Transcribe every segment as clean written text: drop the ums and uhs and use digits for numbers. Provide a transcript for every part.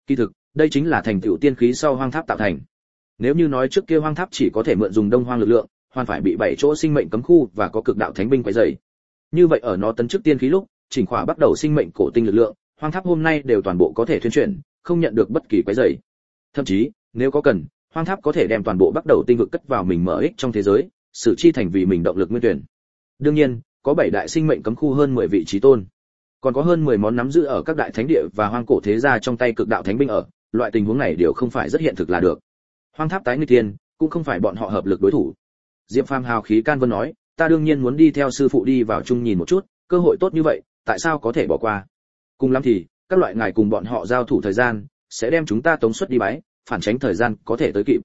Kỳ thực, đây chính là thành tựu tiên khí sau hoang tháp tạo thành. Nếu như nói trước kia hoang tháp chỉ có thể mượn dùng đông hoang lực lượng, hoàn phải bị 7 chỗ sinh mệnh cấm khu và có cực đạo thánh binh quấy rầy. Như vậy ở nó tấn chức tiên khí lúc, chỉnh khỏa bắt đầu sinh mệnh cổ tinh lực lượng, hoang tháp hôm nay đều toàn bộ có thể thuyên chuyển, không nhận được bất kỳ quấy rầy. Thậm chí, nếu có cần, hoang tháp có thể đem toàn bộ bắt đầu tinh vực cất vào mình mở ích trong thế giới, sử chi thành vì mình động lực nguyên tuyển. Đương nhiên, có 7 đại sinh mệnh cấm khu hơn 10 vị chí tôn, còn có hơn 10 món nắm giữ ở các đại thánh địa và hoang cổ thế gia trong tay cực đạo thánh binh ở, loại tình huống này đều không phải rất hiện thực là được. Hoang tháp tái nghịch tiên, cũng không phải bọn họ hợp lực đối thủ. Diệp Phàm hào khí can vân nói, ta đương nhiên muốn đi theo sư phụ đi vào chung nhìn một chút, cơ hội tốt như vậy, tại sao có thể bỏ qua? Cùng lắm thì, các loại ngài cùng bọn họ giao thủ thời gian, sẽ đem chúng ta tống xuất đi bái, phản tránh thời gian có thể tới kịp.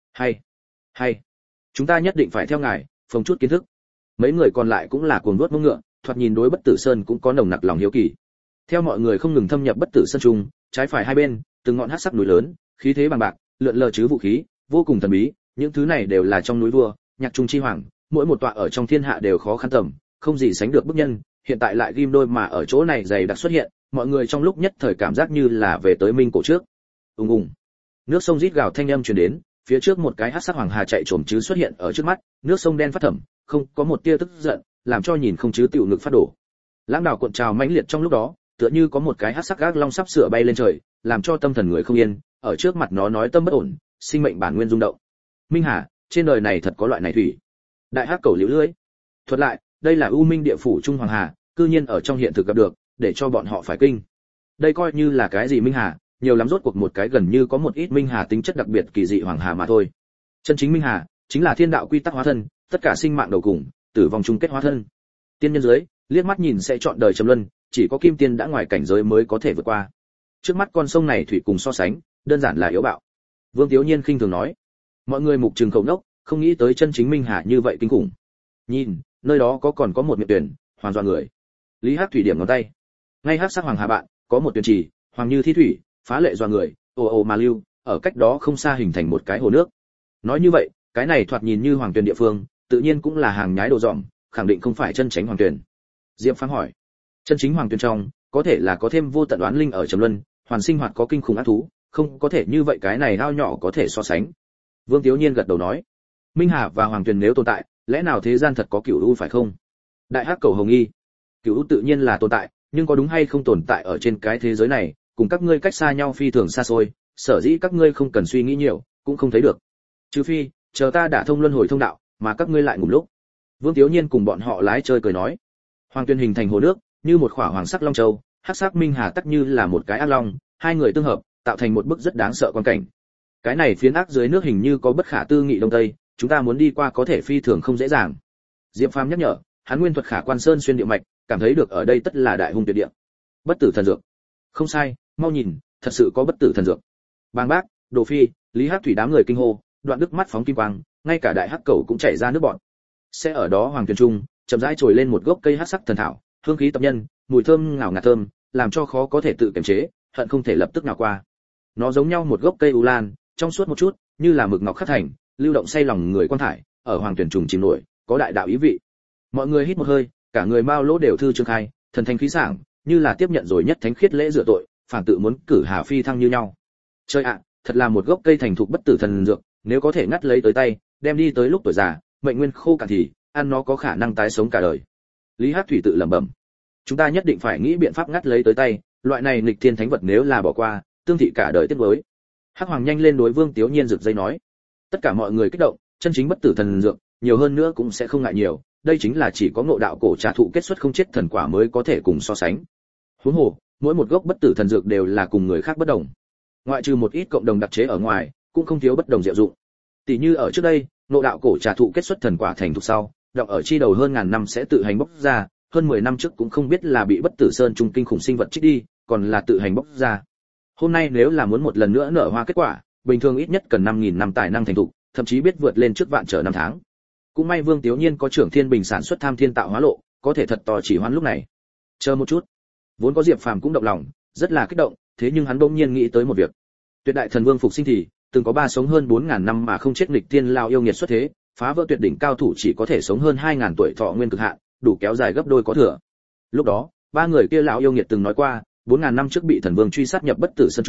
Hay, chúng ta nhất định phải theo ngài, phồng chút kiến thức. Mấy người còn lại cũng là cuồng vuốt mông ngựa, thoạt nhìn đối Bất Tử Sơn cũng có nồng nặc lòng hiếu kỳ. Theo mọi người không ngừng thâm nhập Bất Tử Sơn trung, trái phải hai bên, từng ngọn hắc sắc núi lớn, khí thế bằng bạc, lượn lờ chứ vũ khí, vô cùng thần bí, những thứ này đều là trong núi vua, nhạc trung chi hoàng, mỗi một tọa ở trong thiên hạ đều khó khăn tầm, không gì sánh được bức nhân, hiện tại lại ghim đôi mà ở chỗ này dày đặc xuất hiện, mọi người trong lúc nhất thời cảm giác như là về tới minh cổ trước. Ùng ùng. Nước sông rít gào thanh âm truyền đến, phía trước một cái hắc sắc hoàng hà chạy trồm chứ xuất hiện ở trước mắt, nước sông đen phát thẳm, không có một tia tức giận, làm cho nhìn không chứ tiểu ngực phát đổ. Lãng đảo cuộn trào mãnh liệt trong lúc đó, tựa như có một cái hắc sắc gác long sắp sửa bay lên trời, làm cho tâm thần người không yên, ở trước mặt nó nói tâm bất ổn, sinh mệnh bản nguyên rung động. Minh Hà, trên đời này thật có loại này thủy. Đại hắc cầu liễu lưỡi. Thuật lại, đây là U Minh địa phủ Trung Hoàng Hà, cư nhiên ở trong hiện thực gặp được, để cho bọn họ phải kinh. Đây coi như là cái gì Minh Hà, nhiều lắm rốt cuộc một cái gần như có một ít Minh Hà tính chất đặc biệt kỳ dị Hoàng Hà mà thôi. Chân chính Minh Hà, chính là thiên đạo quy tắc hóa thân, tất cả sinh mạng đầu cùng, tử vong chung kết hóa thân. Tiên nhân dưới, liếc mắt nhìn sẽ chọn đời trầm luân, chỉ có kim tiên đã ngoài cảnh giới mới có thể vượt qua. Trước mắt con sông này thủy cùng so sánh, đơn giản là yếu bạo. Vương Tiếu Nhiên khinh thường nói. Mọi người mục trừng khẩu nốc, không nghĩ tới chân chính Minh Hà như vậy kinh khủng. Nhìn, nơi đó còn có một miệng tuyển, hoàn toàn người. Lý Hắc thủy điểm ngón tay. Ngay hắc sắc hoàng hà bạn, có một tuyển trì, hoàng như thi thủy, phá lệ doa người, ồ ồ mà lưu, ở cách đó không xa hình thành một cái hồ nước. Nói như vậy, cái này thoạt nhìn như hoàng tuyển địa phương, tự nhiên cũng là hàng nhái đồ dỏm, khẳng định không phải chân chính hoàng tuyển. Diệp Phàm hỏi, chân chính hoàng tuyển trong, có thể là có thêm vô tận oán linh ở trầm luân, hoàn sinh hoạt có kinh khủng ác thú, không có thể như vậy cái này ao nhỏ có thể so sánh. Vương Tiếu Nhiên gật đầu nói, Minh Hà và hoàng tuyển nếu tồn tại, lẽ nào thế gian thật có cửu u phải không? Đại hắc cầu hồng nghi, cửu u tự nhiên là tồn tại, nhưng có đúng hay không tồn tại ở trên cái thế giới này, cùng các ngươi cách xa nhau phi thường xa xôi, sở dĩ các ngươi không cần suy nghĩ nhiều, cũng không thấy được. Trừ phi, chờ ta đã thông luân hồi thông đạo, mà các ngươi lại ngủ lúc. Vương Tiếu Nhiên cùng bọn họ lái chơi cười nói. Hoàng tuyên hình thành hồ nước, như một khỏa hoàng sắc long châu, hắc sắc Minh Hà tắc như là một cái ác long, hai người tương hợp, tạo thành một bức rất đáng sợ quan cảnh. Cái này phiến ác dưới nước hình như có bất khả tư nghị đông tây, chúng ta muốn đi qua có thể phi thường không dễ dàng. Diệp Phàm nhắc nhở, hắn nguyên thuật khả quan sơn xuyên địa mạch, cảm thấy được ở đây tất là đại hung tuyệt địa. Bất tử thần dược. Không sai, mau nhìn, thật sự có bất tử thần dược. Bàng Bác, Đồ Phi, Lý Hắc thủy đám người kinh hô, Đoạn Đức mắt phóng kim quang, ngay cả đại hắc cầu cũng chảy ra nước bọt. Sẽ ở đó hoàng tuyển trung, chậm rãi trồi lên một gốc cây hắc sắc thần thảo, hương khí tập nhân, mùi thơm ngào ngạt thơm, làm cho khó có thể tự kiềm chế, hận không thể lập tức nào qua. Nó giống nhau một gốc cây u lan, trong suốt một chút, như là mực ngọc khắc thành, lưu động say lòng người quan thải, ở hoàng tuyển trùng chìm nổi, có đại đạo ý vị. Mọi người hít một hơi, cả người mao lỗ đều thư trương khai, thần thanh khí sảng, như là tiếp nhận rồi nhất thánh khiết lễ rửa tội, phản tự muốn cử hà phi thăng như nhau. Chơi ạ, thật là một gốc cây thành thục bất tử thần dược, nếu có thể ngắt lấy tới tay, đem đi tới lúc tuổi già, mệnh nguyên khô cạn thì, ăn nó có khả năng tái sống cả đời. Lý Hắc thủy tự lẩm bẩm. Chúng ta nhất định phải nghĩ biện pháp ngắt lấy tới tay, loại này nghịch thiên thánh vật nếu là bỏ qua, tương thị cả đời tiếc nuối. Hắc Hoàng nhanh lên đối Vương Tiếu Nhiên rực dây nói. Tất cả mọi người kích động, chân chính bất tử thần dược, nhiều hơn nữa cũng sẽ không ngại nhiều, đây chính là chỉ có ngộ đạo cổ trà thụ kết xuất không chết thần quả mới có thể cùng so sánh. Huống hồ, mỗi một gốc bất tử thần dược đều là cùng người khác bất đồng. Ngoại trừ một ít cộng đồng đặc chế ở ngoài, cũng không thiếu bất đồng diệu dụng. Tỷ như ở trước đây, ngộ đạo cổ trà thụ kết xuất thần quả thành thục sau, đọng ở chi đầu hơn ngàn năm sẽ tự hành bốc ra, hơn 10 năm trước cũng không biết là bị bất tử sơn trung kinh khủng sinh vật trích đi, còn là tự hành bốc ra. Hôm nay nếu là muốn một lần nữa nở hoa kết quả, bình thường ít nhất cần 5000 năm tài năng thành thục, thậm chí biết vượt lên trước vạn trở năm tháng. Cũng may Vương Tiếu Nhiên có trưởng Thiên Bình sản xuất tham thiên tạo hóa lộ, có thể thật to chỉ hoãn lúc này. Chờ một chút. Vốn có Diệp Phàm cũng động lòng, rất là kích động, thế nhưng hắn bỗng nhiên nghĩ tới một việc. Tuyệt đại thần vương phục sinh thì, từng có 3 sống hơn 4000 năm mà không chết nghịch tiên lao yêu nghiệt xuất thế, phá vỡ tuyệt đỉnh cao thủ chỉ có thể sống hơn 2000 tuổi thọ nguyên cực hạn, đủ kéo dài gấp đôi có thừa. Lúc đó, ba người kia lão yêu nghiệt từng nói qua, 4000 năm trước bị thần vương truy sát nhập bất tử sơn trung,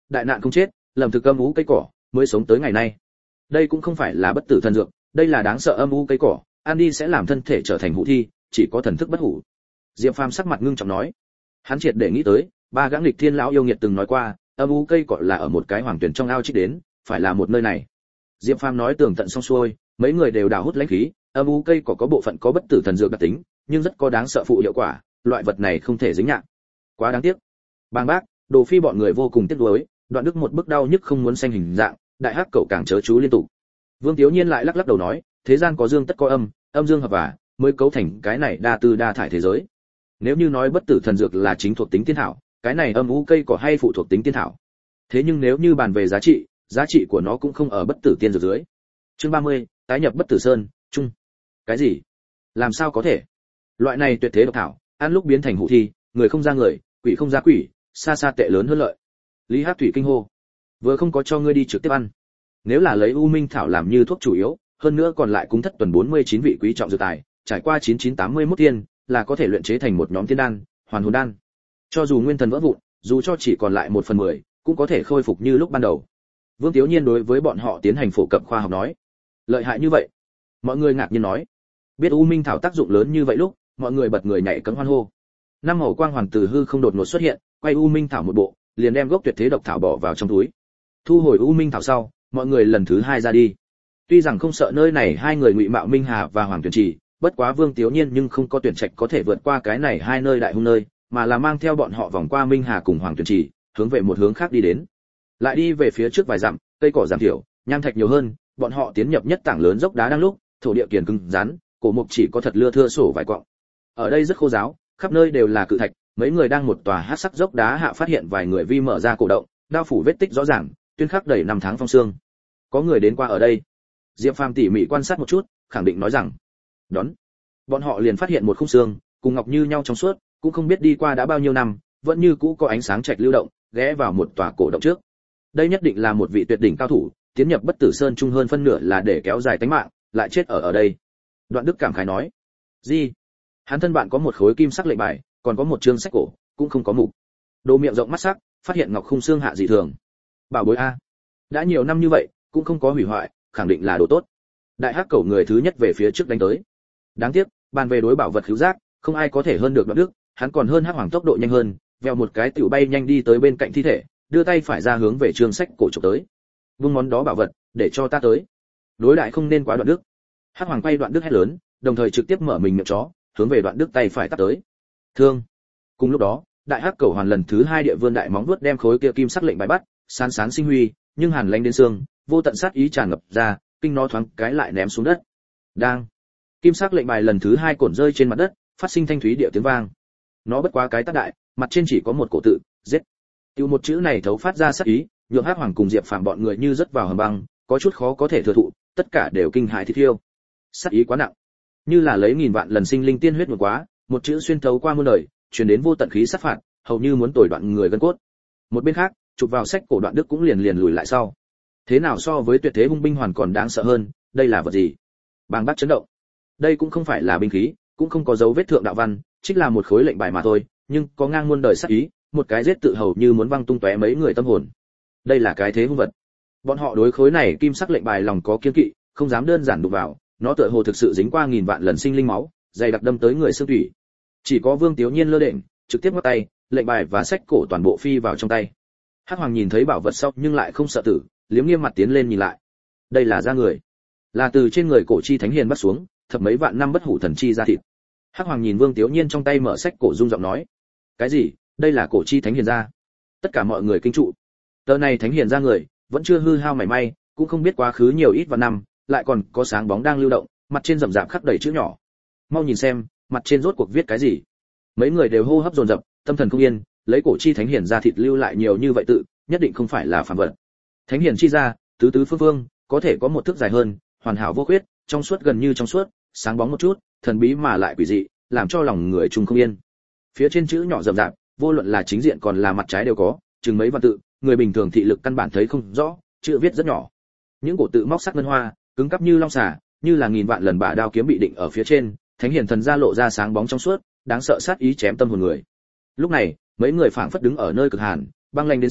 đại nạn không chết, lầm thực âm u cây cỏ, mới sống tới ngày nay. Đây cũng không phải là bất tử thần dược, đây là đáng sợ âm u cây cỏ, ăn đi sẽ làm thân thể trở thành hủ thi, chỉ có thần thức bất hủ. Diệp Phàm sắc mặt ngưng trọng nói. Hắn triệt để nghĩ tới, ba gã nghịch thiên lão yêu nghiệt từng nói qua, âm u cây cỏ là ở một cái hoàng tuyển trong ao trích đến, phải là một nơi này. Diệp Phàm nói tường tận xong xuôi, mấy người đều đào hút lãnh khí, âm u cây cỏ có bộ phận có bất tử thần dược đặc tính, nhưng rất có đáng sợ phụ hiệu quả, loại vật này không thể dính nhạc. Quá đáng tiếc. Bang Bác, Đồ Phi bọn người vô cùng tiếc nuối, Đoạn Đức một bức đau nhức không muốn xanh hình dạng, đại hắc cậu càng chớ chú liên tục. Vương Tiếu Nhiên lại lắc lắc đầu nói, thế gian có dương tất có âm, âm dương hợp vả, mới cấu thành cái này đa tư đa thải thế giới. Nếu như nói bất tử thần dược là chính thuộc tính tiên thảo, cái này âm u cây cỏ hay phụ thuộc tính tiên thảo. Thế nhưng nếu như bàn về giá trị của nó cũng không ở bất tử tiên dược dưới. Chương 30, tái nhập bất tử sơn, chung. Cái gì? Làm sao có thể? Loại này tuyệt thế độc thảo, ăn lúc biến thành hủ thi, người không ra người, quỷ không ra quỷ, xa xa tệ lớn hơn lợi. Lý Hắc Thủy kinh hô, vừa không có cho ngươi đi trực tiếp ăn. Nếu là lấy U Minh thảo làm như thuốc chủ yếu, hơn nữa còn lại cúng thất tuần 49 vị quý trọng dược tài, trải qua 9981 tiên, là có thể luyện chế thành một nhóm tiên đan, hoàn hồn đan. Cho dù nguyên thần vỡ vụn, dù cho chỉ còn lại 1/10, cũng có thể khôi phục như lúc ban đầu. Vương Tiếu Nhiên đối với bọn họ tiến hành phổ cập khoa học nói, lợi hại như vậy. Mọi người ngạc nhiên nói, biết U Minh thảo tác dụng lớn như vậy lúc, mọi người bật người nhảy cẫng hoan hô. Năm màu quang hoàn từ hư không đột ngột xuất hiện, quay U Minh thảo một bộ, liền đem gốc tuyệt thế độc thảo bỏ vào trong túi. Thu hồi U Minh thảo sau, mọi người lần thứ hai ra đi. Tuy rằng không sợ nơi này hai người Ngụy Mạo Minh Hà và Hoàng Tuyển Trì, bất quá Vương Tiếu Nhiên nhưng không có tuyển trạch có thể vượt qua cái này hai nơi đại hung nơi, mà là mang theo bọn họ vòng qua Minh Hà cùng Hoàng Tuyển Trì, hướng về một hướng khác đi đến. Lại đi về phía trước vài dặm, cây cỏ giảm thiểu, nham thạch nhiều hơn, bọn họ tiến nhập nhất tảng lớn dốc đá đang lúc, thổ địa kiền cứng rắn, cổ mục chỉ có thật lưa thưa sổ vài quặng. Ở đây rất khô ráo, khắp nơi đều là cự thạch, mấy người đang một tòa hắc sắc dốc đá hạ phát hiện vài người vi mở ra cổ động, đao phủ vết tích rõ ràng, tuyên khắc đầy năm tháng phong xương. Có người đến qua ở đây. Diệp Phàm tỉ mỉ quan sát một chút, khẳng định nói rằng, đón. Bọn họ liền phát hiện một khung xương, cùng ngọc như nhau trong suốt, cũng không biết đi qua đã bao nhiêu năm, vẫn như cũ có ánh sáng trạch lưu động, ghé vào một tòa cổ động trước. Đây nhất định là một vị tuyệt đỉnh cao thủ, tiến nhập bất tử sơn chung hơn phân nửa là để kéo dài tính mạng, lại chết ở đây. Đoạn Đức cảm khái nói, gì? Hắn thân bạn có một khối kim sắc lệnh bài, còn có một chương sách cổ, cũng không có mục. Đồ miệng rộng mắt sắc, phát hiện ngọc khung xương hạ dị thường. Bảo bối a, đã nhiều năm như vậy, cũng không có hủy hoại, khẳng định là đồ tốt. Đại hắc cẩu người thứ nhất về phía trước đánh tới. Đáng tiếc, bàn về đối bảo vật hữu giác, không ai có thể hơn được Đoạn Đức, hắn còn hơn hắc hoàng tốc độ nhanh hơn, vèo một cái tiểu bay nhanh đi tới bên cạnh thi thể, đưa tay phải ra hướng về chương sách cổ chụp tới. Vung món đó bảo vật, để cho ta tới. Đối đại không nên quá Đoạn Đức. Hắc hoàng quay Đoạn Đức hét lớn, đồng thời trực tiếp mở mình miệng chó, hướng về Đoạn Đức tay phải tát tới. Thương. Cùng lúc đó, đại hắc cẩu hoàn lần thứ hai địa vươn đại móng vuốt đem khối kia kim sắc lệnh bài bắt, sán sán sinh huy, nhưng hàn lanh đến xương, vô tận sát ý tràn ngập ra, kinh nó thoáng cái lại ném xuống đất. Đang. Kim sắc lệnh bài lần thứ hai cổn rơi trên mặt đất, phát sinh thanh thúy địa tiếng vang. Nó bất quá cái tác đại, mặt trên chỉ có một cổ tự, giết. Tiêu một chữ này thấu phát ra sát ý, nhượng Hắc Hoàng cùng Diệp Phàm bọn người như rớt vào hầm băng, có chút khó có thể thừa thụ, tất cả đều kinh hãi thịt thiêu. Sát ý quá nặng, như là lấy nghìn vạn lần sinh linh tiên huyết một quá, một chữ xuyên thấu qua muôn đời, truyền đến vô tận khí sát phạt, hầu như muốn tồi đoạn người gân cốt. Một bên khác, chụp vào sách cổ Đoạn Đức cũng liền lùi lại sau. Thế nào so với tuyệt thế hung binh hoàn còn đáng sợ hơn, đây là vật gì? Bàng bác chấn động. Đây cũng không phải là binh khí, cũng không có dấu vết thượng đạo văn, chính là một khối lệnh bài mà thôi, nhưng có ngang muôn đời sát ý, một cái giết tự hầu như muốn văng tung tóe mấy người tâm hồn. Đây là cái thế hung vật. Bọn họ đối khối này kim sắc lệnh bài lòng có kiêng kỵ, không dám đơn giản đụng vào, nó tựa hồ thực sự dính qua nghìn vạn lần sinh linh máu, dày đặc đâm tới người xương thủy. Chỉ có Vương Tiếu Nhiên lơ đễnh, trực tiếp ngắt tay, lệnh bài và sách cổ toàn bộ phi vào trong tay. Hắc Hoàng nhìn thấy bảo vật sau nhưng lại không sợ tử, liếm nghiêm mặt tiến lên nhìn lại. Đây là da người, là từ trên người cổ chi thánh hiền bắt xuống, thập mấy vạn năm bất hủ thần chi ra thịt. Hắc Hoàng nhìn Vương Tiếu Nhiên trong tay mở sách cổ rung giọng nói, cái gì? Đây là cổ chi thánh hiền ra. Tất cả mọi người kinh trụ. Tờ này thánh hiền ra người, vẫn chưa hư hao mảy may, cũng không biết quá khứ nhiều ít vạn năm, lại còn có sáng bóng đang lưu động, mặt trên rậm rạp khắc đầy chữ nhỏ. Mau nhìn xem, mặt trên rốt cuộc viết cái gì? Mấy người đều hô hấp dồn dập, tâm thần không yên, lấy cổ chi thánh hiền ra thịt lưu lại nhiều như vậy tự, nhất định không phải là phàm vật. Thánh hiền chi ra, tứ tứ phương phương, có thể có một thước dài hơn, hoàn hảo vô khuyết, trong suốt gần như trong suốt, sáng bóng một chút, thần bí mà lại quỷ dị, làm cho lòng người trùng không yên. Phía trên chữ nhỏ rậm rạp, vô luận là chính diện còn là mặt trái đều có, chừng mấy văn tự, người bình thường thị lực căn bản thấy không rõ, chữ viết rất nhỏ. Những cổ tự móc sắc ngân hoa, cứng cắp như long xà, như là nghìn vạn lần bả đao kiếm bị định ở phía trên, thánh hiền thần ra lộ ra sáng bóng trong suốt, đáng sợ sát ý chém tâm hồn người. Lúc này, mấy người phảng phất đứng ở nơi cực hàn, băng lạnh đến xương,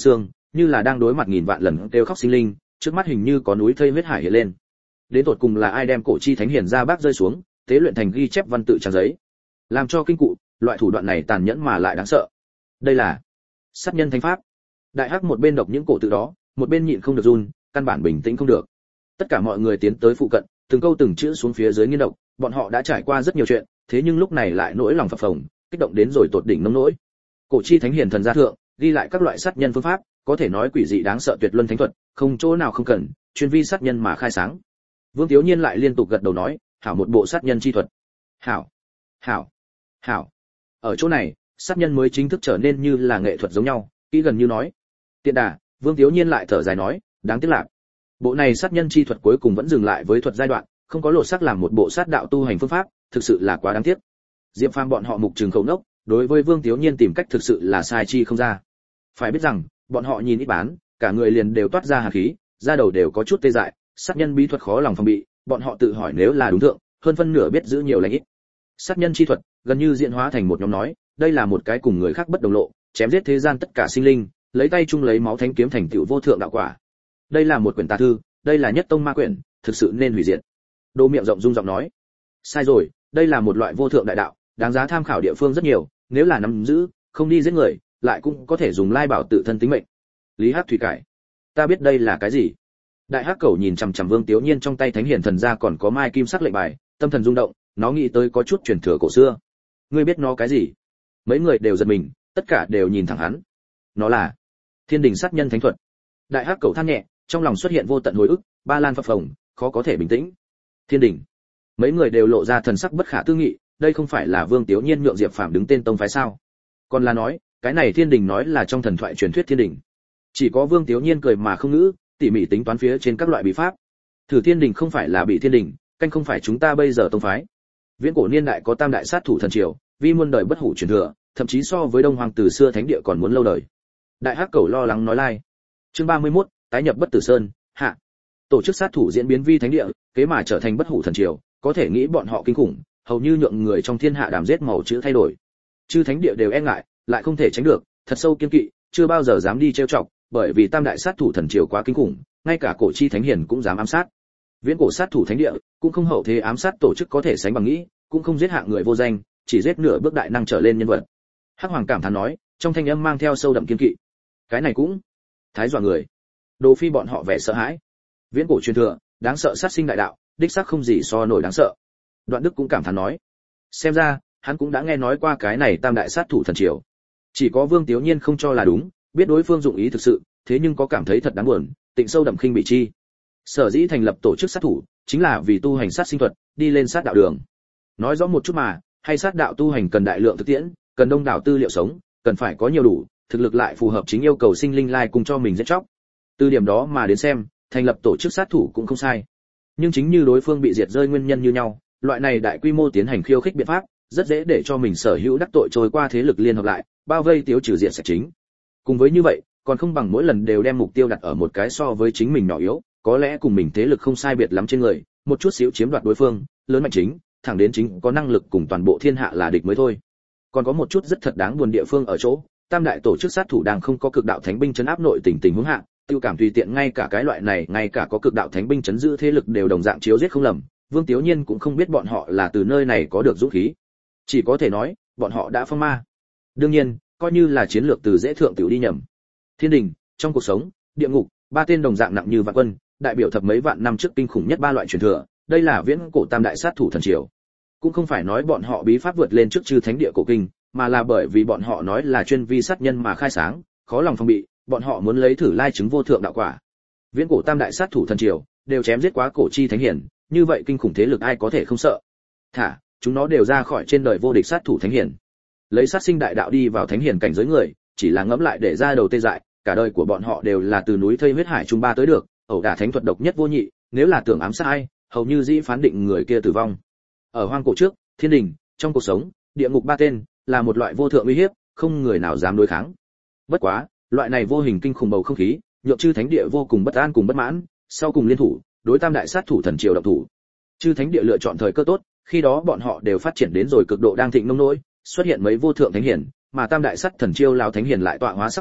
như là đang đối mặt nghìn vạn lần kêu khóc sinh linh, trước mắt hình như có núi thây huyết hải hiện lên. Đến tột cùng là ai đem cổ chi thánh hiền ra bác rơi xuống, tế luyện thành ghi chép văn tự trang giấy, làm cho kinh cụ, loại thủ đoạn này tàn nhẫn mà lại đáng sợ. Đây là sát nhân thánh pháp. Đại hắc một bên đọc những cổ tự đó, một bên nhịn không được run, căn bản bình tĩnh không được. Tất cả mọi người tiến tới phụ cận, từng câu từng chữ xuống phía dưới nghiên đọc, bọn họ đã trải qua rất nhiều chuyện, thế nhưng lúc này lại nỗi lòng phập phồng, kích động đến rồi tột đỉnh nông nỗi. Cổ chi thánh hiền thần gia thượng, ghi lại các loại sát nhân phương pháp, có thể nói quỷ dị đáng sợ tuyệt luân thánh thuật, không chỗ nào không cần, chuyên vi sát nhân mà khai sáng. Vương Tiếu Nhiên lại liên tục gật đầu nói, hảo một bộ sát nhân chi thuật. Hảo, hảo, hảo. Ở chỗ này, sát nhân mới chính thức trở nên như là nghệ thuật giống nhau, kỹ gần như nói. Tiện đà, Vương Tiếu Nhiên lại thở dài nói, đáng tiếc lạc. Bộ này sát nhân chi thuật cuối cùng vẫn dừng lại với thuật giai đoạn, không có lột xác làm một bộ sát đạo tu hành phương pháp, thực sự là quá đáng tiếc. Diệp Phàm bọn họ mục trường khẩu nốc, đối với Vương Tiếu Nhiên tìm cách thực sự là sai chi không ra. Phải biết rằng, bọn họ nhìn ít bán, cả người liền đều toát ra hàn khí, da đầu đều có chút tê dại, sát nhân bí thuật khó lòng phòng bị, bọn họ tự hỏi nếu là đúng thượng, hơn phân nửa biết giữ nhiều lành ít. Sát nhân chi thuật, gần như diễn hóa thành một nhóm nói, đây là một cái cùng người khác bất đồng lộ, chém giết thế gian tất cả sinh linh, lấy tay chung lấy máu thánh kiếm thành tựu vô thượng đạo quả. Đây là một quyển tà thư, đây là nhất tông ma quyển, thực sự nên hủy diệt. Đô miệng rộng rung giọng nói, sai rồi, đây là một loại vô thượng đại đạo, đáng giá tham khảo địa phương rất nhiều, nếu là nắm giữ, không đi giết người, lại cũng có thể dùng lai bảo tự thân tính mệnh. Lý Hắc Thủy cải, ta biết đây là cái gì. Đại Hắc Cẩu nhìn chằm chằm Vương Tiếu Nhiên trong tay thánh hiển thần ra còn có mai kim sắc lệnh bài, tâm thần rung động, nó nghĩ tới có chút truyền thừa cổ xưa. Ngươi biết nó cái gì? Mấy người đều giật mình, tất cả đều nhìn thẳng hắn. Nó là Thiên Đình sát nhân thánh thuật. Đại Hắc Cẩu than nhẹ, trong lòng xuất hiện vô tận hồi ức, ba lan phập phồng, khó có thể bình tĩnh. Thiên Đình. Mấy người đều lộ ra thần sắc bất khả tư nghị, đây không phải là Vương Tiếu Nhiên nhượng Diệp Phàm đứng tên tông phái sao? Còn là nói, cái này Thiên Đình nói là trong thần thoại truyền thuyết Thiên Đình. Chỉ có Vương Tiếu Nhiên cười mà không ngữ, tỉ mỉ tính toán phía trên các loại bí pháp. Thử Thiên Đình không phải là bị Thiên Đình, canh không phải chúng ta bây giờ tông phái. Viễn cổ niên đại có tam đại sát thủ thần triều, vi muôn đời bất hủ truyền thừa, thậm chí so với Đông Hoàng từ xưa thánh địa còn muốn lâu đời. Đại Hắc Cẩu lo lắng nói lai. Chương 31, tái nhập Bất Tử Sơn, hạ. Tổ chức sát thủ diễn biến vi thánh địa, kế mà trở thành bất hủ thần triều, có thể nghĩ bọn họ kinh khủng, hầu như nhượng người trong thiên hạ đàm giết màu chữ thay đổi. Chư thánh địa đều e ngại, lại không thể tránh được, thật sâu kiên kỵ, chưa bao giờ dám đi trêu chọc, bởi vì tam đại sát thủ thần triều quá kinh khủng, ngay cả cổ chi thánh hiền cũng dám ám sát. Viễn cổ sát thủ thánh địa cũng không hậu thế ám sát tổ chức có thể sánh bằng nghĩ, cũng không giết hạng người vô danh, chỉ giết nửa bước đại năng trở lên nhân vật. Hắc Hoàng cảm thán nói, trong thanh âm mang theo sâu đậm kiên kỵ. Cái này cũng thái dọa người. Đồ Phi bọn họ vẻ sợ hãi. Viễn cổ truyền thừa, đáng sợ sát sinh đại đạo, đích xác không gì so nổi đáng sợ. Đoạn Đức cũng cảm thán nói, xem ra hắn cũng đã nghe nói qua cái này tam đại sát thủ thần triều. Chỉ có Vương Tiếu Nhiên không cho là đúng, biết đối phương dụng ý thực sự, thế nhưng có cảm thấy thật đáng buồn, tịnh sâu đậm khinh bị chi. Sở dĩ thành lập tổ chức sát thủ, chính là vì tu hành sát sinh thuật, đi lên sát đạo đường. Nói rõ một chút mà, hay sát đạo tu hành cần đại lượng thực tiễn, cần đông đảo tư liệu sống, cần phải có nhiều đủ, thực lực lại phù hợp chính yêu cầu sinh linh lai cùng cho mình giết chóc. Từ điểm đó mà đến xem, thành lập tổ chức sát thủ cũng không sai. Nhưng chính như đối phương bị diệt rơi nguyên nhân như nhau, loại này đại quy mô tiến hành khiêu khích biện pháp, rất dễ để cho mình sở hữu đắc tội trôi qua thế lực liên hợp lại, bao vây tiêu trừ diệt sạch chính. Cùng với như vậy, còn không bằng mỗi lần đều đem mục tiêu đặt ở một cái so với chính mình nhỏ yếu, có lẽ cùng mình thế lực không sai biệt lắm trên người, một chút xíu chiếm đoạt đối phương, lớn mạnh chính, thẳng đến chính có năng lực cùng toàn bộ thiên hạ là địch mới thôi. Còn có một chút rất thật đáng buồn địa phương ở chỗ, tam đại tổ chức sát thủ đang không có cực đạo thánh binh trấn áp nội tình huống hạ, tiêu cảm tùy tiện ngay cả cái loại này, ngay cả có cực đạo thánh binh trấn giữ thế lực đều đồng dạng chiếu giết không lầm, Vương Tiếu Nhiên cũng không biết bọn họ là từ nơi này có được dũng khí. Chỉ có thể nói, bọn họ đã phong ma. Đương nhiên, coi như là chiến lược từ dễ thượng tiểu đi nhầm. Thiên Đình, trong cuộc sống, địa ngục, ba tên đồng dạng nặng như vạn quân, đại biểu thập mấy vạn năm trước kinh khủng nhất ba loại truyền thừa, đây là viễn cổ tam đại sát thủ thần triều. Cũng không phải nói bọn họ bí pháp vượt lên trước chư thánh địa cổ kinh, mà là bởi vì bọn họ nói là chuyên vi sát nhân mà khai sáng, khó lòng phòng bị, bọn họ muốn lấy thử lai chứng vô thượng đạo quả. Viễn cổ tam đại sát thủ thần triều đều chém giết quá cổ chi thánh hiển, như vậy kinh khủng thế lực ai có thể không sợ. Thả, chúng nó đều ra khỏi trên đời vô địch sát thủ thánh hiển. Lấy sát sinh đại đạo đi vào thánh hiển cảnh giới người, chỉ là ngẫm lại để ra đầu tê dại, cả đời của bọn họ đều là từ núi thây huyết hải trung ba tới được, ẩu đả thánh thuật độc nhất vô nhị, nếu là tưởng ám sát ai, hầu như dĩ phán định người kia tử vong. Ở hoang cổ trước, thiên đình, trong cuộc sống, địa ngục ba tên là một loại vô thượng uy hiếp, không người nào dám đối kháng. Bất quá, loại này vô hình kinh khủng bầu không khí, nhượng chư thánh địa vô cùng bất an cùng bất mãn, sau cùng liên thủ, đối tam đại sát thủ thần triều động thủ. Chư thánh địa lựa chọn thời cơ tốt, khi đó bọn họ đều phát triển đến rồi cực độ đang thịnh nông nỗi, xuất hiện mấy vô thượng thánh hiển, mà tam đại sát thần triều lão thánh hiển lại tọa hóa sắp tới,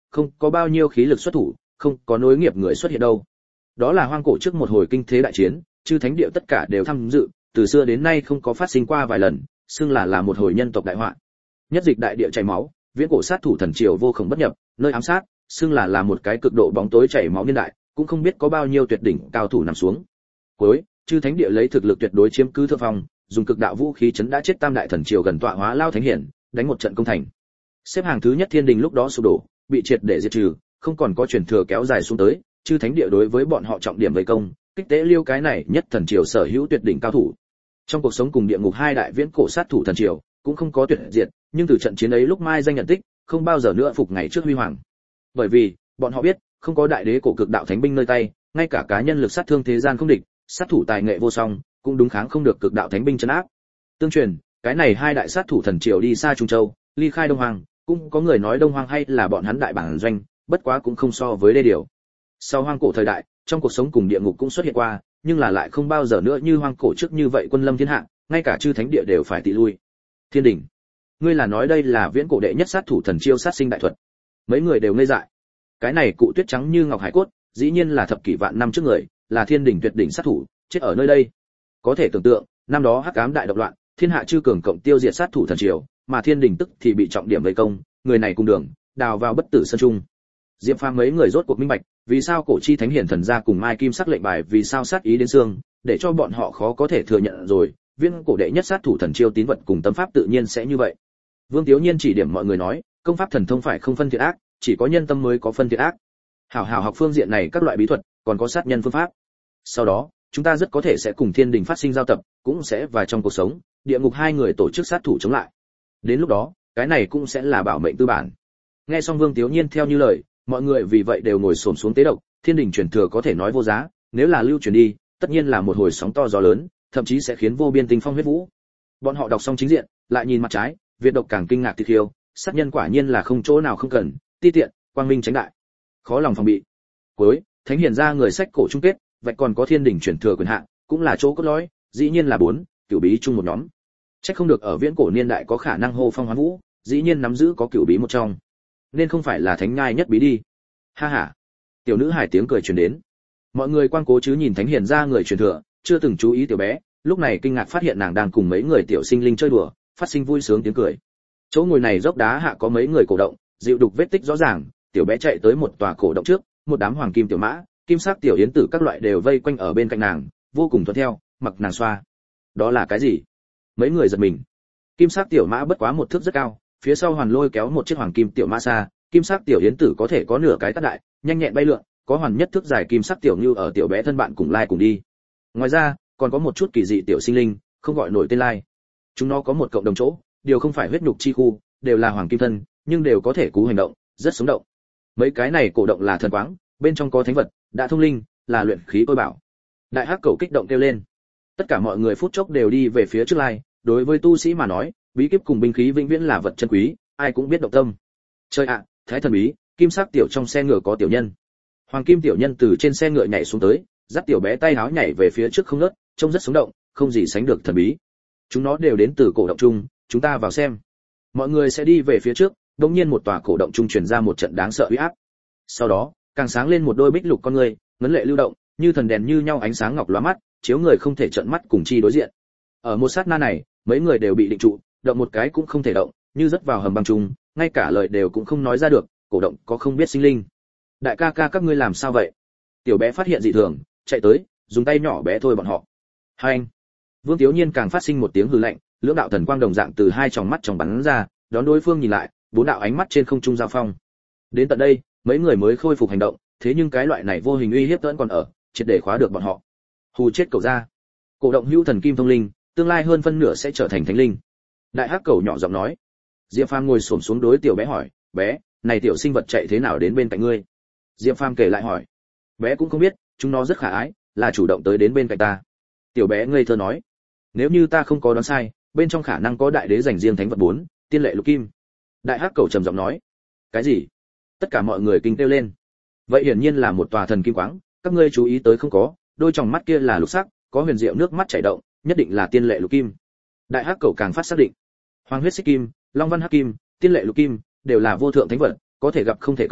không có bao nhiêu khí lực xuất thủ, không có nối nghiệp người xuất hiện đâu. Đó là hoang cổ trước một hồi kinh thế đại chiến, chư thánh địa tất cả đều tham dự, từ xưa đến nay không có phát sinh qua vài lần, xưng là một hồi nhân tộc đại họa. Nhất dịch đại địa chảy máu, viễn cổ sát thủ thần triều vô cùng bất nhập, nơi ám sát, xưng là một cái cực độ bóng tối chảy máu niên đại, cũng không biết có bao nhiêu tuyệt đỉnh cao thủ nằm xuống. Cuối, chư thánh địa lấy thực lực tuyệt đối chiếm cứ thượng phong, dùng cực đạo vũ khí chấn đã chết tam đại thần triều gần tọa hóa lao thánh hiển, đánh một trận công thành. Xếp hàng thứ nhất thiên đình lúc đó sụp đổ, bị triệt để diệt trừ, không còn có truyền thừa kéo dài xuống tới, chư thánh địa đối với bọn họ trọng điểm vây công, kích tế liêu cái này nhất thần triều sở hữu tuyệt đỉnh cao thủ. Trong cuộc sống cùng địa ngục hai đại viễn cổ sát thủ thần triều cũng không có tuyệt diệt, nhưng từ trận chiến ấy lúc mai danh nhận tích, không bao giờ nữa phục ngày trước huy hoàng. Bởi vì bọn họ biết, không có đại đế cổ cực đạo thánh binh nơi tay, ngay cả cá nhân lực sát thương thế gian không địch, sát thủ tài nghệ vô song, cũng đúng kháng không được cực đạo thánh binh trấn áp. Tương truyền, cái này hai đại sát thủ thần triều đi xa Trung Châu, ly khai Đông Hoàng, cũng có người nói Đông Hoàng hay là bọn hắn đại bản doanh, bất quá cũng không so với đê điều. Sau hoang cổ thời đại, trong cuộc sống cùng địa ngục cũng xuất hiện qua, nhưng là lại không bao giờ nữa như hoang cổ trước như vậy quân lâm thiên hạ, ngay cả chư thánh địa đều phải tị lui. Thiên đình, ngươi là nói đây là viễn cổ đệ nhất sát thủ thần chiêu sát sinh đại thuật? Mấy người đều ngây dại. Cái này cụ tuyết trắng như ngọc hải cốt, dĩ nhiên là thập kỷ vạn năm trước người, là thiên đình tuyệt đỉnh sát thủ, chết ở nơi đây. Có thể tưởng tượng, năm đó hắc ám đại độc loạn, thiên hạ chư cường cộng tiêu diệt sát thủ thần triều, mà thiên đình tức thì bị trọng điểm vây công, người này cùng đường đào vào bất tử sơn trung. Diệp Phàm mấy người rốt cuộc minh bạch, vì sao cổ chi thánh hiển thần gia cùng Mai Kim sắc lệnh bài vì sao sát ý đến xương, để cho bọn họ khó có thể thừa nhận rồi, viễn cổ đệ nhất sát thủ thần chiêu tín vật cùng tâm pháp tự nhiên sẽ như vậy. Vương Tiếu Nhiên chỉ điểm mọi người nói, công pháp thần thông phải không phân thiện ác, chỉ có nhân tâm mới có phân thiện ác. Hảo hảo học phương diện này các loại bí thuật, còn có sát nhân phương pháp. Sau đó, chúng ta rất có thể sẽ cùng thiên đình phát sinh giao tập, cũng sẽ và trong cuộc sống, địa ngục hai người tổ chức sát thủ chống lại. Đến lúc đó, cái này cũng sẽ là bảo mệnh tư bản. Nghe xong Vương Tiếu Nhiên theo như lời, mọi người vì vậy đều ngồi xổm xuống tế độc, thiên đình truyền thừa có thể nói vô giá, nếu là lưu truyền đi, tất nhiên là một hồi sóng to gió lớn, thậm chí sẽ khiến vô biên tinh phong huyết vũ. Bọn họ đọc xong chính diện, lại nhìn mặt trái, Việt độc càng kinh ngạc tịch khiêu, sát nhân quả nhiên là không chỗ nào không cần, ti tiện, quang minh tránh đại, khó lòng phòng bị. Cuối, thánh hiền ra người sách cổ chung kết, vậy còn có thiên đình truyền thừa quyền hạn, cũng là chỗ cốt lõi, dĩ nhiên là 4, cửu bí chung một nhóm. Chắc không được ở viễn cổ niên đại có khả năng hô phong hoán vũ, dĩ nhiên nắm giữ có cửu bí một trong, nên không phải là thánh nhai nhất bí đi. Ha ha. Tiểu nữ hài tiếng cười truyền đến. Mọi người quan cố chứ nhìn thánh hiền ra người truyền thừa, chưa từng chú ý tiểu bé, lúc này kinh ngạc phát hiện nàng đang cùng mấy người tiểu sinh linh chơi đùa, phát sinh vui sướng tiếng cười. Chỗ ngồi này dốc đá hạ có mấy người cổ động, dịu đục vết tích rõ ràng, tiểu bé chạy tới một tòa cổ động trước, một đám hoàng kim tiểu mã, kim sắc tiểu yến tử các loại đều vây quanh ở bên cạnh nàng, vô cùng thuận theo, mặc nàng xoa. Đó là cái gì? Mấy người giật mình. Kim sắc tiểu mã bất quá một thước rất cao, phía sau hoàn lôi kéo một chiếc hoàng kim tiểu mã xa, kim sắc tiểu yến tử có thể có nửa cái tát đại, nhanh nhẹn bay lượn, có hoàn nhất thước dài kim sắc tiểu như ở tiểu bé thân bạn cùng lai cùng đi. Ngoài ra, còn có một chút kỳ dị tiểu sinh linh, không gọi nổi tên lai. Chúng nó có một cộng đồng chỗ, đều không phải huyết nhục chi khu, đều là hoàng kim thân, nhưng đều có thể cú hành động, rất sống động. Mấy cái này cổ động là thần quáng, bên trong có thánh vật, đã thông linh, là luyện khí tôi bảo. Đại hắc cầu kích động kêu lên. Tất cả mọi người phút chốc đều đi về phía trước lai, đối với tu sĩ mà nói, bí kíp cùng binh khí vĩnh viễn là vật chân quý, ai cũng biết động tâm. Chơi ạ, thái thần bí, kim sắc tiểu trong xe ngựa có tiểu nhân. Hoàng kim tiểu nhân từ trên xe ngựa nhảy xuống tới, dắt tiểu bé tay háo nhảy về phía trước không ngớt, trông rất sống động, không gì sánh được thần bí. Chúng nó đều đến từ cổ động chung, chúng ta vào xem. Mọi người sẽ đi về phía trước, đột nhiên một tòa cổ động chung truyền ra một trận đáng sợ uy áp. Sau đó, càng sáng lên một đôi bích lục con người, ngấn lệ lưu động, như thần đèn như nhau ánh sáng ngọc lóa mắt, chiếu người không thể trợn mắt cùng chi đối diện. Ở một sát na này, mấy người đều bị định trụ, động một cái cũng không thể động, như rớt vào hầm băng chung, ngay cả lời đều cũng không nói ra được, cổ động có không biết sinh linh. Đại ca ca các ngươi làm sao vậy? Tiểu bé phát hiện dị thường, chạy tới, dùng tay nhỏ bé thôi bọn họ. Hai anh. Vương Tiếu Nhiên càng phát sinh một tiếng hừ lạnh, lưỡng đạo thần quang đồng dạng từ hai tròng mắt trong bắn ra, đón đối phương nhìn lại, 4 đạo ánh mắt trên không trung giao phong. Đến tận đây, mấy người mới khôi phục hành động, thế nhưng cái loại này vô hình uy hiếp vẫn còn ở, triệt để khóa được bọn họ. Hù chết cậu ra. Cổ động hữu thần kim thông linh, tương lai hơn phân nửa sẽ trở thành thánh linh. Đại hắc cẩu nhỏ giọng nói. Diệp Phàm ngồi xổm xuống đối tiểu bé hỏi, bé, này tiểu sinh vật chạy thế nào đến bên cạnh ngươi? Diệp Phàm kể lại hỏi. Bé cũng không biết, chúng nó rất khả ái, là chủ động tới đến bên cạnh ta. Tiểu bé ngây thơ nói. Nếu như ta không có đoán sai, bên trong khả năng có đại đế dành riêng thánh vật 4, tiên lệ lục kim. Đại hắc cẩu trầm giọng nói. Cái gì? Tất cả mọi người kinh kêu lên. Vậy hiển nhiên là một tòa thần kim quáng, các ngươi chú ý tới không có, đôi tròng mắt kia là lục sắc, có huyền diệu nước mắt chảy động, nhất định là tiên lệ lục kim. Đại hắc cẩu càng phát xác định. Hoàng huyết xích kim, long văn hắc kim, tiên lệ lục kim đều là vô thượng thánh vật, có thể gặp không thể cầu,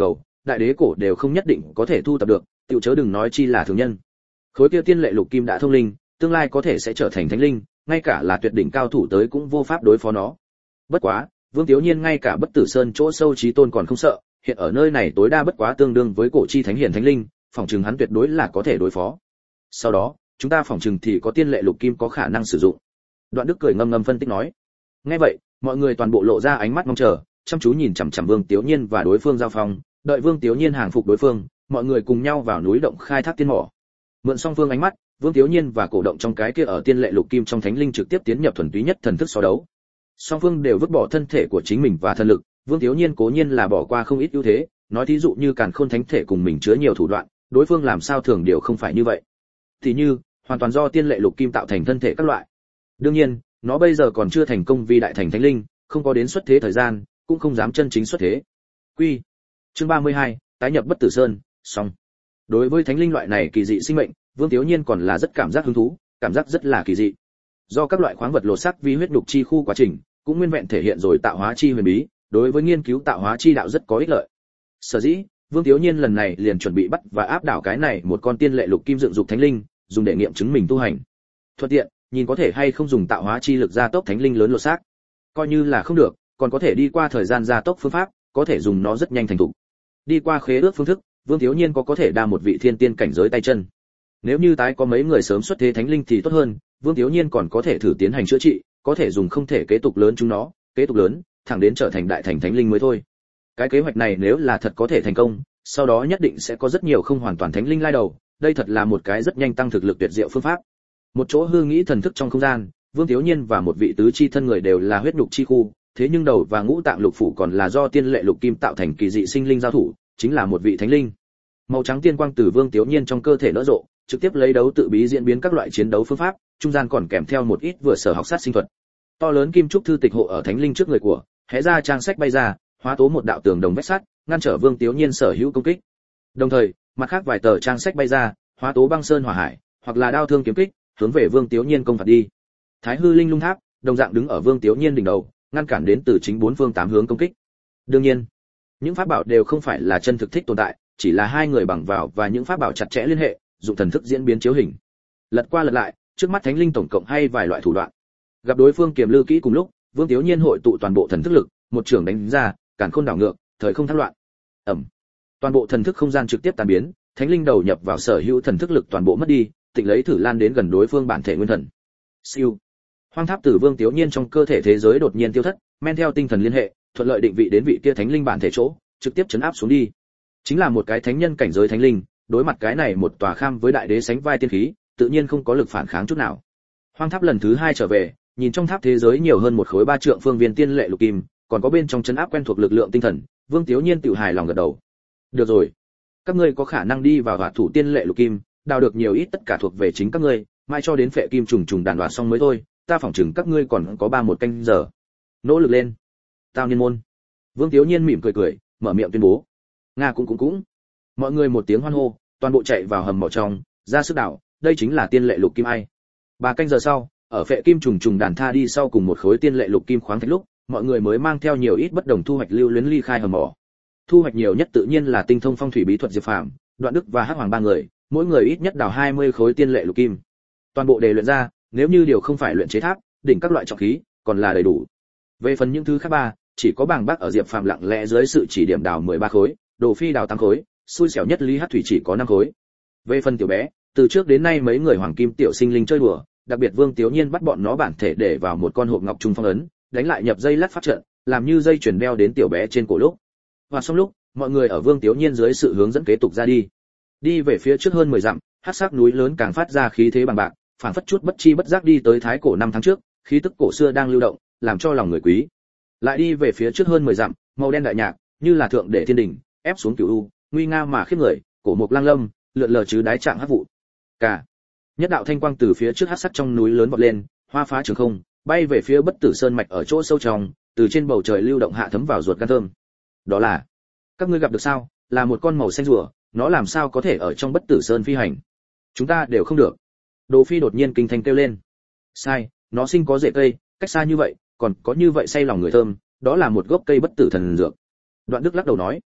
đại đế cổ đều không nhất định có thể thu tập được, tựu chớ đừng nói chi là thường nhân. Khối kia tiên lệ lục kim đã thông linh, tương lai có thể sẽ trở thành thánh linh, ngay cả là tuyệt đỉnh cao thủ tới cũng vô pháp đối phó nó. Bất quá, Vương Tiếu Nhiên ngay cả Bất Tử Sơn chỗ sâu chí tôn còn không sợ, hiện ở nơi này tối đa bất quá tương đương với cổ chi thánh hiển thánh linh, phỏng chừng hắn tuyệt đối là có thể đối phó. Sau đó, chúng ta phỏng chừng thì có tiên lệ lục kim có khả năng sử dụng. Đoạn Đức cười ngâm ngâm phân tích nói. Nghe vậy, mọi người toàn bộ lộ ra ánh mắt mong chờ, chăm chú nhìn chằm chằm Vương Tiếu Nhiên và đối phương giao phong, đợi Vương Tiếu Nhiên hàng phục đối phương, mọi người cùng nhau vào núi động khai thác tiên mỏ. Mượn song phương ánh mắt, Vương Tiếu Nhiên và cổ động trong cái kia ở tiên lệ lục kim trong thánh linh trực tiếp tiến nhập thuần túy nhất thần thức so đấu. Song phương đều vứt bỏ thân thể của chính mình và thần lực, Vương Tiếu Nhiên cố nhiên là bỏ qua không ít ưu thế, nói thí dụ như Càn Khôn thánh thể cùng mình chứa nhiều thủ đoạn, đối phương làm sao thường điều không phải như vậy. Thì như, hoàn toàn do tiên lệ lục kim tạo thành thân thể các loại. Đương nhiên, nó bây giờ còn chưa thành công vì đại thành thánh linh, không có đến xuất thế thời gian, cũng không dám chân chính xuất thế. Quy. Chương 32, tái nhập Bất Tử Sơn, xong. Đối với thánh linh loại này kỳ dị sinh mệnh, Vương Tiếu Nhiên còn là rất cảm giác hứng thú, cảm giác rất là kỳ dị. Do các loại khoáng vật lột xác vi huyết nhục chi khu quá trình, cũng nguyên vẹn thể hiện rồi tạo hóa chi huyền bí, đối với nghiên cứu tạo hóa chi đạo rất có ích lợi. Sở dĩ, Vương Tiếu Nhiên lần này liền chuẩn bị bắt và áp đảo cái này một con tiên lệ lục kim dựng dục thánh linh, dùng để nghiệm chứng mình tu hành. Thuận tiện, nhìn có thể hay không dùng tạo hóa chi lực gia tốc thánh linh lớn lột xác. Coi như là không được, còn có thể đi qua thời gian gia tốc phương pháp, có thể dùng nó rất nhanh thành thục. Đi qua khế ước phương thức, Vương Tiếu Nhiên có thể đa một vị thiên tiên cảnh giới tay chân. Nếu như tái có mấy người sớm xuất thế thánh linh thì tốt hơn, Vương Tiếu Nhiên còn có thể thử tiến hành chữa trị, có thể dùng không thể kế tục lớn chúng nó, kế tục lớn, thẳng đến trở thành đại thành thánh linh mới thôi. Cái kế hoạch này nếu là thật có thể thành công, sau đó nhất định sẽ có rất nhiều không hoàn toàn thánh linh lai đầu, đây thật là một cái rất nhanh tăng thực lực tuyệt diệu phương pháp. Một chỗ hư nghĩ thần thức trong không gian, Vương Tiếu Nhiên và một vị tứ chi thân người đều là huyết nhục chi khu, thế nhưng đầu và ngũ tạng lục phủ còn là do tiên lệ lục kim tạo thành kỳ dị sinh linh giao thủ, chính là một vị thánh linh. Màu trắng tiên quang từ Vương Tiếu Nhiên trong cơ thể nở rộ, trực tiếp lấy đấu tự bí diễn biến các loại chiến đấu phương pháp, trung gian còn kèm theo một ít vừa sở học sát sinh thuật. To lớn kim trúc thư tịch hộ ở thánh linh trước người của, hé ra trang sách bay ra, hóa tố một đạo tường đồng vách sắt, ngăn trở Vương Tiếu Nhiên sở hữu công kích. Đồng thời, mặt khác vài tờ trang sách bay ra, hóa tố băng sơn hỏa hải, hoặc là đao thương kiếm kích, hướng về Vương Tiếu Nhiên công phạt đi. Thái hư linh lung tháp, đồng dạng đứng ở Vương Tiếu Nhiên đỉnh đầu, ngăn cản đến từ chính bốn phương tám hướng công kích. Đương nhiên, những pháp bảo đều không phải là chân thực thích tồn tại, chỉ là hai người bằng vào và những pháp bảo chặt chẽ liên hệ, dụng thần thức diễn biến chiếu hình. Lật qua lật lại, trước mắt thánh linh tổng cộng hay vài loại thủ đoạn. Gặp đối phương kiềm lư kỹ cùng lúc, Vương Tiếu Nhiên hội tụ toàn bộ thần thức lực, một trường đánh ra, càn khôn đảo ngược, thời không thác loạn. Ầm. Toàn bộ thần thức không gian trực tiếp tan biến, thánh linh đầu nhập vào sở hữu thần thức lực toàn bộ mất đi, tịnh lấy thử lan đến gần đối phương bản thể nguyên thần. Siêu. Hoang tháp tử Vương Tiếu Nhiên trong cơ thể thế giới đột nhiên tiêu thất, men theo tinh thần liên hệ, thuận lợi định vị đến vị kia thánh linh bản thể chỗ, trực tiếp chấn áp xuống đi. Chính là một cái thánh nhân cảnh giới thánh linh, đối mặt cái này một tòa kham với đại đế sánh vai tiên khí, tự nhiên không có lực phản kháng chút nào. Hoang tháp lần thứ hai trở về, nhìn trong tháp thế giới nhiều hơn một khối 3 trượng phương viên tiên lệ lục kim, còn có bên trong chấn áp quen thuộc lực lượng tinh thần, Vương Tiếu Nhiên tự hài lòng gật đầu. Được rồi, các ngươi có khả năng đi vào hoạt thủ tiên lệ lục kim, đào được nhiều ít tất cả thuộc về chính các ngươi, mai cho đến phệ kim trùng trùng đàn đoạt xong mới thôi, ta phỏng chừng các ngươi còn có 3-1 canh giờ. Nỗ lực lên. Tao niên môn. Vương Tiếu Nhiên mỉm cười cười, mở miệng tuyên bố. Nga cũng. Mọi người một tiếng hoan hô, toàn bộ chạy vào hầm mỏ trong, ra sức đào, đây chính là tiên lệ lục kim ai. 3 canh giờ sau, ở phệ kim trùng trùng đàn tha đi sau cùng một khối tiên lệ lục kim khoáng thạch lúc, mọi người mới mang theo nhiều ít bất đồng thu hoạch lưu luyến ly khai hầm mỏ. Thu hoạch nhiều nhất tự nhiên là tinh thông phong thủy bí thuật Diệp Phàm, Đoạn Đức và Hắc Hoàng 3 người, mỗi người ít nhất đào 20 khối tiên lệ lục kim. Toàn bộ đề luyện ra, nếu như điều không phải luyện chế tháp, đỉnh các loại trọng khí, còn là đầy đủ. Về phần những thứ khác ba, chỉ có Bàng Bác ở Diệp Phàm lặng lẽ dưới sự chỉ điểm đào 13 khối, Đồ Phi đào 8 khối, xui xẻo nhất Lý Hắc Thủy chỉ có 5 khối. Về phần tiểu bé, từ trước đến nay mấy người hoàng kim tiểu sinh linh chơi đùa, đặc biệt Vương Tiếu Nhiên bắt bọn nó bản thể để vào một con hộp ngọc trung phong ấn, đánh lại nhập dây lát pháp trận, làm như dây chuyền đeo đến tiểu bé trên cổ lúc. Và xong lúc, mọi người ở Vương Tiếu Nhiên dưới sự hướng dẫn kế tục ra đi. Đi về phía trước hơn 10 dặm, hắc sắc núi lớn càng phát ra khí thế bằng bạc, phảng phất chút bất chi bất giác đi tới thái cổ 5 tháng trước, khí tức cổ xưa đang lưu động, làm cho lòng người quý. Lại đi về phía trước hơn 10 dặm, màu đen đại nhạc, như là thượng đệ thiên đỉnh, ép xuống cửu u, nguy nga mà khiếp người, cổ mục lang lâm, lượn lờ chứ đái trạng hắc vụ. Cả nhất đạo thanh quang từ phía trước hắc sắc trong núi lớn vọt lên, hoa phá trường không, bay về phía Bất Tử Sơn mạch ở chỗ sâu trong, từ trên bầu trời lưu động hạ thấm vào ruột gan thơm. Đó là, các ngươi gặp được sao? Là một con màu xanh rùa, nó làm sao có thể ở trong Bất Tử Sơn phi hành? Chúng ta đều không được. Đồ Phi đột nhiên kinh thanh kêu lên. Sai, nó sinh có rễ cây, cách xa như vậy, còn có như vậy say lòng người thơm, đó là một gốc cây bất tử thần dược. Đoạn Đức lắc đầu nói.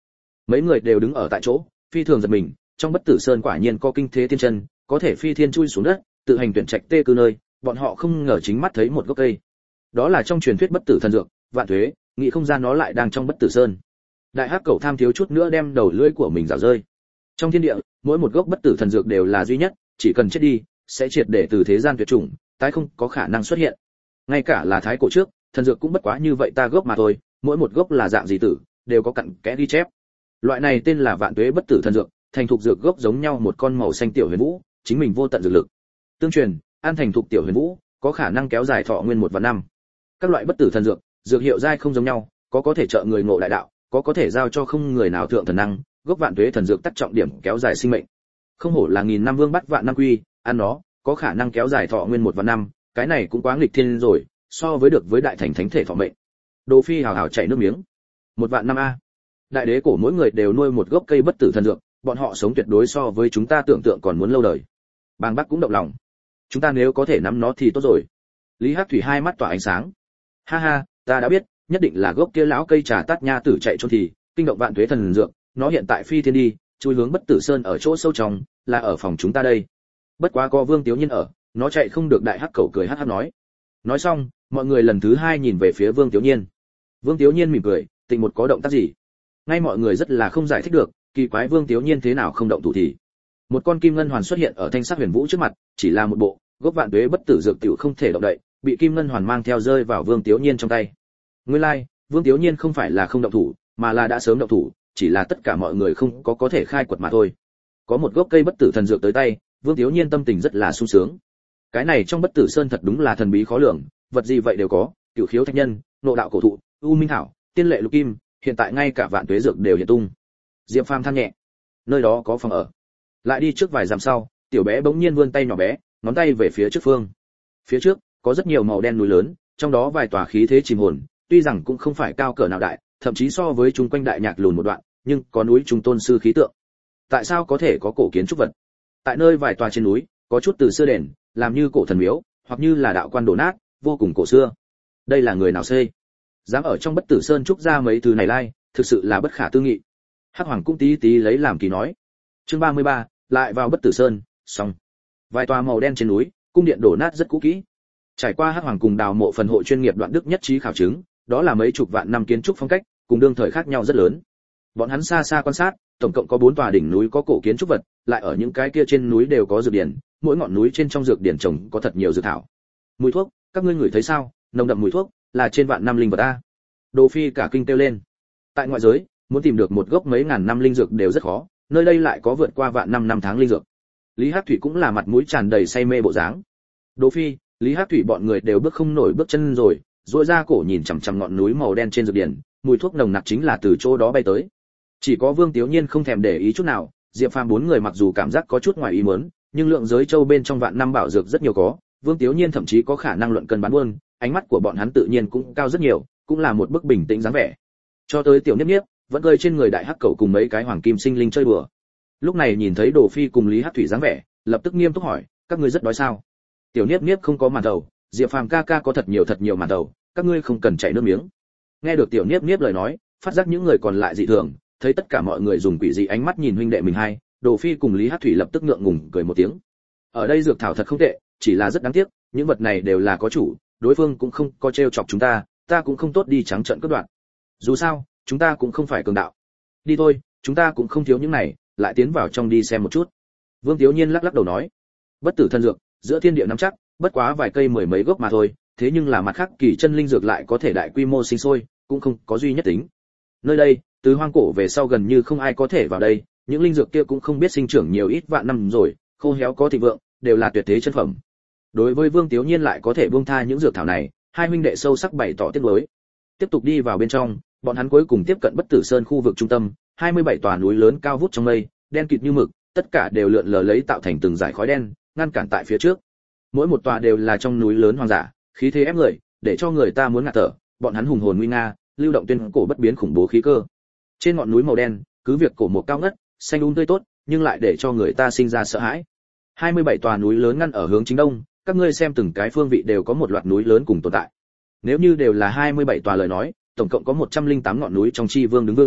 Mấy người đều đứng ở tại chỗ, phi thường giật mình, trong Bất Tử Sơn quả nhiên có kinh thế tiên chân, có thể phi thiên chui xuống đất, tự hành tuyển trạch tê cư nơi, bọn họ không ngờ chính mắt thấy một gốc cây. Đó là trong truyền thuyết bất tử thần dược, vạn thuế, nghĩ không ra nó lại đang trong Bất Tử Sơn. Đại hắc cẩu tham thiếu chút nữa đem đầu lưỡi của mình rào rơi. Trong thiên địa, mỗi một gốc bất tử thần dược đều là duy nhất, chỉ cần chết đi, sẽ triệt để từ thế gian tuyệt chủng, tái không có khả năng xuất hiện. Ngay cả là thái cổ trước, thần dược cũng bất quá như vậy ta gốc mà thôi, mỗi một gốc là dạng gì tử, đều có cặn kẽ ghi chép. Loại này tên là vạn tuế bất tử thần dược, thành thục dược gốc giống nhau một con màu xanh tiểu huyền vũ, chính mình vô tận dược lực. Tương truyền, an thành thục tiểu huyền vũ, có khả năng kéo dài thọ nguyên 1 vạn năm. Các loại bất tử thần dược, dược hiệu giai không giống nhau, có thể trợ người ngộ đại đạo, có thể giao cho không người nào thượng thần năng, gốc vạn tuế thần dược tác trọng điểm kéo dài sinh mệnh. Không hổ là 1000 năm vương bắt vạn năm quy, ăn nó, có khả năng kéo dài thọ nguyên 1 vạn năm, cái này cũng quá nghịch thiên rồi, so với được với đại thành thánh thể thọ mệnh. Đồ Phi hào hào chảy nước miếng. 1 vạn năm a. Đại đế cổ mỗi người đều nuôi một gốc cây bất tử thần dược, bọn họ sống tuyệt đối so với chúng ta tưởng tượng còn muốn lâu đời. Bàng Bắc cũng động lòng. Chúng ta nếu có thể nắm nó thì tốt rồi. Lý Hắc Thủy hai mắt tỏa ánh sáng. Ha ha, ta đã biết, nhất định là gốc kia lão cây trà tát nha tử chạy trốn thì, kinh động vạn tuế thần dược, nó hiện tại phi thiên đi, chui hướng Bất Tử Sơn ở chỗ sâu trong, là ở phòng chúng ta đây. Bất quá có Vương Tiếu Nhiên ở, nó chạy không được. Đại hắc cẩu cười hắc hắc nói. Nói xong, mọi người lần thứ 2 nhìn về phía Vương Tiếu Nhiên. Vương Tiếu Nhiên mỉm cười, tình một có động tác gì? Ngay mọi người rất là không giải thích được, kỳ quái Vương Tiếu Nhiên thế nào không động thủ thì. Một con kim ngân hoàn xuất hiện ở thanh sắc huyền vũ trước mặt, chỉ là một bộ, gốc vạn tuế bất tử dược tiểu không thể động đậy, bị kim ngân hoàn mang theo rơi vào Vương Tiếu Nhiên trong tay. Nguyên lai, Vương Tiếu Nhiên không phải là không động thủ, mà là đã sớm động thủ, chỉ là tất cả mọi người không có thể khai quật mà thôi. Có một gốc cây bất tử thần dược tới tay, Vương Tiếu Nhiên tâm tình rất là sung sướng. Cái này trong Bất Tử Sơn thật đúng là thần bí khó lường, vật gì vậy đều có, cửu khiếu thạch nhân, nộ đạo cổ thụ, u minh thảo, tiên lệ lục kim, hiện tại ngay cả vạn tuế dược đều hiện tung. Diệp Phàm than nhẹ, nơi đó có phòng ở. Lại đi trước vài dặm sau, tiểu bé bỗng nhiên vươn tay nhỏ bé, ngón tay về phía trước phương. Phía trước có rất nhiều màu đen núi lớn, trong đó vài tòa khí thế chìm hồn, tuy rằng cũng không phải cao cỡ nào đại, thậm chí so với chung quanh đại nhạc lùn một đoạn, nhưng có núi trung tôn sư khí tượng. Tại sao có thể có cổ kiến trúc vật? Tại nơi vài tòa trên núi, có chút từ xưa đền, làm như cổ thần miếu, hoặc như là đạo quan đổ nát, vô cùng cổ xưa. Đây là người nào xây? Dám ở trong Bất Tử Sơn trúc ra mấy thứ này lai, thực sự là bất khả tư nghị. Hắc Hoàng cũng tí tí lấy làm kỳ nói. Chương 33, lại vào Bất Tử Sơn, xong. Vài tòa màu đen trên núi, cung điện đổ nát rất cũ kỹ. Trải qua Hắc Hoàng cùng đào mộ phần hộ chuyên nghiệp đoạn đức nhất trí khảo chứng, đó là mấy chục vạn năm kiến trúc phong cách, cùng đương thời khác nhau rất lớn. Bọn hắn xa xa quan sát, tổng cộng có 4 tòa đỉnh núi có cổ kiến trúc vật, lại ở những cái kia trên núi đều có dược điển, mỗi ngọn núi trên trong dược điển trồng có thật nhiều dược thảo. Mùi thuốc, các ngươi ngửi thấy sao? Nồng đậm mùi thuốc, là trên vạn năm linh vật a. Đồ Phi cả kinh kêu lên. Tại ngoại giới, muốn tìm được một gốc mấy ngàn năm linh dược đều rất khó, nơi đây lại có vượt qua vạn năm tháng linh dược. Lý Hắc Thủy cũng là mặt mũi tràn đầy say mê bộ dáng. Đồ Phi, Lý Hắc Thủy bọn người đều bước không nổi bước chân rồi, duỗi ra cổ nhìn chằm chằm ngọn núi màu đen trên dược điển, mùi thuốc nồng nặc chính là từ chỗ đó bay tới. Chỉ có Vương Tiếu Nhiên không thèm để ý chút nào, Diệp Phàm 4 người mặc dù cảm giác có chút ngoài ý muốn, nhưng lượng giới châu bên trong vạn năm bảo dược rất nhiều có, Vương Tiếu Nhiên thậm chí có khả năng luận cân bán buôn, ánh mắt của bọn hắn tự nhiên cũng cao rất nhiều, cũng là một bức bình tĩnh dáng vẻ. Cho tới tiểu Niếp Niếp, vẫn cười trên người đại hắc cẩu cùng mấy cái hoàng kim sinh linh chơi đùa. Lúc này nhìn thấy Đồ Phi cùng Lý Hắc Thủy dáng vẻ, lập tức nghiêm túc hỏi, các ngươi rất đói sao? Tiểu Niếp Niếp không có màn đầu, Diệp Phàm ca ca có thật nhiều màn đầu, các ngươi không cần chảy nước miếng. Nghe được tiểu Niếp Niếp lời nói, phát giác những người còn lại dị thường, thấy tất cả mọi người dùng quỷ dị ánh mắt nhìn huynh đệ mình hai, Đồ Phi cùng Lý Hắc Thủy lập tức ngượng ngùng cười một tiếng. Ở đây dược thảo thật không tệ, chỉ là rất đáng tiếc, những vật này đều là có chủ, đối phương cũng không có trêu chọc chúng ta cũng không tốt đi trắng trợn cướp đoạt. Dù sao, chúng ta cũng không phải cường đạo. Đi thôi, chúng ta cũng không thiếu những này, lại tiến vào trong đi xem một chút. Vương Tiếu Nhiên lắc lắc đầu nói, bất tử thân dược, giữa thiên địa nắm chắc, bất quá vài cây mười mấy gốc mà thôi, thế nhưng là mặt khác kỳ chân linh dược lại có thể đại quy mô sinh sôi, cũng không có duy nhất tính. Nơi đây, từ hoang cổ về sau gần như không ai có thể vào đây, những linh dược kia cũng không biết sinh trưởng nhiều ít vạn năm rồi, khô héo có thịnh vượng, đều là tuyệt thế chân phẩm. Đối với Vương Tiếu Nhiên lại có thể buông tha những dược thảo này, hai huynh đệ sâu sắc bày tỏ tiếc nuối. Tiếp tục đi vào bên trong, bọn hắn cuối cùng tiếp cận Bất Tử Sơn khu vực trung tâm, 27 tòa núi lớn cao vút trong mây, đen kịt như mực, tất cả đều lượn lờ lấy tạo thành từng dải khói đen, ngăn cản tại phía trước. Mỗi một tòa đều là trong núi lớn hoang dã, khí thế ép người, để cho người ta muốn ngạt thở, bọn hắn hùng hồn nguy nga, lưu động tuyên cổ bất biến khủng bố khí cơ. Trên ngọn núi màu đen, cứ việc cổ một cao ngất, xanh tươi tốt, nhưng lại để cho người ta sinh ra sợ hãi. 27 tòa núi lớn ngăn ở hướng chính đông, các ngươi xem từng cái phương vị đều có một loạt núi lớn cùng tồn tại. Nếu như đều là 27 tòa lời nói, tổng cộng có 108 ngọn núi trong chi vương đứng vững,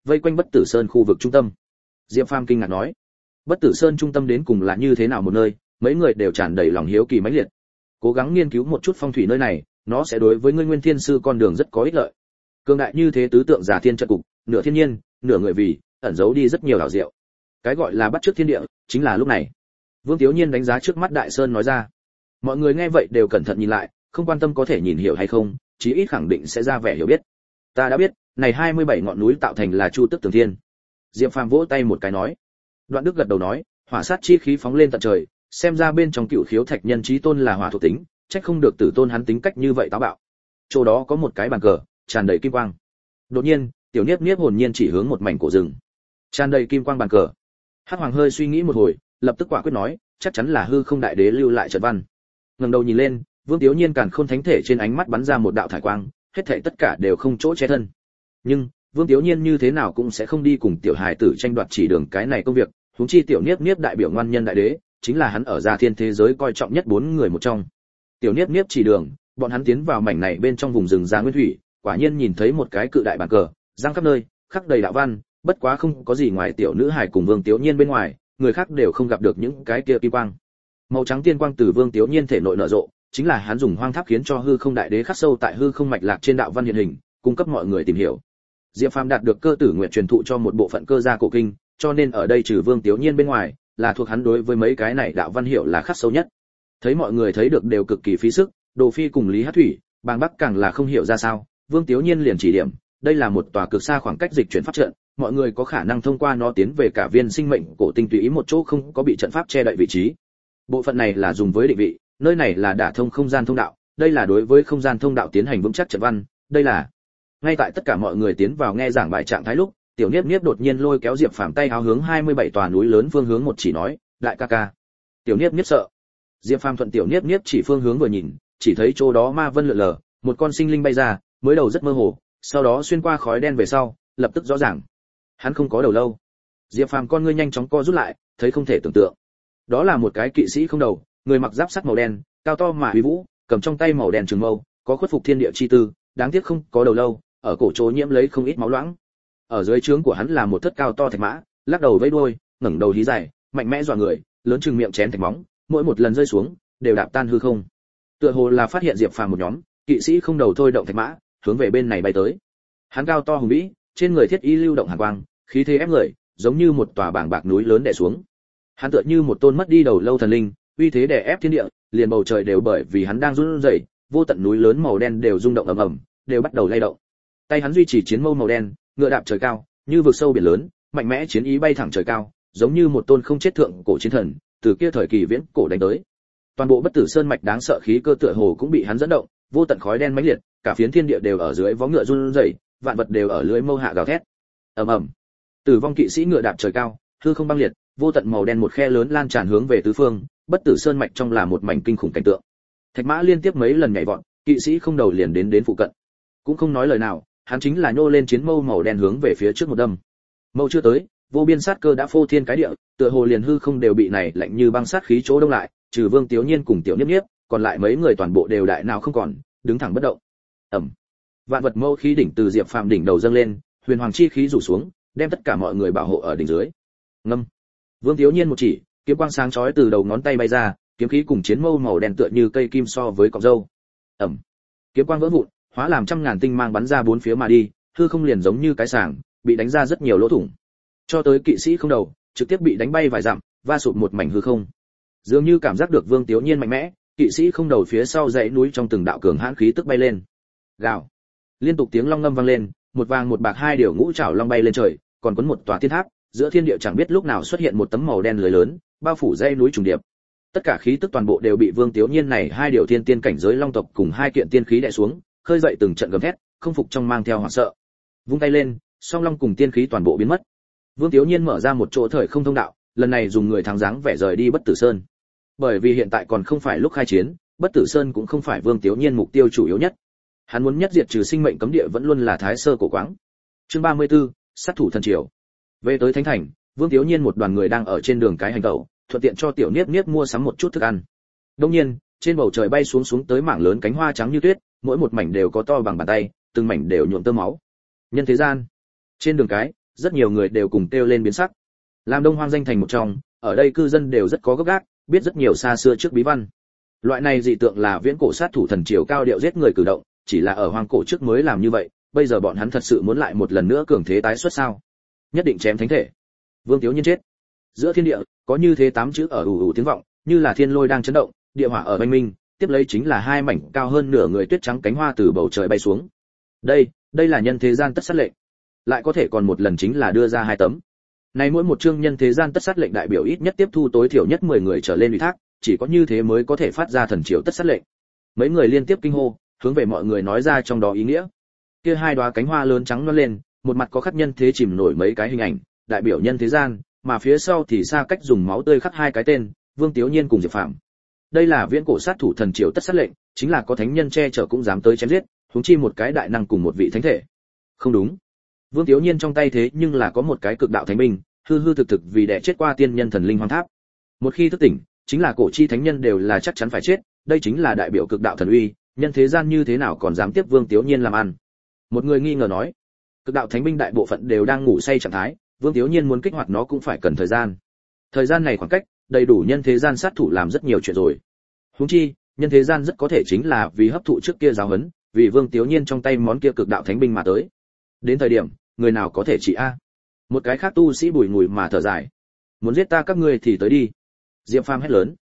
vây quanh Bất Tử Sơn khu vực trung tâm. Diệp Phàm kinh ngạc nói, Bất Tử Sơn trung tâm đến cùng là như thế nào một nơi, mấy người đều tràn đầy lòng hiếu kỳ mãnh liệt. Cố gắng nghiên cứu một chút phong thủy nơi này, nó sẽ đối với ngươi Nguyên Thiên sư con đường rất có ích lợi. Cường đại như thế tứ tượng giả thiên trận cục, nửa thiên nhiên, nửa người vì, ẩn giấu đi rất nhiều ảo diệu. Cái gọi là bắt trước thiên địa, chính là lúc này. Vương Tiếu Nhiên đánh giá trước mắt Đại Sơn nói ra. Mọi người nghe vậy đều cẩn thận nhìn lại, không quan tâm có thể nhìn hiểu hay không, chí ít khẳng định sẽ ra vẻ hiểu biết. Ta đã biết, này 27 ngọn núi tạo thành là Chu Tức Tường Thiên. Diệp Phàm vỗ tay một cái nói. Đoạn Đức gật đầu nói, hỏa sát chi khí phóng lên tận trời, xem ra bên trong Cựu Khiếu Thạch Nhân chí tôn là hỏa thuộc tính, trách không được Tử Tôn hắn tính cách như vậy táo bạo. Chỗ đó có một cái bàn cờ, tràn đầy kim quang. Đột nhiên, Tiểu Niếp Niếp hồn nhiên chỉ hướng một mảnh cổ rừng. Tràn đầy kim quang bàn cờ. Hắc Hoàng hơi suy nghĩ một hồi, lập tức quả quyết nói, chắc chắn là Hư Không Đại Đế lưu lại trận văn. Ngẩng đầu nhìn lên, Vương Tiếu Nhiên càn khôn thánh thể trên ánh mắt bắn ra một đạo thải quang, hết thảy tất cả đều không chỗ che thân. Nhưng, Vương Tiếu Nhiên như thế nào cũng sẽ không đi cùng tiểu hài tử tranh đoạt chỉ đường cái này công việc, huống chi Tiểu Niếp Niếp đại biểu ngoan nhân đại đế, chính là hắn ở Gia Thiên thế giới coi trọng nhất 4 người một trong. Tiểu Niếp Niếp chỉ đường, bọn hắn tiến vào mảnh này bên trong vùng rừng Gia Nguyên Thủy, quả nhiên nhìn thấy một cái cự đại bàn cờ, giăng khắp nơi, khắc đầy đạo văn, bất quá không có gì ngoài tiểu nữ hài cùng Vương Tiếu Nhiên bên ngoài, người khác đều không gặp được những cái kia kim quang. Màu trắng tiên quang từ Vương Tiếu Nhiên thể nội nở rộ, chính là hắn dùng hoang tháp khiến cho Hư Không Đại Đế khắc sâu tại hư không mạch lạc trên đạo văn hiện hình, cung cấp mọi người tìm hiểu. Diệp Phàm đạt được cơ tử nguyện truyền thụ cho một bộ phận cơ gia cổ kinh, cho nên ở đây trừ Vương Tiếu Nhiên bên ngoài, là thuộc hắn đối với mấy cái này đạo văn hiểu là khắc sâu nhất. Thấy mọi người thấy được đều cực kỳ phí sức, Đồ Phi cùng Lý Hắc Thủy, Bàng Bắc càng là không hiểu ra sao, Vương Tiếu Nhiên liền chỉ điểm, đây là một tòa cực xa khoảng cách dịch chuyển pháp trận, mọi người có khả năng thông qua nó tiến về cả viên sinh mệnh cổ tinh tùy ý một chỗ không có bị trận pháp che đậy vị trí. Bộ phận này là dùng với định vị, nơi này là đả thông không gian thông đạo, đây là đối với không gian thông đạo tiến hành vững chắc trận văn, đây là. Ngay tại tất cả mọi người tiến vào nghe giảng bài trạng thái lúc, Tiểu Niếp Niếp đột nhiên lôi kéo Diệp Phàm tay áo hướng 27 tòa núi lớn phương hướng một chỉ nói, "Đại ca ca." Tiểu Niếp Niếp sợ. Diệp Phàm thuận Tiểu Niếp Niếp chỉ phương hướng vừa nhìn, chỉ thấy chỗ đó ma vân lượn lờ, một con sinh linh bay ra, mới đầu rất mơ hồ, sau đó xuyên qua khói đen về sau, lập tức rõ ràng. Hắn không có đầu lâu. Diệp Phàm con ngươi nhanh chóng co rút lại, thấy không thể tưởng tượng. Đó là một cái kỵ sĩ không đầu, người mặc giáp sắt màu đen, cao to mà uy vũ, cầm trong tay màu đen trường mâu, có khuất phục thiên địa chi tư, đáng tiếc không có đầu lâu, ở cổ chỗ nhiễm lấy không ít máu loãng. Ở dưới trướng của hắn là một thất cao to thạch mã, lắc đầu vẫy đuôi, ngẩng đầu hí dài, mạnh mẽ dọa người, lớn chừng miệng chén thạch móng, mỗi một lần rơi xuống, đều đạp tan hư không. Tựa hồ là phát hiện Diệp Phàm một nhóm, kỵ sĩ không đầu thôi động thạch mã, hướng về bên này bay tới. Hắn cao to hùng vĩ, trên người thiết y lưu động hàn quang, khí thế ép người, giống như một tòa bảng bạc núi lớn đè xuống. Hắn tựa như một tôn mất đi đầu lâu thần linh, uy thế đè ép thiên địa, liền bầu trời đều bởi vì hắn đang run rẩy, vô tận núi lớn màu đen đều rung động ầm ầm, đều bắt đầu lay động. Tay hắn duy trì chiến mâu màu đen, ngựa đạp trời cao, như vực sâu biển lớn, mạnh mẽ chiến ý bay thẳng trời cao, giống như một tôn không chết thượng cổ chiến thần, từ kia thời kỳ viễn cổ đánh tới. Toàn bộ Bất Tử Sơn mạch đáng sợ khí cơ tựa hồ cũng bị hắn dẫn động, vô tận khói đen mãnh liệt, cả phiến thiên địa đều ở dưới vó ngựa run rẩy, vạn vật đều ở lưỡi mâu hạ gào thét. Ầm ầm. Tử vong kỵ sĩ ngựa đạp trời cao, hư không băng liệt, vô tận màu đen một khe lớn lan tràn hướng về tứ phương, Bất Tử Sơn mạch trong là một mảnh kinh khủng cảnh tượng. Thạch mã liên tiếp mấy lần nhảy vọt, kỵ sĩ không đầu liền đến phụ cận. Cũng không nói lời nào, hắn chính là nhô lên chiến mâu màu đen hướng về phía trước một đâm. Mâu chưa tới, vô biên sát cơ đã phô thiên cái địa, tựa hồ liền hư không đều bị này lạnh như băng sát khí chỗ đông lại, trừ Vương Tiếu Nhiên cùng Tiểu Niếp Niếp, còn lại mấy người toàn bộ đều đại nào không còn, đứng thẳng bất động. Ầm. Vạn vật mâu khí đỉnh từ Diệp Phàm đỉnh đầu dâng lên, huyền hoàng chi khí rủ xuống, đem tất cả mọi người bảo hộ ở đỉnh dưới. Ngâm. Vương Tiếu Nhiên một chỉ, kiếm quang sáng chói từ đầu ngón tay bay ra, kiếm khí cùng chiến mâu màu đen tựa như cây kim so với cọng râu. Ầm. Kiếm quang vỡ vụn, hóa làm trăm ngàn tinh mang bắn ra bốn phía mà đi, hư không liền giống như cái sàng, bị đánh ra rất nhiều lỗ thủng. Cho tới kỵ sĩ không đầu, trực tiếp bị đánh bay vài dặm, va sụp một mảnh hư không. Dường như cảm giác được Vương Tiếu Nhiên mạnh mẽ, kỵ sĩ không đầu phía sau dãy núi trong từng đạo cường hãn khí tức bay lên. Gào. Liên tục tiếng long ngâm vang lên, một vàng một bạc hai điều ngũ trảo long bay lên trời, còn cuốn một tòa thiên tháp, giữa thiên địa chẳng biết lúc nào xuất hiện một tấm màu đen lưới lớn, bao phủ dãy núi trùng điệp. Tất cả khí tức toàn bộ đều bị Vương Tiếu Nhiên này hai điều thiên tiên cảnh giới long tộc cùng hai kiện tiên khí đè xuống, khơi dậy từng trận gầm thét, không phục trong mang theo hoảng sợ. Vung tay lên, song long cùng tiên khí toàn bộ biến mất. Vương Tiếu Nhiên mở ra một chỗ thời không thông đạo, lần này dùng người thắng dáng vẻ rời đi Bất Tử Sơn. Bởi vì hiện tại còn không phải lúc khai chiến, Bất Tử Sơn cũng không phải Vương Tiếu Nhiên mục tiêu chủ yếu nhất. Hắn muốn nhất diệt trừ sinh mệnh cấm địa vẫn luôn là Thái Sơ cổ quáng. Chương 34, sát thủ thần triều. Về tới Thánh Thành, Vương Tiếu Nhiên một đoàn người đang ở trên đường cái hành tẩu, thuận tiện cho Tiểu Niếp Niếp mua sắm một chút thức ăn. Đương nhiên, trên bầu trời bay xuống tới mảng lớn cánh hoa trắng như tuyết, mỗi một mảnh đều có to bằng bàn tay, từng mảnh đều nhuộm tơ máu. Nhân thế gian. Trên đường cái, Rất nhiều người đều cùng kêu lên biến sắc. Làm Đông Hoang danh thành một trong, ở đây cư dân đều rất có gốc gác, biết rất nhiều xa xưa trước bí văn. Loại này dị tượng là viễn cổ sát thủ thần triều cao điệu giết người cử động, chỉ là ở hoang cổ trước mới làm như vậy, bây giờ bọn hắn thật sự muốn lại một lần nữa cường thế tái xuất sao? Nhất định chém thánh thể. Vương Tiếu Nhiên chết. Giữa thiên địa, có như thế 8 chữ ở ù ù tiếng vọng, như là thiên lôi đang chấn động, địa hỏa ở oanh minh, tiếp lấy chính là 2 mảnh cao hơn nửa người tuyết trắng cánh hoa từ bầu trời bay xuống. Đây là nhân thế gian tất sát lệnh. Lại có thể còn một lần chính là đưa ra 2 tấm. Này mỗi một chương nhân thế gian tất sát lệnh đại biểu ít nhất tiếp thu tối thiểu nhất 10 người trở lên ủy thác, chỉ có như thế mới có thể phát ra thần triều tất sát lệnh. Mấy người liên tiếp kinh hô, hướng về mọi người nói ra trong đó ý nghĩa. Kia 2 đóa cánh hoa lớn trắng loan lên, một mặt có khắc nhân thế chìm nổi mấy cái hình ảnh, đại biểu nhân thế gian, mà phía sau thì xa cách dùng máu tươi khắc 2 cái tên, Vương Tiếu Nhiên cùng Diệp Phàm. Đây là viễn cổ sát thủ thần triều tất sát lệnh, chính là có thánh nhân che chở cũng dám tới chém giết, huống chi một cái đại năng cùng một vị thánh thể. Không đúng. Vương Tiếu Nhiên trong tay thế nhưng là có một cái cực đạo thánh binh, hư hư thực thực vì đè chết qua tiên nhân thần linh hoang tháp. Một khi thức tỉnh, chính là cổ chi thánh nhân đều là chắc chắn phải chết, đây chính là đại biểu cực đạo thần uy, nhân thế gian như thế nào còn dám tiếp Vương Tiếu Nhiên làm ăn. Một người nghi ngờ nói, cực đạo thánh binh đại bộ phận đều đang ngủ say trạng thái, Vương Tiếu Nhiên muốn kích hoạt nó cũng phải cần thời gian. Thời gian này khoảng cách, đầy đủ nhân thế gian sát thủ làm rất nhiều chuyện rồi. Huống chi, nhân thế gian rất có thể chính là vì hấp thụ trước kia giáo huấn, vì Vương Tiếu Nhiên trong tay món kia cực đạo thánh binh mà tới. Đến thời điểm, người nào có thể trị a? Một cái khác tu sĩ bùi ngùi mà thở dài. Muốn giết ta các ngươi thì tới đi. Diệp Phàm hét lớn.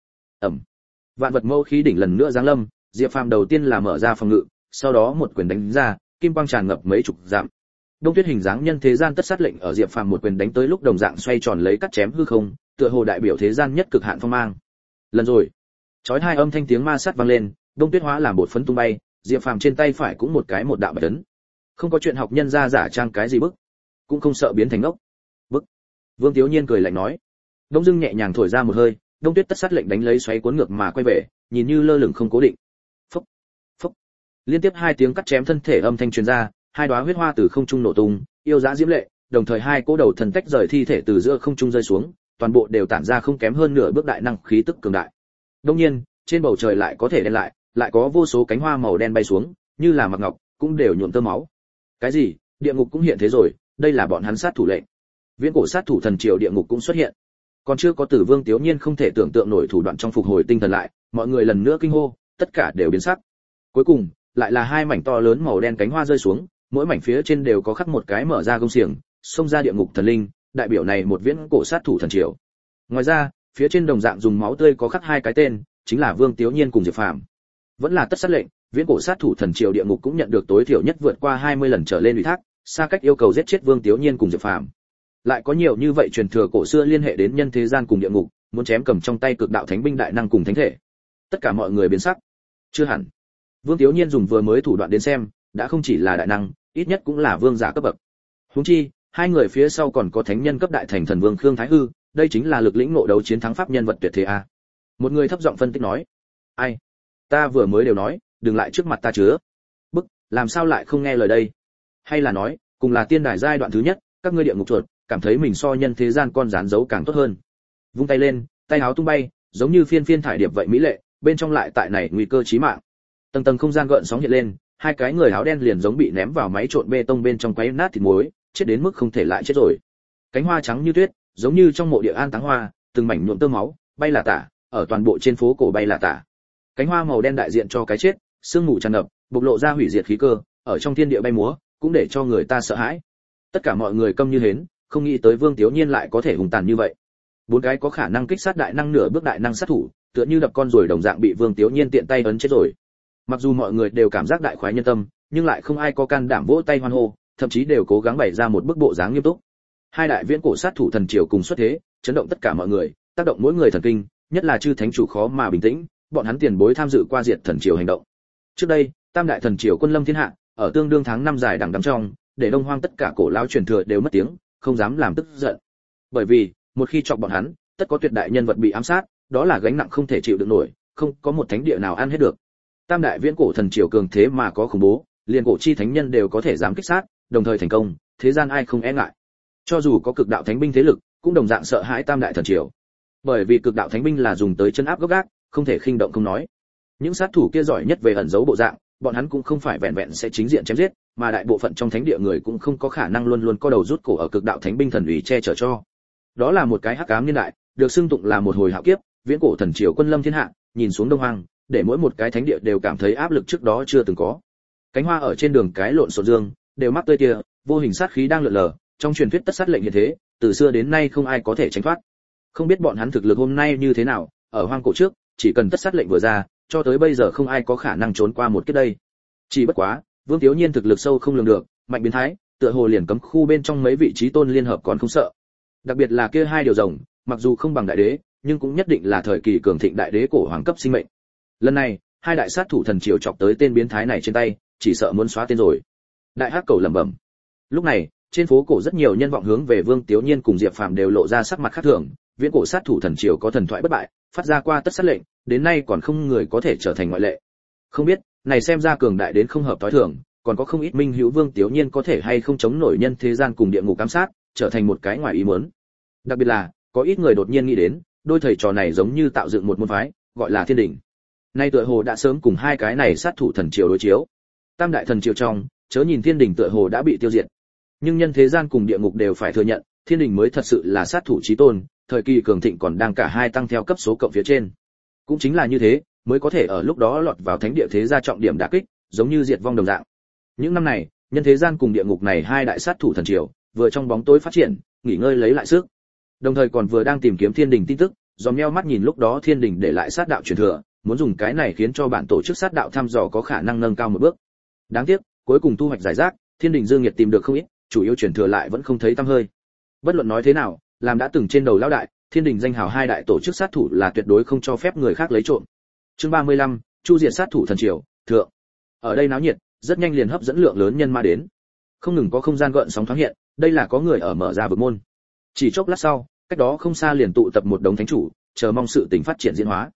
Vạn vật mâu khí đỉnh lần nữa giáng lâm, Diệp Phàm đầu tiên là mở ra phòng ngự, sau đó một quyền đánh ra, kim quang tràn ngập mấy chục dặm. Đông Tuyết hình dáng nhân thế gian tất sát lệnh ở Diệp Phàm một quyền đánh tới lúc đồng dạng xoay tròn lấy cắt chém hư không, tựa hồ đại biểu thế gian nhất cực hạn phong mang. Lần rồi, chói hai âm thanh tiếng ma sát vang lên, Đông Tuyết hóa làm bột phấn tung bay, Diệp Phàm trên tay phải cũng một cái một đạo bạch ấn. Không có chuyện học nhân ra giả trang cái gì bức, cũng không sợ biến thành ngốc. Bức. Vương Tiếu Nhiên cười lạnh nói. Đông Dương nhẹ nhàng thổi ra một hơi, Đông Tuyết tất sát lệnh đánh lấy xoáy cuốn ngược mà quay về, nhìn như lơ lửng không cố định. Phốc, phốc. Liên tiếp 2 tiếng cắt chém thân thể âm thanh truyền ra, 2 đóa huyết hoa từ không trung nổ tung, yêu dã diễm lệ, đồng thời 2 cỗ đầu thần tách rời thi thể từ giữa không trung rơi xuống, toàn bộ đều tản ra không kém hơn nửa bước đại năng khí tức cường đại. Đương nhiên, trên bầu trời lại có thể đen lại có vô số cánh hoa màu đen bay xuống, như là mặc ngọc, cũng đều nhuộm tơ máu. Cái gì? Địa ngục cũng hiện thế rồi, đây là bọn hắn sát thủ lệnh. Viễn cổ sát thủ thần triều địa ngục cũng xuất hiện. Còn chưa có Tử Vương Tiếu Nhiên không thể tưởng tượng nổi thủ đoạn trong phục hồi tinh thần lại, mọi người lần nữa kinh hô, tất cả đều biến sắc. Cuối cùng, lại là 2 mảnh to lớn màu đen cánh hoa rơi xuống, mỗi mảnh phía trên đều có khắc một cái mở ra gông xiềng, xông ra địa ngục thần linh, đại biểu này một viễn cổ sát thủ thần triều. Ngoài ra, phía trên đồng dạng dùng máu tươi có khắc 2 cái tên, chính là Vương Tiếu Nhiên cùng Diệp Phàm. Vẫn là tất sát lệnh, viễn cổ sát thủ thần triều địa ngục cũng nhận được tối thiểu nhất vượt qua 20 lần trở lên ủy thác, xa cách yêu cầu giết chết Vương Tiếu Nhiên cùng Diệp Phàm. Lại có nhiều như vậy truyền thừa cổ xưa liên hệ đến nhân thế gian cùng địa ngục, muốn chém cầm trong tay cực đạo thánh binh đại năng cùng thánh thể. Tất cả mọi người biến sắc. Chưa hẳn. Vương Tiếu Nhiên dùng vừa mới thủ đoạn đến xem, đã không chỉ là đại năng, ít nhất cũng là vương giả cấp bậc. Huống chi, 2 người phía sau còn có thánh nhân cấp đại thành thần vương Khương Thái Hư, đây chính là lực lĩnh ngộ đấu chiến thắng pháp nhân vật tuyệt thế a. Một người thấp giọng phân tích nói: "Ai? Ta vừa mới đều nói, đừng lại trước mặt ta chứa. Bức, làm sao lại không nghe lời đây? Hay là nói, cùng là tiên đài giai đoạn thứ nhất, các ngươi địa ngục chuột, cảm thấy mình so nhân thế gian con rán giấu càng tốt hơn." Vung tay lên, tay áo tung bay, giống như phiên phiên thải điệp vậy mỹ lệ, bên trong lại tại này nguy cơ chí mạng. Tầng tầng không gian gợn sóng hiện lên, 2 cái người áo đen liền giống bị ném vào máy trộn bê tông bên trong quấy nát thịt muối, chết đến mức không thể lại chết rồi. Cánh hoa trắng như tuyết, giống như trong mộ địa an táng hoa, từng mảnh nhuộm tơ máu, bay là tả, ở toàn bộ trên phố cổ bay là tả. Cánh hoa màu đen đại diện cho cái chết, sương mù tràn ngập, bộc lộ ra hủy diệt khí cơ, ở trong thiên địa bay múa, cũng để cho người ta sợ hãi. Tất cả mọi người câm như hến, không nghĩ tới Vương Tiếu Nhiên lại có thể hùng tàn như vậy. 4 cái có khả năng kích sát đại năng nửa bước đại năng sát thủ, tựa như đập con rồi đồng dạng bị Vương Tiếu Nhiên tiện tay ấn chết rồi. Mặc dù mọi người đều cảm giác đại khoái nhân tâm, nhưng lại không ai có can đảm vỗ tay hoan hô, thậm chí đều cố gắng bày ra một bức bộ dáng nghiêm túc. 2 đại viễn cổ sát thủ thần triều cùng xuất thế, chấn động tất cả mọi người, tác động mỗi người thần kinh, nhất là chư thánh chủ khó mà bình tĩnh, bọn hắn tiền bối tham dự qua diệt thần triều hành động. Trước đây, Tam đại thần triều quân lâm thiên hạ, ở tương đương tháng 5 dài đằng đẵng trong, để Đông Hoang tất cả cổ lão truyền thừa đều mất tiếng, không dám làm tức giận. Bởi vì, một khi chọc bọn hắn, tất có tuyệt đại nhân vật bị ám sát, đó là gánh nặng không thể chịu đựng nổi, không có một thánh địa nào ăn hết được. Tam đại viễn cổ thần triều cường thế mà có khủng bố, liền cổ chi thánh nhân đều có thể dám kích sát, đồng thời thành công, thế gian ai không e ngại. Cho dù có cực đạo thánh binh thế lực, cũng đồng dạng sợ hãi Tam đại thần triều. Bởi vì cực đạo thánh binh là dùng tới chân áp gốc gác, không thể khinh động không nói. Những sát thủ kia giỏi nhất về ẩn giấu bộ dạng, bọn hắn cũng không phải vẹn vẹn sẽ chính diện chém giết, mà đại bộ phận trong thánh địa người cũng không có khả năng luôn luôn co đầu rút cổ ở cực đạo thánh binh thần ủy che chở cho. Đó là một cái hắc ám niên đại, được xưng tụng là một hồi hạo kiếp, viễn cổ thần triều quân lâm thiên hạ, nhìn xuống đông hoang, để mỗi một cái thánh địa đều cảm thấy áp lực trước đó chưa từng có. Cánh hoa ở trên đường cái lộn xộn dương, đều mắc tươi kia, vô hình sát khí đang lượn lờ, trong truyền thuyết tất sát lệnh như thế, từ xưa đến nay không ai có thể tránh thoát. Không biết bọn hắn thực lực hôm nay như thế nào, ở hoang cổ trước, chỉ cần tất sát lệnh vừa ra, cho tới bây giờ không ai có khả năng trốn qua một kiếp đây. Chỉ bất quá, Vương Tiếu Nhiên thực lực sâu không lường được, mạnh biến thái, tựa hồ liền cấm khu bên trong mấy vị trí tôn liên hợp còn không sợ. Đặc biệt là kia hai điều rồng, mặc dù không bằng đại đế, nhưng cũng nhất định là thời kỳ cường thịnh đại đế cổ hoàng cấp sinh mệnh. Lần này, hai đại sát thủ thần triều chọc tới tên biến thái này trên tay, chỉ sợ muốn xóa tên rồi. Đại hắc cầu lẩm bẩm. Lúc này, trên phố cổ rất nhiều nhân vọng hướng về Vương Tiếu Nhiên cùng Diệp Phàm đều lộ ra sắc mặt khác thường, viễn cổ sát thủ thần triều có thần thoại bất bại, phát ra qua tất sát lệnh, đến nay còn không người có thể trở thành ngoại lệ. Không biết, này xem ra cường đại đến không hợp tối thường, còn có không ít minh hữu Vương Tiếu Nhiên có thể hay không chống nổi nhân thế gian cùng địa ngục ám sát, trở thành một cái ngoài ý muốn. Đặc biệt là, có ít người đột nhiên nghĩ đến, đôi thầy trò này giống như tạo dựng một môn phái, gọi là Thiên Đình. Nay tựa hồ đã sớm cùng hai cái này sát thủ thần triều đối chiếu. Tam đại thần triều trong, chớ nhìn Thiên Đình tựa hồ đã bị tiêu diệt, nhưng nhân thế gian cùng địa ngục đều phải thừa nhận, Thiên Đình mới thật sự là sát thủ chí tôn, thời kỳ cường thịnh còn đang cả hai tăng theo cấp số cộng phía trên. Cũng chính là như thế, mới có thể ở lúc đó lọt vào thánh địa thế gia trọng điểm đả kích, giống như diệt vong đồng dạng. Những năm này, nhân thế gian cùng địa ngục này hai đại sát thủ thần triều, vừa trong bóng tối phát triển, nghỉ ngơi lấy lại sức. Đồng thời còn vừa đang tìm kiếm Thiên Đình tin tức, dòm nheo mắt nhìn lúc đó Thiên Đình để lại sát đạo truyền thừa, muốn dùng cái này khiến cho bản tổ chức sát đạo thăm dò có khả năng nâng cao một bước. Đáng tiếc, cuối cùng thu hoạch giải rác, Thiên Đình Dương Nhiệt tìm được không ít, chủ yếu truyền thừa lại vẫn không thấy tăm hơi. Bất luận nói thế nào, làm đã từng trên đầu lão đại, Thiên Đình danh hào hai đại tổ chức sát thủ là tuyệt đối không cho phép người khác lấy trộm. Chương 35, chu diệt sát thủ thần triều, thượng. Ở đây náo nhiệt, rất nhanh liền hấp dẫn lượng lớn nhân ma đến. Không ngừng có không gian gợn sóng thoáng hiện, đây là có người ở mở ra vực môn. Chỉ chốc lát sau, cách đó không xa liền tụ tập một đống thánh chủ, chờ mong sự tình phát triển diễn hóa.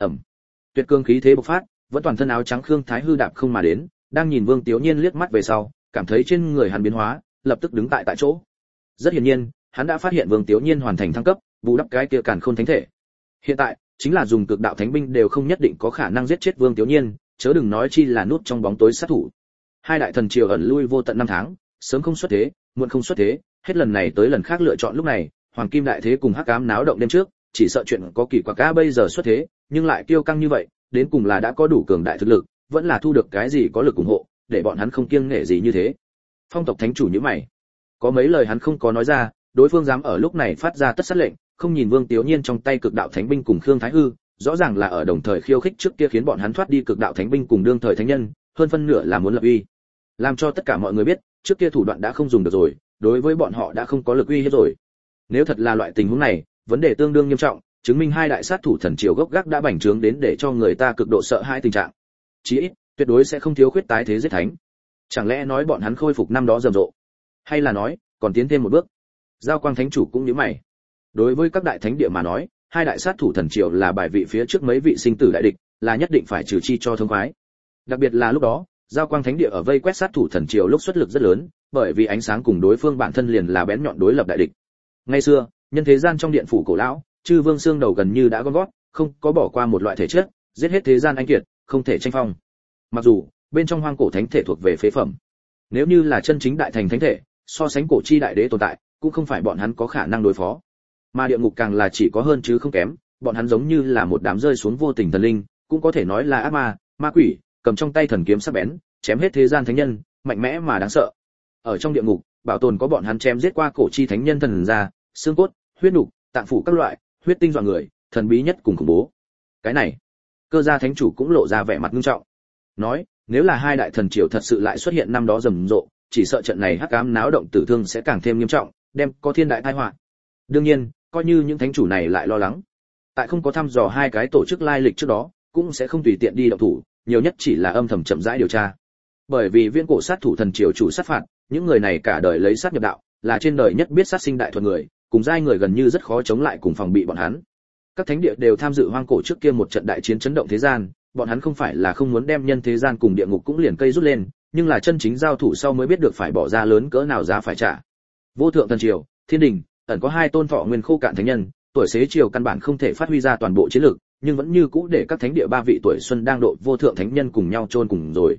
Tuyệt cương khí thế bộc phát, vẫn toàn thân áo trắng Khương Thái Hư đạp không mà đến, đang nhìn Vương Tiếu Nhiên liếc mắt về sau, cảm thấy trên người hắn biến hóa, lập tức đứng tại chỗ. Rất hiển nhiên, hắn đã phát hiện Vương Tiếu Nhiên hoàn thành thăng cấp, bù đắp cái kia càn khôn thánh thể. Hiện tại, chính là dùng cực đạo thánh binh đều không nhất định có khả năng giết chết Vương Tiếu Nhiên, chớ đừng nói chi là núp trong bóng tối sát thủ. Hai đại thần triều ẩn lui vô tận năm tháng, sớm không xuất thế, muộn không xuất thế, hết lần này tới lần khác lựa chọn lúc này, Hoàng Kim đại thế cùng Hắc Ám náo động đêm trước, chỉ sợ chuyện có kỳ quặc bây giờ xuất thế, nhưng lại kiêu căng như vậy, đến cùng là đã có đủ cường đại thực lực, vẫn là thu được cái gì có lực ủng hộ, để bọn hắn không kiêng nể gì như thế. Phong tộc thánh chủ như mày, có mấy lời hắn không có nói ra, đối phương dám ở lúc này phát ra tất sát lệnh, không nhìn Vương Tiếu Nhiên trong tay cực đạo thánh binh cùng Khương Thái Hư, rõ ràng là ở đồng thời khiêu khích trước kia khiến bọn hắn thoát đi cực đạo thánh binh cùng đương thời thánh nhân, hơn phân nửa là muốn lập uy, làm cho tất cả mọi người biết, trước kia thủ đoạn đã không dùng được rồi, đối với bọn họ đã không có lực uy hết rồi. Nếu thật là loại tình huống này, vấn đề tương đương nghiêm trọng, chứng minh hai đại sát thủ thần triều gốc gác đã bành trướng đến để cho người ta cực độ sợ hãi tình trạng. Chí ít, tuyệt đối sẽ không thiếu khuyết tái thế giết thánh. Chẳng lẽ nói bọn hắn khôi phục năm đó rầm rộ, hay là nói còn tiến thêm một bước? Giao Quang thánh chủ cũng nhíu mày. Đối với các đại thánh địa mà nói, hai đại sát thủ thần triều là bài vị phía trước mấy vị sinh tử đại địch, là nhất định phải trừ chi cho thông khoái. Đặc biệt là lúc đó, Giao Quang thánh địa ở vây quét sát thủ thần triều lúc xuất lực rất lớn, bởi vì ánh sáng cùng đối phương bản thân liền là bén nhọn đối lập đại địch. Ngày xưa, nhân thế gian trong điện phủ cổ lão, chư vương xương đầu gần như đã gom gót, không có bỏ qua một loại thể chất, giết hết thế gian anh kiệt, không thể tranh phong. Mặc dù bên trong hoang cổ thánh thể thuộc về phế phẩm, nếu như là chân chính đại thành thánh thể, so sánh cổ chi đại đế tồn tại, cũng không phải bọn hắn có khả năng đối phó. Mà địa ngục càng là chỉ có hơn chứ không kém, bọn hắn giống như là một đám rơi xuống vô tình thần linh, cũng có thể nói là ác ma, ma quỷ, cầm trong tay thần kiếm sắc bén, chém hết thế gian thánh nhân, mạnh mẽ mà đáng sợ. Ở trong địa ngục, bảo tồn có bọn hắn chém giết qua cổ chi thánh nhân thần ra, xương cốt, huyết nục, tạng phủ các loại, huyết tinh dọa người, thần bí nhất cùng khủng bố. Cái này, Cơ Gia thánh chủ cũng lộ ra vẻ mặt nghiêm trọng. Nói, nếu là hai đại thần triều thật sự lại xuất hiện năm đó rầm rộ, chỉ sợ trận này hắc ám náo động tử thương sẽ càng thêm nghiêm trọng, đem có thiên đại tai họa. Đương nhiên, coi như những thánh chủ này lại lo lắng, tại không có thăm dò hai cái tổ chức lai lịch trước đó, cũng sẽ không tùy tiện đi động thủ, nhiều nhất chỉ là âm thầm chậm rãi điều tra. Bởi vì viễn cổ sát thủ thần triều chủ sát phạt, những người này cả đời lấy sát nhập đạo, là trên đời nhất biết sát sinh đại thuật người, cùng giai người gần như rất khó chống lại cùng phòng bị bọn hắn. Các thánh địa đều tham dự hoang cổ trước kia một trận đại chiến chấn động thế gian, bọn hắn không phải là không muốn đem nhân thế gian cùng địa ngục cũng liền cây rút lên, nhưng là chân chính giao thủ sau mới biết được phải bỏ ra lớn cỡ nào giá phải trả. Vô thượng thần triều, Thiên Đình, ẩn có hai tôn thọ nguyên khô cạn thánh nhân, tuổi xế chiều căn bản không thể phát huy ra toàn bộ chiến lực, nhưng vẫn như cũ để các thánh địa ba vị tuổi xuân đang độ vô thượng thánh nhân cùng nhau chôn cùng rồi.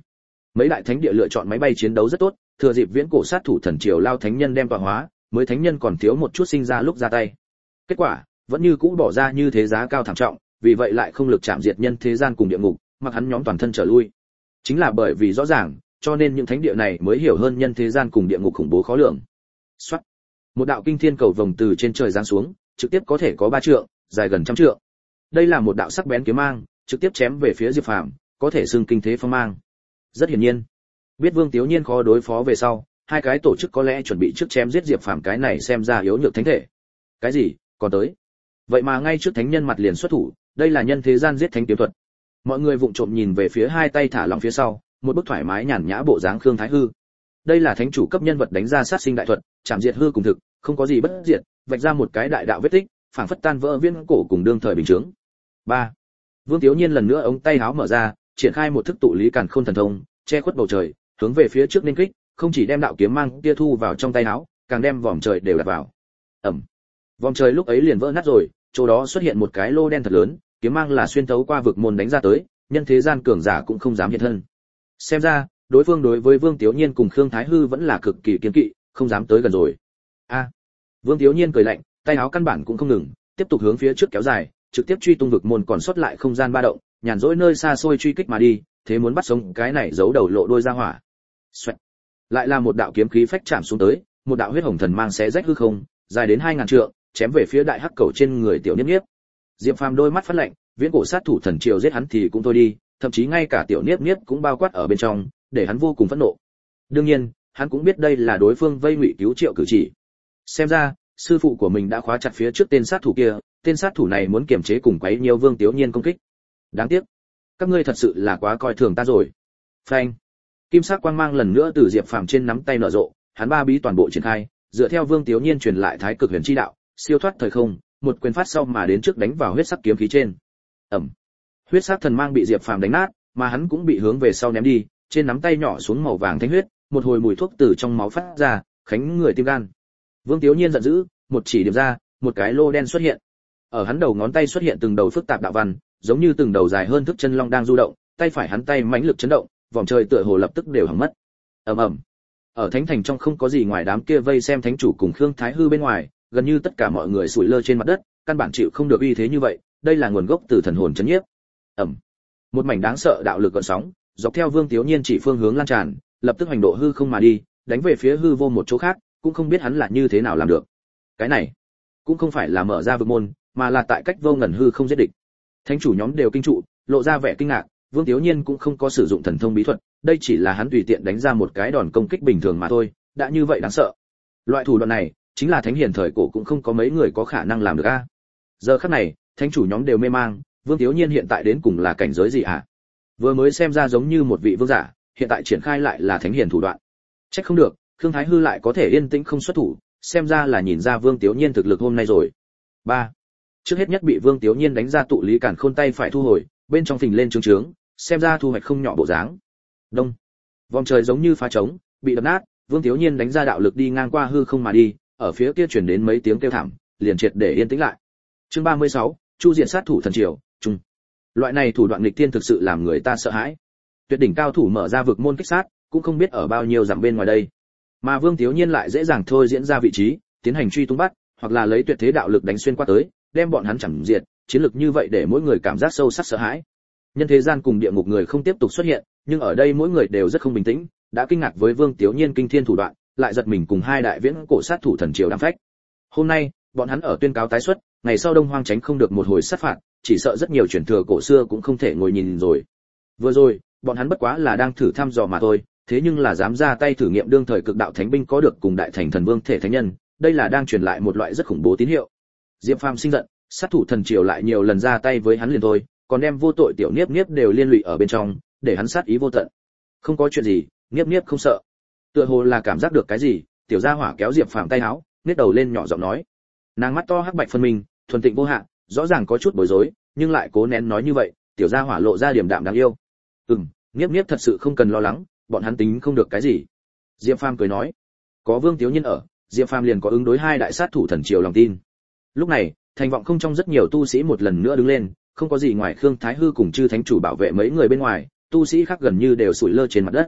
Mấy đại thánh địa lựa chọn máy bay chiến đấu rất tốt, thừa dịp viễn cổ sát thủ thần triều lao thánh nhân đem tọa hóa, mới thánh nhân còn thiếu một chút sinh ra lúc ra tay. Kết quả, vẫn như cũ bỏ ra như thế giá cao thảm trọng, vì vậy lại không lực chạm diệt nhân thế gian cùng địa ngục, mặc hắn nhóm toàn thân trở lui. Chính là bởi vì rõ ràng, cho nên những thánh địa này mới hiểu hơn nhân thế gian cùng địa ngục khủng bố khó lường. Soát. Một đạo kinh thiên cầu vồng từ trên trời giáng xuống, trực tiếp có thể có 3 trượng, dài gần trăm trượng. Đây là một đạo sắc bén kiếm mang, trực tiếp chém về phía Diệp Phàm, có thể xưng kinh thế phong mang. Rất hiển nhiên, biết Vương Tiếu Nhiên khó đối phó về sau, hai cái tổ chức có lẽ chuẩn bị trước chém giết Diệp Phàm cái này xem ra yếu nhược thánh thể. Cái gì? Còn tới? Vậy mà ngay trước thánh nhân mặt liền xuất thủ, đây là nhân thế gian giết thánh kiếm thuật. Mọi người vụng trộm nhìn về phía hai tay thả lỏng phía sau, một bức thoải mái nhàn nhã bộ dáng Khương Thái Hư. Đây là thánh chủ cấp nhân vật đánh ra sát sinh đại thuật, chạm diệt hư cùng thực, không có gì bất diệt, vạch ra một cái đại đạo vết tích, phảng phất tan vỡ viên cổ cùng đương thời bình chứng. 3. Vương Tiếu Nhiên lần nữa ống tay áo mở ra, triển khai một thức tụ lý càn khôn thần thông, che khuất bầu trời, hướng về phía trước nên kích, không chỉ đem đạo kiếm mang kia thu vào trong tay áo, càng đem vòm trời đều đặt vào. Ầm. Vòm trời lúc ấy liền vỡ nát rồi, chỗ đó xuất hiện một cái lô đen thật lớn, kiếm mang là xuyên thấu qua vực môn đánh ra tới, nhân thế gian cường giả cũng không dám hiện thân. Xem ra, đối phương đối với Vương Tiếu Nhiên cùng Khương Thái Hư vẫn là cực kỳ kiêng kỵ, không dám tới gần rồi. A. Vương Tiếu Nhiên cười lạnh, tay áo căn bản cũng không ngừng, tiếp tục hướng phía trước kéo dài, trực tiếp truy tung vực môn còn sót lại không gian ba động, nhàn rỗi nơi xa xôi truy kích mà đi, thế muốn bắt sống cái này giấu đầu lộ đuôi ra hỏa. Xoẹt. Lại là một đạo kiếm khí phách chạm xuống tới, một đạo huyết hồng thần mang xé rách hư không, dài đến 2000 trượng, chém về phía đại hắc cầu trên người tiểu Niếp Niếp. Diệp Phàm đôi mắt phát lạnh, viễn cổ sát thủ thần triều giết hắn thì cũng thôi đi, thậm chí ngay cả tiểu Niếp Niếp cũng bao quát ở bên trong, để hắn vô cùng phẫn nộ. Đương nhiên, hắn cũng biết đây là đối phương vây ngụy cứu triệu cử chỉ. Xem ra, sư phụ của mình đã khóa chặt phía trước tên sát thủ kia, tên sát thủ này muốn kiềm chế cùng quấy nhiều Vương Tiếu Nhiên công kích. Đáng tiếc, các ngươi thật sự là quá coi thường ta rồi. Phanh. Kim sắc quang mang lần nữa từ Diệp Phàm trên nắm tay nở rộ, hắn ba bí toàn bộ triển khai, dựa theo Vương Tiếu Nhiên truyền lại Thái Cực Huyền Chi đạo, siêu thoát thời không, một quyền phát sau mà đến trước đánh vào huyết sắc kiếm khí trên. Ầm. Huyết sắc thần mang bị Diệp Phàm đánh nát, mà hắn cũng bị hướng về sau ném đi, trên nắm tay nhỏ xuống màu vàng thánh huyết, một hồi mùi thuốc từ trong máu phát ra, khánh người tim gan. Vương Tiếu Nhiên giận dữ, một chỉ điểm ra, một cái lô đen xuất hiện. Ở hắn đầu ngón tay xuất hiện từng đầu phức tạp đạo văn, giống như từng đầu dài hơn thước chân long đang du động, tay phải hắn tay mãnh lực chấn động, vòng trời tựa hồ lập tức đều hỏng mất. Ầm ầm. Ở thánh thành trong không có gì ngoài đám kia vây xem thánh chủ cùng Khương Thái Hư bên ngoài, gần như tất cả mọi người sủi lơ trên mặt đất, căn bản chịu không được uy thế như vậy, đây là nguồn gốc từ thần hồn chấn nhiếp. Ầm. Một mảnh đáng sợ đạo lực gợn sóng, dọc theo Vương Tiếu Nhiên chỉ phương hướng lan tràn, lập tức hành độ hư không mà đi, đánh về phía hư vô một chỗ khác, cũng không biết hắn là như thế nào làm được. Cái này, cũng không phải là mở ra vực môn, mà là tại cách vô ngần hư không giết địch. Thánh chủ nhóm đều kinh trụ, lộ ra vẻ kinh ngạc, Vương Tiếu Nhiên cũng không có sử dụng thần thông bí thuật, đây chỉ là hắn tùy tiện đánh ra một cái đòn công kích bình thường mà thôi, đã như vậy đáng sợ. Loại thủ đoạn này, chính là thánh hiền thời cổ cũng không có mấy người có khả năng làm được a. Giờ khắc này, thánh chủ nhóm đều mê mang, Vương Tiếu Nhiên hiện tại đến cùng là cảnh giới gì ạ? Vừa mới xem ra giống như một vị vương giả, hiện tại triển khai lại là thánh hiền thủ đoạn. Chắc không được, Khương Thái Hư lại có thể yên tĩnh không xuất thủ, xem ra là nhìn ra Vương Tiếu Nhiên thực lực hôm nay rồi. 3. Trước hết nhất bị Vương Tiếu Nhiên đánh ra tụ lý càn khôn tay phải thu hồi, bên trong phình lên trướng trướng, xem ra thu hoạch không nhỏ bộ dáng. Đông. Vòng trời giống như phá trống, bị đập nát, Vương Tiếu Nhiên đánh ra đạo lực đi ngang qua hư không mà đi, ở phía kia truyền đến mấy tiếng kêu thảm, liền triệt để yên tĩnh lại. Chương 36, Chu diện sát thủ thần triều, trung. Loại này thủ đoạn nghịch thiên thực sự làm người ta sợ hãi. Tuyệt đỉnh cao thủ mở ra vực môn kích sát, cũng không biết ở bao nhiêu dặm bên ngoài đây. Mà Vương Tiếu Nhiên lại dễ dàng thôi diễn ra vị trí, tiến hành truy tung bắt, hoặc là lấy tuyệt thế đạo lực đánh xuyên qua tới, đem bọn hắn chẳng diệt, chiến lực như vậy để mỗi người cảm giác sâu sắc sợ hãi. Nhân thế gian cùng địa ngục người không tiếp tục xuất hiện, nhưng ở đây mỗi người đều rất không bình tĩnh, đã kinh ngạc với Vương Tiếu Nhiên kinh thiên thủ đoạn, lại giật mình cùng hai đại viễn cổ sát thủ thần triều đang phách. Hôm nay, bọn hắn ở tuyên cáo tái xuất, ngày sau Đông Hoang tránh không được một hồi sát phạt, chỉ sợ rất nhiều truyền thừa cổ xưa cũng không thể ngồi nhìn rồi. Vừa rồi, bọn hắn bất quá là đang thử thăm dò mà thôi, thế nhưng là dám ra tay thử nghiệm đương thời cực đạo thánh binh có được cùng đại thành thần vương thể thánh nhân, đây là đang truyền lại một loại rất khủng bố tín hiệu. Diệp Phàm sinh giận, sát thủ thần triều lại nhiều lần ra tay với hắn liền thôi, còn đem vô tội tiểu Niếp Niếp đều liên lụy ở bên trong, để hắn sát ý vô tận. Không có chuyện gì, Niếp Niếp không sợ. Tựa hồ là cảm giác được cái gì, tiểu gia hỏa kéo Diệp Phàm tay áo, nhếch đầu lên nhỏ giọng nói. Nàng mắt to hắc bạch phân minh, thuần tịnh vô hạn, rõ ràng có chút bối rối, nhưng lại cố nén nói như vậy, tiểu gia hỏa lộ ra điểm đạm đáng yêu. Niếp Niếp thật sự không cần lo lắng, bọn hắn tính không được cái gì. Diệp Phàm cười nói, có Vương Tiếu Nhiên ở, Diệp Phàm liền có ứng đối hai đại sát thủ thần triều lòng tin. Lúc này, thành vọng không trong rất nhiều tu sĩ một lần nữa đứng lên, không có gì ngoài Khương Thái Hư cùng chư thánh chủ bảo vệ mấy người bên ngoài, tu sĩ khác gần như đều sủi lơ trên mặt đất.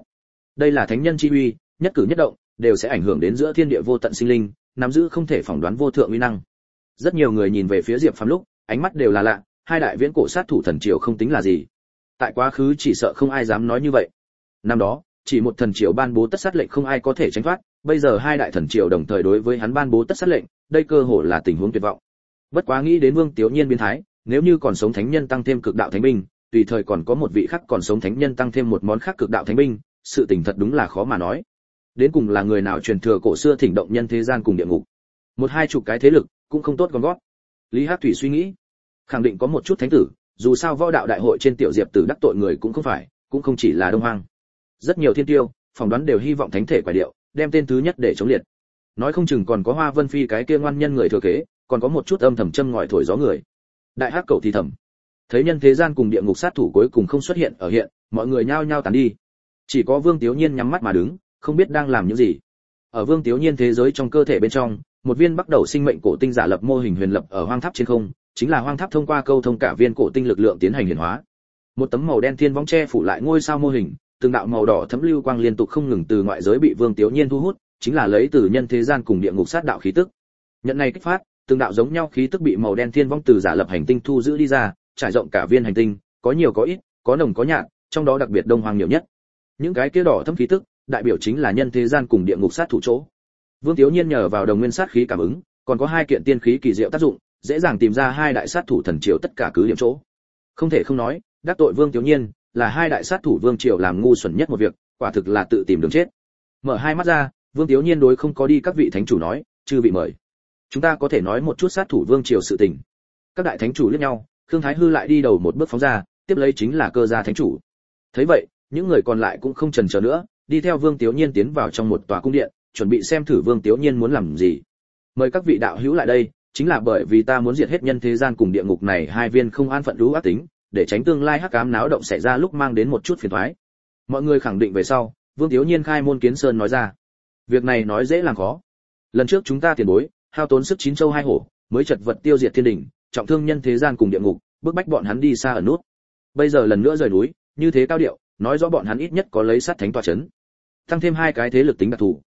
Đây là thánh nhân chi uy, nhất cử nhất động đều sẽ ảnh hưởng đến giữa thiên địa vô tận sinh linh, nắm giữ không thể phỏng đoán vô thượng uy năng. Rất nhiều người nhìn về phía Diệp Phàm lúc, ánh mắt đều là lạ, hai đại viễn cổ sát thủ thần triều không tính là gì. Tại quá khứ chỉ sợ không ai dám nói như vậy. Năm đó, chỉ một thần triều ban bố tất sát lệnh không ai có thể tránh thoát, bây giờ hai đại thần triều đồng thời đối với hắn ban bố tất sát lệnh, đây cơ hồ là tình huống tuyệt vọng. Bất quá nghĩ đến Vương Tiếu Nhiên biến thái, nếu như còn sống thánh nhân tăng thêm cực đạo thánh binh, tùy thời còn có một vị khác còn sống thánh nhân tăng thêm một món khác cực đạo thánh binh, sự tình thật đúng là khó mà nói. Đến cùng là người nào truyền thừa cổ xưa thỉnh động nhân thế gian cùng địa ngục. Một hai chục cái thế lực cũng không tốt con gót. Lý Hắc Thủy suy nghĩ, khẳng định có một chút thánh tử, dù sao võ đạo đại hội trên tiểu diệp tử đắc tội người cũng không phải, cũng không chỉ là Đông Hoang. Rất nhiều thiên tiêu, phỏng đoán đều hy vọng thánh thể quả điệu, đem tên thứ nhất để chống liệt. Nói không chừng còn có Hoa Vân Phi cái kia ngoan nhân người thừa kế, còn có một chút âm thầm châm ngòi thổi gió người. Đại Hắc Cẩu thì thầm, thấy nhân thế gian cùng địa ngục sát thủ cuối cùng không xuất hiện ở hiện, mọi người nhao nhao tàn đi. Chỉ có Vương Tiếu Nhiên nhắm mắt mà đứng, không biết đang làm những gì. Ở Vương Tiếu Nhiên thế giới trong cơ thể bên trong, một viên bắt đầu sinh mệnh cổ tinh giả lập mô hình huyền lập ở hoang tháp trên không, chính là hoang tháp thông qua câu thông cả viên cổ tinh lực lượng tiến hành hiển hóa. Một tấm màu đen thiên võng che phủ lại ngôi sao mô hình, từng đạo màu đỏ thấm lưu quang liên tục không ngừng từ ngoại giới bị Vương Tiếu Nhiên thu hút, chính là lấy từ nhân thế gian cùng địa ngục sát đạo khí tức. Nhận này kích phát, từng đạo giống nhau khí tức bị màu đen thiên võng từ giả lập hành tinh thu giữ đi ra, trải rộng cả viên hành tinh, có nhiều có ít, có nồng có nhạt, trong đó đặc biệt Đông Hoang nhiều nhất. Những cái kia đỏ thấm khí tức, đại biểu chính là nhân thế gian cùng địa ngục sát thủ chỗ. Vương Tiếu Nhiên nhờ vào đồng nguyên sát khí cảm ứng, còn có hai kiện tiên khí kỳ diệu tác dụng, dễ dàng tìm ra hai đại sát thủ thần triều tất cả cứ điểm chỗ. Không thể không nói, đắc tội Vương Tiếu Nhiên, là hai đại sát thủ vương triều làm ngu xuẩn nhất một việc, quả thực là tự tìm đường chết. Mở hai mắt ra, Vương Tiếu Nhiên đối không có đi các vị thánh chủ nói, chư vị mời. Chúng ta có thể nói một chút sát thủ vương triều sự tình. Các đại thánh chủ liếc nhau, Khương Thái Hư lại đi đầu một bước phóng ra, tiếp lấy chính là Cơ Gia thánh chủ. Thấy vậy, những người còn lại cũng không chần chờ nữa, đi theo Vương Tiếu Nhiên tiến vào trong một tòa cung điện, chuẩn bị xem thử Vương Tiếu Nhiên muốn làm gì. Mời các vị đạo hữu lại đây, chính là bởi vì ta muốn diệt hết nhân thế gian cùng địa ngục này hai viên không an phận lũ ác tính, để tránh tương lai hắc ám náo động xảy ra lúc mang đến một chút phiền toái. Mọi người khẳng định về sau, Vương Tiếu Nhiên khai môn kiến sơn nói ra. Việc này nói dễ làm khó. Lần trước chúng ta tiền bối, hao tốn sức chín châu hai hổ, mới chật vật tiêu diệt thiên đỉnh, trọng thương nhân thế gian cùng địa ngục, bức bách bọn hắn đi xa ở nút. Bây giờ lần nữa rời núi, như thế cao điệu, nói rõ bọn hắn ít nhất có lấy sát thánh tọa chấn. Tăng thêm hai cái thế lực tính đặc thù,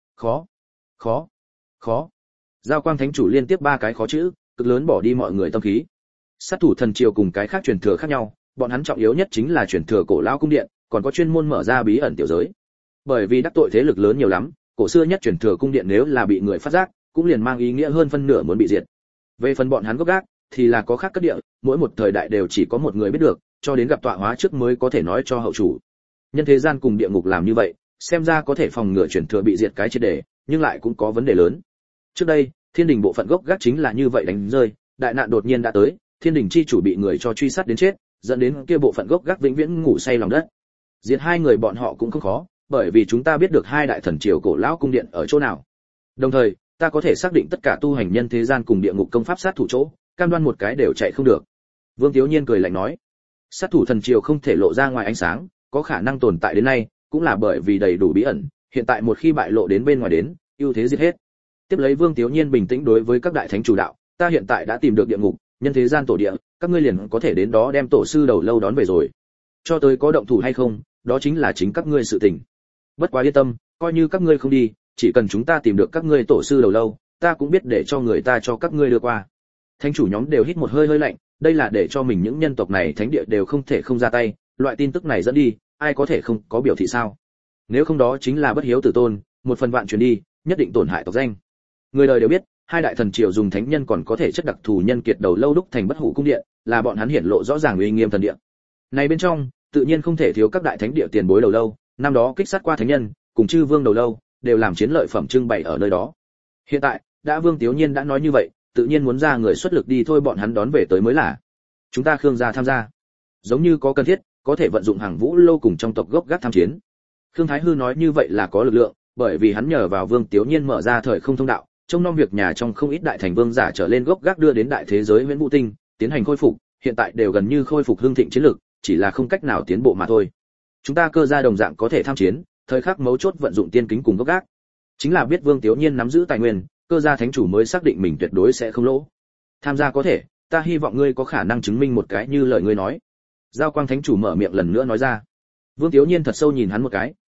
khó. Giao Quang thánh chủ liên tiếp ba cái khó chữ, cực lớn bỏ đi mọi người tâm khí. Sát thủ thần triều cùng cái khác truyền thừa khác nhau, bọn hắn trọng yếu nhất chính là truyền thừa cổ lão cung điện, còn có chuyên môn mở ra bí ẩn tiểu giới. Bởi vì đắc tội thế lực lớn nhiều lắm, cổ xưa nhất truyền thừa cung điện nếu là bị người phát giác, cũng liền mang ý nghĩa hơn phân nửa muốn bị diệt. Về phần bọn hắn gốc gác, thì là có khác cất địa, mỗi một thời đại đều chỉ có một người biết được, cho đến gặp tọa hóa trước mới có thể nói cho hậu chủ. Nhân thế gian cùng địa ngục làm như vậy, xem ra có thể phòng ngừa truyền thừa bị diệt cái triệt để, nhưng lại cũng có vấn đề lớn. Trước đây, Thiên Đình bộ phận gốc gác chính là như vậy đánh rơi, đại nạn đột nhiên đã tới, Thiên Đình chi chủ bị người cho truy sát đến chết, dẫn đến kia bộ phận gốc gác vĩnh viễn ngủ say lòng đất. Diệt hai người bọn họ cũng không khó, bởi vì chúng ta biết được hai đại thần triều cổ lão cung điện ở chỗ nào. Đồng thời, ta có thể xác định tất cả tu hành nhân thế gian cùng địa ngục công pháp sát thủ chỗ, cam đoan một cái đều chạy không được. Vương Tiếu Nhiên cười lạnh nói, sát thủ thần triều không thể lộ ra ngoài ánh sáng, có khả năng tồn tại đến nay, cũng là bởi vì đầy đủ bí ẩn, hiện tại một khi bại lộ đến bên ngoài đến, ưu thế giết hết. Tiếp lấy Vương Tiếu Nhiên bình tĩnh đối với các đại thánh chủ đạo, ta hiện tại đã tìm được địa ngục, nhân thế gian tổ địa, các ngươi liền có thể đến đó đem tổ sư đầu lâu đón về rồi. Cho tới có động thủ hay không, đó chính là chính các ngươi sự tình. Bất quá yên tâm, coi như các ngươi không đi, chỉ cần chúng ta tìm được các ngươi tổ sư đầu lâu, ta cũng biết để cho người ta cho các ngươi đưa qua. Thánh chủ nhóm đều hít một hơi lạnh, đây là để cho mình những nhân tộc này thánh địa đều không thể không ra tay, loại tin tức này dẫn đi, ai có thể không có biểu thị sao? Nếu không đó chính là bất hiếu tử tôn, một phần vạn truyền đi, nhất định tổn hại tộc danh. Người đời đều biết, hai đại thần triều dùng thánh nhân còn có thể chất đặc thù nhân kiệt đầu lâu đúc thành bất hủ cung điện, là bọn hắn hiển lộ rõ ràng uy nghiêm thần địa. Này bên trong, tự nhiên không thể thiếu các đại thánh địa tiền bối đầu lâu, năm đó kích sát qua thánh nhân, cùng chư vương đầu lâu, đều làm chiến lợi phẩm trưng bày ở nơi đó. Hiện tại, đã Vương Tiếu Nhiên đã nói như vậy, tự nhiên muốn ra người xuất lực đi thôi, bọn hắn đón về tới mới là. Chúng ta Khương gia tham gia. Giống như có cần thiết, có thể vận dụng hàng vũ lô cùng trong tộc gốc gác tham chiến. Khương Thái Hư nói như vậy là có lực lượng, bởi vì hắn nhờ vào Vương Tiếu Nhiên mở ra thời không thông đạo, trông nom việc nhà trong không ít đại thành vương giả trở lên gốc gác đưa đến đại thế giới Huyễn Vũ Tinh, tiến hành khôi phục, hiện tại đều gần như khôi phục hưng thịnh chiến lực, chỉ là không cách nào tiến bộ mà thôi. Chúng ta Cơ gia đồng dạng có thể tham chiến, thời khắc mấu chốt vận dụng tiên kính cùng gốc gác. Chính là biết Vương Tiếu Nhiên nắm giữ tài nguyên, Cơ gia thánh chủ mới xác định mình tuyệt đối sẽ không lỗ. Tham gia có thể, ta hy vọng ngươi có khả năng chứng minh một cái như lời ngươi nói. Giao Quang thánh chủ mở miệng lần nữa nói ra. Vương Tiếu Nhiên thật sâu nhìn hắn một cái,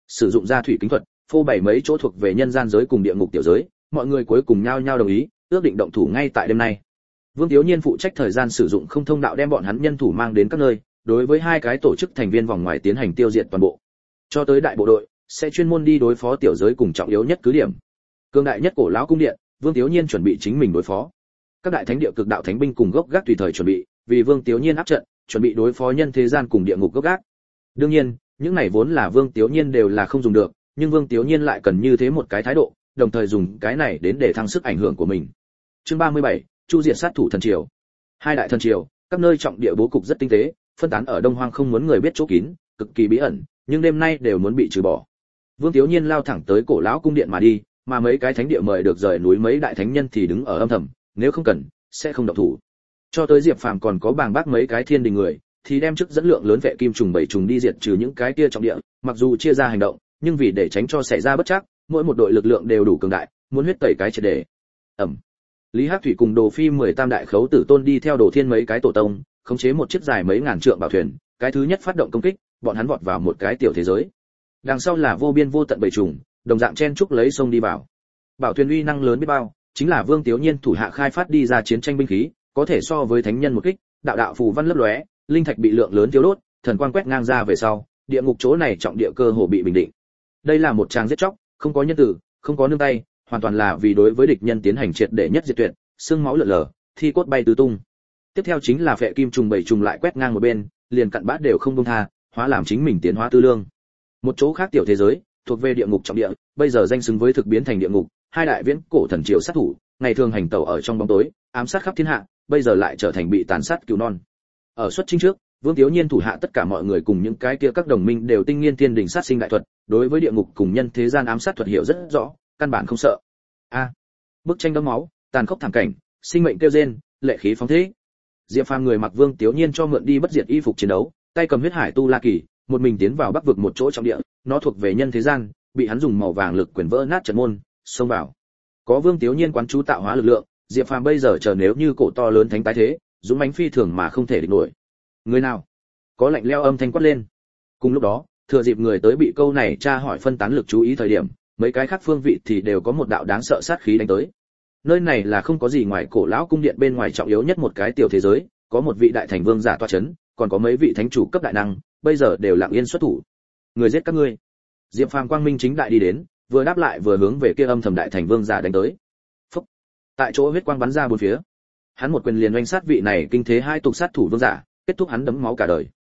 sử dụng ra thủy kính thuật, phô bày mấy chỗ thuộc về nhân gian giới cùng địa ngục tiểu giới, mọi người cuối cùng nhao nhao đồng ý, ước định động thủ ngay tại đêm nay. Vương Tiếu Nhiên phụ trách thời gian sử dụng không thông đạo đem bọn hắn nhân thủ mang đến các nơi, đối với hai cái tổ chức thành viên vòng ngoài tiến hành tiêu diệt toàn bộ. Cho tới đại bộ đội sẽ chuyên môn đi đối phó tiểu giới cùng trọng yếu nhất cứ điểm. Cương đại nhất cổ lão cung điện, Vương Tiếu Nhiên chuẩn bị chính mình đối phó. Các đại thánh địa cực đạo thánh binh cùng gốc gác tùy thời chuẩn bị, vì Vương Tiếu Nhiên áp trận, chuẩn bị đối phó nhân thế gian cùng địa ngục gốc gác. Đương nhiên, những này vốn là Vương Tiếu Nhiên đều là không dùng được, nhưng Vương Tiếu Nhiên lại cần như thế một cái thái độ, đồng thời dùng cái này đến để thăng sức ảnh hưởng của mình. Chương 37, chu diệt sát thủ thần triều. Hai đại thần triều, các nơi trọng địa bố cục rất tinh tế, phân tán ở Đông Hoang không muốn người biết chỗ kín, cực kỳ bí ẩn, nhưng đêm nay đều muốn bị trừ bỏ. Vương Tiếu Nhiên lao thẳng tới cổ lão cung điện mà đi, mà mấy cái thánh địa mời được rời núi mấy đại thánh nhân thì đứng ở âm thầm, nếu không cần, sẽ không động thủ. Cho tới Diệp Phàm còn có bàng bác mấy cái thiên đình người, thì đem chức dẫn lượng lớn vệ kim trùng bảy trùng đi diệt trừ những cái kia trọng địa, mặc dù chia ra hành động, nhưng vì để tránh cho xảy ra bất trắc, mỗi một đội lực lượng đều đủ cường đại, muốn huyết tẩy cái triệt để. Lý Hắc Thủy cùng Đồ Phi 18 đại khấu tử tôn đi theo Đồ Thiên mấy cái tổ tông, khống chế một chiếc dài mấy ngàn trượng bảo thuyền, cái thứ nhất phát động công kích, bọn hắn vọt vào một cái tiểu thế giới. Đằng sau là vô biên vô tận bầy trùng, đồng dạng chen trúc lấy sông đi vào. Bảo thuyền uy năng lớn biết bao, chính là Vương Tiếu Nhiên thủ hạ khai phát đi ra chiến tranh binh khí, có thể so với thánh nhân một kích, đạo đạo phù văn lấp lóe, linh thạch bị lượng lớn tiêu đốt, thần quang quét ngang ra về sau, địa ngục chỗ này trọng địa cơ hồ bị bình định. Đây là một tràng giết chóc, không có nhân tử, không có nương tay, hoàn toàn là vì đối với địch nhân tiến hành triệt để nhất diệt tuyệt, xương máu lở lở, thi cốt bay tứ tung. Tiếp theo chính là phệ kim trùng bảy trùng lại quét ngang một bên, liền cặn bát đều không buông tha, hóa làm chính mình tiến hóa tư lương. Một chỗ khác tiểu thế giới, thuộc về địa ngục trọng địa, bây giờ danh xứng với thực biến thành địa ngục, hai đại viễn cổ thần triều sát thủ, ngày thường hành tẩu ở trong bóng tối, ám sát khắp thiên hạ, bây giờ lại trở thành bị tàn sát cứu non. Ở xuất chinh trước, Vương Tiếu Nhiên thủ hạ tất cả mọi người cùng những cái kia các đồng minh đều tinh nghiên thiên đình sát sinh đại thuật, đối với địa ngục cùng nhân thế gian ám sát thuật hiểu rất rõ, căn bản không sợ. Bức tranh đẫm máu, tàn khốc thảm cảnh, sinh mệnh kêu rên, lệ khí phóng thích. Diệp Phàm người mặc Vương Tiếu Nhiên cho mượn đi bất diệt y phục chiến đấu, tay cầm huyết hải tu la kỳ, một mình tiến vào Bắc vực một chỗ trọng địa, nó thuộc về nhân thế gian, bị hắn dùng màu vàng lực quyền vỡ nát trận môn, xông vào. Có Vương Tiếu Nhiên quán chú tạo hóa lực lượng, Diệp Phàm bây giờ chờ nếu như cổ to lớn thánh tái thế, dũng mãnh phi thường mà không thể địch nổi. Người nào? Có lạnh lẽo âm thanh quát lên. Cùng lúc đó, thừa dịp người tới bị câu này tra hỏi phân tán lực chú ý thời điểm, mấy cái khác phương vị thì đều có một đạo đáng sợ sát khí đánh tới. Nơi này là không có gì ngoài cổ lão cung điện bên ngoài trọng yếu nhất một cái tiểu thế giới, có một vị đại thành vương giả tọa chấn, còn có mấy vị thánh chủ cấp đại năng, bây giờ đều lặng yên xuất thủ. Người giết các ngươi. Diệp Phàm quang minh chính đại đi đến, vừa đáp lại vừa hướng về kia âm thầm đại thành vương giả đánh tới. Phúc. Tại chỗ huyết quang bắn ra bốn phía. Hắn một quyền liền oanh sát vị này kinh thế hai tục sát thủ vương giả, kết thúc hắn đấm máu cả đời.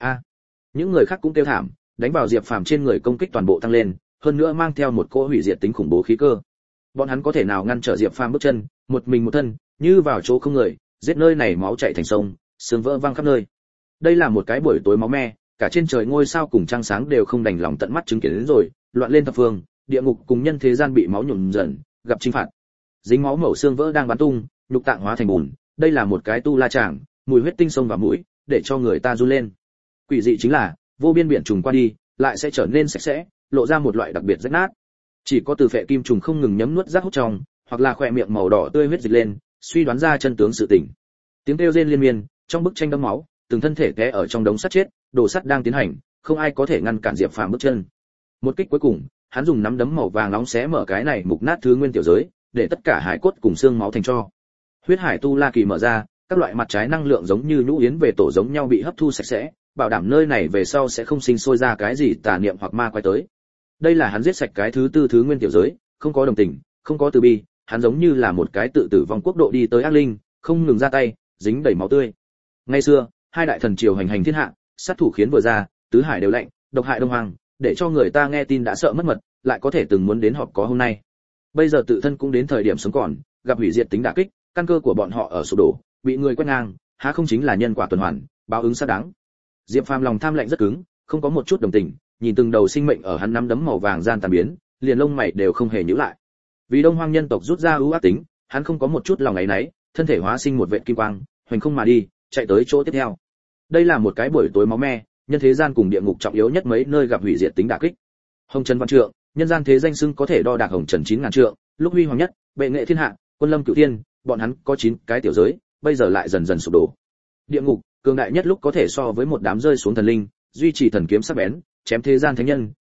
Những người khác cũng kêu thảm, đánh vào Diệp Phàm trên người công kích toàn bộ tăng lên, hơn nữa mang theo một cỗ hủy diệt tính khủng bố khí cơ. Bọn hắn có thể nào ngăn trở Diệp Phàm bước chân, một mình một thân, như vào chỗ không người, giết nơi này máu chảy thành sông, xương vỡ văng khắp nơi. Đây là một cái buổi tối máu me, cả trên trời ngôi sao cùng trăng sáng đều không đành lòng tận mắt chứng kiến đến rồi, loạn lên thập phương, địa ngục cùng nhân thế gian bị máu nhuộm dần, gặp chinh phạt. Dính máu mẩu xương vỡ đang bắn tung, nhục tạng hóa thành bùn, đây là một cái tu la tràng, mùi huyết tinh sông vào mũi, để cho người ta run lên. Quỷ dị chính là, vô biên biển trùng qua đi, lại sẽ trở nên sạch sẽ, lộ ra một loại đặc biệt rách nát. Chỉ có từ phệ kim trùng không ngừng nhấm nuốt rác hút trong, hoặc là khỏe miệng màu đỏ tươi huyết dịch lên, suy đoán ra chân tướng sự tình. Tiếng kêu rên liên miên, trong bức tranh đẫm máu, từng thân thể té ở trong đống sắt chết, đồ sắt đang tiến hành, không ai có thể ngăn cản Diệp Phàm bước chân. Một kích cuối cùng, hắn dùng nắm đấm màu vàng nóng xé mở cái này mục nát thứ nguyên tiểu giới, để tất cả hải cốt cùng xương máu thành tro. Huyết hải tu la kỳ mở ra, các loại mặt trái năng lượng giống như nhũ yến về tổ giống nhau bị hấp thu sạch sẽ, bảo đảm nơi này về sau sẽ không sinh sôi ra cái gì tà niệm hoặc ma quay tới. Đây là hắn giết sạch cái thứ tư thứ nguyên tiểu giới, không có đồng tình, không có từ bi, hắn giống như là một cái tự tử vong quốc độ đi tới ác linh, không ngừng ra tay, dính đầy máu tươi. Ngày xưa, hai đại thần triều hành hành thiên hạ, sát thủ khiến vừa ra, tứ hải đều lạnh, độc hại đông hoàng, để cho người ta nghe tin đã sợ mất mật, lại có thể từng muốn đến họp có hôm nay. Bây giờ tự thân cũng đến thời điểm sống còn, gặp hủy diệt tính đả kích, căn cơ của bọn họ ở sụp đổ, bị người quét ngang, há không chính là nhân quả tuần hoàn, báo ứng xác đáng. Diệp Phàm lòng tham lạnh rất cứng, không có một chút đồng tình, nhìn từng đầu sinh mệnh ở hắn nắm đấm màu vàng gian tàn biến, liền lông mày đều không hề nhíu lại. Vì Đông Hoang nhân tộc rút ra ưu ác tính, hắn không có một chút lòng áy náy, thân thể hóa sinh một vệt kim quang, hoành không mà đi, chạy tới chỗ tiếp theo. Đây là một cái buổi tối máu me, nhân thế gian cùng địa ngục trọng yếu nhất mấy nơi gặp hủy diệt tính đả kích. Hồng Trần Văn Trượng, nhân gian thế danh xưng có thể đo đạc Hồng Trần 9000 trượng, lúc huy hoàng nhất, bệ nghệ thiên hạ, quân lâm cửu thiên, bọn hắn có 9 cái tiểu giới, bây giờ lại dần dần sụp đổ. Địa ngục, cường đại nhất lúc có thể so với một đám rơi xuống thần linh, duy trì thần kiếm sắc bén, chém thế gian thánh nhân,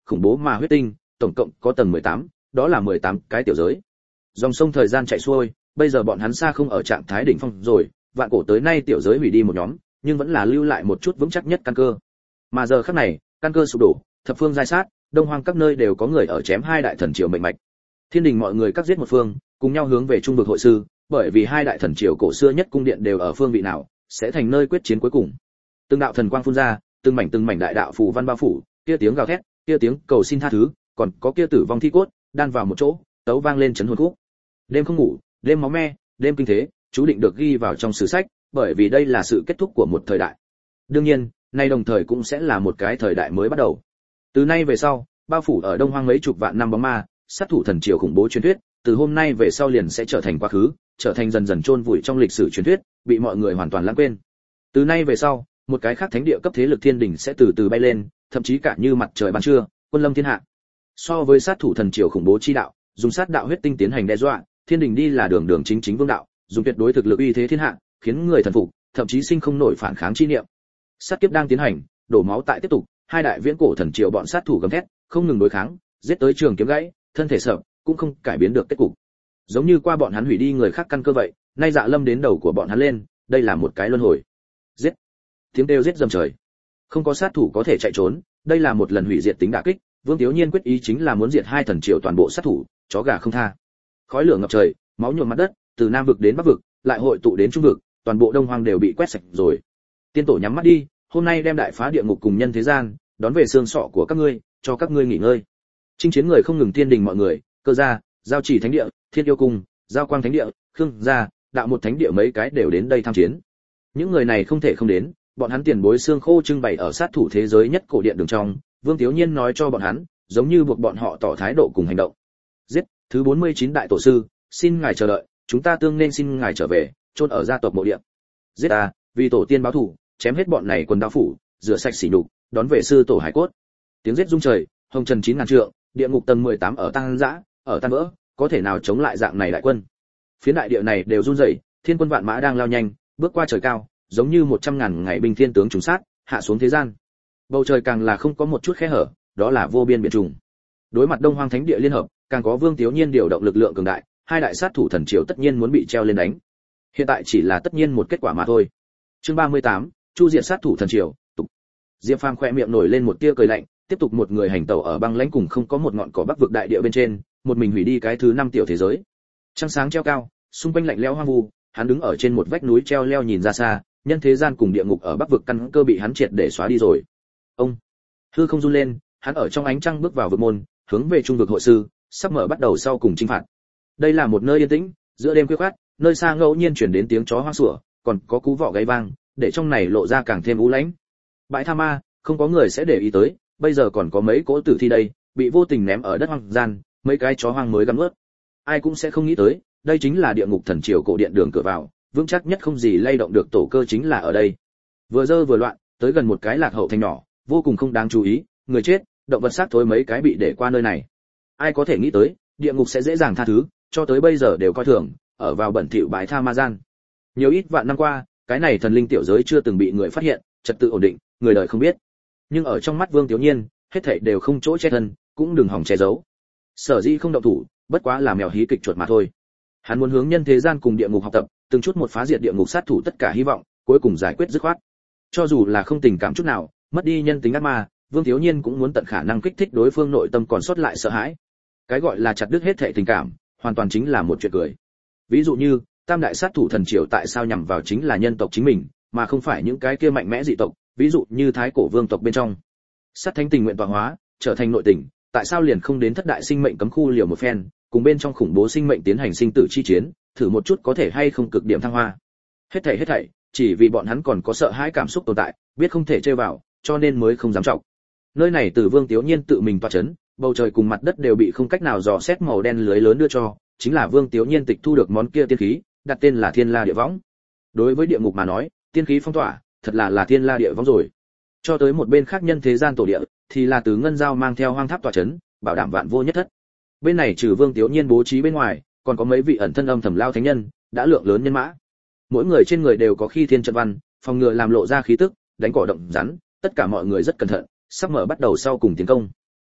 khủng bố mà huyết tinh, tổng cộng có tầng 18, đó là 18 cái tiểu giới. Dòng sông thời gian chạy xuôi, bây giờ bọn hắn xa không ở trạng thái đỉnh phong rồi, vạn cổ tới nay tiểu giới hủy đi một nhóm, nhưng vẫn là lưu lại một chút vững chắc nhất căn cơ. Mà giờ khắc này, căn cơ sụp đổ, thập phương giai sát, đông hoang các nơi đều có người ở chém hai đại thần triều mệnh mạch. Thiên đình mọi người cắt giết một phương, cùng nhau hướng về trung vực hội sư, bởi vì hai đại thần triều cổ xưa nhất cung điện đều ở phương vị nào, sẽ thành nơi quyết chiến cuối cùng. Từng đạo thần quang phun ra, từng mảnh đại đạo phù văn bao phủ, kia tiếng gào thét, kia tiếng cầu xin tha thứ, còn có kia tử vong thi cốt, đan vào một chỗ, tấu vang lên chấn hồn khúc. Đêm không ngủ, đêm máu me, đêm kinh thế, chú định được ghi vào trong sử sách, bởi vì đây là sự kết thúc của một thời đại. Đương nhiên, nay đồng thời cũng sẽ là một cái thời đại mới bắt đầu. Từ nay về sau, bao phủ ở đông hoang mấy chục vạn năm bóng ma, sát thủ thần triều khủng bố truyền thuyết, từ hôm nay về sau liền sẽ trở thành quá khứ, trở thành dần dần chôn vùi trong lịch sử truyền thuyết, bị mọi người hoàn toàn lãng quên. Từ nay về sau, một cái khác thánh địa cấp thế lực thiên đỉnh sẽ từ từ bay lên, thậm chí cả như mặt trời ban trưa, quân lâm thiên hạ. So với sát thủ thần triều khủng bố chi đạo, dùng sát đạo huyết tinh tiến hành đe dọa, thiên đình đi là đường chính vương đạo, dùng tuyệt đối thực lực uy thế thiên hạ, khiến người thần phục, thậm chí sinh không nổi phản kháng chi niệm. Sát kiếp đang tiến hành, đổ máu tại tiếp tục, hai đại viễn cổ thần triều bọn sát thủ gầm thét, không ngừng đối kháng, giết tới trường kiếm gãy, thân thể sợ, cũng không cải biến được kết cục. Giống như qua bọn hắn hủy đi người khác căn cơ vậy, nay dạ lâm đến đầu của bọn hắn lên, đây là một cái luân hồi. Giết, tiếng kêu giết dầm trời. Không có sát thủ có thể chạy trốn, đây là một lần hủy diệt tính đả kích, Vương Tiếu Nhiên quyết ý chính là muốn diệt hai thần triều toàn bộ sát thủ, chó gà không tha. Khói lửa ngập trời, máu nhuộm mặt đất, từ nam vực đến bắc vực, lại hội tụ đến trung vực, toàn bộ đông hoang đều bị quét sạch rồi. Tiên tổ nhắm mắt đi, hôm nay đem đại phá địa ngục cùng nhân thế gian, đón về xương sọ của các ngươi, cho các ngươi nghỉ ngơi. Chinh chiến người không ngừng tiên đình mọi người, Cơ gia, Giao Chỉ thánh địa, Thiên yêu cung, Giao Quang thánh địa, Khương gia, đạo một thánh địa mấy cái đều đến đây tham chiến. Những người này không thể không đến, bọn hắn tiền bối xương khô trưng bày ở sát thủ thế giới nhất cổ điện đường trong, Vương Tiếu Nhiên nói cho bọn hắn, giống như buộc bọn họ tỏ thái độ cùng hành động. Giết, thứ 49 đại tổ sư, xin ngài chờ đợi, chúng ta tương nên xin ngài trở về, chôn ở gia tộc mộ địa. Giết ta, vì tổ tiên báo thù, chém hết bọn này quần đao phủ, rửa sạch sỉ nhục, đón về sư tổ hải cốt. Tiếng giết rung trời, hồng trần 9000 trượng, địa ngục tầng 18 ở tăng dã, ở tan vỡ, có thể nào chống lại dạng này đại quân. Phía đại địa này đều run rẩy, thiên quân vạn mã đang lao nhanh, bước qua trời cao, giống như 100.000 ngày binh thiên tướng trùng sát, hạ xuống thế gian. Bầu trời càng là không có một chút khe hở, đó là vô biên biển trùng. Đối mặt Đông Hoang Thánh địa liên hợp, càng có Vương Tiếu Nhiên điều động lực lượng cường đại, hai đại sát thủ thần triều tất nhiên muốn bị treo lên đánh. Hiện tại chỉ là tất nhiên một kết quả mà thôi. Chương 38, Chu diệt sát thủ thần triều, tục. Diệp Phàm khẽ miệng nổi lên một tia cười lạnh, tiếp tục một người hành tẩu ở băng lãnh cùng không có một ngọn cỏ bắc vực đại địa bên trên, một mình hủy đi cái thứ 5 tiểu thế giới. Trăng sáng treo cao, xung quanh lạnh lẽo hoang vu, hắn đứng ở trên một vách núi treo leo nhìn ra xa, nhân thế gian cùng địa ngục ở bắc vực căn cơ bị hắn triệt để xóa đi rồi. Ông hư không run lên, hắn ở trong ánh trăng bước vào vực môn, hướng về trung vực hội sư, sắp mở bắt đầu sau cùng chinh phạt. Đây là một nơi yên tĩnh, giữa đêm khuya khoắt, nơi xa ngẫu nhiên truyền đến tiếng chó hoang sủa, còn có cú vọ gáy vang, để trong này lộ ra càng thêm u lãnh. Bãi tha ma, không có người sẽ để ý tới, bây giờ còn có mấy cỗ tử thi đây, bị vô tình ném ở đất hoang gian, mấy cái chó hoang mới gặm nuốt. Ai cũng sẽ không nghĩ tới, đây chính là địa ngục thần triều cổ điện đường cửa vào, vững chắc nhất không gì lay động được tổ cơ chính là ở đây. Vừa dơ vừa loạn, tới gần một cái lạc hậu thành nhỏ, vô cùng không đáng chú ý, người chết, động vật xác thối mấy cái bị để qua nơi này. Ai có thể nghĩ tới, địa ngục sẽ dễ dàng tha thứ, cho tới bây giờ đều coi thường, ở vào bẩn thỉu bãi tha ma gian. Nhiều ít vạn năm qua, cái này thần linh tiểu giới chưa từng bị người phát hiện, trật tự ổn định, người đời không biết. Nhưng ở trong mắt Vương Tiếu Nhiên, hết thảy đều không chỗ che thân, cũng đừng hỏng che giấu. Sở dĩ không động thủ, bất quá là mèo hí kịch chuột mà thôi. Hắn muốn hướng nhân thế gian cùng địa ngục học tập, từng chút một phá diệt địa ngục sát thủ tất cả hy vọng, cuối cùng giải quyết dứt khoát. Cho dù là không tình cảm chút nào, mất đi nhân tính ác ma, Vương Tiếu Nhiên cũng muốn tận khả năng kích thích đối phương nội tâm còn sót lại sợ hãi. Cái gọi là chặt đứt hết thảy tình cảm, hoàn toàn chính là một chuyện cười. Ví dụ như, tam đại sát thủ thần triều tại sao nhằm vào chính là nhân tộc chính mình, mà không phải những cái kia mạnh mẽ dị tộc, ví dụ như thái cổ vương tộc bên trong. Sát thánh tình nguyện tọa hóa, trở thành nội tình, tại sao liền không đến thất đại sinh mệnh cấm khu liều một phen, cùng bên trong khủng bố sinh mệnh tiến hành sinh tử chi chiến, thử một chút có thể hay không cực điểm thăng hoa. Hết thảy, chỉ vì bọn hắn còn có sợ hãi cảm xúc tồn tại, biết không thể chơi vào, cho nên mới không dám trọng. Nơi này từ Vương Tiếu Nhiên tự mình tọa chấn, bầu trời cùng mặt đất đều bị không cách nào dò xét màu đen lưới lớn đưa cho, chính là Vương Tiếu Nhiên tịch thu được món kia tiên khí, đặt tên là Thiên La Địa Võng. Đối với địa ngục mà nói, tiên khí phong tỏa, thật là Thiên La Địa Võng rồi. Cho tới một bên khác nhân thế gian tổ địa, thì là từ ngân giao mang theo hoang tháp tọa chấn, bảo đảm vạn vô nhất thất. Bên này trừ Vương Tiếu Nhiên bố trí bên ngoài, còn có mấy vị ẩn thân âm thầm lao thánh nhân, đã lượng lớn nhân mã. Mỗi người trên người đều có khi thiên trận văn, phòng ngừa làm lộ ra khí tức, đánh cỏ động rắn, tất cả mọi người rất cẩn thận, sắp mở bắt đầu sau cùng tiến công.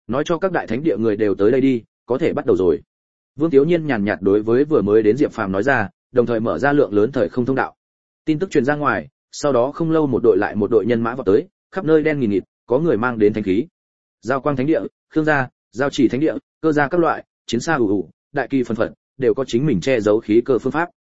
nói cho các đại thánh địa người đều tới đây đi, có thể bắt đầu rồi. Vương Tiếu Nhiên nhàn nhạt đối với vừa mới đến Diệp Phàm nói ra, đồng thời mở ra lượng lớn thời không thông đạo. Tin tức truyền ra ngoài, sau đó không lâu một đội lại một đội nhân mã vào tới, khắp nơi đen nghìn nghịt, có người mang đến thánh khí. Giao Quang Thánh địa, Khương gia, Giao Chỉ Thánh địa, Cơ gia các loại, chiến xa ù ù, đại kỳ phân phận, đều có chính mình che giấu khí cơ phương pháp.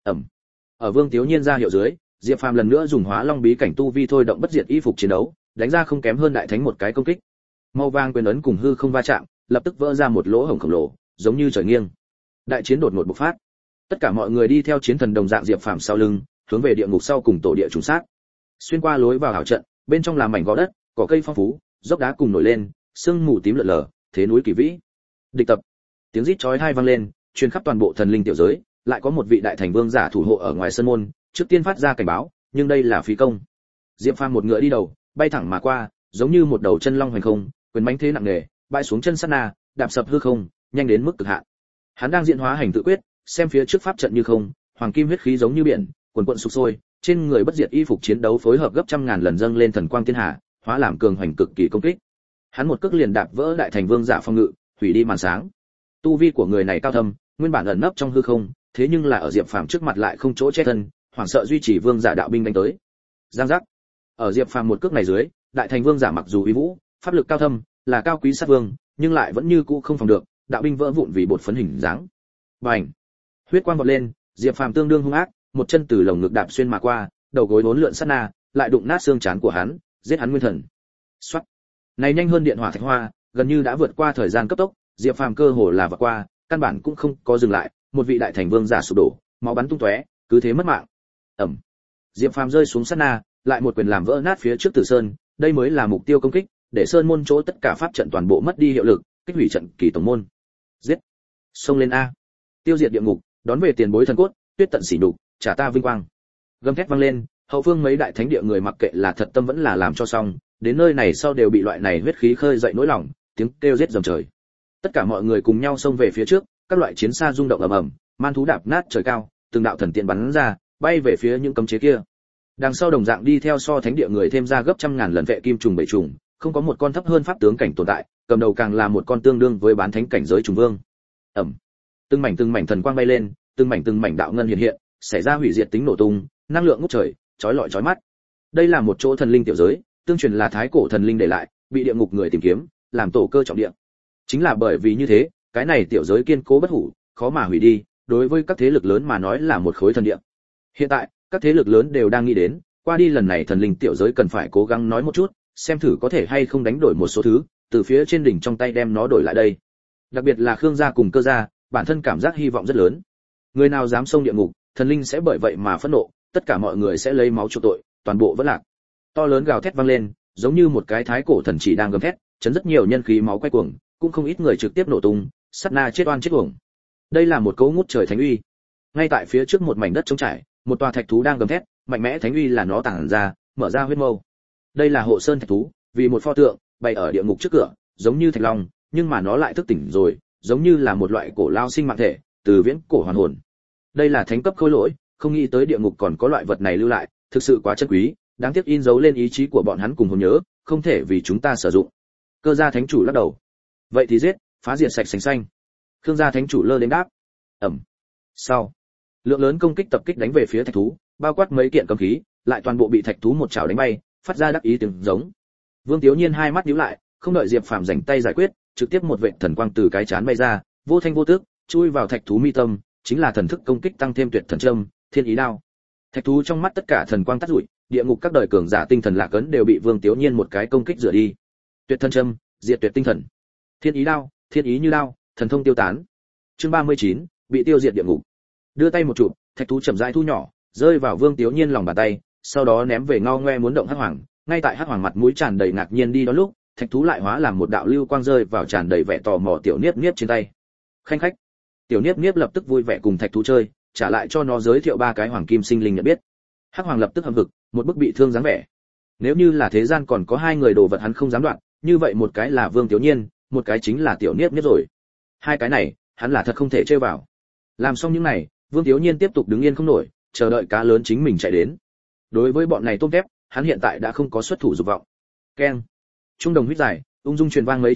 Ở Vương Tiếu Nhiên ra hiệu dưới, Diệp Phàm lần nữa dùng Hóa Long bí cảnh tu vi thôi động bất diệt y phục chiến đấu, đánh ra không kém hơn đại thánh một cái công kích. Màu vàng quyền ấn cùng hư không va chạm, lập tức vỡ ra một lỗ hổng khổng lồ, giống như trời nghiêng. Đại chiến đột ngột bộc phát. Tất cả mọi người đi theo chiến thần đồng dạng Diệp Phàm sau lưng, hướng về địa ngục sau cùng tổ địa trùng sát. Xuyên qua lối vào hảo trận, bên trong là mảnh gò đất, cỏ cây phong phú, dốc đá cùng nổi lên, sương mù tím lượn lờ, thế núi kỳ vĩ. Địch tập. Tiếng rít chói tai vang lên, truyền khắp toàn bộ thần linh tiểu giới, lại có một vị đại thành vương giả thủ hộ ở ngoài sân môn, trước tiên phát ra cảnh báo, nhưng đây là phí công. Diệp Phàm một ngựa đi đầu, bay thẳng mà qua, giống như một đầu chân long hoành không, quyền mãnh thế nặng nề, bay xuống chân sát na, đạp sập hư không, nhanh đến mức cực hạn. Hắn đang diễn hóa hành tự quyết, xem phía trước pháp trận như không, hoàng kim huyết khí giống như biển, cuồn cuộn sục sôi, trên người bất diệt y phục chiến đấu phối hợp gấp trăm ngàn lần dâng lên thần quang thiên hà, hóa làm cường hoành cực kỳ công kích. Hắn một cước liền đạp vỡ đại thành vương giả phong ngự, hủy đi màn sáng. Tu vi của người này cao thâm, nguyên bản ẩn nấp trong hư không, thế nhưng là ở Diệp Phàm trước mặt lại không chỗ che thân, hoảng sợ duy trì vương giả đạo binh đánh tới. Giang giác. Ở Diệp Phàm một cước này dưới, đại thành vương giả mặc dù uy vũ, pháp lực cao thâm, là cao quý sát vương, nhưng lại vẫn như cũ không phòng được, đạo binh vỡ vụn vì bột phấn hình dáng. Bành! Huyết quang vọt lên, Diệp Phàm tương đương hung ác, một chân từ lồng ngực đạp xuyên mà qua, đầu gối uốn lượn sát na, lại đụng nát xương trán của hắn, giết hắn nguyên thần. Soát! Này nhanh hơn điện hỏa thạch hoa, gần như đã vượt qua thời gian cấp tốc, Diệp Phàm cơ hồ là vượt qua, căn bản cũng không có dừng lại, một vị đại thành vương giả sụp đổ, máu bắn tung tóe, cứ thế mất mạng. Ầm. Diệp Phàm rơi xuống sát na, lại một quyền làm vỡ nát phía trước Tử Sơn, đây mới là mục tiêu công kích, để sơn môn chỗ tất cả pháp trận toàn bộ mất đi hiệu lực, kích hủy trận kỳ tổng môn. Giết! Xông lên a! Tiêu diệt địa ngục, đón về tiền bối thần cốt, tuyết tận sỉ nhục, trả ta vinh quang. Gầm thét vang lên, hậu phương mấy đại thánh địa người mặc kệ là thật tâm vẫn là làm cho xong, đến nơi này sau đều bị loại này huyết khí khơi dậy nỗi lòng, tiếng kêu giết rầm trời. Tất cả mọi người cùng nhau xông về phía trước, các loại chiến xa rung động ầm ầm, man thú đạp nát trời cao, từng đạo thần tiện bắn ra, bay về phía những cấm chế kia. Đằng sau đồng dạng đi theo so thánh địa người thêm ra gấp trăm ngàn lần vệ kim trùng bảy trùng, không có một con thấp hơn pháp tướng cảnh tồn tại, cầm đầu càng là một con tương đương với bán thánh cảnh giới trùng vương. Ầm. Từng mảnh thần quang bay lên, từng mảnh đạo ngân hiện hiện, xảy ra hủy diệt tính nổ tung, năng lượng ngút trời, chói lọi chói mắt. Đây là một chỗ thần linh tiểu giới, tương truyền là thái cổ thần linh để lại, bị địa ngục người tìm kiếm, làm tổ cơ trọng địa. Chính là bởi vì như thế, cái này tiểu giới kiên cố bất hủ, khó mà hủy đi, đối với các thế lực lớn mà nói là một khối thần địa. Hiện tại, các thế lực lớn đều đang nghĩ đến, qua đi lần này thần linh tiểu giới cần phải cố gắng nói một chút, xem thử có thể hay không đánh đổi một số thứ, từ phía trên đỉnh trong tay đem nó đổi lại đây. Đặc biệt là Khương gia cùng Cơ gia, bản thân cảm giác hy vọng rất lớn. Người nào dám xông địa ngục, thần linh sẽ bởi vậy mà phẫn nộ, tất cả mọi người sẽ lấy máu chuộc tội, toàn bộ vẫn lạc. To lớn gào thét vang lên, giống như một cái thái cổ thần chỉ đang gầm thét, chấn rất nhiều nhân khí máu quay cuồng, cũng không ít người trực tiếp nổ tung, sát na chết oan chết uổng. Đây là một cấu ngút trời thánh uy. Ngay tại phía trước một mảnh đất trống trải, một tòa thạch thú đang gầm thét, mạnh mẽ thánh uy là nó tản ra, mở ra huyết mâu. Đây là hộ sơn thạch thú, vì một pho tượng bày ở địa ngục trước cửa, giống như thạch long, nhưng mà nó lại thức tỉnh rồi, giống như là một loại cổ lao sinh mạng thể, từ viễn cổ hoàn hồn. Đây là thánh cấp khôi lỗi, không nghĩ tới địa ngục còn có loại vật này lưu lại, thực sự quá chân quý, đáng tiếc in dấu lên ý chí của bọn hắn cùng hồn nhớ, không thể vì chúng ta sử dụng. Cơ gia thánh chủ lắc đầu. Vậy thì giết, phá diệt sạch sành xanh. Khương gia thánh chủ lơ đến đáp. Ẩm. Sau, lượng lớn công kích tập kích đánh về phía thạch thú, bao quát mấy kiện cấm khí, lại toàn bộ bị thạch thú một chảo đánh bay, phát ra đắc ý tiếng giống. Vương Tiếu Nhiên hai mắt nhíu lại, không đợi Diệp Phàm rảnh tay giải quyết, trực tiếp một vệt thần quang từ cái chán bay ra, vô thanh vô tức, chui vào thạch thú mi tâm, chính là thần thức công kích tăng thêm tuyệt thần châm, thiên ý đao. Thạch thú trong mắt tất cả thần quang tắt rụi, địa ngục các đời cường giả tinh thần lạc ấn đều bị Vương Tiếu Nhiên một cái công kích rửa đi. Tuyệt thần châm, diệt tuyệt tinh thần. Thiên ý đao, thiên ý như đao, thần thông tiêu tán. Chương 39, bị tiêu diệt địa ngục. Đưa tay một chụp, thạch thú chậm rãi thu nhỏ, rơi vào Vương Tiếu Nhiên lòng bàn tay, sau đó ném về ngao ngoe muốn động hắc hoàng, ngay tại hắc hoàng mặt mũi tràn đầy ngạc nhiên đi đó lúc, thạch thú lại hóa làm một đạo lưu quang rơi vào tràn đầy vẻ tò mò tiểu niếp niếp trên tay. Khanh khách. Tiểu niếp niếp lập tức vui vẻ cùng thạch thú chơi, trả lại cho nó giới thiệu ba cái hoàng kim sinh linh nhận biết. Hắc hoàng lập tức hậm hực, một bức bị thương dáng vẻ. Nếu như là thế gian còn có hai người đồ vật hắn không dám đoạn, như vậy một cái là Vương Tiếu Nhiên, một cái chính là tiểu niếp niếp rồi. Hai cái này, hắn là thật không thể chơi vào. Làm xong những này, Vương Tiếu Nhiên tiếp tục đứng yên không nổi, chờ đợi cá lớn chính mình chạy đến. Đối với bọn này tôm tép, hắn hiện tại đã không có xuất thủ dục vọng. Keng. Trung đồng huyết dài, ung dung truyền vang mấy trăm dặm,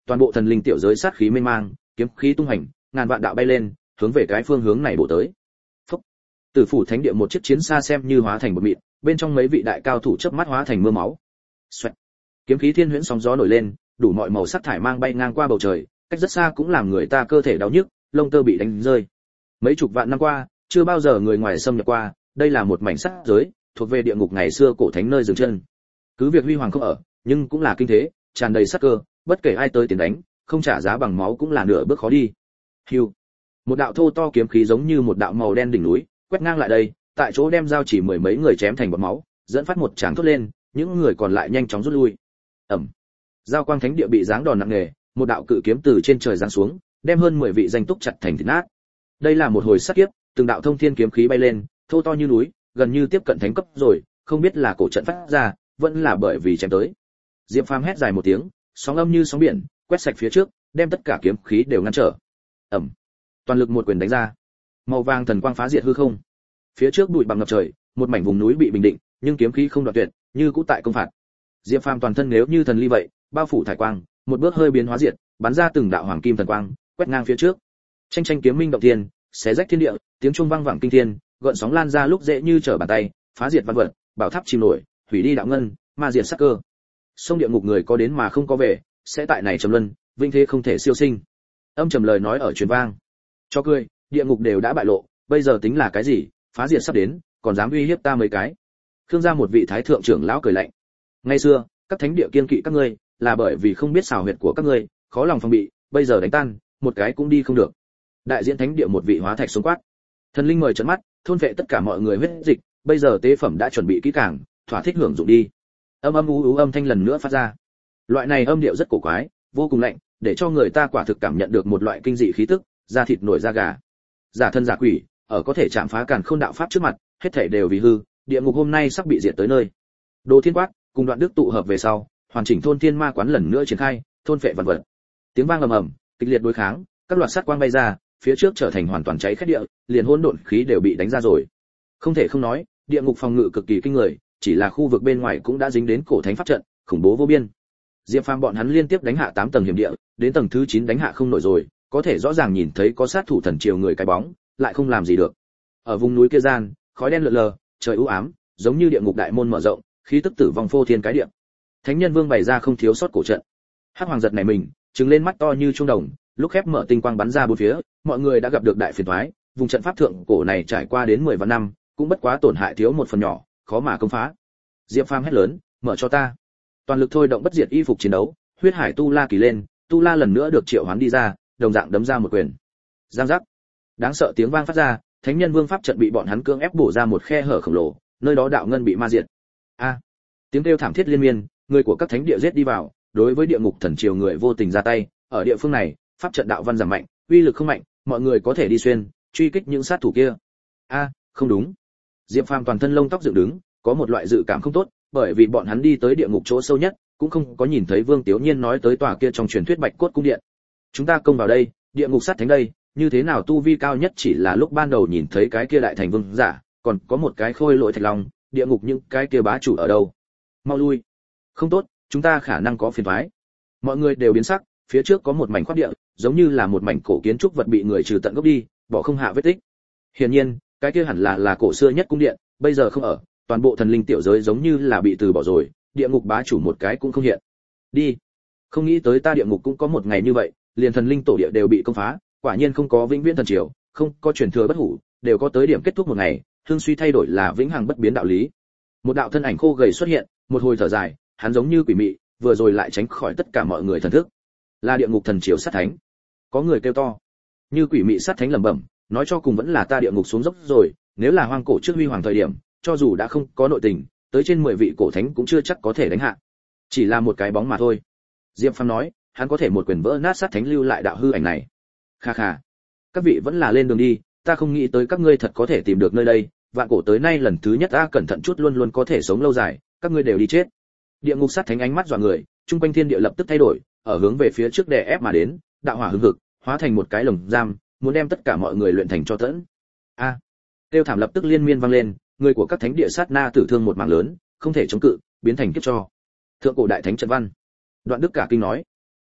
toàn bộ thần linh tiểu giới sát khí mênh mang, kiếm khí tung hành, ngàn vạn đạo bay lên, hướng về cái phương hướng này bổ tới. Phốc. Tử phủ thánh địa một chiếc chiến xa xem như hóa thành một mịn, bên trong mấy vị đại cao thủ chớp mắt hóa thành mưa máu. Xoẹt. Kiếm khí thiên huyễn sóng gió nổi lên, đủ mọi màu sắc thải mang bay ngang qua bầu trời, cách rất xa cũng làm người ta cơ thể đau nhức, lông tơ bị đánh rơi. Mấy chục vạn năm qua, chưa bao giờ người ngoài xâm nhập qua, đây là một mảnh sát giới, thuộc về địa ngục ngày xưa cổ thánh nơi dừng chân. Cứ việc huy hoàng không ở, nhưng cũng là kinh thế, tràn đầy sát cơ, bất kể ai tới tiền đánh, không trả giá bằng máu cũng là nửa bước khó đi. Hưu. Một đạo thô to kiếm khí giống như một đạo màu đen đỉnh núi, quét ngang lại đây, tại chỗ đem giao chỉ mười mấy người chém thành bọt máu, dẫn phát một tràng thốt lên, những người còn lại nhanh chóng rút lui. Ầm. Giao quang thánh địa bị giáng đòn nặng nề, một đạo cự kiếm từ trên trời giáng xuống, đem hơn 10 vị danh túc chặt thành thịt nát. Đây là một hồi sát kiếp, từng đạo thông thiên kiếm khí bay lên, thô to như núi, gần như tiếp cận thánh cấp rồi, không biết là cổ trận phát ra, vẫn là bởi vì chém tới. Diệp Phàm hét dài một tiếng, sóng âm như sóng biển, quét sạch phía trước, đem tất cả kiếm khí đều ngăn trở. Ầm. Toàn lực một quyền đánh ra. Màu vàng thần quang phá diệt hư không. Phía trước bụi bặm ngập trời, một mảnh vùng núi bị bình định, nhưng kiếm khí không đoạn tuyệt, như cũ tại công phạt. Diệp Phàm toàn thân nếu như thần ly vậy, bao phủ thải quang, một bước hơi biến hóa diệt, bắn ra từng đạo hoàng kim thần quang, quét ngang phía trước. Tranh tranh kiếm minh động thiên, xé rách thiên địa, tiếng chuông vang vẳng kinh thiên, gợn sóng lan ra lúc dễ như trở bàn tay, phá diệt văn vật, bảo tháp chìm nổi, hủy đi đạo ngân, ma diệt sắc cơ. Sông địa ngục người có đến mà không có về, sẽ tại này trầm luân, vinh thế không thể siêu sinh. Âm trầm lời nói ở truyền vang. Cho cười, địa ngục đều đã bại lộ, bây giờ tính là cái gì, phá diệt sắp đến, còn dám uy hiếp ta mấy cái. Khương gia một vị thái thượng trưởng lão cười lạnh. Ngày xưa, các thánh địa kiên kỵ các ngươi, là bởi vì không biết xảo huyệt của các ngươi, khó lòng phòng bị, bây giờ đánh tan, một cái cũng đi không được. Đại diện thánh địa một vị hóa thạch xuống quát. Thần linh mời trấn mắt, thôn vệ tất cả mọi người huyết dịch, bây giờ tế phẩm đã chuẩn bị kỹ càng, thỏa thích hưởng dụng đi. Âm âm ú ú âm thanh lần nữa phát ra. Loại này âm điệu rất cổ quái, vô cùng lạnh, để cho người ta quả thực cảm nhận được một loại kinh dị khí tức, da thịt nổi da gà. Giả thân giả quỷ, ở có thể chạm phá càn khôn đạo pháp trước mặt, hết thảy đều vì hư, địa ngục hôm nay sắp bị diệt tới nơi. Đồ Thiên quát, cùng Đoạn Đức tụ hợp về sau, hoàn chỉnh thôn thiên ma quán lần nữa triển khai, thôn phệ vạn vật. Tiếng vang ầm ầm, kịch liệt đối kháng, các loạt sát quang bay ra, phía trước trở thành hoàn toàn cháy khét địa, liền hỗn độn khí đều bị đánh ra rồi. Không thể không nói, địa ngục phòng ngự cực kỳ kinh người, chỉ là khu vực bên ngoài cũng đã dính đến cổ thánh pháp trận, khủng bố vô biên. Diệp Phàm bọn hắn liên tiếp đánh hạ 8 tầng hiểm địa, đến tầng thứ 9 đánh hạ không nổi rồi, có thể rõ ràng nhìn thấy có sát thủ thần triều người cái bóng, lại không làm gì được. Ở vùng núi kia gian, khói đen lượn lờ, trời u ám, giống như địa ngục đại môn mở rộng, khí tức tử vong phô thiên cái địa. Thánh nhân vương bày ra không thiếu sót cổ trận. Hắc hoàng giật này mình, trừng lên mắt to như trung đồng, lúc khép mở tinh quang bắn ra bốn phía, mọi người đã gặp được đại phiền toái, vùng trận pháp thượng cổ này trải qua đến 10 vạn năm, cũng bất quá tổn hại thiếu một phần nhỏ, khó mà công phá. Diệp Phàm hét lớn, mở cho ta. Toàn lực thôi động bất diệt y phục chiến đấu, huyết hải tu la kỳ lên, tu la lần nữa được triệu hoán đi ra, đồng dạng đấm ra một quyền. Giang giác. Đáng sợ tiếng vang phát ra, thánh nhân vương pháp trận bị bọn hắn cưỡng ép bổ ra một khe hở khổng lồ, nơi đó đạo ngân bị ma diệt. A. Tiếng kêu thảm thiết liên miên, người của các thánh địa giết đi vào, đối với địa ngục thần triều người vô tình ra tay, ở địa phương này, pháp trận đạo văn giảm mạnh, uy lực không mạnh, mọi người có thể đi xuyên, truy kích những sát thủ kia. A, không đúng. Diệp Phàm toàn thân lông tóc dựng đứng, có một loại dự cảm không tốt, bởi vì bọn hắn đi tới địa ngục chỗ sâu nhất, cũng không có nhìn thấy Vương Tiếu Nhiên nói tới tòa kia trong truyền thuyết Bạch Cốt cung điện. Chúng ta công vào đây, địa ngục sát thánh đây, như thế nào tu vi cao nhất chỉ là lúc ban đầu nhìn thấy cái kia đại thành vương giả, còn có một cái khôi lỗi thạch long, địa ngục những cái kia bá chủ ở đâu? Mau lui. Không tốt, chúng ta khả năng có phiền toái. Mọi người đều biến sắc, phía trước có một mảnh khoát địa, giống như là một mảnh cổ kiến trúc vật bị người trừ tận gốc đi, bỏ không hạ vết tích. Hiển nhiên, cái kia hẳn là cổ xưa nhất cung điện, bây giờ không ở, toàn bộ thần linh tiểu giới giống như là bị từ bỏ rồi, địa ngục bá chủ một cái cũng không hiện. Đi. Không nghĩ tới ta địa ngục cũng có một ngày như vậy, liền thần linh tổ địa đều bị công phá, quả nhiên không có vĩnh viễn thần triều, không có truyền thừa bất hủ, đều có tới điểm kết thúc một ngày, hương suy thay đổi là vĩnh hằng bất biến đạo lý. Một đạo thân ảnh khô gầy xuất hiện, một hồi thở dài, hắn giống như quỷ mị, vừa rồi lại tránh khỏi tất cả mọi người thần thức. Là địa ngục thần triều sát thánh. Có người kêu to. Như quỷ mị sát thánh lẩm bẩm, nói cho cùng vẫn là ta địa ngục xuống dốc rồi, nếu là hoang cổ trước huy hoàng thời điểm, cho dù đã không có nội tình, tới trên 10 vị cổ thánh cũng chưa chắc có thể đánh hạ. Chỉ là một cái bóng mà thôi. Diệp Phàm nói, hắn có thể một quyền vỡ nát sát thánh lưu lại đạo hư ảnh này. Kha kha. Các vị vẫn là lên đường đi, ta không nghĩ tới các ngươi thật có thể tìm được nơi đây, vạn cổ tới nay lần thứ nhất ta cẩn thận chút luôn luôn có thể sống lâu dài, các ngươi đều đi chết. Địa ngục sát thánh ánh mắt dọa người, trung quanh thiên địa lập tức thay đổi, ở hướng về phía trước đè ép mà đến, đạo hỏa hừng hực, hóa thành một cái lồng giam, muốn đem tất cả mọi người luyện thành cho tẫn. A. Tiêu thảm lập tức liên miên vang lên, người của các thánh địa sát na tử thương một mảng lớn, không thể chống cự, biến thành kiếp cho. Thượng cổ đại thánh trận văn. Đoạn Đức cả kinh nói,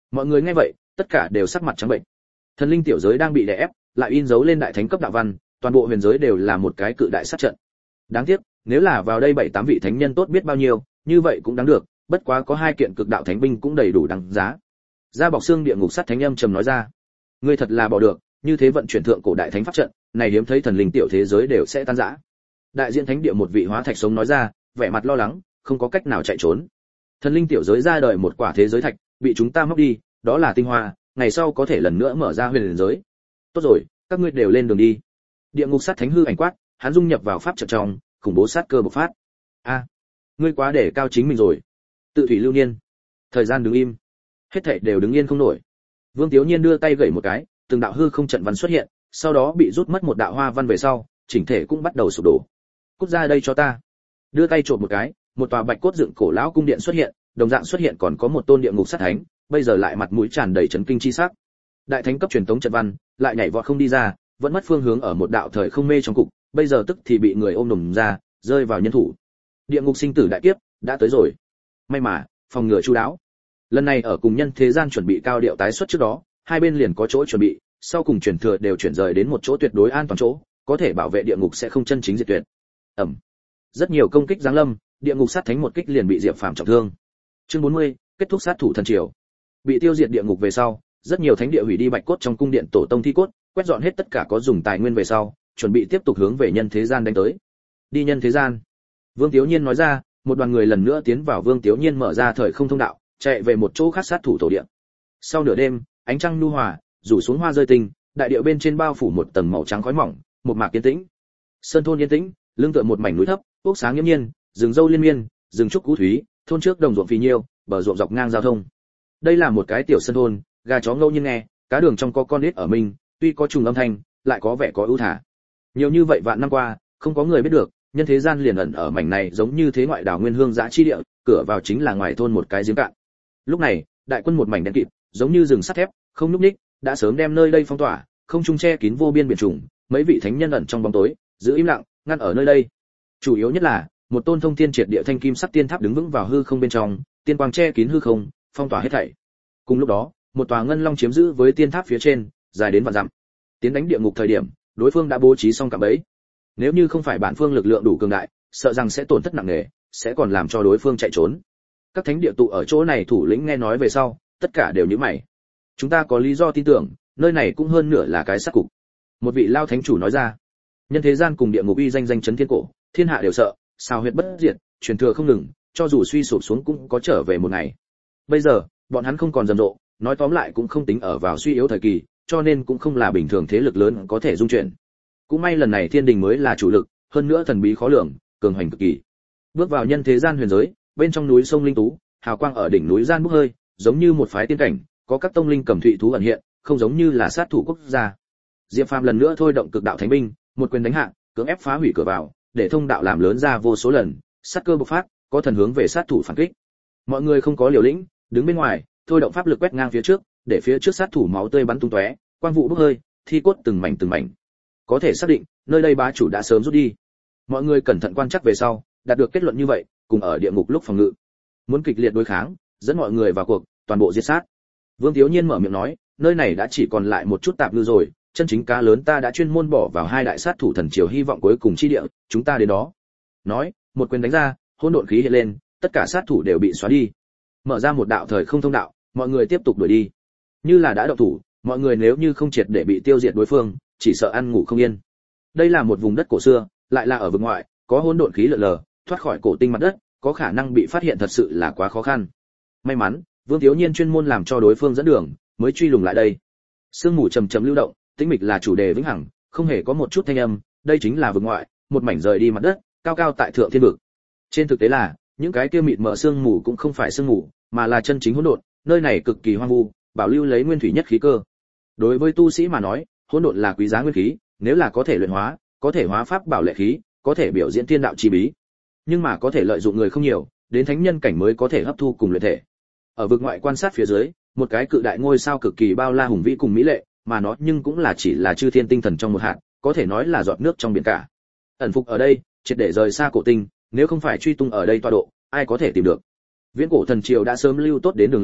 Mọi người nghe vậy, tất cả đều sắc mặt trắng bệnh. Thần linh tiểu giới đang bị đè ép, lại in dấu lên đại thánh cấp đạo văn, toàn bộ huyền giới đều là một cái cự đại sát trận. Đáng tiếc, nếu là vào đây 7-8 vị thánh nhân tốt biết bao nhiêu, như vậy cũng đáng được, bất quá có 2 kiện cực đạo thánh binh cũng đầy đủ đáng giá. Ra bọc xương địa ngục sát thánh âm trầm nói ra, ngươi thật là bỏ được, như thế vận chuyển thượng cổ đại thánh pháp trận, này hiếm thấy thần linh tiểu thế giới đều sẽ tan rã. Đại diện thánh địa một vị hóa thạch sống nói ra, vẻ mặt lo lắng, không có cách nào chạy trốn. Thần linh tiểu giới ra đời một quả thế giới thạch, bị chúng ta móc đi, đó là tinh hoa, ngày sau có thể lần nữa mở ra huyền giới. Tốt rồi, các ngươi đều lên đường đi. Địa ngục sát thánh hư ảnh quát, hắn dung nhập vào pháp trận trong, khủng bố sát cơ bộc phát. A, ngươi quá để cao chính mình rồi. Tự thủy lưu niên. Thời gian đứng im. Hết thảy đều đứng yên không nổi. Vương Tiếu Nhiên đưa tay gẩy một cái, từng đạo hư không trận văn xuất hiện, sau đó bị rút mất một đạo hoa văn về sau, chỉnh thể cũng bắt đầu sụp đổ. Cút ra đây cho ta. Đưa tay chộp một cái, một tòa bạch cốt dựng cổ lão cung điện xuất hiện, đồng dạng xuất hiện còn có một tôn địa ngục sát thánh, bây giờ lại mặt mũi tràn đầy chấn kinh chi sắc. Đại thánh cấp truyền tống trận văn, lại nhảy vọt không đi ra, vẫn mất phương hướng ở một đạo thời không mê trong cục, bây giờ tức thì bị người ôm đùm ra, rơi vào nhân thủ. Địa ngục sinh tử đại kiếp đã tới rồi. May mà, phòng ngừa chu đáo. Lần này ở cùng nhân thế gian chuẩn bị cao điệu tái xuất trước đó, hai bên liền có chỗ chuẩn bị, sau cùng chuyển thừa đều chuyển rời đến một chỗ tuyệt đối an toàn chỗ, có thể bảo vệ địa ngục sẽ không chân chính diệt tuyệt. Ẩm. Rất nhiều công kích giáng lâm, địa ngục sát thánh một kích liền bị Diệp Phàm trọng thương. Chương 40, kết thúc sát thủ thần triều. Bị tiêu diệt địa ngục về sau, rất nhiều thánh địa hủy đi bạch cốt trong cung điện tổ tông thi cốt, quét dọn hết tất cả có dùng tài nguyên về sau, chuẩn bị tiếp tục hướng về nhân thế gian đánh tới. Đi nhân thế gian. Vương Tiếu Nhiên nói ra, một đoàn người lần nữa tiến vào Vương Tiếu Nhiên mở ra thời không thông đạo, chạy về một chỗ khác sát thủ tổ địa. Sau nửa đêm, ánh trăng nhu hòa, rủ xuống hoa rơi tinh, đại địa bên trên bao phủ một tầng màu trắng khói mỏng, một mạc yên tĩnh. Sơn thôn yên tĩnh, lưng tựa một mảnh núi thấp, ốc sáng nghiêm nhiên, rừng dâu liên miên, rừng trúc cú thúy, thôn trước đồng ruộng phì nhiêu, bờ ruộng dọc ngang giao thông. Đây là một cái tiểu sơn thôn, gà chó ngẫu nhiên nghe, cá đường trong có con nít ở mình, tuy có trùng âm thanh, lại có vẻ có ưu thả. Nhiều như vậy vạn năm qua, không có người biết được, nhân thế gian liền ẩn ở mảnh này giống như thế ngoại đảo nguyên hương dã chi địa, cửa vào chính là ngoài thôn một cái giếng cạn. Lúc này, đại quân một mảnh đen kịt, giống như rừng sắt thép, không núp ních, đã sớm đem nơi đây phong tỏa, không trung che kín vô biên biển trùng, mấy vị thánh nhân ẩn trong bóng tối, giữ im lặng, ngăn ở nơi đây. Chủ yếu nhất là, một tôn thông thiên triệt địa thanh kim sắc tiên tháp đứng vững vào hư không bên trong, tiên quang che kín hư không, phong tỏa hết thảy. Cùng lúc đó, một tòa ngân long chiếm giữ với tiên tháp phía trên, dài đến vạn dặm. Tiến đánh địa ngục thời điểm, đối phương đã bố trí xong cả bẫy. Nếu như không phải bản phương lực lượng đủ cường đại, sợ rằng sẽ tổn thất nặng nề, sẽ còn làm cho đối phương chạy trốn. Các thánh địa tụ ở chỗ này thủ lĩnh nghe nói về sau, tất cả đều nhíu mày. Chúng ta có lý do tin tưởng, nơi này cũng hơn nửa là cái sát cục. Một vị lao thánh chủ nói ra. Nhân thế gian cùng địa ngục uy danh danh chấn thiên cổ, thiên hạ đều sợ, sao huyết bất diệt, truyền thừa không ngừng, cho dù suy sụp xuống cũng có trở về một ngày. Bây giờ, bọn hắn không còn rầm rộ, nói tóm lại cũng không tính ở vào suy yếu thời kỳ, cho nên cũng không là bình thường thế lực lớn có thể dung chuyển. Cũng may lần này thiên đình mới là chủ lực, hơn nữa thần bí khó lường, cường hành cực kỳ. Bước vào nhân thế gian huyền giới, bên trong núi sông linh tú, hào quang ở đỉnh núi gian bốc hơi, giống như một phái tiên cảnh, có các tông linh cầm thụy thú ẩn hiện, không giống như là sát thủ quốc gia. Diệp Phàm lần nữa thôi động cực đạo thánh binh, một quyền đánh hạ, cưỡng ép phá hủy cửa vào, để thông đạo làm lớn ra vô số lần, sát cơ bộc phát, có thần hướng về sát thủ phản kích. Mọi người không có liều lĩnh, đứng bên ngoài, thôi động pháp lực quét ngang phía trước, để phía trước sát thủ máu tươi bắn tung tóe, quang vụ bốc hơi, thi cốt từng mảnh từng mảnh. Có thể xác định, nơi đây bá chủ đã sớm rút đi. Mọi người cẩn thận quan trắc về sau, đạt được kết luận như vậy, cùng ở địa ngục lúc phòng ngự. Muốn kịch liệt đối kháng, dẫn mọi người vào cuộc, toàn bộ diệt sát. Vương Tiếu Nhiên mở miệng nói, nơi này đã chỉ còn lại một chút tạp ngư rồi, chân chính cá lớn ta đã chuyên môn bỏ vào 2 đại sát thủ thần triều hy vọng cuối cùng chi địa, chúng ta đến đó. Nói, một quyền đánh ra, hỗn độn khí hiện lên, tất cả sát thủ đều bị xóa đi. Mở ra một đạo thời không thông đạo, mọi người tiếp tục đuổi đi. Như là đã động thủ, mọi người nếu như không triệt để bị tiêu diệt đối phương, chỉ sợ ăn ngủ không yên. Đây là một vùng đất cổ xưa, lại là ở vực ngoại, có hỗn độn khí lượn lờ, thoát khỏi cổ tinh mặt đất, có khả năng bị phát hiện thật sự là quá khó khăn. May mắn, Vương Tiếu Nhiên chuyên môn làm cho đối phương dẫn đường, mới truy lùng lại đây. Sương mù trầm trầm lưu động, tĩnh mịch là chủ đề vĩnh hằng, không hề có một chút thanh âm, đây chính là vực ngoại, một mảnh rời đi mặt đất, cao cao tại thượng thiên vực. Trên thực tế là, những cái kia mịt mờ sương mù cũng không phải sương mù, mà là chân chính hỗn độn, nơi này cực kỳ hoang vu, bảo lưu lấy nguyên thủy nhất khí cơ. Đối với tu sĩ mà nói, hỗn độn là quý giá nguyên khí, nếu là có thể luyện hóa, có thể hóa pháp bảo lệ khí, có thể biểu diễn thiên đạo chi bí. Nhưng mà có thể lợi dụng người không nhiều, đến thánh nhân cảnh mới có thể hấp thu cùng luyện thể. Ở vực ngoại quan sát phía dưới, một cái cự đại ngôi sao cực kỳ bao la hùng vĩ cùng mỹ lệ, mà nó nhưng cũng là chỉ là chư thiên tinh thần trong một hạt, có thể nói là giọt nước trong biển cả. Ẩn phục ở đây, triệt để rời xa cổ tinh, nếu không phải truy tung ở đây tọa độ, ai có thể tìm được. Viễn cổ thần triều đã sớm lưu tốt đến đường lui,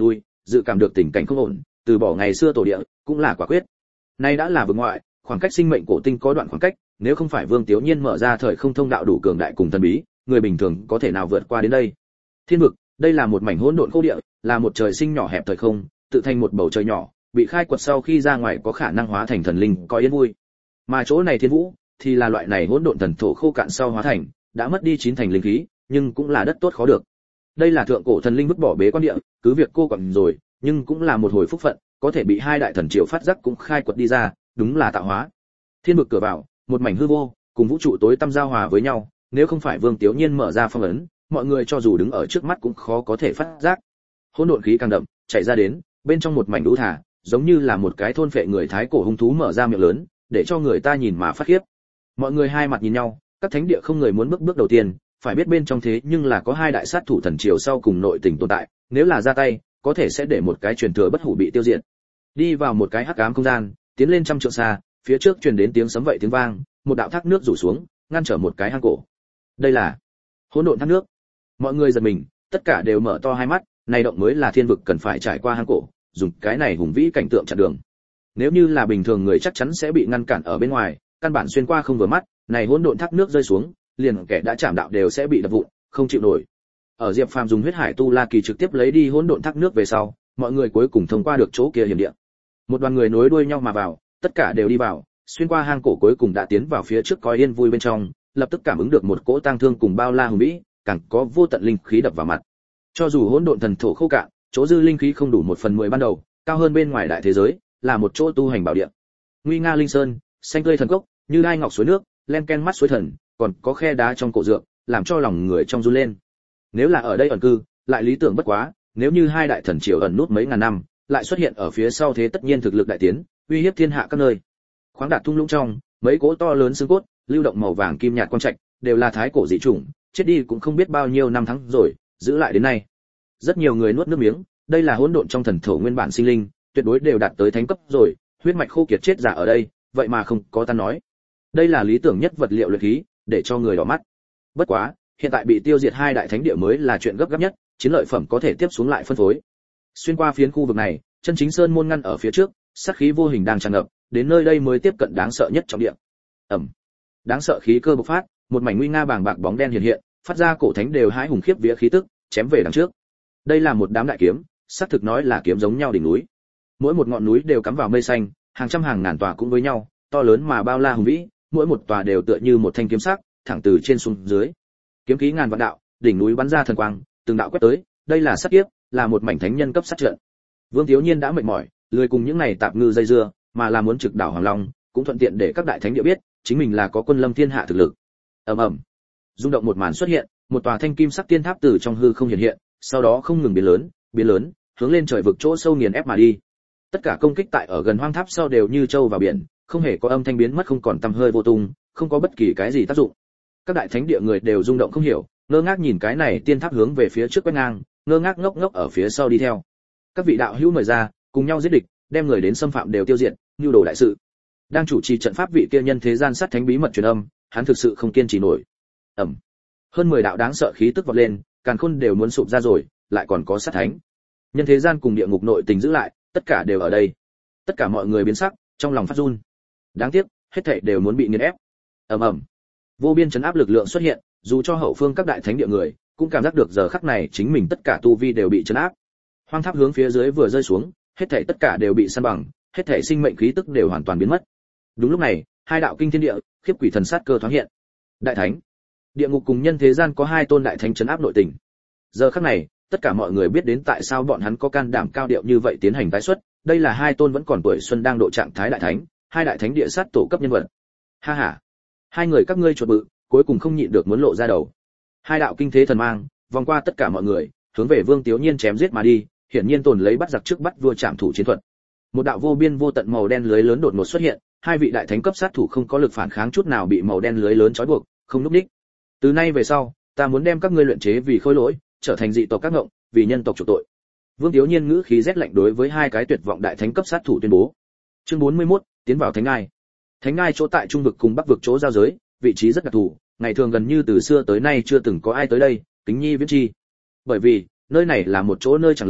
dự cảm được tình cảnh không ổn, từ bỏ ngày xưa tổ địa cũng là quả quyết. Nay đã là vực ngoại, khoảng cách sinh mệnh cổ tinh có đoạn khoảng cách, nếu không phải Vương Tiếu Nhiên mở ra thời không thông đạo đủ cường đại cùng thần bí, người bình thường có thể nào vượt qua đến đây. Thiên vực, đây là một mảnh hỗn độn khô địa, là một trời sinh nhỏ hẹp thời không, tự thành một bầu trời nhỏ, bị khai quật sau khi ra ngoài có khả năng hóa thành thần linh, có yên vui. Mà chỗ này thiên vũ thì là loại này hỗn độn thần thổ khô cạn sau hóa thành, đã mất đi chín thành linh khí, nhưng cũng là đất tốt khó được. Đây là thượng cổ thần linh vứt bỏ bế quan địa, cứ việc cô quặn rồi, nhưng cũng là một hồi phúc phận, có thể bị hai đại thần triều phát giác cũng khai quật đi ra, đúng là tạo hóa. Thiên vực cửa vào, một mảnh hư vô, cùng vũ trụ tối tăm giao hòa với nhau, nếu không phải Vương Tiếu Nhiên mở ra phong ấn, mọi người cho dù đứng ở trước mắt cũng khó có thể phát giác. Hỗn độn khí càng đậm, chạy ra đến, bên trong một mảnh đũ thả, giống như là một cái thôn phệ người thái cổ hung thú mở ra miệng lớn, để cho người ta nhìn mà phát khiếp. Mọi người hai mặt nhìn nhau, các thánh địa không người muốn bước đầu tiên, phải biết bên trong thế nhưng là có hai đại sát thủ thần triều sau cùng nội tình tồn tại, nếu là ra tay, có thể sẽ để một cái truyền thừa bất hủ bị tiêu diệt. Đi vào một cái hắc ám không gian, tiến lên trăm trượng xa, phía trước truyền đến tiếng sấm vậy tiếng vang, một đạo thác nước rủ xuống, ngăn trở một cái hang cổ. Đây là hỗn độn thác nước. Mọi người giật mình, tất cả đều mở to hai mắt, này động mới là thiên vực cần phải trải qua hang cổ, dùng cái này hùng vĩ cảnh tượng chặn đường. Nếu như là bình thường người chắc chắn sẽ bị ngăn cản ở bên ngoài, căn bản xuyên qua không vừa mắt, này hỗn độn thác nước rơi xuống, liền kẻ đã chạm đạo đều sẽ bị đập vụn, không chịu nổi. Ở Diệp Phàm dùng huyết hải tu la kỳ trực tiếp lấy đi hỗn độn thác nước về sau, mọi người cuối cùng thông qua được chỗ kia hiểm địa. Một đoàn người nối đuôi nhau mà vào, tất cả đều đi vào, xuyên qua hang cổ cuối cùng đã tiến vào phía trước coi yên vui bên trong, lập tức cảm ứng được một cỗ tang thương cùng bao la hùng vĩ, càng có vô tận linh khí đập vào mặt. Cho dù hỗn độn thần thổ khô cạn, chỗ dư linh khí không đủ 1/10 ban đầu, cao hơn bên ngoài đại thế giới, là một chỗ tu hành bảo địa. Nguy nga linh sơn, xanh tươi thần cốc, như đai ngọc suối nước, len ken mắt suối thần, còn có khe đá trong cổ dược, làm cho lòng người trong run lên. Nếu là ở đây ẩn cư, lại lý tưởng bất quá, nếu như hai đại thần triều ẩn nút mấy ngàn năm, lại xuất hiện ở phía sau thế tất nhiên thực lực đại tiến, uy hiếp thiên hạ các nơi. Khoáng đạt thung lũng trong, mấy cỗ to lớn xương cốt, lưu động màu vàng kim nhạt quang trạch, đều là thái cổ dị chủng, chết đi cũng không biết bao nhiêu năm tháng rồi, giữ lại đến nay. Rất nhiều người nuốt nước miếng, đây là hỗn độn trong thần thổ nguyên bản sinh linh, tuyệt đối đều đạt tới thánh cấp rồi, huyết mạch khô kiệt chết giả ở đây, vậy mà không có ta nói. Đây là lý tưởng nhất vật liệu luyện khí, để cho người đỏ mắt. Bất quá, hiện tại bị tiêu diệt hai đại thánh địa mới là chuyện gấp gáp nhất, chiến lợi phẩm có thể tiếp xuống lại phân phối. Xuyên qua phiến khu vực này, chân chính sơn môn ngăn ở phía trước, sát khí vô hình đang tràn ngập, đến nơi đây mới tiếp cận đáng sợ nhất trọng địa. Ầm. Đáng sợ khí cơ bộc phát, một mảnh nguy nga bàng bạc bóng đen hiện hiện, phát ra cổ thánh đều hãi hùng khiếp vía khí tức, chém về đằng trước. Đây là một đám đại kiếm, xác thực nói là kiếm giống nhau đỉnh núi. Mỗi một ngọn núi đều cắm vào mây xanh, hàng trăm hàng ngàn tòa cũng với nhau, to lớn mà bao la hùng vĩ, mỗi một tòa đều tựa như một thanh kiếm sắc, thẳng từ trên xuống dưới. Kiếm khí ngàn vạn đạo, đỉnh núi bắn ra thần quang, từng đạo quét tới, đây là sát kiếp, là một mảnh thánh nhân cấp sát trận. Vương Tiếu Nhiên đã mệt mỏi, lười cùng những này tạp ngư dây dưa, mà là muốn trực đảo Hoàng Long, cũng thuận tiện để các đại thánh địa biết, chính mình là có quân lâm thiên hạ thực lực. Ầm ầm. Rung động một màn xuất hiện, một tòa thanh kim sắc tiên tháp từ trong hư không hiện hiện, sau đó không ngừng biến lớn, hướng lên trời vực chỗ sâu nghiền ép mà đi. Tất cả công kích tại ở gần hoang tháp sau đều như trâu vào biển, không hề có âm thanh biến mất không còn tăm hơi vô tung, không có bất kỳ cái gì tác dụng. Các đại thánh địa người đều rung động không hiểu, ngơ ngác nhìn cái này tiên tháp hướng về phía trước quét ngang, ngơ ngác ngốc ngốc ở phía sau đi theo. Các vị đạo hữu mời ra, cùng nhau giết địch, đem người đến xâm phạm đều tiêu diệt, nhu đồ đại sự. Đang chủ trì trận pháp vị kia nhân thế gian sát thánh bí mật truyền âm, hắn thực sự không kiên trì nổi. Ầm. Hơn 10 đạo đáng sợ khí tức vọt lên, càn khôn đều muốn sụp ra rồi, lại còn có sát thánh. Nhân thế gian cùng địa ngục nội tình giữ lại, tất cả đều ở đây. Tất cả mọi người biến sắc, trong lòng phát run. Đáng tiếc, hết thảy đều muốn bị nghiền ép. Ầm ầm. Vô biên trấn áp lực lượng xuất hiện, dù cho hậu phương các đại thánh địa người, cũng cảm giác được giờ khắc này chính mình tất cả tu vi đều bị trấn áp. Hoang tháp hướng phía dưới vừa rơi xuống, hết thảy tất cả đều bị san bằng, hết thảy sinh mệnh khí tức đều hoàn toàn biến mất. Đúng lúc này, hai đạo kinh thiên địa, khiếp quỷ thần sát cơ thoáng hiện. Đại thánh, địa ngục cùng nhân thế gian có hai tôn đại thánh trấn áp nội tình. Giờ khắc này, tất cả mọi người biết đến tại sao bọn hắn có can đảm cao điệu như vậy tiến hành tái xuất, đây là hai tôn vẫn còn tuổi xuân đang độ trạng thái đại thánh, hai đại thánh địa sát tổ cấp nhân vật. Ha ha, hai người các ngươi chuột bự, cuối cùng không nhịn được muốn lộ ra đầu. Hai đạo kinh thế thần mang, vòng qua tất cả mọi người, hướng về Vương Tiếu Nhiên chém giết mà đi, hiển nhiên tồn lấy bắt giặc trước bắt vua trảm thủ chiến thuật. Một đạo vô biên vô tận màu đen lưới lớn đột ngột xuất hiện, hai vị đại thánh cấp sát thủ không có lực phản kháng chút nào bị màu đen lưới lớn trói buộc, không lúc đích. Từ nay về sau, ta muốn đem các ngươi luyện chế vì khôi lỗi, trở thành dị tộc các ngộng, vì nhân tộc chuộc tội. Vương Tiếu Nhiên ngữ khí rét lạnh đối với hai cái tuyệt vọng đại thánh cấp sát thủ tuyên bố. Chương 41, tiến vào thánh ngai. Thánh ngai chỗ tại trung vực cùng bắc vực chỗ giao giới, vị trí rất đặc thù, ngày thường gần như từ xưa tới nay chưa từng có ai tới đây, kính nhi viễn chi. Bởi vì, nơi này là một chỗ nơi chẳng lành,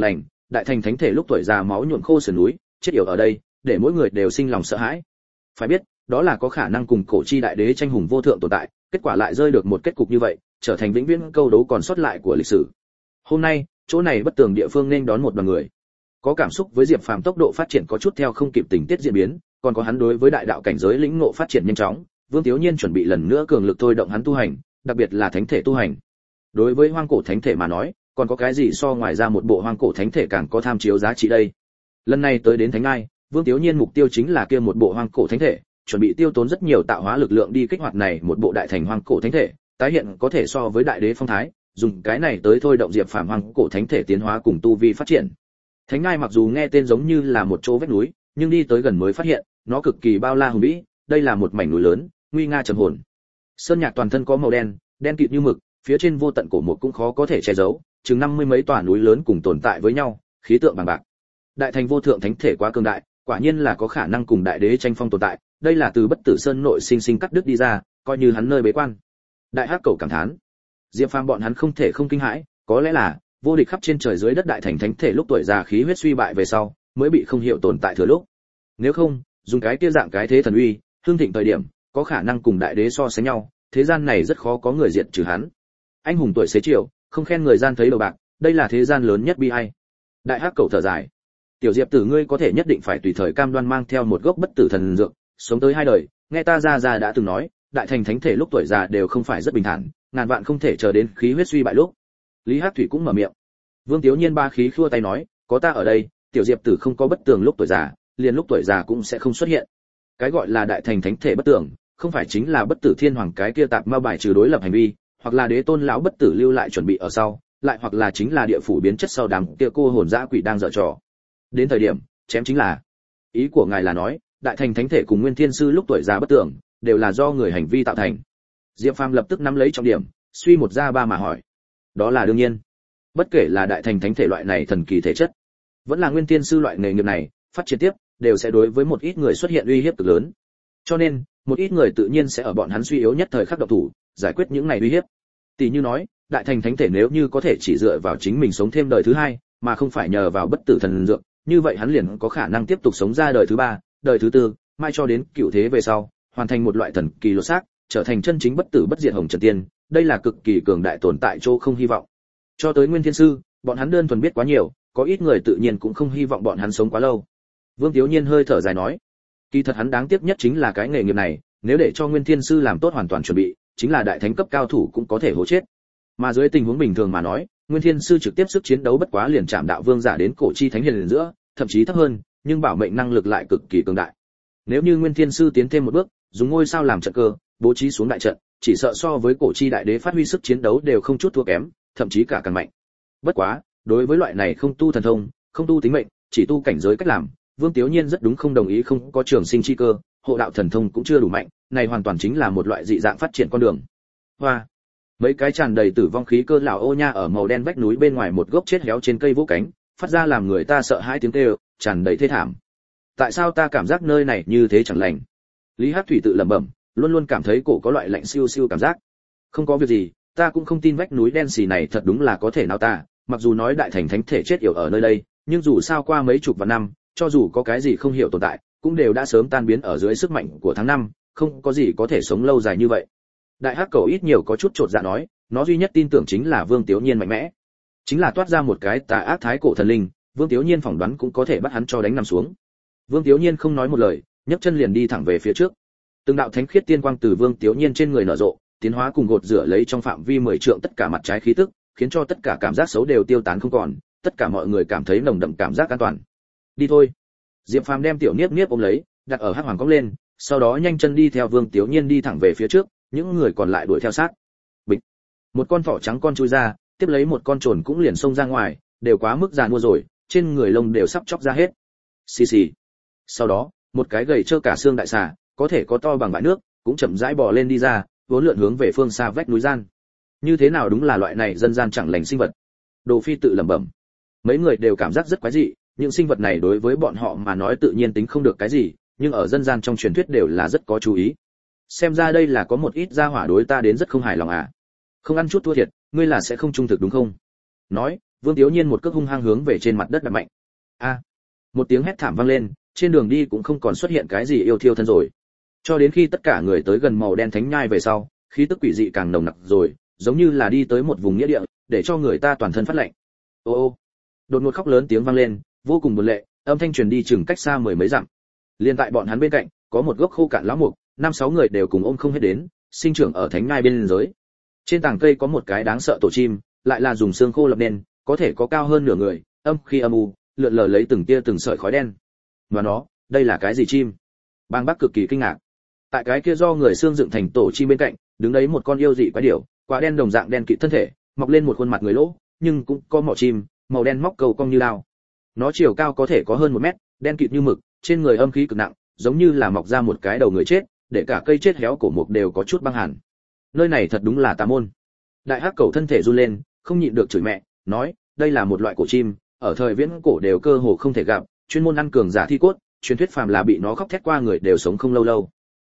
đại thành thánh thể lúc tuổi già máu nhuộm khô sườn núi, chết yểu ở đây, để mỗi người đều sinh lòng sợ hãi. Phải biết, đó là có khả năng cùng cổ chi đại đế tranh hùng vô thượng tồn tại, kết quả lại rơi được một kết cục như vậy, trở thành vĩnh viễn câu đấu còn sót lại của lịch sử. Hôm nay, chỗ này bất tường địa phương nên đón một đoàn người. Có cảm xúc với Diệp Phàm tốc độ phát triển có chút theo không kịp tình tiết diễn biến, còn có hắn đối với đại đạo cảnh giới lĩnh ngộ phát triển nhanh chóng, Vương Tiếu Nhiên chuẩn bị lần nữa cường lực thôi động hắn tu hành, đặc biệt là thánh thể tu hành. Đối với hoang cổ thánh thể mà nói, còn có cái gì so ngoài ra một bộ hoang cổ thánh thể càng có tham chiếu giá trị đây? Lần này tới đến Thánh Ngai, Vương Tiếu Nhiên mục tiêu chính là kia một bộ hoang cổ thánh thể, chuẩn bị tiêu tốn rất nhiều tạo hóa lực lượng đi kích hoạt này một bộ đại thành hoang cổ thánh thể, tái hiện có thể so với đại đế phong thái, dùng cái này tới thôi động Diệp Phàm hoang cổ thánh thể tiến hóa cùng tu vi phát triển. Thánh Ngai mặc dù nghe tên giống như là một chỗ vách núi, nhưng đi tới gần mới phát hiện, nó cực kỳ bao la hùng vĩ, đây là một mảnh núi lớn, nguy nga trầm hồn. Sơn nhạc toàn thân có màu đen, đen kịt như mực, phía trên vô tận cổ mục cũng khó có thể che giấu, chừng 50 mấy tòa núi lớn cùng tồn tại với nhau, khí tượng bằng bạc. Đại thành vô thượng thánh thể quá cường đại, quả nhiên là có khả năng cùng đại đế tranh phong tồn tại, đây là từ Bất Tử Sơn nội sinh sinh cắt đứt đi ra, coi như hắn nơi bế quan. Đại Hắc Cẩu cảm thán. Diệp Phàm bọn hắn không thể không kinh hãi, có lẽ là vô địch khắp trên trời dưới đất đại thành thánh thể lúc tuổi già khí huyết suy bại về sau, mới bị không hiểu tồn tại thừa lúc. Nếu không, dùng cái kia dạng cái thế thần uy, hương thịnh thời điểm, có khả năng cùng đại đế so sánh nhau, thế gian này rất khó có người diệt trừ hắn. Anh hùng tuổi xế chiều, không khen người gian thấy đầu bạc, đây là thế gian lớn nhất bi ai. Đại Hắc Cẩu thở dài. Tiểu Diệp tử ngươi có thể nhất định phải tùy thời cam đoan mang theo một gốc bất tử thần dược, sống tới 2 đời, nghe ta ra đã từng nói, đại thành thánh thể lúc tuổi già đều không phải rất bình thản, ngàn vạn không thể chờ đến khí huyết suy bại lúc. Lý Hắc Thủy cũng mở miệng. Vương Tiếu Nhiên ba khí khua tay nói, có ta ở đây, tiểu Diệp tử không có bất tường lúc tuổi già, liền lúc tuổi già cũng sẽ không xuất hiện. Cái gọi là đại thành thánh thể bất tường, không phải chính là bất tử thiên hoàng cái kia tạp ma bài trừ đối lập hành vi, hoặc là đế tôn lão bất tử lưu lại chuẩn bị ở sau, lại hoặc là chính là địa phủ biến chất sau đám kia cô hồn dã quỷ đang dở trò. Đến thời điểm, chém chính là. Ý của ngài là nói, đại thành thánh thể cùng nguyên thiên sư lúc tuổi già bất tường, đều là do người hành vi tạo thành. Diệp Phàm lập tức nắm lấy trọng điểm, suy một ra ba mà hỏi. Đó là đương nhiên. Bất kể là đại thành thánh thể loại này thần kỳ thể chất, vẫn là nguyên thiên sư loại nghề nghiệp này, phát triển tiếp, đều sẽ đối với một ít người xuất hiện uy hiếp cực lớn. Cho nên, một ít người tự nhiên sẽ ở bọn hắn suy yếu nhất thời khắc độc thủ, giải quyết những này uy hiếp. Tỷ như nói, đại thành thánh thể nếu như có thể chỉ dựa vào chính mình sống thêm đời thứ 2, mà không phải nhờ vào bất tử thần dược, như vậy hắn liền có khả năng tiếp tục sống ra đời thứ 3, đời thứ 4, mai cho đến cựu thế về sau, hoàn thành một loại thần kỳ lột xác, trở thành chân chính bất tử bất diệt hồng trần tiên, đây là cực kỳ cường đại tồn tại chỗ không hy vọng. Cho tới nguyên thiên sư, bọn hắn đơn thuần biết quá nhiều, có ít người tự nhiên cũng không hy vọng bọn hắn sống quá lâu. Vương Tiếu Nhiên hơi thở dài nói, kỳ thật hắn đáng tiếc nhất chính là cái nghề nghiệp này, nếu để cho nguyên thiên sư làm tốt hoàn toàn chuẩn bị, chính là đại thánh cấp cao thủ cũng có thể hố chết. Mà dưới tình huống bình thường mà nói, nguyên thiên sư trực tiếp sức chiến đấu bất quá liền chạm đạo vương giả đến cổ chi thánh hiền liền giữa, thậm chí thấp hơn, nhưng bảo mệnh năng lực lại cực kỳ cường đại. Nếu như nguyên thiên sư tiến thêm một bước, dùng ngôi sao làm trận cơ, bố trí xuống đại trận, chỉ sợ so với cổ chi đại đế phát huy sức chiến đấu đều không chút thua kém, thậm chí cả càng mạnh. Bất quá, đối với loại này không tu thần thông, không tu tính mệnh, chỉ tu cảnh giới cách làm, Vương Tiếu Nhiên rất đúng không đồng ý, không có trường sinh chi cơ, hộ đạo thần thông cũng chưa đủ mạnh, này hoàn toàn chính là một loại dị dạng phát triển con đường. Hoa, mấy cái tràn đầy tử vong khí cơ lão ô nha ở màu đen vách núi bên ngoài một gốc chết héo trên cây vỗ cánh, phát ra làm người ta sợ hãi tiếng kêu, tràn đầy thê thảm. Tại sao ta cảm giác nơi này như thế chẳng lành? Lý Hắc Thủy tự lẩm bẩm, luôn luôn cảm thấy cổ có loại lạnh siêu siêu cảm giác. Không có việc gì, ta cũng không tin vách núi đen xì này thật đúng là có thể nào ta, mặc dù nói đại thành thánh thể chết yểu ở nơi đây, nhưng dù sao qua mấy chục vạn năm, cho dù có cái gì không hiểu tồn tại, cũng đều đã sớm tan biến ở dưới sức mạnh của tháng năm, không có gì có thể sống lâu dài như vậy. Đại Hắc Cẩu ít nhiều có chút chột dạ nói, nó duy nhất tin tưởng chính là Vương Tiếu Nhiên mạnh mẽ, chính là toát ra một cái tà ác thái cổ thần linh, Vương Tiếu Nhiên phỏng đoán cũng có thể bắt hắn cho đánh nằm xuống. Vương Tiếu Nhiên không nói một lời, nhấc chân liền đi thẳng về phía trước. Từng đạo thánh khiết tiên quang từ Vương Tiếu Nhiên trên người nở rộ, tiến hóa cùng gột rửa lấy trong phạm vi 10 trượng tất cả mặt trái khí tức, khiến cho tất cả cảm giác xấu đều tiêu tán không còn, tất cả mọi người cảm thấy nồng đậm cảm giác an toàn. Đi thôi. Diệp Phàm đem Tiểu Niếp Niếp ôm lấy, đặt ở Hắc Hoàng cong lên, sau đó nhanh chân đi theo Vương Tiếu Nhiên đi thẳng về phía trước, những người còn lại đuổi theo sát. Bịch. Một con thỏ trắng con chui ra, tiếp lấy một con trồn cũng liền xông ra ngoài, đều quá mức già nua rồi, trên người lông đều sắp chóc ra hết. Xì xì. Sau đó, một cái gầy trơ cả xương đại xà, có thể có to bằng bãi nước, cũng chậm rãi bò lên đi ra, vốn lượn hướng về phương xa vách núi gian. Như thế nào đúng là loại này dân gian chẳng lành sinh vật. Đồ Phi tự lẩm bẩm. Mấy người đều cảm giác rất quái dị, những sinh vật này đối với bọn họ mà nói tự nhiên tính không được cái gì, nhưng ở dân gian trong truyền thuyết đều là rất có chú ý. Xem ra đây là có một ít gia hỏa đối ta đến rất không hài lòng à. Không ăn chút thua thiệt, ngươi là sẽ không trung thực đúng không? Nói, Vương Tiếu Nhiên một cước hung hăng hướng về trên mặt đất đập mạnh. A! Một tiếng hét thảm vang lên, trên đường đi cũng không còn xuất hiện cái gì yêu thiêu thân rồi. Cho đến khi tất cả người tới gần màu đen thánh nhai về sau, khí tức quỷ dị càng nồng nặc rồi, giống như là đi tới một vùng nghĩa địa, để cho người ta toàn thân phát lạnh. Ô ô! Đột ngột khóc lớn tiếng vang lên, vô cùng buồn lệ, âm thanh truyền đi chừng cách xa mười mấy dặm. Liên tại bọn hắn bên cạnh, có một gốc khô cạn lão mục, năm sáu người đều cùng ôm không hết đến, sinh trưởng ở thánh nhai bên dưới. Trên tảng cây có một cái đáng sợ tổ chim, lại là dùng xương khô lập nên, có thể có cao hơn nửa người, âm khi âm u, lượn lờ lấy từng tia từng sợi khói đen. Mà nó, đây là cái gì chim? Bang Bác cực kỳ kinh ngạc. Tại cái kia do người xương dựng thành tổ chim bên cạnh, đứng đấy một con yêu dị quái điểu, quả đen đồng dạng đen kịt thân thể, mọc lên một khuôn mặt người lỗ, nhưng cũng có mỏ chim, màu đen móc cầu cong như lao. Nó chiều cao có thể có hơn 1 mét, đen kịt như mực, trên người âm khí cực nặng, giống như là mọc ra một cái đầu người chết, để cả cây chết héo cổ mục đều có chút băng hàn. Nơi này thật đúng là tà môn. Đại hắc cầu thân thể run lên, không nhịn được chửi mẹ, nói, đây là một loại cổ chim, ở thời viễn cổ đều cơ hồ không thể gặp, chuyên môn ăn cường giả thi cốt, truyền thuyết phàm là bị nó khóc thét qua người đều sống không lâu lâu.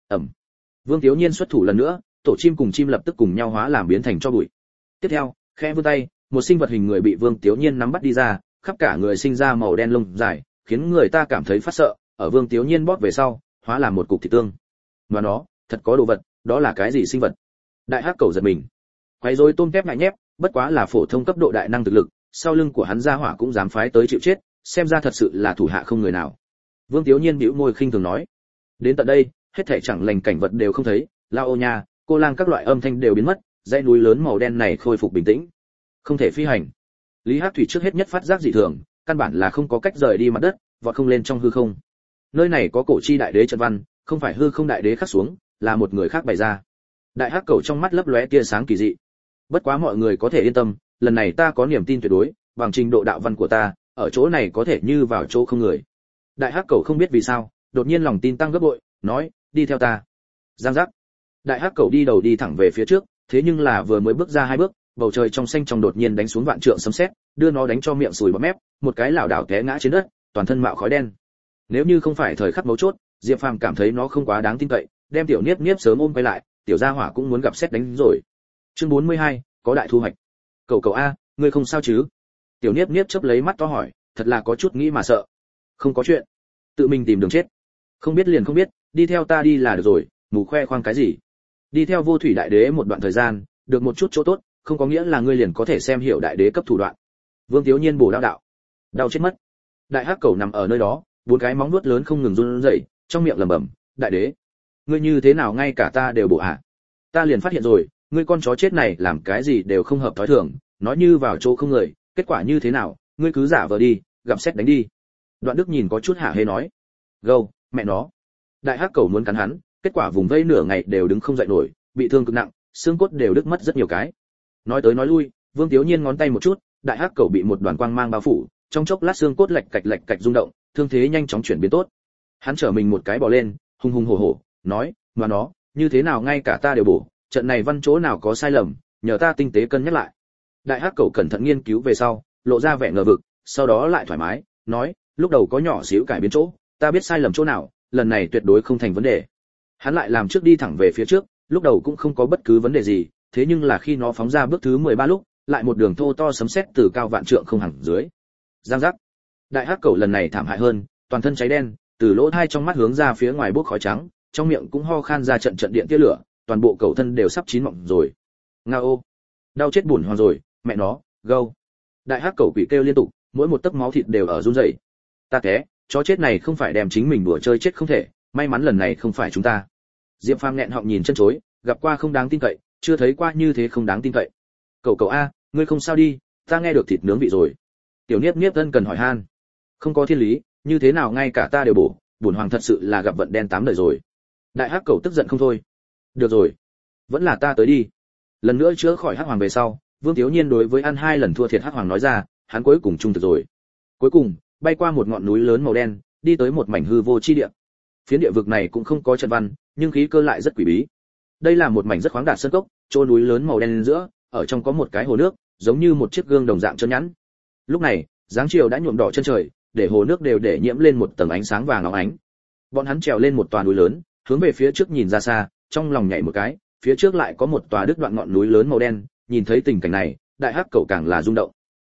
Vương Tiếu Nhiên xuất thủ lần nữa, tổ chim cùng chim lập tức cùng nhau hóa làm biến thành cho bụi. Tiếp theo, khẽ vươn tay, một sinh vật hình người bị Vương Tiếu Nhiên nắm bắt đi ra, khắp cả người sinh ra màu đen lông dài, khiến người ta cảm thấy phát sợ, ở Vương Tiếu Nhiên bóp về sau, hóa làm một cục thịt tương. Mà nó, thật có đồ vật, đó là cái gì sinh vật? Đại hắc cầu giật mình. Quấy rối tôm tép ngại nhép, bất quá là phổ thông cấp độ đại năng thực lực, sau lưng của hắn gia hỏa cũng dám phái tới chịu chết, xem ra thật sự là thủ hạ không người nào. Vương Tiếu Nhiên bĩu môi khinh thường nói. Đến tận đây, hết thảy chẳng lành cảnh vật đều không thấy, lao ô nha, cô lang các loại âm thanh đều biến mất, dãy núi lớn màu đen này khôi phục bình tĩnh. Không thể phi hành. Lý Hắc Thủy trước hết nhất phát giác dị thường, căn bản là không có cách rời đi mặt đất, vọt không lên trong hư không. Nơi này có cổ chi đại đế trận văn, không phải hư không đại đế khắc xuống, là một người khác bày ra. Đại hắc cầu trong mắt lấp lóe tia sáng kỳ dị. Bất quá mọi người có thể yên tâm, lần này ta có niềm tin tuyệt đối, bằng trình độ đạo văn của ta, ở chỗ này có thể như vào chỗ không người. Đại hắc cầu không biết vì sao, đột nhiên lòng tin tăng gấp bội, nói, đi theo ta. Giang giác. Đại hắc cầu đi đầu đi thẳng về phía trước, thế nhưng là vừa mới bước ra 2 bước, bầu trời trong xanh trong đột nhiên đánh xuống vạn trượng sấm sét, đưa nó đánh cho miệng sùi bọt mép, một cái lảo đảo té ngã trên đất, toàn thân mạo khói đen. Nếu như không phải thời khắc mấu chốt, Diệp Phàm cảm thấy nó không quá đáng tin cậy, đem tiểu Niếp Niếp sớm ôm quay lại, tiểu gia hỏa cũng muốn gặp sét đánh rồi. Chương 42, có đại thu hoạch. Cậu cậu a, ngươi không sao chứ? Tiểu Niếp Niếp chớp lấy mắt to hỏi, thật là có chút nghĩ mà sợ. Không có chuyện, tự mình tìm đường chết. Không biết liền không biết, đi theo ta đi là được rồi, mù khoe khoang cái gì? Đi theo Vô Thủy Đại Đế một đoạn thời gian, được một chút chỗ tốt, không có nghĩa là ngươi liền có thể xem hiểu đại đế cấp thủ đoạn. Vương Tiếu Nhiên bổ đạo, đau chết mất. Đại hắc cầu nằm ở nơi đó, 4 cái móng vuốt lớn không ngừng run rẩy, trong miệng lẩm bẩm, đại đế, ngươi như thế nào ngay cả ta đều bổ hả? Ta liền phát hiện rồi, ngươi con chó chết này làm cái gì đều không hợp thói thường, nói như vào chỗ không người, kết quả như thế nào, ngươi cứ giả vờ đi, gặp xét đánh đi. Đoạn Đức nhìn có chút hả hê nói, gâu, mẹ nó. Đại hắc cầu muốn cắn hắn, kết quả vùng vây nửa ngày đều đứng không dậy nổi, bị thương cực nặng, xương cốt đều đứt mất rất nhiều cái. Nói tới nói lui, Vương Tiếu Nhiên ngón tay một chút, đại hắc cầu bị một đoàn quang mang bao phủ, trong chốc lát xương cốt lạch cạch rung động, thương thế nhanh chóng chuyển biến tốt. Hắn trở mình một cái bò lên, hùng hùng hổ hổ, nói, mà nó, như thế nào ngay cả ta đều bổ, trận này văn chỗ nào có sai lầm, nhờ ta tinh tế cân nhắc lại. Đại hắc cầu cẩn thận nghiên cứu về sau, lộ ra vẻ ngờ vực, sau đó lại thoải mái, nói, lúc đầu có nhỏ xíu cải biến chỗ, ta biết sai lầm chỗ nào, lần này tuyệt đối không thành vấn đề. Hắn lại làm trước đi thẳng về phía trước, lúc đầu cũng không có bất cứ vấn đề gì, thế nhưng là khi nó phóng ra bước thứ 13 lúc, lại một đường thô to sấm sét từ cao vạn trượng không hẳn dưới. Giang giác. Đại hắc cầu lần này thảm hại hơn, toàn thân cháy đen, từ lỗ tai trong mắt hướng ra phía ngoài bốc khói trắng, trong miệng cũng ho khan ra trận điện tia lửa, toàn bộ cầu thân đều sắp chín mọng rồi. Ngao, đau chết buồn hoàng rồi, mẹ nó, gâu. Đại hắc cầu quỷ kêu liên tục, mỗi một tấc máu thịt đều ở run rẩy. Ta té, chó chết này không phải đem chính mình đùa chơi chết không thể, may mắn lần này không phải chúng ta. Diệp Phàm nghẹn họng nhìn chân chối, gặp qua không đáng tin cậy, chưa thấy qua như thế không đáng tin cậy. Cậu cậu a, ngươi không sao đi, ta nghe được thịt nướng vị rồi. Tiểu Niếp Niếp ân cần hỏi han. Không có thiên lý, như thế nào ngay cả ta đều bổ, bổn hoàng thật sự là gặp vận đen 8 đời rồi. Đại hắc cầu tức giận không thôi. Được rồi, vẫn là ta tới đi. Lần nữa chữa khỏi hắc hoàng về sau, Vương Tiếu Nhiên đối với ăn 2 lần thua thiệt hắc hoàng nói ra, hắn cuối cùng trung thực rồi. Cuối cùng, bay qua một ngọn núi lớn màu đen, đi tới một mảnh hư vô chi địa. Phiến địa vực này cũng không có trận văn, nhưng khí cơ lại rất quỷ bí. Đây là một mảnh rất khoáng đạt sơn cốc, chỗ núi lớn màu đen giữa, ở trong có một cái hồ nước, giống như một chiếc gương đồng dạng chân nhẵn. Lúc này, dáng chiều đã nhuộm đỏ chân trời, để hồ nước đều để nhiễm lên một tầng ánh sáng vàng óng ánh. Bọn hắn trèo lên một tòa núi lớn, hướng về phía trước nhìn ra xa, trong lòng nhảy một cái, phía trước lại có một tòa đứt đoạn ngọn núi lớn màu đen, nhìn thấy tình cảnh này, đại hắc cầu càng là rung động.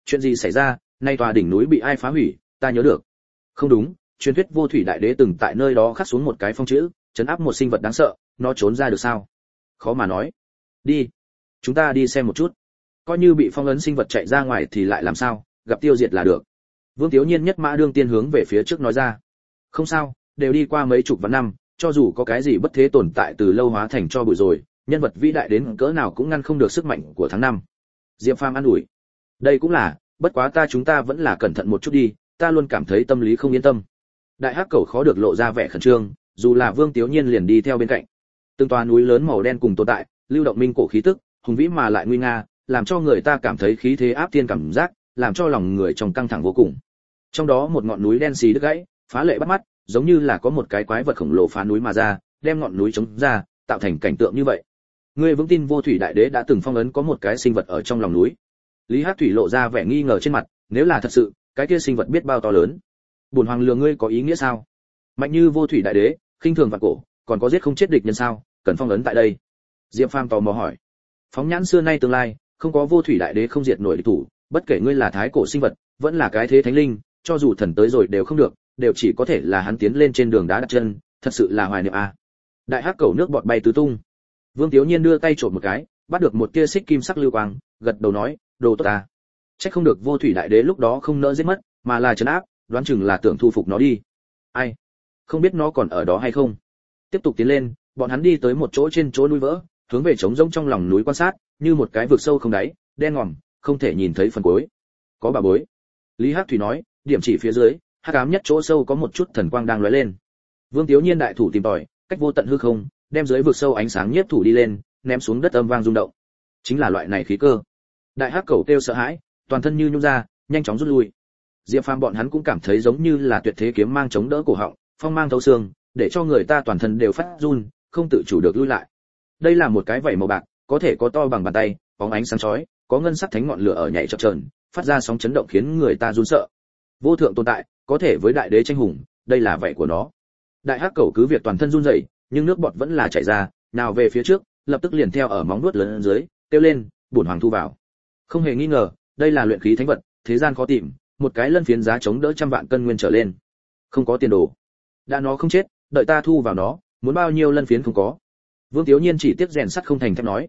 Chuyện gì xảy ra? Nay tòa đỉnh núi bị ai phá hủy? Ta nhớ được. Không đúng, truyền thuyết Vô Thủy Đại Đế từng tại nơi đó khắc xuống một cái phong chữ, trấn áp một sinh vật đáng sợ, nó trốn ra được sao? Khó mà nói. Đi, chúng ta đi xem một chút. Coi như bị phong ấn sinh vật chạy ra ngoài thì lại làm sao, gặp tiêu diệt là được. Vương Tiếu Nhiên nhất mã đương tiên hướng về phía trước nói ra. Không sao, đều đi qua mấy chục vạn năm, cho dù có cái gì bất thế tồn tại từ lâu hóa thành cho bụi rồi, nhân vật vĩ đại đến cỡ nào cũng ngăn không được sức mạnh của tháng năm. Diệp Phàm an ủi. Đây cũng là, bất quá chúng ta vẫn là cẩn thận một chút đi, ta luôn cảm thấy tâm lý không yên tâm. Đại Hắc Cẩu khó được lộ ra vẻ khẩn trương, dù là Vương Tiếu Nhiên liền đi theo bên cạnh. Từng tòa núi lớn màu đen cùng tồn tại, lưu động minh cổ khí tức, hùng vĩ mà lại nguy nga, làm cho người ta cảm thấy khí thế áp thiên cảm giác, làm cho lòng người trong căng thẳng vô cùng. Trong đó một ngọn núi đen xì đứt gãy, phá lệ bắt mắt, giống như là có một cái quái vật khổng lồ phá núi mà ra, đem ngọn núi chống ra, tạo thành cảnh tượng như vậy. Ngươi vững tin Vô Thủy Đại Đế đã từng phong ấn có một cái sinh vật ở trong lòng núi. Lý Hắc Thủy lộ ra vẻ nghi ngờ trên mặt, nếu là thật sự, cái kia sinh vật biết bao to lớn. Bổn hoàng lừa ngươi có ý nghĩa sao? Mạnh như Vô Thủy Đại Đế, khinh thường vạn cổ, còn có giết không chết địch nhân sao? Cần phong ấn tại đây. Diệp Phàm tò mò hỏi. Phóng nhãn xưa nay tương lai, không có Vô Thủy Đại Đế không diệt nổi địch thủ, bất kể ngươi là thái cổ sinh vật, vẫn là cái thế thánh linh, cho dù thần tới rồi đều không được, đều chỉ có thể là hắn tiến lên trên đường đá đặt chân, thật sự là hoài niệm a. Đại Hắc Cẩu nước bọt bay tứ tung. Vương Tiếu Nhiên đưa tay trộm một cái, bắt được một tia xích kim sắc lưu quang, gật đầu nói, đồ tốt ta. Chắc không được Vô Thủy Đại Đế lúc đó không nỡ giết mất, mà là trấn áp, đoán chừng là tưởng thu phục nó đi. Ai? Không biết nó còn ở đó hay không. Tiếp tục tiến lên, bọn hắn đi tới một chỗ trên chỗ núi vỡ, hướng về trống rỗng trong lòng núi quan sát, như một cái vực sâu không đáy, đen ngòm, không thể nhìn thấy phần cuối. Có bà bối. Lý Hắc Thủy nói, điểm chỉ phía dưới, hắc ám nhất chỗ sâu có một chút thần quang đang lóe lên. Vương Tiếu Nhiên đại thủ tìm tòi, cách vô tận hư không, đem dưới vực sâu ánh sáng nhiếp thủ đi lên, ném xuống đất âm vang rung động. Chính là loại này khí cơ. Đại Hắc Cẩu kêu sợ hãi, toàn thân như nhung ra, nhanh chóng rút lui. Diệp Phàm bọn hắn cũng cảm thấy giống như là tuyệt thế kiếm mang chống đỡ cổ họng, phong mang thấu xương, để cho người ta toàn thân đều phát run, không tự chủ được lui lại. Đây là một cái vảy màu bạc, có thể có to bằng bàn tay, bóng ánh sáng chói, có ngân sắc thánh ngọn lửa ở nhảy chập chờn, phát ra sóng chấn động khiến người ta run sợ. Vô thượng tồn tại, có thể với đại đế tranh hùng, đây là vảy của nó. Đại Hắc Cẩu cứ việc toàn thân run rẩy, nhưng nước bọt vẫn là chảy ra, nào về phía trước, lập tức liền theo ở móng vuốt lớn dưới, kêu lên, bổn hoàng thu vào. Không hề nghi ngờ, đây là luyện khí thánh vật, thế gian khó tìm, một cái lân phiến giá chống đỡ trăm vạn cân nguyên trở lên. Không có tiền đồ. Đã nó không chết, đợi ta thu vào nó, muốn bao nhiêu lân phiến không có. Vương Tiếu Nhiên chỉ tiếc rèn sắt không thành thép nói.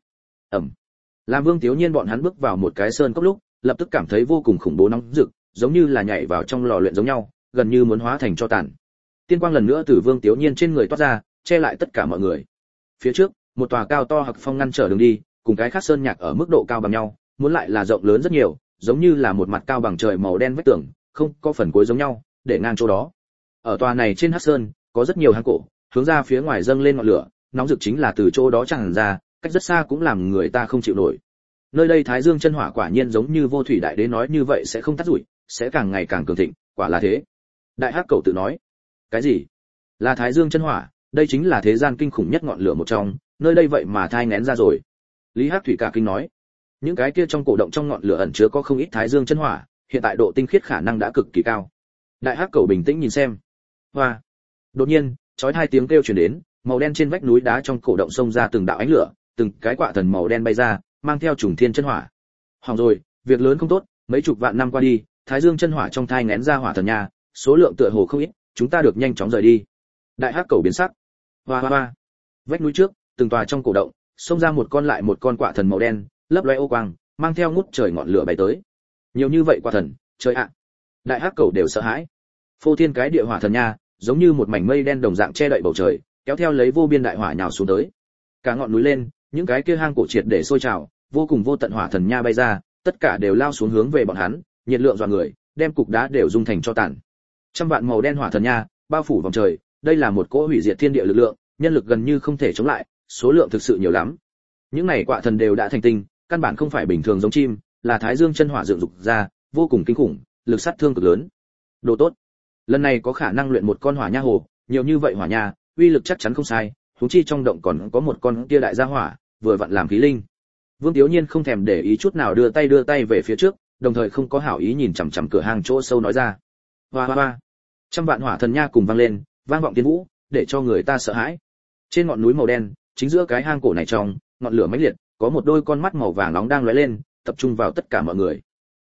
Làm Vương Tiếu Nhiên bọn hắn bước vào một cái sơn cốc lúc, lập tức cảm thấy vô cùng khủng bố nóng rực, giống như là nhảy vào trong lò luyện giống nhau, gần như muốn hóa thành tro tàn. Tiên quang lần nữa từ Vương Tiếu Nhiên trên người toát ra, che lại tất cả mọi người. Phía trước, một tòa cao to hặc phong ngăn trở đường đi, cùng cái khác sơn nhạc ở mức độ cao bằng nhau, muốn lại là rộng lớn rất nhiều, giống như là một mặt cao bằng trời màu đen vách tường, không có phần cuối giống nhau, để ngang chỗ đó. Ở tòa này trên hắc sơn, có rất nhiều hang cổ, hướng ra phía ngoài dâng lên ngọn lửa, nóng rực chính là từ chỗ đó tràn ra, cách rất xa cũng làm người ta không chịu nổi. Nơi đây Thái Dương chân hỏa quả nhiên giống như Vô Thủy Đại Đế nói như vậy sẽ không tắt rủi, sẽ càng ngày càng cường thịnh, quả là thế. Đại Hắc Cẩu tự nói. Cái gì? Là Thái Dương chân hỏa, đây chính là thế gian kinh khủng nhất ngọn lửa một trong, nơi đây vậy mà thai nghén ra rồi. Lý Hắc Thủy cả kinh nói. Những cái kia trong cổ động trong ngọn lửa ẩn chứa có không ít Thái Dương chân hỏa, hiện tại độ tinh khiết khả năng đã cực kỳ cao. Đại Hắc Cẩu bình tĩnh nhìn xem. Hoa. Đột nhiên, chói tai tiếng kêu truyền đến, màu đen trên vách núi đá trong cổ động xông ra từng đạo ánh lửa, từng cái quạ thần màu đen bay ra, mang theo trùng thiên chân hỏa. Hỏng rồi, việc lớn không tốt, mấy chục vạn năm qua đi, Thái Dương chân hỏa trong thai nghén ra hỏa thần nha, số lượng tựa hồ không ít, chúng ta được nhanh chóng rời đi. Đại Hắc Cẩu biến sắc. Hoa hoa hoa. Vách núi trước, từng tòa trong cổ động, xông ra một con lại một con quạ thần màu đen, lấp lóe ô quang, mang theo ngút trời ngọn lửa bay tới. Nhiều như vậy quạ thần, trời ạ. Đại Hắc Cẩu đều sợ hãi. Phô thiên cái địa hỏa thần nha, giống như một mảnh mây đen đồng dạng che đậy bầu trời, kéo theo lấy vô biên đại hỏa nhào xuống tới. Cả ngọn núi lên, những cái kia hang cổ triệt để sôi trào, vô cùng vô tận hỏa thần nha bay ra, tất cả đều lao xuống hướng về bọn hắn, nhiệt lượng dọa người, đem cục đá đều dung thành cho tàn. Trăm vạn màu đen hỏa thần nha, bao phủ vòng trời, đây là một cỗ hủy diệt thiên địa lực lượng, nhân lực gần như không thể chống lại, số lượng thực sự nhiều lắm. Những này quạ thần đều đã thành tinh, căn bản không phải bình thường giống chim, là Thái Dương chân hỏa dựng dục ra, vô cùng kinh khủng, lực sát thương cực lớn. Đồ tốt. Lần này có khả năng luyện một con hỏa nha hồ, nhiều như vậy hỏa nha, uy lực chắc chắn không sai, huống chi trong động còn có một con kia đại gia hỏa, vừa vặn làm khí linh. Vương Tiếu Nhiên không thèm để ý chút nào đưa tay về phía trước, đồng thời không có hảo ý nhìn chằm chằm cửa hang chỗ sâu nói ra. Hoa hoa hoa. Trăm vạn hỏa thần nha cùng vang lên, vang vọng tiên vũ, để cho người ta sợ hãi. Trên ngọn núi màu đen, chính giữa cái hang cổ này trong, ngọn lửa mãnh liệt, có một đôi con mắt màu vàng nóng đang lóe lên, tập trung vào tất cả mọi người.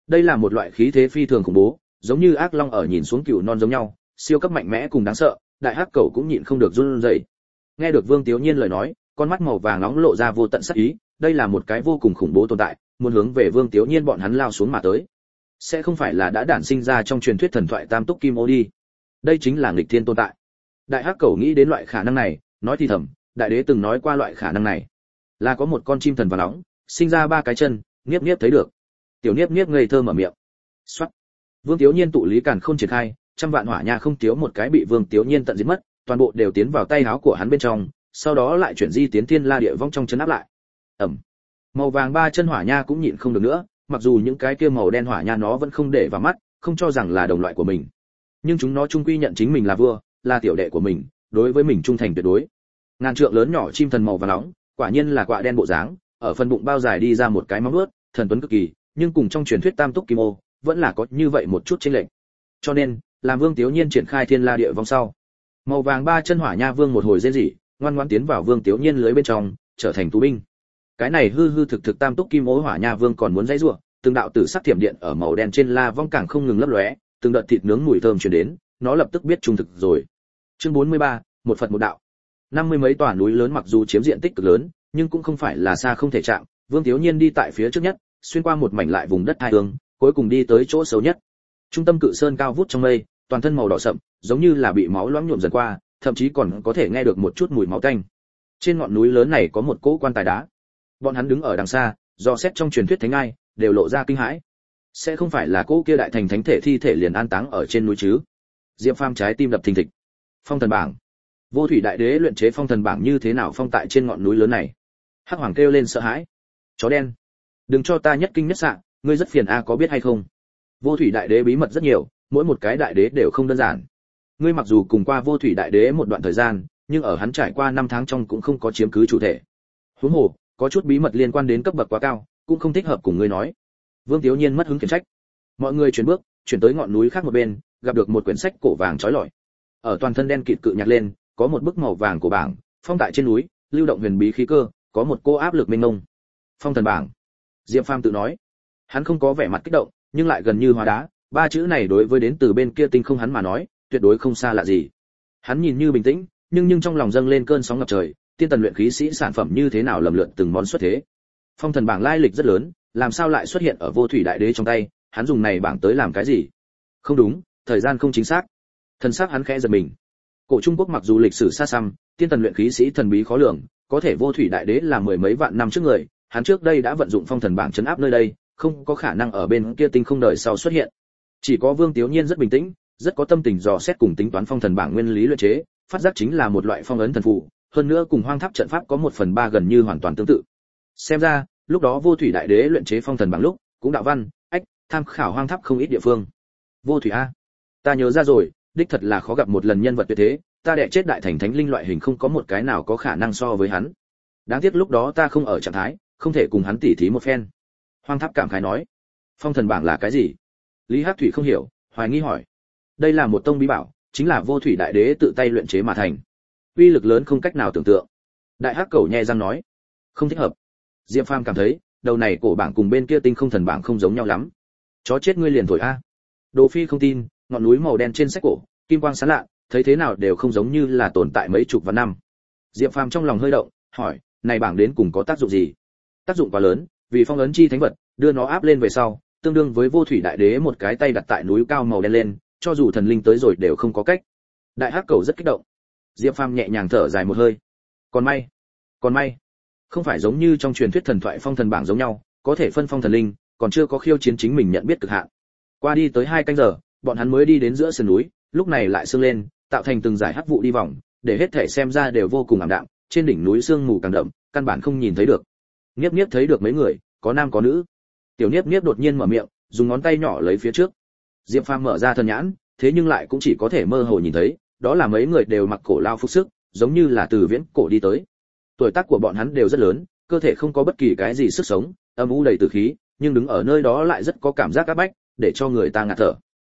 Đây là một loại khí thế phi thường khủng bố, giống như ác long ở nhìn xuống cừu non giống nhau, siêu cấp mạnh mẽ cùng đáng sợ, đại hắc cẩu cũng nhịn không được run rẩy. Nghe được Vương Tiếu Nhiên lời nói, con mắt màu vàng nóng lộ ra vô tận sát ý, đây là một cái vô cùng khủng bố tồn tại, muốn hướng về Vương Tiếu Nhiên bọn hắn lao xuống mà tới. Sẽ không phải là đã đản sinh ra trong truyền thuyết thần thoại Tam Túc Kim Ô đi. Đây chính là nghịch thiên tồn tại. Đại hắc cẩu nghĩ đến loại khả năng này, nói thì thầm, đại đế từng nói qua loại khả năng này, là có một con chim thần vàng nóng, sinh ra 3 cái chân, Niếp Niếp thấy được. Tiểu Niếp Niếp ngây thơ mở miệng. Soát. Vương Tiếu Nhiên tụ lý càn khôn triển khai, trăm vạn hỏa nha không thiếu một cái bị Vương Tiếu Nhiên tận diệt mất, toàn bộ đều tiến vào tay áo của hắn bên trong, sau đó lại chuyển di tiến thiên la địa vong trong chấn áp lại. Ầm. Màu vàng 3 chân hỏa nha cũng nhịn không được nữa, mặc dù những cái kia màu đen hỏa nha nó vẫn không để vào mắt, không cho rằng là đồng loại của mình, nhưng chúng nó chung quy nhận chính mình là vua, là tiểu đệ của mình, đối với mình trung thành tuyệt đối. Ngàn trượng lớn nhỏ chim thần màu vàng nóng, quả nhiên là quạ đen bộ dáng, ở phần bụng bao dài đi ra một cái móng vuốt, thần tuấn cực kỳ, nhưng cùng trong truyền thuyết Tam Túc Kim Ô, vẫn là có như vậy một chút chênh lệch. Cho nên, làm Vương Tiếu Nhiên triển khai thiên la địa vong sau, màu vàng 3 chân hỏa nha vương một hồi rên rỉ, ngoan ngoãn tiến vào Vương Tiếu Nhiên lưới bên trong, trở thành tù binh. Cái này hư hư thực thực Tam Túc Kim Ô hỏa nha vương còn muốn dãy rủa, từng đạo tử sắc thiểm điện ở màu đen trên la vong càng không ngừng lấp lóe, từng đợt thịt nướng mùi thơm truyền đến, nó lập tức biết trung thực rồi. Chương 43, một Phật một đạo. 50 mấy tòa núi lớn mặc dù chiếm diện tích cực lớn, nhưng cũng không phải là xa không thể chạm. Vương Tiếu Nhiên đi tại phía trước nhất, xuyên qua một mảnh lại vùng đất hai hướng, cuối cùng đi tới chỗ xấu nhất. Trung tâm cự sơn cao vút trong mây, toàn thân màu đỏ sậm, giống như là bị máu loãng nhuộm dần qua, thậm chí còn có thể nghe được một chút mùi máu tanh. Trên ngọn núi lớn này có một cỗ quan tài đá. Bọn hắn đứng ở đằng xa, do xét trong truyền thuyết thánh ai, đều lộ ra kinh hãi. Sẽ không phải là cỗ kia đại thành thánh thể thi thể liền an táng ở trên núi chứ? Diệp Phàm trái tim đập thình thịch. Phong thần bảng. Vô thủy đại đế luyện chế phong thần bảng như thế nào phong tại trên ngọn núi lớn này? Hắc Hoàng kêu lên sợ hãi. Chó đen, đừng cho ta nhất kinh nhất sạ, ngươi rất phiền a có biết hay không? Vô thủy đại đế bí mật rất nhiều, mỗi một cái đại đế đều không đơn giản. Ngươi mặc dù cùng qua vô thủy đại đế một đoạn thời gian, nhưng ở hắn trải qua 5 tháng trong cũng không có chiếm cứ chủ thể. Huống hồ, có chút bí mật liên quan đến cấp bậc quá cao, cũng không thích hợp cùng ngươi nói. Vương Tiếu Nhiên mất hứng khiển trách. Mọi người chuyển bước, chuyển tới ngọn núi khác một bên, gặp được một quyển sách cổ vàng chói lọi. Ở toàn thân đen kịt cự nhạc lên, có một bức màu vàng của bảng, phong tại trên núi, lưu động huyền bí khí cơ, có một cô áp lực mênh mông. Phong thần bảng. Diệp Phàm tự nói. Hắn không có vẻ mặt kích động, nhưng lại gần như hóa đá, 3 chữ này đối với đến từ bên kia tinh không hắn mà nói, tuyệt đối không xa lạ gì. Hắn nhìn như bình tĩnh, nhưng trong lòng dâng lên cơn sóng ngập trời, tiên tần luyện khí sĩ sản phẩm như thế nào lầm lượn từng món xuất thế. Phong thần bảng lai lịch rất lớn, làm sao lại xuất hiện ở vô thủy đại đế trong tay, hắn dùng này bảng tới làm cái gì? Không đúng, thời gian không chính xác. Thần sắc hắn khẽ giật mình. Cổ Trung Quốc mặc dù lịch sử xa xăm, tiên tần luyện khí sĩ thần bí khó lường, có thể vô thủy đại đế là mười mấy vạn năm trước người, hắn trước đây đã vận dụng phong thần bảng trấn áp nơi đây, không có khả năng ở bên kia tinh không đời sau xuất hiện. Chỉ có Vương Tiếu Nhiên rất bình tĩnh, rất có tâm tình dò xét cùng tính toán phong thần bảng nguyên lý luyện chế, phát giác chính là một loại phong ấn thần phù, hơn nữa cùng hoang tháp trận pháp có 1/3 gần như hoàn toàn tương tự. Xem ra, lúc đó vô thủy đại đế luyện chế phong thần bảng lúc, cũng đạo văn, tham khảo hoang tháp không ít địa phương. Vô thủy a, ta nhớ ra rồi, đích thật là khó gặp một lần nhân vật tuyệt thế, ta đẻ chết đại thành thánh linh loại hình không có một cái nào có khả năng so với hắn. Đáng tiếc lúc đó ta không ở trạng thái, không thể cùng hắn tỉ thí một phen. Hoang tháp cảm khái nói. Phong thần bảng là cái gì? Lý Hắc Thủy không hiểu, hoài nghi hỏi. Đây là một tông bí bảo, chính là vô thủy đại đế tự tay luyện chế mà thành. Uy lực lớn không cách nào tưởng tượng. Đại Hắc Cẩu nhẹ răng nói. Không thích hợp. Diệp Phàm cảm thấy, đầu này cổ bảng cùng bên kia tinh không thần bảng không giống nhau lắm. Chó chết ngươi liền thổi a. Đồ Phi không tin, ngọn núi màu đen trên sách cổ, kim quang sáng lạ, thấy thế nào đều không giống như là tồn tại mấy chục vạn năm. Diệp Phàm trong lòng hơi động, hỏi, này bảng đến cùng có tác dụng gì? Tác dụng quá lớn, vì phong ấn chi thánh vật, đưa nó áp lên về sau, tương đương với vô thủy đại đế một cái tay đặt tại núi cao màu đen lên, cho dù thần linh tới rồi đều không có cách. Đại Hắc Cẩu rất kích động. Diệp Phàm nhẹ nhàng thở dài một hơi. Còn may, không phải giống như trong truyền thuyết thần thoại phong thần bảng giống nhau, có thể phân phong thần linh, còn chưa có khiêu chiến chính mình nhận biết cực hạn. Qua đi tới 2 canh giờ, bọn hắn mới đi đến giữa sườn núi, lúc này lại sương lên, tạo thành từng dải hắc vụ đi vòng, để hết thể xem ra đều vô cùng ảm đạm, trên đỉnh núi sương mù càng đậm, căn bản không nhìn thấy được. Niếp Niếp thấy được mấy người, có nam có nữ. Tiểu Niếp Niếp đột nhiên mở miệng, dùng ngón tay nhỏ lấy phía trước. Diệp Phàm mở ra thần nhãn, thế nhưng lại cũng chỉ có thể mơ hồ nhìn thấy, đó là mấy người đều mặc cổ lao phục sức, giống như là từ viễn cổ đi tới. Tuổi tác của bọn hắn đều rất lớn, cơ thể không có bất kỳ cái gì sức sống, âm u đầy tử khí, nhưng đứng ở nơi đó lại rất có cảm giác áp bách, để cho người ta ngạt thở.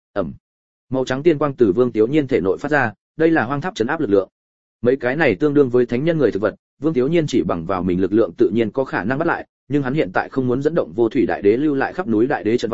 Màu trắng tiên quang từ Vương Tiếu Nhiên thể nội phát ra, đây là hoang tháp trấn áp lực lượng. Mấy cái này tương đương với thánh nhân người thực vật, Vương Tiếu Nhiên chỉ bằng vào mình lực lượng tự nhiên có khả năng bắt lại, nhưng hắn hiện tại không muốn dẫn động vô thủy đại đế lưu lại khắp núi đại đế trận văn,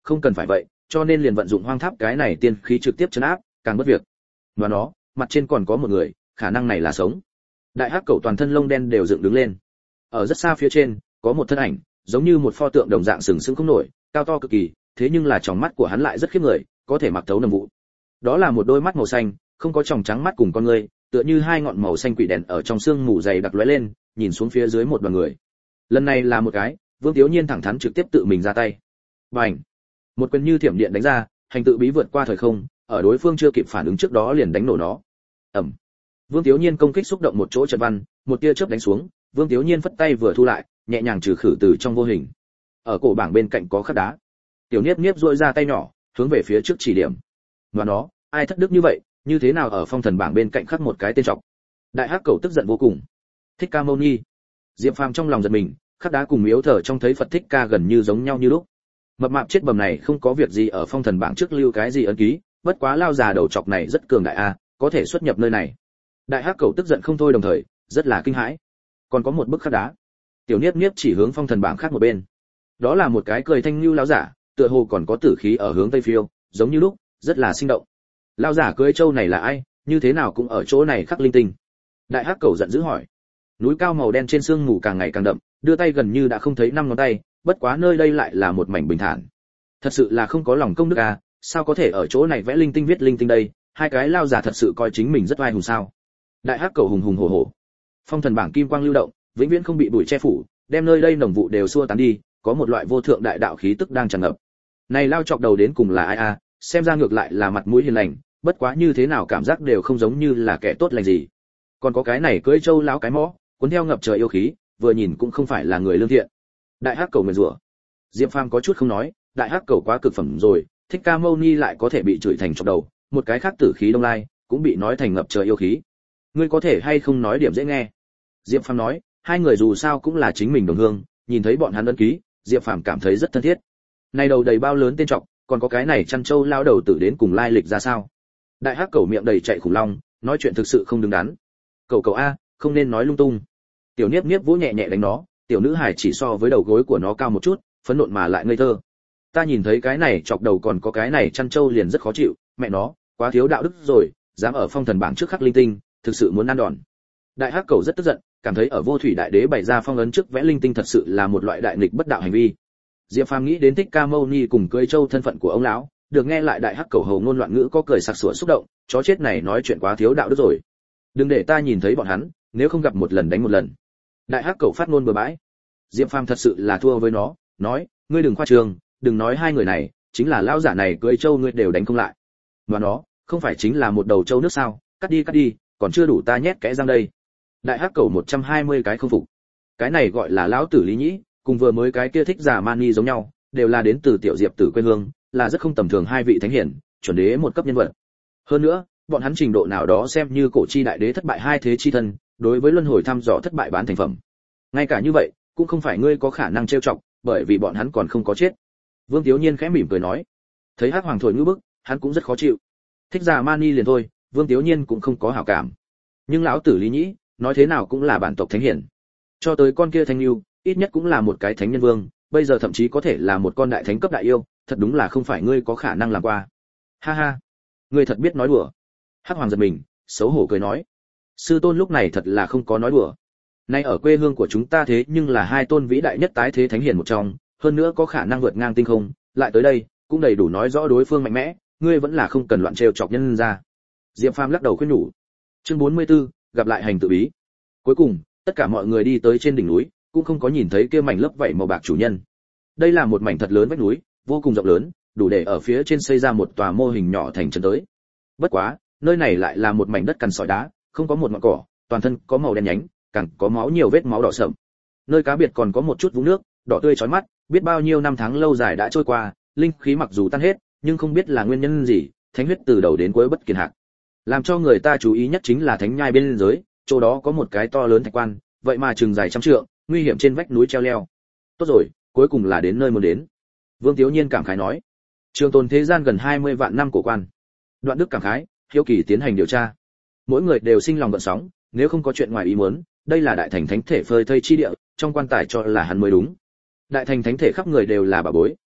không cần phải vậy, cho nên liền vận dụng hoang tháp cái này tiên khí trực tiếp trấn áp, càng bất việc. Và nó, mặt trên còn có một người, khả năng này là sống. Đại hắc cẩu toàn thân lông đen đều dựng đứng lên. Ở rất xa phía trên, có một thân ảnh, giống như một pho tượng đồng dạng sừng sững không nổi, cao to cực kỳ, thế nhưng là tròng mắt của hắn lại rất khiếp người, có thể mặc thấu nồng vụ. Đó là một đôi mắt màu xanh, không có tròng trắng mắt cùng con người, tựa như hai ngọn màu xanh quỷ đèn ở trong sương mù dày đặc lóe lên, nhìn xuống phía dưới một đoàn người. Lần này là một cái, Vương Tiếu Nhiên thẳng thắn trực tiếp tự mình ra tay. Bành! Một quyền như thiểm điện đánh ra, hành tự bí vượt qua thời không, ở đối phương chưa kịp phản ứng trước đó liền đánh nổ nó. Ầm! Vương Tiếu Nhiên công kích xúc động một chỗ trận văn, một tia chớp đánh xuống, Vương Tiếu Nhiên phất tay vừa thu lại, nhẹ nhàng trừ khử từ trong vô hình. Ở cổ bảng bên cạnh có khắc đá. Tiểu Niếp Niếp duỗi ra tay nhỏ, hướng về phía trước chỉ điểm. Và nó, ai thất đức như vậy, như thế nào ở phong thần bảng bên cạnh khắc một cái tên trọc. Đại hắc cẩu tức giận vô cùng. Thích Ca Mâu Ni. Diệp Phàm trong lòng giật mình, khắc đá cùng miếu thờ trong thấy Phật Thích Ca gần như giống nhau như lúc. Mập mạp chết bầm này không có việc gì ở phong thần bảng trước lưu cái gì ấn ký, bất quá lao già đầu trọc này rất cường đại a, có thể xuất nhập nơi này. Đại hắc cẩu tức giận không thôi, đồng thời rất là kinh hãi. Còn có một bức khắc đá. Tiểu Niếp Niếp chỉ hướng phong thần bảng khác một bên. Đó là một cái cười thanh lưu lão giả, tựa hồ còn có tử khí ở hướng tây phiêu, giống như lúc, rất là sinh động. Lão giả cưỡi trâu này là ai, như thế nào cũng ở chỗ này khắc linh tinh. Đại hắc cẩu giận dữ hỏi. Núi cao màu đen trên sương mù càng ngày càng đậm, đưa tay gần như đã không thấy năm ngón tay, bất quá nơi đây lại là một mảnh bình thản. Thật sự là không có lòng công đức à, sao có thể ở chỗ này vẽ linh tinh viết linh tinh đây, hai cái lao giả thật sự coi chính mình rất oai hùng sao. Đại hắc cẩu hùng hùng hổ hổ. Phong thần bảng kim quang lưu động, vĩnh viễn không bị bụi che phủ, đem nơi đây nồng vụ đều xua tán đi, có một loại vô thượng đại đạo khí tức đang tràn ngập. Này lao chọc đầu đến cùng là ai a, xem ra ngược lại là mặt mũi hiền lành, bất quá như thế nào cảm giác đều không giống như là kẻ tốt lành gì. Còn có cái này cưỡi trâu lão cái mõ, cuốn theo ngập trời yêu khí, vừa nhìn cũng không phải là người lương thiện. Đại hắc cẩu nguyền rủa. Diệp Phàm có chút không nói, đại hắc cẩu quá cực phẩm rồi, Thích Ca Mâu Ni lại có thể bị chửi thành chọc đầu, một cái khác tử khí đông lai cũng bị nói thành ngập trời yêu khí. Ngươi có thể hay không nói điểm dễ nghe? Diệp Phàm nói, hai người dù sao cũng là chính mình đồng hương, nhìn thấy bọn hắn ấn ký, Diệp Phàm cảm thấy rất thân thiết. Này đầu đầy bao lớn tên trọc, còn có cái này chăn trâu lao đầu tử đến cùng lai lịch ra sao? Đại hắc cẩu miệng đầy chạy khủng long, nói chuyện thực sự không đứng đắn. Cẩu cẩu a, không nên nói lung tung. Tiểu Niếp Niếp vỗ nhẹ nhẹ đánh nó, tiểu nữ hài chỉ so với đầu gối của nó cao một chút, phấn nộn mà lại ngây thơ. Ta nhìn thấy cái này chọc đầu còn có cái này chăn trâu liền rất khó chịu, mẹ nó, quá thiếu đạo đức rồi, dám ở phong thần bảng trước khắc linh tinh, thực sự muốn ăn đòn. Đại hắc cẩu rất tức giận, cảm thấy ở Vô Thủy Đại Đế bày ra phong ấn trước vẽ linh tinh thật sự là một loại đại nghịch bất đạo hành vi. Diệp Phàm nghĩ đến Thích Ca Mâu Ni cùng cưỡi trâu thân phận của ông lão, được nghe lại đại hắc cẩu hầu ngôn loạn ngữ có cười sặc sủa xúc động, chó chết này nói chuyện quá thiếu đạo đức rồi. Đừng để ta nhìn thấy bọn hắn, nếu không gặp một lần đánh một lần. Đại hắc cẩu phát ngôn bừa bãi. Diệp Phàm thật sự là thua với nó, nói, ngươi đừng khoa trương, đừng nói hai người này, chính là lão giả này cưỡi trâu ngươi đều đánh không lại. Mà nó, không phải chính là một đầu trâu nước sao, cắt đi, còn chưa đủ ta nhét kẽ răng đây. Đại hắc cẩu 120 cái không phục. Cái này gọi là lão tử Lý Nhĩ, cùng vừa mới cái kia Thích Giả Mani giống nhau, đều là đến từ tiểu Diệp tử quê hương, là rất không tầm thường hai vị thánh hiển, chuẩn đế một cấp nhân vật. Hơn nữa, bọn hắn trình độ nào đó xem như cổ chi đại đế thất bại hai thế chi thân, đối với luân hồi thăm dò thất bại bán thành phẩm. Ngay cả như vậy, cũng không phải ngươi có khả năng trêu chọc, bởi vì bọn hắn còn không có chết. Vương Tiếu Nhiên khẽ mỉm cười nói. Thấy Hắc Hoàng thổi ngữ bức, hắn cũng rất khó chịu. Thích Giả Mani liền thôi, Vương Tiếu Nhiên cũng không có hảo cảm. Nhưng lão tử Lý Nhĩ, nói thế nào cũng là bản tộc thánh hiển. Cho tới con kia Thanh Nưu, ít nhất cũng là một cái thánh nhân vương, bây giờ thậm chí có thể là một con đại thánh cấp đại yêu, thật đúng là không phải ngươi có khả năng làm qua. Ha ha, ngươi thật biết nói đùa. Hắc Hoàng giật mình, xấu hổ cười nói. Sư tôn lúc này thật là không có nói đùa. Nay ở quê hương của chúng ta thế nhưng là hai tôn vĩ đại nhất tái thế thánh hiển một trong, hơn nữa có khả năng vượt ngang tinh không, lại tới đây, cũng đầy đủ nói rõ đối phương mạnh mẽ, ngươi vẫn là không cần loạn trêu chọc nhân ra. Diệp Phàm lắc đầu khuyên nhủ. Chương 44, gặp lại hành tự bí. Cuối cùng, tất cả mọi người đi tới trên đỉnh núi, cũng không có nhìn thấy kia mảnh lớp vảy màu bạc chủ nhân. Đây là một mảnh thật lớn vách núi, vô cùng rộng lớn, đủ để ở phía trên xây ra một tòa mô hình nhỏ thành trấn tới. Bất quá, nơi này lại là một mảnh đất cằn sỏi đá, không có một ngọn cỏ, toàn thân có màu đen nhánh, càng có máu nhiều vết máu đỏ sẫm. Nơi cá biệt còn có một chút vũng nước, đỏ tươi chói mắt, biết bao nhiêu năm tháng lâu dài đã trôi qua, linh khí mặc dù tan hết, nhưng không biết là nguyên nhân gì, thánh huyết từ đầu đến cuối bất kiệt hạc. Làm cho người ta chú ý nhất chính là thánh nhai bên dưới, chỗ đó có một cái to lớn thạch quan, vậy mà chừng dài trăm trượng, nguy hiểm trên vách núi treo leo. Tốt rồi, cuối cùng là đến nơi muốn đến. Vương Tiếu Nhiên cảm khái nói. Trường tồn thế gian gần 20 vạn năm cổ quan. Đoạn Đức cảm khái, hiếu kỳ tiến hành điều tra. Mỗi người đều sinh lòng gợn sóng, nếu không có chuyện ngoài ý muốn, đây là đại thành thánh thể phơi thây chi địa, trong quan tài cho là hắn mới đúng. Đại thành thánh thể khắp người đều là bảo bối,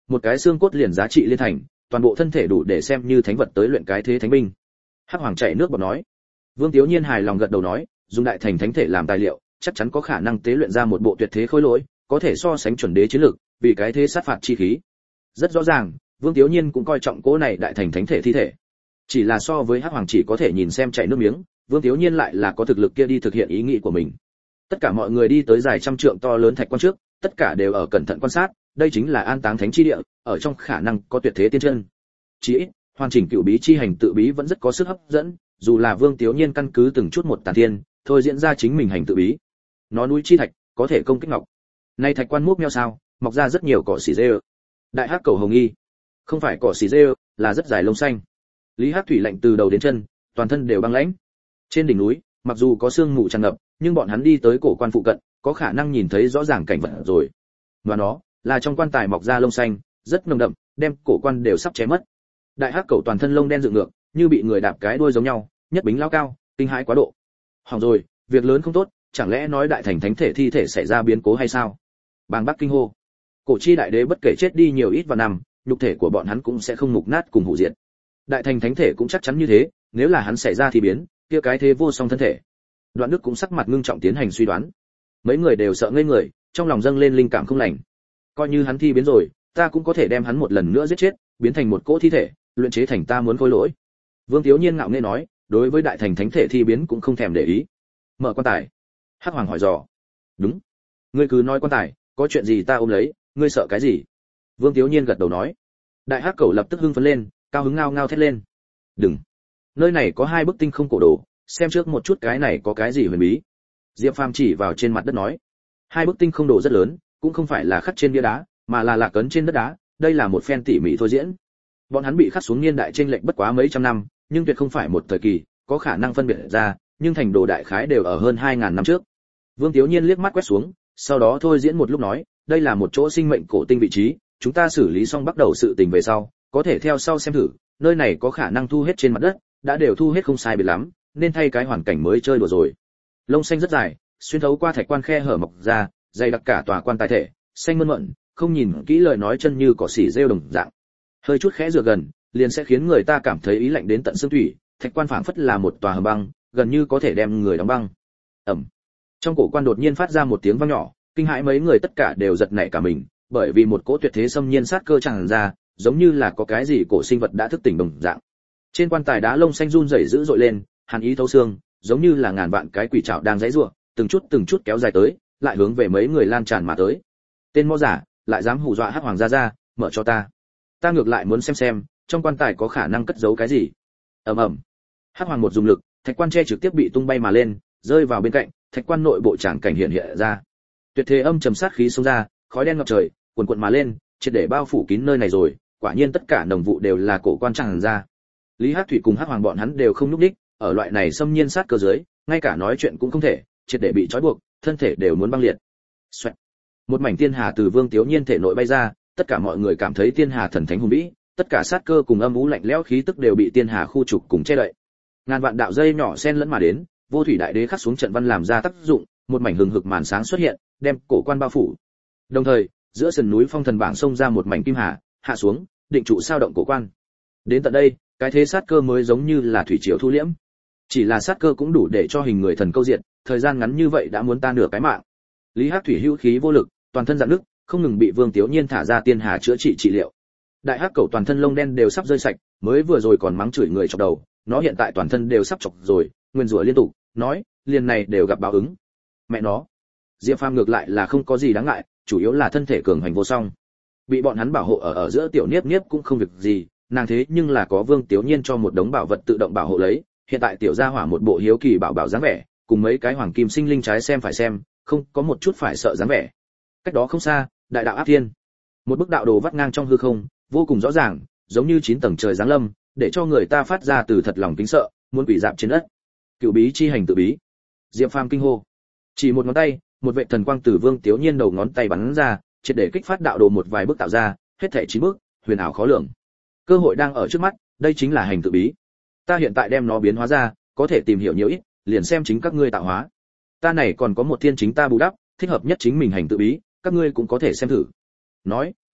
một cái xương cốt liền giá trị liên thành, toàn bộ thân thể đủ để xem như thánh vật tới luyện cái thế thánh binh. Hắc Hoàng chảy nước bọt nói. Vương Tiếu Nhiên hài lòng gật đầu nói, dùng đại thành thánh thể làm tài liệu, chắc chắn có khả năng tế luyện ra một bộ tuyệt thế khối lỗi, có thể so sánh chuẩn đế chiến lực, vì cái thế sát phạt chi khí. Rất rõ ràng, Vương Tiếu Nhiên cũng coi trọng cỗ này đại thành thánh thể thi thể. Chỉ là so với Hắc Hoàng chỉ có thể nhìn xem chảy nước miếng, Vương Tiếu Nhiên lại là có thực lực kia đi thực hiện ý nghĩ của mình. Tất cả mọi người đi tới dài trăm trượng to lớn thạch quan trước, tất cả đều ở cẩn thận quan sát, đây chính là an táng thánh chi địa, ở trong khả năng có tuyệt thế tiên chân. Chỉ ít, hoàn chỉnh cựu bí chi hành tự bí vẫn rất có sức hấp dẫn, dù là Vương Tiếu Nhiên căn cứ từng chút một tàn thiên, thôi diễn ra chính mình hành tự bí. Nó núi chi thạch, có thể công kích ngọc. Nay thạch quan múc meo sao, mọc ra rất nhiều cỏ xỉ dê. Đại hắc cầu hồng y, không phải cỏ xỉ dê, là rất dài lông xanh. Lý Hắc Thủy lạnh từ đầu đến chân, toàn thân đều băng lãnh. Trên đỉnh núi, mặc dù có sương mù tràn ngập, nhưng bọn hắn đi tới cổ quan phụ cận, có khả năng nhìn thấy rõ ràng cảnh vật rồi. Và nó là trong quan tài mọc ra lông xanh, rất nồng đậm, đem cổ quan đều sắp che mất. Đại hắc cầu toàn thân lông đen dựng ngược, như bị người đạp cái đuôi giống nhau, nhất bính lao cao, kinh hãi quá độ. Hỏng rồi, việc lớn không tốt, chẳng lẽ nói đại thành thánh thể thi thể xảy ra biến cố hay sao? Bàng Bắc kinh hô. Cổ chi đại đế bất kể chết đi nhiều ít vào năm, nhục thể của bọn hắn cũng sẽ không mục nát cùng hủy diệt. Đại thành thánh thể cũng chắc chắn như thế, nếu là hắn xảy ra thì biến, kia cái thế vô song thân thể. Đoạn Đức cũng sắc mặt ngưng trọng tiến hành suy đoán. Mấy người đều sợ ngây người, trong lòng dâng lên linh cảm không lành. Coi như hắn thi biến rồi, ta cũng có thể đem hắn một lần nữa giết chết, biến thành một cỗ thi thể, luyện chế thành ta muốn khôi lỗi. Vương Tiếu Nhiên ngạo nghễ nói, đối với đại thành thánh thể thi biến cũng không thèm để ý. Mở quan tài. Hắc Hoàng hỏi dò. Đúng. Ngươi cứ nói quan tài, có chuyện gì ta ôm lấy, ngươi sợ cái gì? Vương Tiếu Nhiên gật đầu nói. Đại hắc cẩu lập tức hưng phấn lên, cao hứng ngao ngao thét lên. Đừng. Nơi này có 2 bức tinh không cổ đồ, xem trước một chút cái này có cái gì huyền bí. Diệp Phàm chỉ vào trên mặt đất nói. 2 bức tinh không đồ rất lớn, cũng không phải là khắc trên bia đá, mà là lạc ấn trên đất đá, đây là một phen tỉ mỉ thôi diễn. Bọn hắn bị khắc xuống niên đại chênh lệch bất quá mấy trăm năm, nhưng tuyệt không phải một thời kỳ, có khả năng phân biệt ra, nhưng thành đồ đại khái đều ở hơn 2000 năm trước. Vương Tiếu Nhiên liếc mắt quét xuống, sau đó thôi diễn một lúc nói, đây là một chỗ sinh mệnh cổ tinh vị trí, chúng ta xử lý xong bắt đầu sự tình về sau, có thể theo sau xem thử, nơi này có khả năng thu hết trên mặt đất, đã đều thu hết không sai biệt lắm, nên thay cái hoàn cảnh mới chơi đùa rồi. Lông xanh rất dài, xuyên thấu qua thạch quan khe hở mọc ra, dày đặc cả tòa quan tài thể, xanh mơn mởn, không nhìn kỹ lời nói chân như cỏ xỉ rêu đồng dạng. Hơi chút khẽ dựa gần, liền sẽ khiến người ta cảm thấy ý lạnh đến tận xương thủy, thạch quan phảng phất là một tòa hầm băng, gần như có thể đem người đóng băng. Ầm. Trong cổ quan đột nhiên phát ra một tiếng vang nhỏ, kinh hãi mấy người tất cả đều giật nảy cả mình, bởi vì một cỗ tuyệt thế xâm nhiên sát cơ tràn ra, giống như là có cái gì cổ sinh vật đã thức tỉnh đồng dạng. Trên quan tài đá lông xanh run rẩy dữ dội lên, hàn ý thấu xương, giống như là ngàn vạn cái quỷ trảo đang giãy giụa, từng chút kéo dài tới, lại hướng về mấy người lan tràn mà tới. Tên mõ giả, lại dám hù dọa Hắc Hoàng gia gia, mở cho ta. Ta ngược lại muốn xem, trong quan tài có khả năng cất giấu cái gì. Ầm ầm. Hắc Hoàng một dùng lực, thạch quan tre trực tiếp bị tung bay mà lên, rơi vào bên cạnh, thạch quan nội bộ tràng cảnh hiện ra. Tuyệt thế âm trầm sát khí xông ra, khói đen ngập trời, cuồn cuộn mà lên, triệt để bao phủ kín nơi này rồi, quả nhiên tất cả đồng vụ đều là cổ quan tràn ra. Lý Hắc Thủy cùng Hắc Hoàng bọn hắn đều không nhúc đích, ở loại này xâm nhiên sát cơ dưới, ngay cả nói chuyện cũng không thể, triệt để bị trói buộc, thân thể đều muốn băng liệt. Xoẹt. Một mảnh tiên hà từ Vương Tiếu Nhiên thể nội bay ra, tất cả mọi người cảm thấy tiên hà thần thánh hùng vĩ, tất cả sát cơ cùng âm u lạnh lẽo khí tức đều bị tiên hà khu trục cùng che đậy. Ngàn vạn đạo dây nhỏ xen lẫn mà đến, vô thủy đại đế khắc xuống trận văn làm ra tác dụng, một mảnh hừng hực màn sáng xuất hiện, đem cổ quan bao phủ. Đồng thời, giữa sườn núi phong thần bảng xông ra một mảnh kim hà, hạ xuống, định trụ sao động cổ quan. Đến tận đây, cái thế sát cơ mới giống như là thủy triều thu liễm. Chỉ là sát cơ cũng đủ để cho hình người thần câu diện, thời gian ngắn như vậy đã muốn ta nửa cái mạng. Lý Hắc Thủy hữu khí vô lực, toàn thân rạn nứt, không ngừng bị Vương Tiếu Nhiên thả ra tiên hà chữa trị liệu. Đại hắc cẩu toàn thân lông đen đều sắp rơi sạch, mới vừa rồi còn mắng chửi người chọc đầu, nó hiện tại toàn thân đều sắp chọc rồi, nguyên rủa liên tục, nói, liền này đều gặp báo ứng. Mẹ nó. Diệp Phàm ngược lại là không có gì đáng ngại, chủ yếu là thân thể cường hành vô song. Bị bọn hắn bảo hộ ở giữa tiểu Niếp Niếp cũng không việc gì, nàng thế nhưng là có Vương Tiếu Nhiên cho một đống bảo vật tự động bảo hộ lấy, hiện tại tiểu gia hỏa một bộ hiếu kỳ bảo bảo dáng vẻ, cùng mấy cái hoàng kim sinh linh trái xem phải xem, không có một chút phải sợ dáng vẻ. Cách đó không xa, đại đạo áp thiên, một bức đạo đồ vắt ngang trong hư không, vô cùng rõ ràng, giống như 9 tầng trời giáng lâm, để cho người ta phát ra từ thật lòng kính sợ, muốn quỷ dạp trên đất. Cựu bí chi hành tự bí. Diệp Phàm kinh hô. Chỉ một ngón tay, một vệ thần quang từ Vương Tiếu Nhiên đầu ngón tay bắn ra, triệt để kích phát đạo đồ một vài bước tạo ra, hết thảy 9 bước, huyền ảo khó lường. Cơ hội đang ở trước mắt, đây chính là hành tự bí. Ta hiện tại đem nó biến hóa ra, có thể tìm hiểu nhiều ít, liền xem chính các ngươi tạo hóa. Ta này còn có một thiên chính ta bù đắp, thích hợp nhất chính mình hành tự bí, các ngươi cũng có thể xem thử. Nói,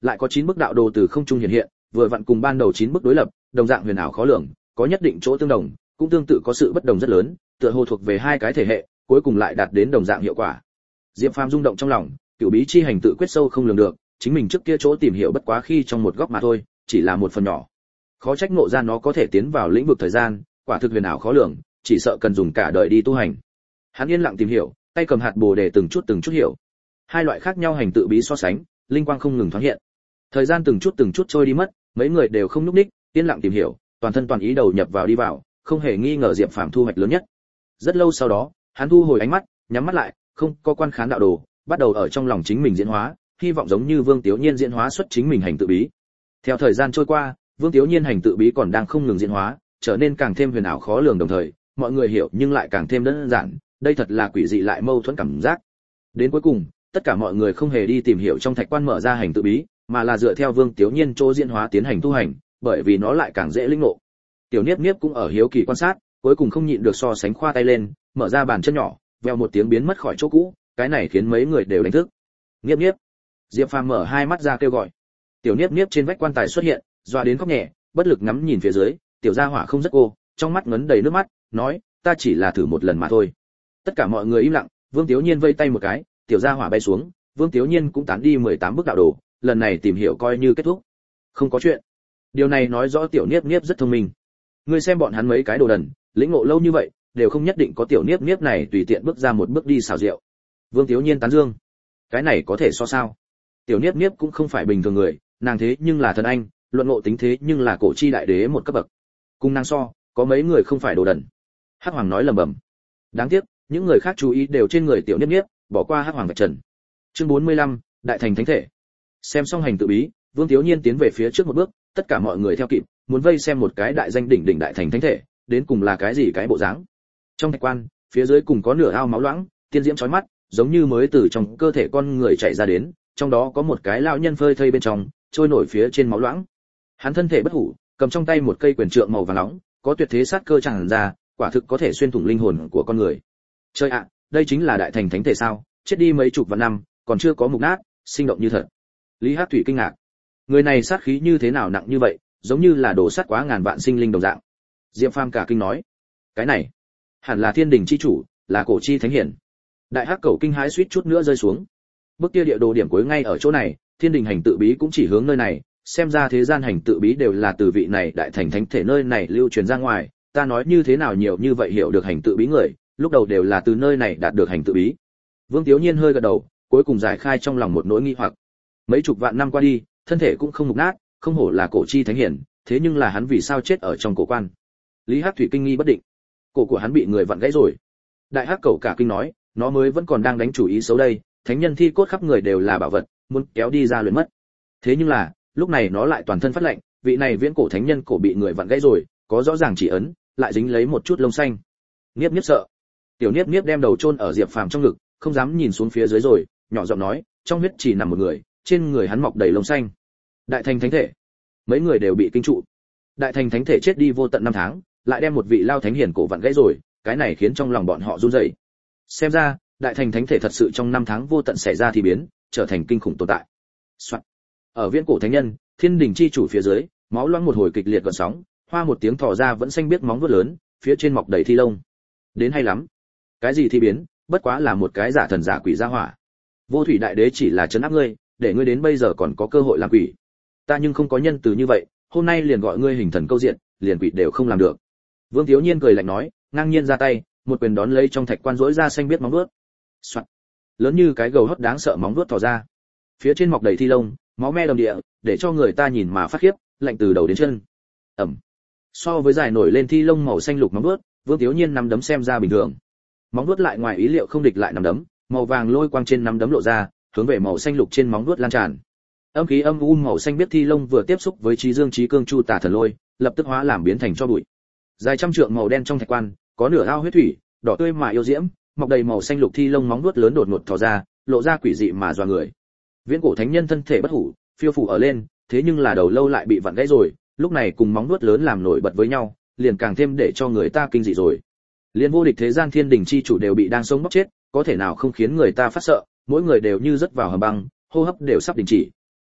lại có 9 bức đạo đồ từ không trung hiện hiện, vừa vặn cùng ban đầu 9 bức đối lập, đồng dạng huyền ảo khó lường, có nhất định chỗ tương đồng, cũng tương tự có sự bất đồng rất lớn, tựa hồ thuộc về hai cái thể hệ, cuối cùng lại đạt đến đồng dạng hiệu quả. Diệp Phàm rung động trong lòng, cửu bí chi hành tự quyết sâu không lường được, chính mình trước kia chỗ tìm hiểu bất quá khi trong một góc mà thôi, chỉ là một phần nhỏ. Khó trách ngộ ra nó có thể tiến vào lĩnh vực thời gian, quả thực huyền ảo khó lường, chỉ sợ cần dùng cả đời đi tu hành. Hắn yên lặng tìm hiểu, tay cầm hạt bồ đề từng chút hiểu. Hai loại khác nhau hành tự bí so sánh, linh quang không ngừng thoáng hiện. Thời gian từng chút trôi đi mất, mấy người đều không nhúc nhích, yên lặng tìm hiểu, toàn thân toàn ý đầu nhập vào đi vào, không hề nghi ngờ Diệp Phàm thu hoạch lớn nhất. Rất lâu sau đó, hắn thu hồi ánh mắt, nhắm mắt lại, không có quan khán đạo đồ, bắt đầu ở trong lòng chính mình diễn hóa, hy vọng giống như Vương Tiếu Nhiên diễn hóa xuất chính mình hành tự bí. Theo thời gian trôi qua, Vương Tiếu Nhiên hành tự bí còn đang không ngừng diễn hóa, trở nên càng thêm huyền ảo khó lường, đồng thời, mọi người hiểu nhưng lại càng thêm đơn giản, đây thật là quỷ dị lại mâu thuẫn cảm giác. Đến cuối cùng, tất cả mọi người không hề đi tìm hiểu trong thạch quan mở ra hành tự bí, mà là dựa theo Vương Tiếu Nhiên chỗ diễn hóa tiến hành tu hành, bởi vì nó lại càng dễ lĩnh ngộ. Tiểu Niếp Niếp cũng ở hiếu kỳ quan sát, cuối cùng không nhịn được so sánh khoa tay lên, mở ra bàn chân nhỏ, vèo một tiếng biến mất khỏi chỗ cũ, cái này khiến mấy người đều đánh thức. Niếp Niếp. Diệp Phàm mở hai mắt ra kêu gọi. Tiểu Niếp Niếp trên vách quan tài xuất hiện, doa đến khóc nhẹ, bất lực ngắm nhìn phía dưới, tiểu gia hỏa không rất cô, trong mắt ngấn đầy nước mắt, nói, ta chỉ là thử một lần mà thôi. Tất cả mọi người im lặng, Vương Tiếu Nhiên vây tay một cái, tiểu gia hỏa bay xuống, Vương Tiếu Nhiên cũng tán đi 18 bức đạo đồ, lần này tìm hiểu coi như kết thúc. Không có chuyện. Điều này nói rõ tiểu Niếp Niếp rất thông minh. Ngươi xem bọn hắn mấy cái đồ đần, lĩnh ngộ lâu như vậy, đều không nhất định có tiểu Niếp Niếp này tùy tiện bước ra một bước đi xảo diệu. Vương Tiếu Nhiên tán dương. Cái này có thể so sao? Tiểu Niếp Niếp cũng không phải bình thường người, nàng thế nhưng là thần anh, luận ngộ tính thế nhưng là cổ chi đại đế một cấp bậc. Cùng nàng so, có mấy người không phải đồ đần. Hắc Hoàng nói lẩm bẩm. Đáng tiếc, những người khác chú ý đều trên người tiểu Niếp Niếp, bỏ qua Hắc Hoàng vạch trần. Chương 45, Đại thành thánh thể. Xem xong hành tự bí, Vương Tiếu Nhiên tiến về phía trước một bước, tất cả mọi người theo kịp, muốn vây xem một cái đại danh đỉnh đỉnh đại thành thánh thể, đến cùng là cái gì cái bộ dáng. Trong thạch quan, phía dưới cùng có nửa ao máu loãng, tiên diễm chói mắt, giống như mới từ trong cơ thể con người chảy ra đến, trong đó có một cái lão nhân phơi thây bên trong, trôi nổi phía trên máu loãng. Hắn thân thể bất hủ, cầm trong tay một cây quyền trượng màu vàng nóng, có tuyệt thế sát cơ tràn ra, quả thực có thể xuyên thủng linh hồn của con người. Trời ạ, đây chính là đại thành thánh thể sao? Chết đi mấy chục vạn năm, còn chưa có mục nát, sinh động như thật. Lý Hắc Thủy kinh ngạc. Người này sát khí như thế nào nặng như vậy, giống như là đổ sát quá ngàn vạn sinh linh đồng dạng. Diệp Phàm cả kinh nói, cái này hẳn là thiên đình chi chủ, là cổ chi thánh hiển. Đại Hắc Cẩu kinh hãi suýt chút nữa rơi xuống. Bức kia địa đồ điểm cuối ngay ở chỗ này, thiên đình hành tự bí cũng chỉ hướng nơi này, xem ra thế gian hành tự bí đều là từ vị này đại thành thánh thể nơi này lưu truyền ra ngoài, ta nói như thế nào nhiều như vậy hiểu được hành tự bí người, lúc đầu đều là từ nơi này đạt được hành tự bí. Vương Tiếu Nhiên hơi gật đầu, cuối cùng giải khai trong lòng một nỗi nghi hoặc. Mấy chục vạn năm qua đi, thân thể cũng không mục nát, không hổ là cổ chi thánh hiển, thế nhưng là hắn vì sao chết ở trong cổ quan? Lý Hắc Thủy kinh nghi bất định. Cổ của hắn bị người vặn gãy rồi. Đại Hắc Cẩu cả kinh nói, nó mới vẫn còn đang đánh chủ ý xấu đây, thánh nhân thi cốt khắp người đều là bảo vật, muốn kéo đi ra luyện mất. Thế nhưng là, lúc này nó lại toàn thân phát lạnh, vị này viễn cổ thánh nhân cổ bị người vặn gãy rồi, có rõ ràng chỉ ấn, lại dính lấy một chút lông xanh. Niếp Niếp sợ. Tiểu Niếp Niếp đem đầu chôn ở Diệp Phàm trong ngực, không dám nhìn xuống phía dưới rồi, nhỏ giọng nói, trong huyết chỉ nằm một người, trên người hắn mọc đầy lông xanh. Đại thành thánh thể. Mấy người đều bị kinh trụ. Đại thành thánh thể chết đi vô tận năm tháng, lại đem một vị lao thánh hiển cổ vặn gãy rồi, cái này khiến trong lòng bọn họ run rẩy. Xem ra, đại thành thánh thể thật sự trong năm tháng vô tận xảy ra thì biến, trở thành kinh khủng tồn tại. Soạn. Ở viễn cổ thánh nhân, thiên đình chi chủ phía dưới, máu loãng một hồi kịch liệt gợn sóng, hoa một tiếng thò ra vẫn xanh biết móng vuốt lớn, phía trên mọc đầy thi lông. Đến hay lắm. Cái gì thi biến, bất quá là một cái giả thần giả quỷ gia hỏa. Vô thủy đại đế chỉ là trấn áp ngươi, để ngươi đến bây giờ còn có cơ hội làm quỷ. Ta nhưng không có nhân từ như vậy, hôm nay liền gọi ngươi hình thần câu diện, liền quỷ đều không làm được. Vương Tiếu Nhiên cười lạnh nói, ngang nhiên ra tay, một quyền đón lấy trong thạch quan rỗi ra xanh biết móng vuốt. Soạt. Lớn như cái gầu hót đáng sợ móng vuốt thò ra. Phía trên mọc đầy thi lông, máu me đầm địa, để cho người ta nhìn mà phát khiếp, lạnh từ đầu đến chân. Ẩm. So với dài nổi lên thi lông màu xanh lục móng vuốt, Vương Tiếu Nhiên nắm đấm xem ra bình thường. Móng vuốt lại ngoài ý liệu không địch lại nắm đấm, màu vàng lôi quang trên nắm đấm lộ ra, hướng về màu xanh lục trên móng vuốt lan tràn. Âm khí âm u màu xanh biết thi lông vừa tiếp xúc với trí dương trí cương chu tả thần lôi, lập tức hóa làm biến thành cho bụi. Dài trăm trượng màu đen trong thạch quan, có nửa ao huyết thủy, đỏ tươi mà yêu diễm, mọc đầy màu xanh lục thi lông móng vuốt lớn đột ngột thò ra, lộ ra quỷ dị mà dọa người. Viễn cổ thánh nhân thân thể bất hủ, phiêu phù ở lên, thế nhưng là đầu lâu lại bị vặn gãy rồi, lúc này cùng móng vuốt lớn làm nổi bật với nhau, liền càng thêm để cho người ta kinh dị rồi. Liên vô địch thế gian thiên đình chi chủ đều bị đang sống bóc chết, có thể nào không khiến người ta phát sợ, mỗi người đều như rớt vào hầm băng, hô hấp đều sắp đình chỉ.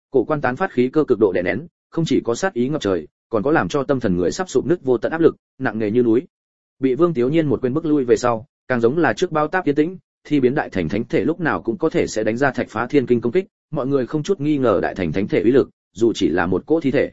Cổ quan tán phát khí cơ cực độ đè nén, không chỉ có sát ý ngập trời, còn có làm cho tâm thần người sắp sụp nứt vô tận áp lực, nặng nề như núi. Bị Vương Tiếu Nhiên một quên bước lui về sau, càng giống là trước bao táp yên tĩnh, thi biến đại thành thánh thể lúc nào cũng có thể sẽ đánh ra thạch phá thiên kinh công kích, mọi người không chút nghi ngờ đại thành thánh thể uy lực, dù chỉ là một cỗ thi thể.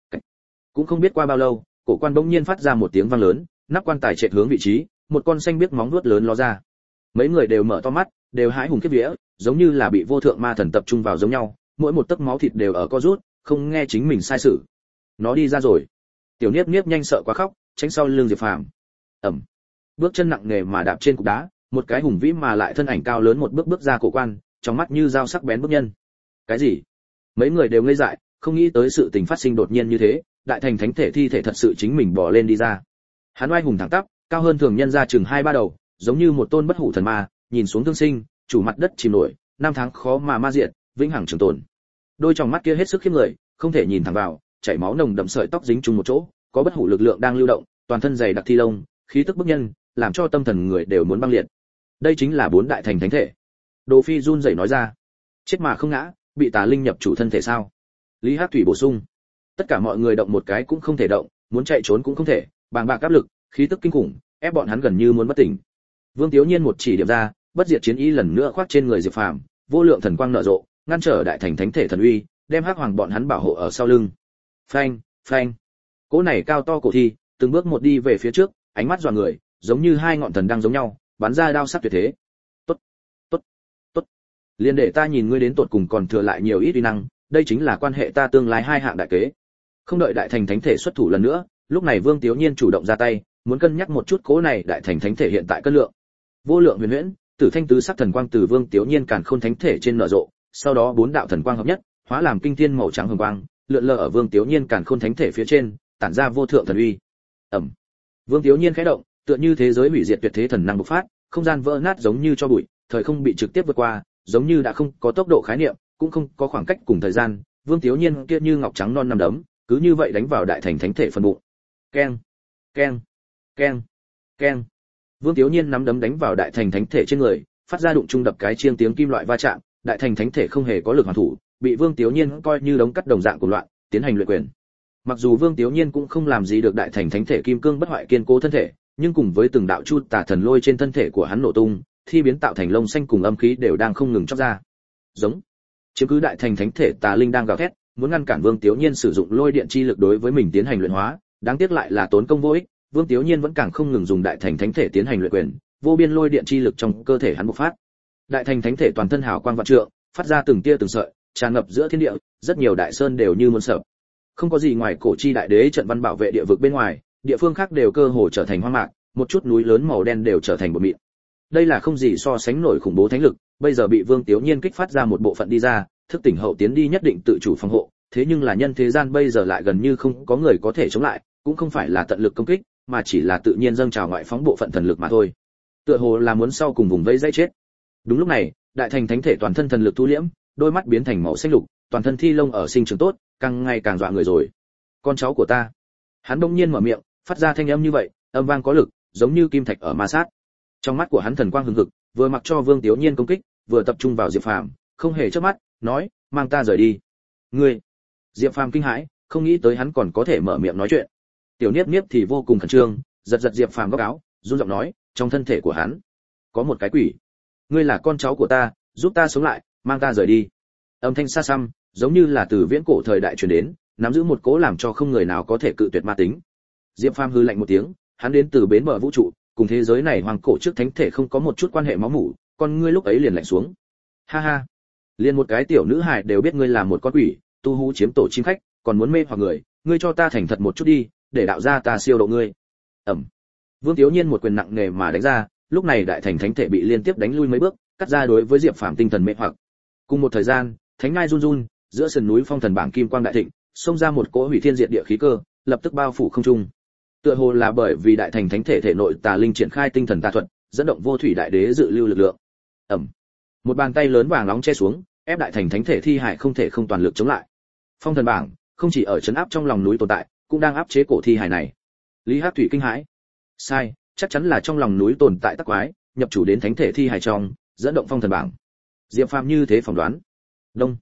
Cũng không biết qua bao lâu, cổ quan bỗng nhiên phát ra một tiếng vang lớn, nắp quan tài chệch hướng vị trí, một con xanh biếc móng vuốt lớn ló ra. Mấy người đều mở to mắt, đều hãi hùng khiếp vía, giống như là bị vô thượng ma thần tập trung vào giống nhau, mỗi một tấc máu thịt đều ở co rút, không nghe chính mình sai sự. Nó đi ra rồi. Tiểu Niếp Niếp nhanh sợ quá khóc, tránh sau lưng Diệp Phàm. Ầm. Bước chân nặng nề mà đạp trên cục đá, một cái hùng vĩ mà lại thân ảnh cao lớn một bước bước ra cổ quan, trong mắt như dao sắc bén bước nhân. Cái gì? Mấy người đều ngây dại, không nghĩ tới sự tình phát sinh đột nhiên như thế, đại thành thánh thể thi thể thật sự chính mình bỏ lên đi ra. Hắn oai hùng thẳng tắp, cao hơn thường nhân ra chừng 2-3 đầu, giống như một tôn bất hủ thần ma, nhìn xuống thương sinh, chủ mặt đất chìm nổi, năm tháng khó mà ma diệt, vĩnh hằng trường tồn. Đôi tròng mắt kia hết sức khiếp người, không thể nhìn thẳng vào, chảy máu nồng đậm sợi tóc dính chung một chỗ, có bất hủ lực lượng đang lưu động, toàn thân dày đặc thi lông, khí tức bức nhân, làm cho tâm thần người đều muốn băng liệt. Đây chính là 4 đại thành thánh thể. Đồ Phi run rẩy nói ra. Chết mà không ngã, bị tà linh nhập chủ thân thể sao? Lý Hắc Thủy bổ sung. Tất cả mọi người động một cái cũng không thể động, muốn chạy trốn cũng không thể, bàng bạc áp lực, khí tức kinh khủng, ép bọn hắn gần như muốn bất tỉnh. Vương Tiếu Nhiên một chỉ điểm ra, bất diệt chiến ý lần nữa khoác trên người Diệp Phàm, vô lượng thần quang nở rộ, ngăn trở đại thành thánh thể thần uy, đem Hắc Hoàng bọn hắn bảo hộ ở sau lưng. Phanh, phanh. Cỗ này cao to cổ thi, từng bước một đi về phía trước, ánh mắt dọa người, giống như hai ngọn thần đang giống nhau, bắn ra đao sắc tuyệt thế. Tốt, tốt, tốt. Liên để ta nhìn ngươi đến tột cùng còn thừa lại nhiều ít uy năng, đây chính là quan hệ ta tương lai hai hạng đại kế. Không đợi đại thành thánh thể xuất thủ lần nữa, lúc này Vương Tiếu Nhiên chủ động ra tay, muốn cân nhắc một chút cố này đại thành thánh thể hiện tại cân lượng. Vô lượng huyền huyễn, tử thanh tứ sắc thần quang từ Vương Tiếu Nhiên càn khôn thánh thể trên nở rộ, sau đó 4 đạo thần quang hợp nhất, hóa làm kinh thiên màu trắng hồng quang, lượn lờ ở Vương Tiếu Nhiên càn khôn thánh thể phía trên, tản ra vô thượng thần uy. Ầm. Vương Tiếu Nhiên khẽ động, tựa như thế giới hủy diệt tuyệt thế thần năng bộc phát, không gian vỡ nát giống như cho bụi, thời không bị trực tiếp vượt qua, giống như đã không có tốc độ khái niệm, cũng không có khoảng cách cùng thời gian, Vương Tiếu Nhiên kia như ngọc trắng non năm đấm, cứ như vậy đánh vào đại thành thánh thể phần bụng. Keng, keng, keng, keng. Vương Tiếu Nhiên nắm đấm đánh vào đại thành thánh thể trên người, phát ra đụng trung đập cái chiêng tiếng kim loại va chạm, đại thành thánh thể không hề có lực hoàn thủ, bị Vương Tiếu Nhiên coi như đống cắt đồng dạng của loạn, tiến hành luyện quyền. Mặc dù Vương Tiếu Nhiên cũng không làm gì được đại thành thánh thể kim cương bất hoại kiên cố thân thể, nhưng cùng với từng đạo chu tà thần lôi trên thân thể của hắn nổ tung, thi biến tạo thành lông xanh cùng âm khí đều đang không ngừng chóc ra. Giống. Chiếm cứ đại thành thánh thể tà linh đang gào thét, muốn ngăn cản Vương Tiếu Nhiên sử dụng lôi điện chi lực đối với mình tiến hành luyện hóa, đáng tiếc lại là tốn công vô ích, Vương Tiếu Nhiên vẫn càng không ngừng dùng đại thành thánh thể tiến hành luyện quyền, vô biên lôi điện chi lực trong cơ thể hắn bộc phát. Đại thành thánh thể toàn thân hào quang vạn trượng, phát ra từng tia từng sợi, tràn ngập giữa thiên địa, rất nhiều đại sơn đều như muốn sập. Không có gì ngoài cổ chi đại đế trận văn bảo vệ địa vực bên ngoài, địa phương khác đều cơ hồ trở thành hoang mạc, một chút núi lớn màu đen đều trở thành bột mịn. Đây là không gì so sánh nổi khủng bố thánh lực, bây giờ bị Vương Tiếu Nhiên kích phát ra một bộ phận đi ra, thức tỉnh hậu tiến đi nhất định tự chủ phòng hộ, thế nhưng là nhân thế gian bây giờ lại gần như không có người có thể chống lại, cũng không phải là tận lực công kích, mà chỉ là tự nhiên dâng trào ngoại phóng bộ phận thần lực mà thôi. Tựa hồ là muốn sau cùng vùng vây dãy chết. Đúng lúc này, đại thành thánh thể toàn thân thần lực thu liễm, đôi mắt biến thành màu xanh lục, toàn thân thi lông ở sinh trưởng tốt, càng ngày càng dọa người rồi. Con cháu của ta. Hắn bỗng nhiên mở miệng, phát ra thanh âm như vậy, âm vang có lực, giống như kim thạch ở ma sát. Trong mắt của hắn thần quang hừng hực, vừa mặc cho Vương Tiếu Nhiên công kích, vừa tập trung vào Diệp Phàm, không hề chớp mắt, nói, mang ta rời đi. Ngươi. Diệp Phàm kinh hãi, không nghĩ tới hắn còn có thể mở miệng nói chuyện. Tiểu Niếp Niếp thì vô cùng khẩn trương, giật giật Diệp Phàm góc áo, run giọng nói, trong thân thể của hắn có một cái quỷ. Ngươi là con cháu của ta, giúp ta sống lại, mang ta rời đi. Âm thanh xa xăm, giống như là từ viễn cổ thời đại truyền đến, nắm giữ một cố làm cho không người nào có thể cự tuyệt ma tính. Diệp Phàm hư lạnh một tiếng, hắn đến từ bến bờ vũ trụ, cùng thế giới này hoàng cổ trước thánh thể không có một chút quan hệ máu mủ, con ngươi lúc ấy liền lạnh xuống. Ha ha, liền một cái tiểu nữ hài đều biết ngươi là một con quỷ, tu hú chiếm tổ chim khách, còn muốn mê hoặc người, ngươi cho ta thành thật một chút đi, để đạo gia ta siêu độ ngươi. Ẩm. Vương Tiếu Nhiên một quyền nặng nề mà đánh ra, lúc này đại thành thánh thể bị liên tiếp đánh lui mấy bước, cắt ra đối với Diệp Phàm tinh thần mê hoặc. Cùng một thời gian, thánh ngai run run, giữa sườn núi phong thần bảng kim quang đại thịnh, xông ra một cỗ hủy thiên diệt địa khí cơ, lập tức bao phủ không trung. Tựa hồ là bởi vì đại thành thánh thể thể nội tà linh triển khai tinh thần tà thuật, dẫn động vô thủy đại đế dự lưu lực lượng. Ẩm. Một bàn tay lớn vàng nóng che xuống, ép đại thành thánh thể thi hải không thể không toàn lực chống lại. Phong thần bảng không chỉ ở trấn áp trong lòng núi tồn tại, cũng đang áp chế cổ thi hải này. Lý Hắc Thủy kinh hãi. Sai, chắc chắn là trong lòng núi tồn tại tắc quái, nhập chủ đến thánh thể thi hải trong, dẫn động phong thần bảng. Diệp Phàm như thế phỏng đoán. Đông.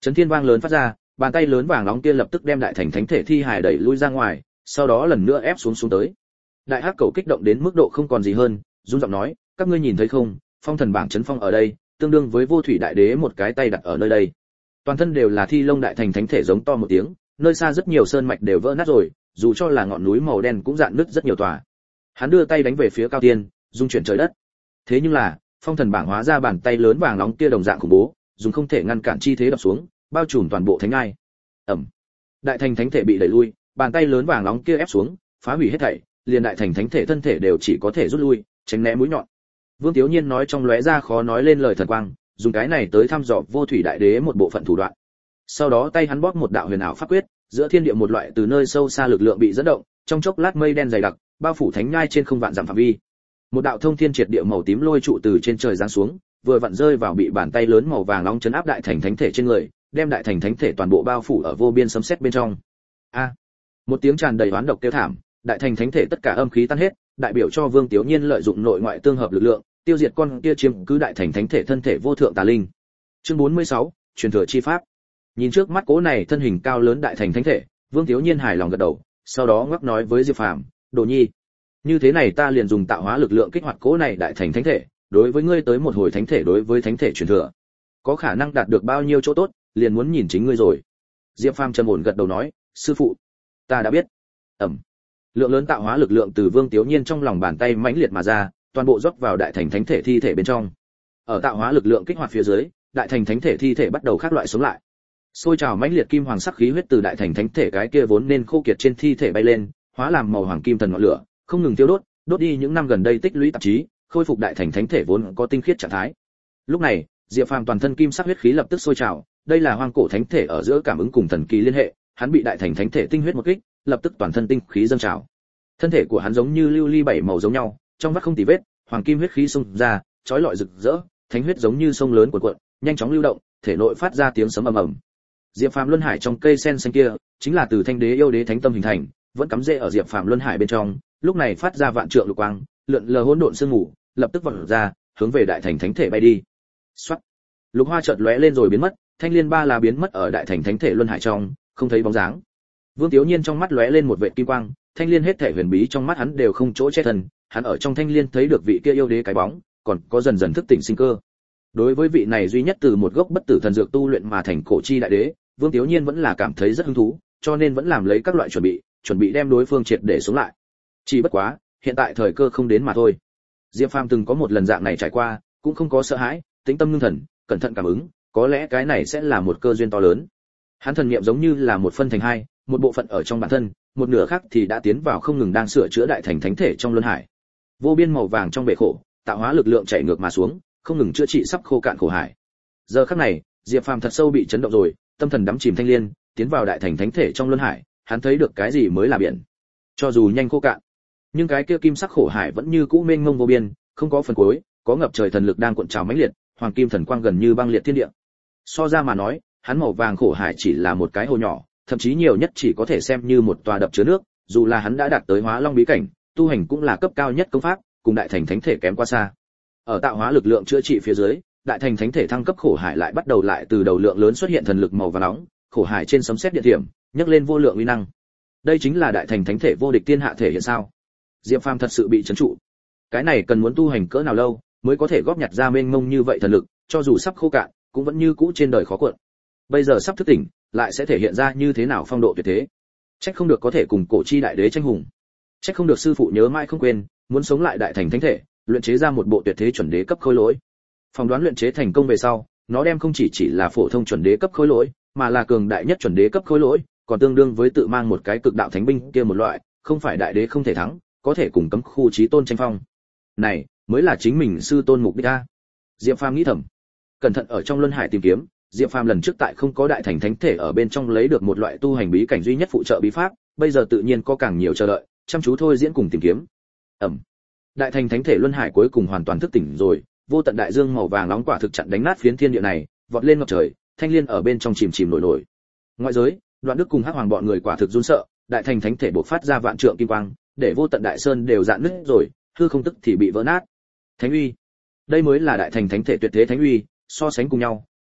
Chấn thiên vang lớn phát ra, bàn tay lớn vàng nóng kia lập tức đem đại thành thánh thể thi hài đẩy lui ra ngoài, sau đó lần nữa ép xuống tới. Đại hắc cầu kích động đến mức độ không còn gì hơn, run giọng nói, các ngươi nhìn thấy không, phong thần bảng chấn phong ở đây, tương đương với vô thủy đại đế một cái tay đặt ở nơi đây. Toàn thân đều là thi lông đại thành thánh thể giống to một tiếng, nơi xa rất nhiều sơn mạch đều vỡ nát rồi, dù cho là ngọn núi màu đen cũng rạn nứt rất nhiều tòa. Hắn đưa tay đánh về phía cao tiên, dung chuyển trời đất. Thế nhưng là, phong thần bảng hóa ra bàn tay lớn vàng nóng kia đồng dạng khủng bố, dùng không thể ngăn cản chi thế đập xuống, bao trùm toàn bộ thánh ngai. Ầm. Đại thành thánh thể bị đẩy lui, bàn tay lớn vàng nóng kia ép xuống, phá hủy hết thảy, liền đại thành thánh thể thân thể đều chỉ có thể rút lui, tránh né mũi nhọn. Vương Tiếu Nhiên nói trong lóe ra khó nói lên lời thần quang, dùng cái này tới thăm dò vô thủy đại đế một bộ phận thủ đoạn. Sau đó tay hắn bóp một đạo huyền ảo pháp quyết, giữa thiên địa một loại từ nơi sâu xa lực lượng bị dẫn động, trong chốc lát mây đen dày đặc, bao phủ thánh ngai trên không vạn dặm phạm vi. Một đạo thông thiên triệt địa màu tím lôi trụ từ trên trời giáng xuống, vừa vặn rơi vào bị bàn tay lớn màu vàng nóng chấn áp đại thành thánh thể trên người, đem đại thành thánh thể toàn bộ bao phủ ở vô biên sấm sét bên trong. A! Một tiếng tràn đầy oán độc kêu thảm, đại thành thánh thể tất cả âm khí tan hết, đại biểu cho Vương Tiếu Nhiên lợi dụng nội ngoại tương hợp lực lượng, tiêu diệt con kia chiếm cứ đại thành thánh thể thân thể vô thượng tà linh. Chương 46, truyền thừa chi pháp. Nhìn trước mắt cố này thân hình cao lớn đại thành thánh thể, Vương Tiếu Nhiên hài lòng gật đầu, sau đó ngắc nói với Diệp Phàm, "Đồ Nhi, như thế này ta liền dùng tạo hóa lực lượng kích hoạt cố này đại thành thánh thể, đối với ngươi tới một hồi thánh thể đối với thánh thể truyền thừa, có khả năng đạt được bao nhiêu chỗ tốt, liền muốn nhìn chính ngươi rồi." Diệp Phàm trầm ổn gật đầu nói, "Sư phụ, ta đã biết." Lượng lớn tạo hóa lực lượng từ Vương Tiếu Nhiên trong lòng bàn tay mãnh liệt mà ra, toàn bộ rót vào đại thành thánh thể thi thể bên trong. Ở tạo hóa lực lượng kích hoạt phía dưới, đại thành thánh thể thi thể bắt đầu khác loại sống lại. Sôi trào mãnh liệt kim hoàng sắc khí huyết từ đại thành thánh thể cái kia vốn nên khô kiệt trên thi thể bay lên, hóa làm màu hoàng kim thần ngọn lửa, không ngừng tiêu đốt, đốt đi những năm gần đây tích lũy tạp chí, khôi phục đại thành thánh thể vốn có tinh khiết trạng thái. Lúc này, Diệp Phàm toàn thân kim sắc huyết khí lập tức sôi trào, đây là hoang cổ thánh thể ở giữa cảm ứng cùng thần kỳ liên hệ, hắn bị đại thành thánh thể tinh huyết một kích, lập tức toàn thân tinh khí dâng trào. Thân thể của hắn giống như lưu ly bảy màu giống nhau, trong vắt không tì vết, hoàng kim huyết khí xông ra, chói lọi rực rỡ, thánh huyết giống như sông lớn cuộn cuộn, nhanh chóng lưu động, thể nội phát ra tiếng sấm ầm ầm. Diệp Phàm luân hải trong cây sen xanh kia, chính là từ thanh đế yêu đế thánh tâm hình thành, vẫn cắm rễ ở Diệp Phàm luân hải bên trong, lúc này phát ra vạn trượng lục quang, lượn lờ hỗn độn sương mù, lập tức vọt ra, hướng về đại thành thánh thể bay đi. Soát. Lục hoa chợt lóe lên rồi biến mất, thanh liên ba lá biến mất ở đại thành thánh thể luân hải trong, không thấy bóng dáng. Vương Tiếu Nhiên trong mắt lóe lên một vệt kim quang, thanh liên hết thể huyền bí trong mắt hắn đều không chỗ che thân, hắn ở trong thanh liên thấy được vị kia yêu đế cái bóng, còn có dần dần thức tỉnh sinh cơ. Đối với vị này duy nhất từ một gốc bất tử thần dược tu luyện mà thành cổ chi đại đế, Vương Tiếu Nhiên vẫn là cảm thấy rất hứng thú, cho nên vẫn làm lấy các loại chuẩn bị đem đối phương triệt để sống lại. Chỉ bất quá, hiện tại thời cơ không đến mà thôi. Diệp Phàm từng có một lần dạng này trải qua, cũng không có sợ hãi, tĩnh tâm ngưng thần, cẩn thận cảm ứng, có lẽ cái này sẽ là một cơ duyên to lớn. Hắn thần niệm giống như là một phân thành hai, một bộ phận ở trong bản thân, một nửa khác thì đã tiến vào không ngừng đang sửa chữa đại thành thánh thể trong luân hải. Vô biên màu vàng trong bể khổ, tạo hóa lực lượng chảy ngược mà xuống, không ngừng chữa trị sắp khô cạn khổ hải. Giờ khắc này, Diệp Phàm thật sâu bị chấn động rồi, tâm thần đắm chìm thanh liên, tiến vào đại thành thánh thể trong luân hải, hắn thấy được cái gì mới là biển. Cho dù nhanh khô cạn, nhưng cái kia kim sắc khổ hải vẫn như cũ mênh mông vô biên, không có phần cuối, có ngập trời thần lực đang cuộn trào mãnh liệt, hoàng kim thần quang gần như băng liệt thiên địa. So ra mà nói, hắn màu vàng khổ hải chỉ là một cái hồ nhỏ, thậm chí nhiều nhất chỉ có thể xem như một tòa đập chứa nước, dù là hắn đã đạt tới hóa long bí cảnh, tu hành cũng là cấp cao nhất công pháp, cùng đại thành thánh thể kém quá xa. Ở tạo hóa lực lượng chữa trị phía dưới, đại thành thánh thể thăng cấp khổ hải lại bắt đầu lại từ đầu lượng lớn xuất hiện thần lực màu vàng nóng, khổ hải trên sấm sét điện thiểm, nhấc lên vô lượng uy năng. Đây chính là đại thành thánh thể vô địch thiên hạ thể hiện sao? Diệp Phàm thật sự bị chấn trụ. Cái này cần muốn tu hành cỡ nào lâu mới có thể góp nhặt ra mênh mông như vậy thần lực, cho dù sắp khô cạn, cũng vẫn như cũ trên đời khó cuộn. Bây giờ sắp thức tỉnh, lại sẽ thể hiện ra như thế nào phong độ tuyệt thế. Trách không được có thể cùng cổ chi đại đế tranh hùng. Trách không được sư phụ nhớ mãi không quên, muốn sống lại đại thành thánh thể, luyện chế ra một bộ tuyệt thế chuẩn đế cấp khối lỗi. Phỏng đoán luyện chế thành công về sau, nó đem không chỉ là phổ thông chuẩn đế cấp khối lỗi, mà là cường đại nhất chuẩn đế cấp khối lỗi, còn tương đương với tự mang một cái cực đạo thánh binh kia một loại, không phải đại đế không thể thắng, có thể cùng cấm khu chí tôn tranh phong. Này, mới là chính mình sư tôn mục đích a. Diệp Phàm nghĩ thầm. Cẩn thận ở trong luân hải tìm kiếm, Diệp Phàm lần trước tại không có đại thành thánh thể ở bên trong lấy được một loại tu hành bí cảnh duy nhất phụ trợ bí pháp, bây giờ tự nhiên có càng nhiều chờ đợi, chăm chú thôi diễn cùng tìm kiếm. Đại thành thánh thể luân hải cuối cùng hoàn toàn thức tỉnh rồi, vô tận đại dương màu vàng nóng quả thực chặn đánh nát phiến thiên địa này, vọt lên ngập trời, thanh liên ở bên trong chìm nổi nổi. Ngoại giới, Đoạn Đức cùng Hắc Hoàng bọn người quả thực run sợ, đại thành thánh thể bộc phát ra vạn trượng kim quang, để vô tận đại sơn đều rạn nứt rồi, hư không tức thì bị vỡ nát. Thánh uy, đây mới là đại thành thánh thể tuyệt thế thánh uy, so sánh cùng nhau,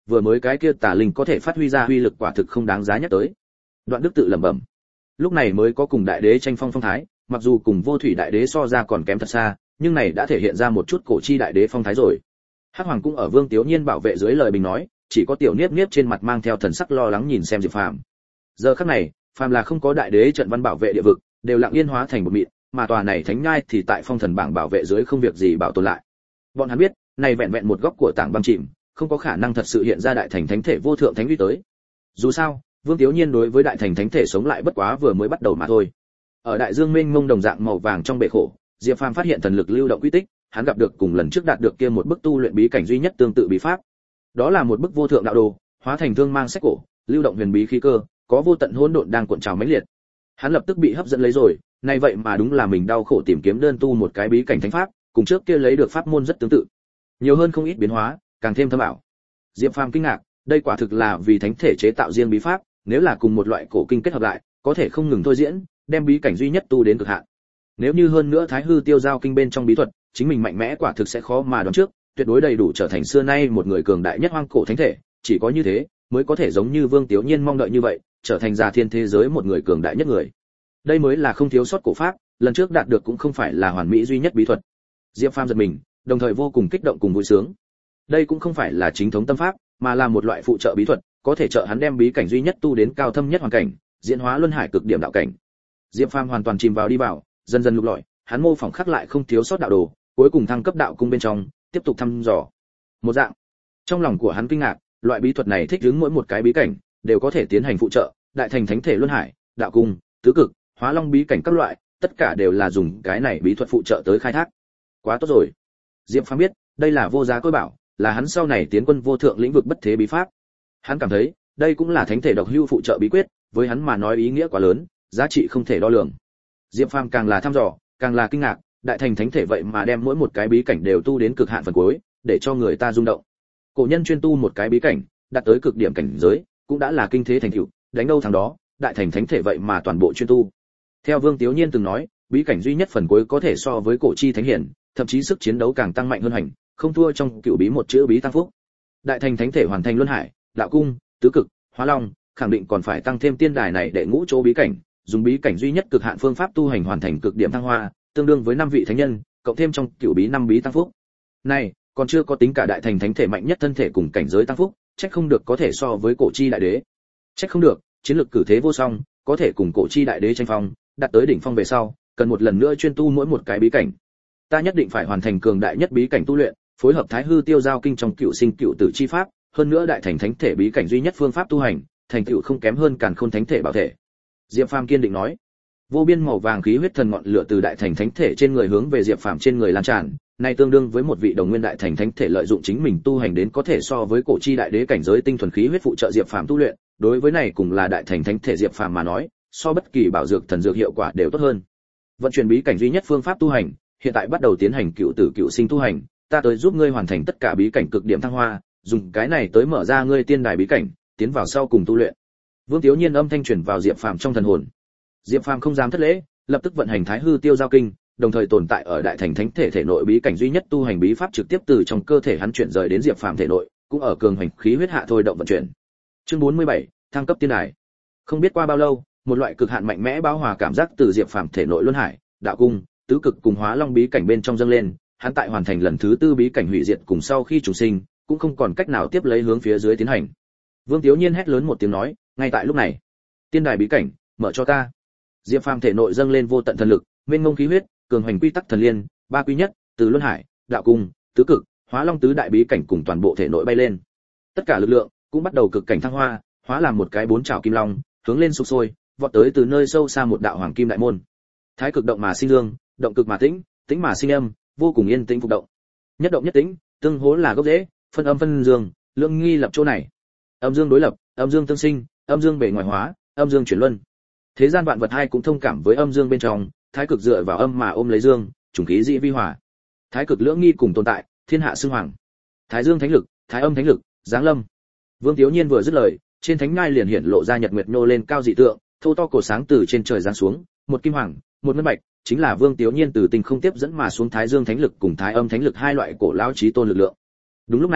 vừa mới cái kia tà linh có thể phát huy ra uy lực quả thực không đáng giá nhắc tới. Đoạn Đức tự lẩm bẩm. Lúc này mới có cùng đại đế tranh phong phong thái, mặc dù cùng Vô Thủy đại đế so ra còn kém thật xa, nhưng này đã thể hiện ra một chút cổ chi đại đế phong thái rồi. Hắc Hoàng cũng ở Vương Tiếu Nhiên bảo vệ dưới lời bình nói, chỉ có Tiểu Niếp Niếp trên mặt mang theo thần sắc lo lắng nhìn xem Diệp Phàm. Giờ khắc này, phàm là không có đại đế trận văn bảo vệ địa vực, đều lặng yên hóa thành một mịn, mà tòa này thánh nhai thì tại phong thần bảng bảo vệ dưới không việc gì bảo tồn lại. Bọn hắn biết, này vẹn vẹn một góc của tảng băng chìm, không có khả năng thật sự hiện ra đại thành thánh thể vô thượng thánh uy tới. Dù sao, Vương Tiếu Nhiên đối với đại thành thánh thể sống lại bất quá vừa mới bắt đầu mà thôi. Ở đại dương mênh mông đồng dạng màu vàng trong bể khổ, Diệp Phàm phát hiện thần lực lưu động quy tích, hắn gặp được cùng lần trước đạt được kia một bức tu luyện bí cảnh duy nhất tương tự bí pháp. Đó là một bức vô thượng đạo đồ, hóa thành thương mang sách cổ, lưu động huyền bí khí cơ, có vô tận hỗn độn đang cuộn trào mãnh liệt. Hắn lập tức bị hấp dẫn lấy rồi, nay vậy mà đúng là mình đau khổ tìm kiếm đơn tu một cái bí cảnh thánh pháp, cùng trước kia lấy được pháp môn rất tương tự. Nhiều hơn không ít biến hóa, càng thêm thâm ảo. Diệp Phàm kinh ngạc, đây quả thực là vì thánh thể chế tạo riêng bí pháp, nếu là cùng một loại cổ kinh kết hợp lại, có thể không ngừng thôi diễn, đem bí cảnh duy nhất tu đến cực hạn. Nếu như hơn nữa Thái Hư Tiêu Giao kinh bên trong bí thuật, chính mình mạnh mẽ quả thực sẽ khó mà đoán trước, tuyệt đối đầy đủ trở thành xưa nay một người cường đại nhất hoang cổ thánh thể, chỉ có như thế mới có thể giống như Vương Tiếu Nhiên mong đợi như vậy, trở thành già thiên thế giới một người cường đại nhất người. Đây mới là không thiếu sót cổ pháp, lần trước đạt được cũng không phải là hoàn mỹ duy nhất bí thuật. Diệp Phàm giật mình, đồng thời vô cùng kích động cùng vui sướng. Đây cũng không phải là chính thống tâm pháp, mà là một loại phụ trợ bí thuật, có thể trợ hắn đem bí cảnh duy nhất tu đến cao thâm nhất hoàn cảnh, diễn hóa luân hải cực điểm đạo cảnh. Diệp Phàm hoàn toàn chìm vào đi vào, dần dần lục lọi, hắn mô phỏng khắc lại không thiếu sót đạo đồ, cuối cùng thăng cấp đạo cung bên trong, tiếp tục thăm dò. Một dạng. Trong lòng của hắn kinh ngạc, loại bí thuật này thích ứng mỗi một cái bí cảnh, đều có thể tiến hành phụ trợ, đại thành thánh thể luân hải, đạo cung, tứ cực, hóa long bí cảnh các loại, tất cả đều là dùng cái này bí thuật phụ trợ tới khai thác. Quá tốt rồi. Diệp Phàm biết, đây là vô giá cối bảo, là hắn sau này tiến quân vô thượng lĩnh vực bất thế bí pháp. Hắn cảm thấy, đây cũng là thánh thể độc hưu phụ trợ bí quyết, với hắn mà nói ý nghĩa quá lớn, giá trị không thể đo lường. Diệp Phàm càng là thăm dò, càng là kinh ngạc, đại thành thánh thể vậy mà đem mỗi một cái bí cảnh đều tu đến cực hạn phần cuối, để cho người ta rung động. Cổ nhân chuyên tu một cái bí cảnh, đạt tới cực điểm cảnh giới, cũng đã là kinh thế thành tựu, đánh đâu thằng đó, đại thành thánh thể vậy mà toàn bộ chuyên tu. Theo Vương Tiếu Nhiên từng nói, bí cảnh duy nhất phần cuối có thể so với cổ chi thánh hiển, thậm chí sức chiến đấu càng tăng mạnh hơn hành, không thua trong cựu bí một chữ bí tăng phúc. Đại thành thánh thể hoàn thành luân hải, đạo cung, tứ cực, hóa long, khẳng định còn phải tăng thêm tiên đài này để ngũ chỗ bí cảnh, dùng bí cảnh duy nhất cực hạn phương pháp tu hành hoàn thành cực điểm thăng hoa, tương đương với 5 vị thánh nhân, cộng thêm trong cửu bí 5 bí tăng phúc. Này, còn chưa có tính cả đại thành thánh thể mạnh nhất thân thể cùng cảnh giới tăng phúc, trách không được có thể so với cổ chi đại đế. Trách không được, chiến lược cử thế vô song, có thể cùng cổ chi đại đế tranh phong, đạt tới đỉnh phong về sau, cần một lần nữa chuyên tu mỗi một cái bí cảnh. Ta nhất định phải hoàn thành cường đại nhất bí cảnh tu luyện, phối hợp Thái Hư Tiêu Giao kinh trong cửu sinh cửu tử chi pháp, hơn nữa đại thành thánh thể bí cảnh duy nhất phương pháp tu hành, thành tựu không kém hơn Càn Khôn thánh thể bảo thể. Diệp Phàm kiên định nói. Vô biên màu vàng khí huyết thần ngọn lửa từ đại thành thánh thể trên người hướng về Diệp Phàm trên người lan tràn, này tương đương với một vị đồng nguyên đại thành thánh thể lợi dụng chính mình tu hành đến có thể so với cổ chi đại đế cảnh giới tinh thuần khí huyết phụ trợ Diệp Phàm tu luyện, đối với này cùng là đại thành thánh thể Diệp Phàm mà nói, so bất kỳ bảo dược thần dược hiệu quả đều tốt hơn. Vận chuyển bí cảnh duy nhất phương pháp tu hành, hiện tại bắt đầu tiến hành cựu tử cựu sinh tu hành, ta tới giúp ngươi hoàn thành tất cả bí cảnh cực điểm thăng hoa, dùng cái này tới mở ra ngươi tiên đài bí cảnh, tiến vào sau cùng tu luyện. Vương Tiếu Nhiên âm thanh truyền vào Diệp Phàm trong thần hồn. Diệp Phàm không dám thất lễ, lập tức vận hành Thái Hư Tiêu Giao kinh, đồng thời tồn tại ở đại thành thánh thể thể nội bí cảnh duy nhất tu hành bí pháp trực tiếp từ trong cơ thể hắn chuyển rời đến Diệp Phàm thể nội, cũng ở cường hành khí huyết hạ thôi động vận chuyển. Chương 47, thăng cấp tiên đài. Không biết qua bao lâu, một loại cực hạn mạnh mẽ bão hòa cảm giác từ Diệp Phàm thể nội luân hải, đạo cung, tứ cực cùng hóa long bí cảnh bên trong dâng lên, hắn tại hoàn thành lần thứ tư bí cảnh hủy diệt cùng sau khi trùng sinh, cũng không còn cách nào tiếp lấy hướng phía dưới tiến hành. Vương Tiếu Nhiên hét lớn một tiếng nói, ngay tại lúc này, tiên đài bí cảnh, mở cho ta. Diệp Phàm thể nội dâng lên vô tận thần lực, mênh mông khí huyết, cường hành quy tắc thần liên, ba quy nhất, từ luân hải, đạo cung, tứ cực, hóa long tứ đại bí cảnh cùng toàn bộ thể nội bay lên. Tất cả lực lượng cũng bắt đầu cực cảnh thăng hoa, hóa làm một cái bốn trảo kim long, hướng lên sục sôi, vọt tới từ nơi sâu xa một đạo hoàng kim đại môn. Thái cực động mà sinh dương, động cực mà tĩnh, tĩnh mà sinh âm, vô cùng yên tĩnh phục động. Nhất động nhất tĩnh, tương hỗ là gốc rễ, phân âm phân dương, lượng nghi lập chỗ này. Âm dương đối lập, âm dương tương sinh, âm dương bề ngoài hóa, âm dương chuyển luân. Thế gian vạn vật hai cũng thông cảm với âm dương bên trong, thái cực dựa vào âm mà ôm lấy dương, trùng khí dị vi hòa. Thái cực lưỡng nghi cùng tồn tại, thiên hạ xưng hoàng. Thái dương thánh lực, thái âm thánh lực, giáng lâm. Vương Tiếu Nhiên vừa dứt lời, trên thánh ngai liền hiện lộ ra nhật nguyệt nô lên cao dị tượng, thô to cổ sáng từ trên trời giáng xuống, một kim hoàng, một ngân bạch, chính là Vương Tiếu Nhiên từ tinh không tiếp dẫn mà xuống thái dương thánh lực cùng thái âm thánh lực hai loại cổ lão chí tôn lực lượng. Đúng lúc này,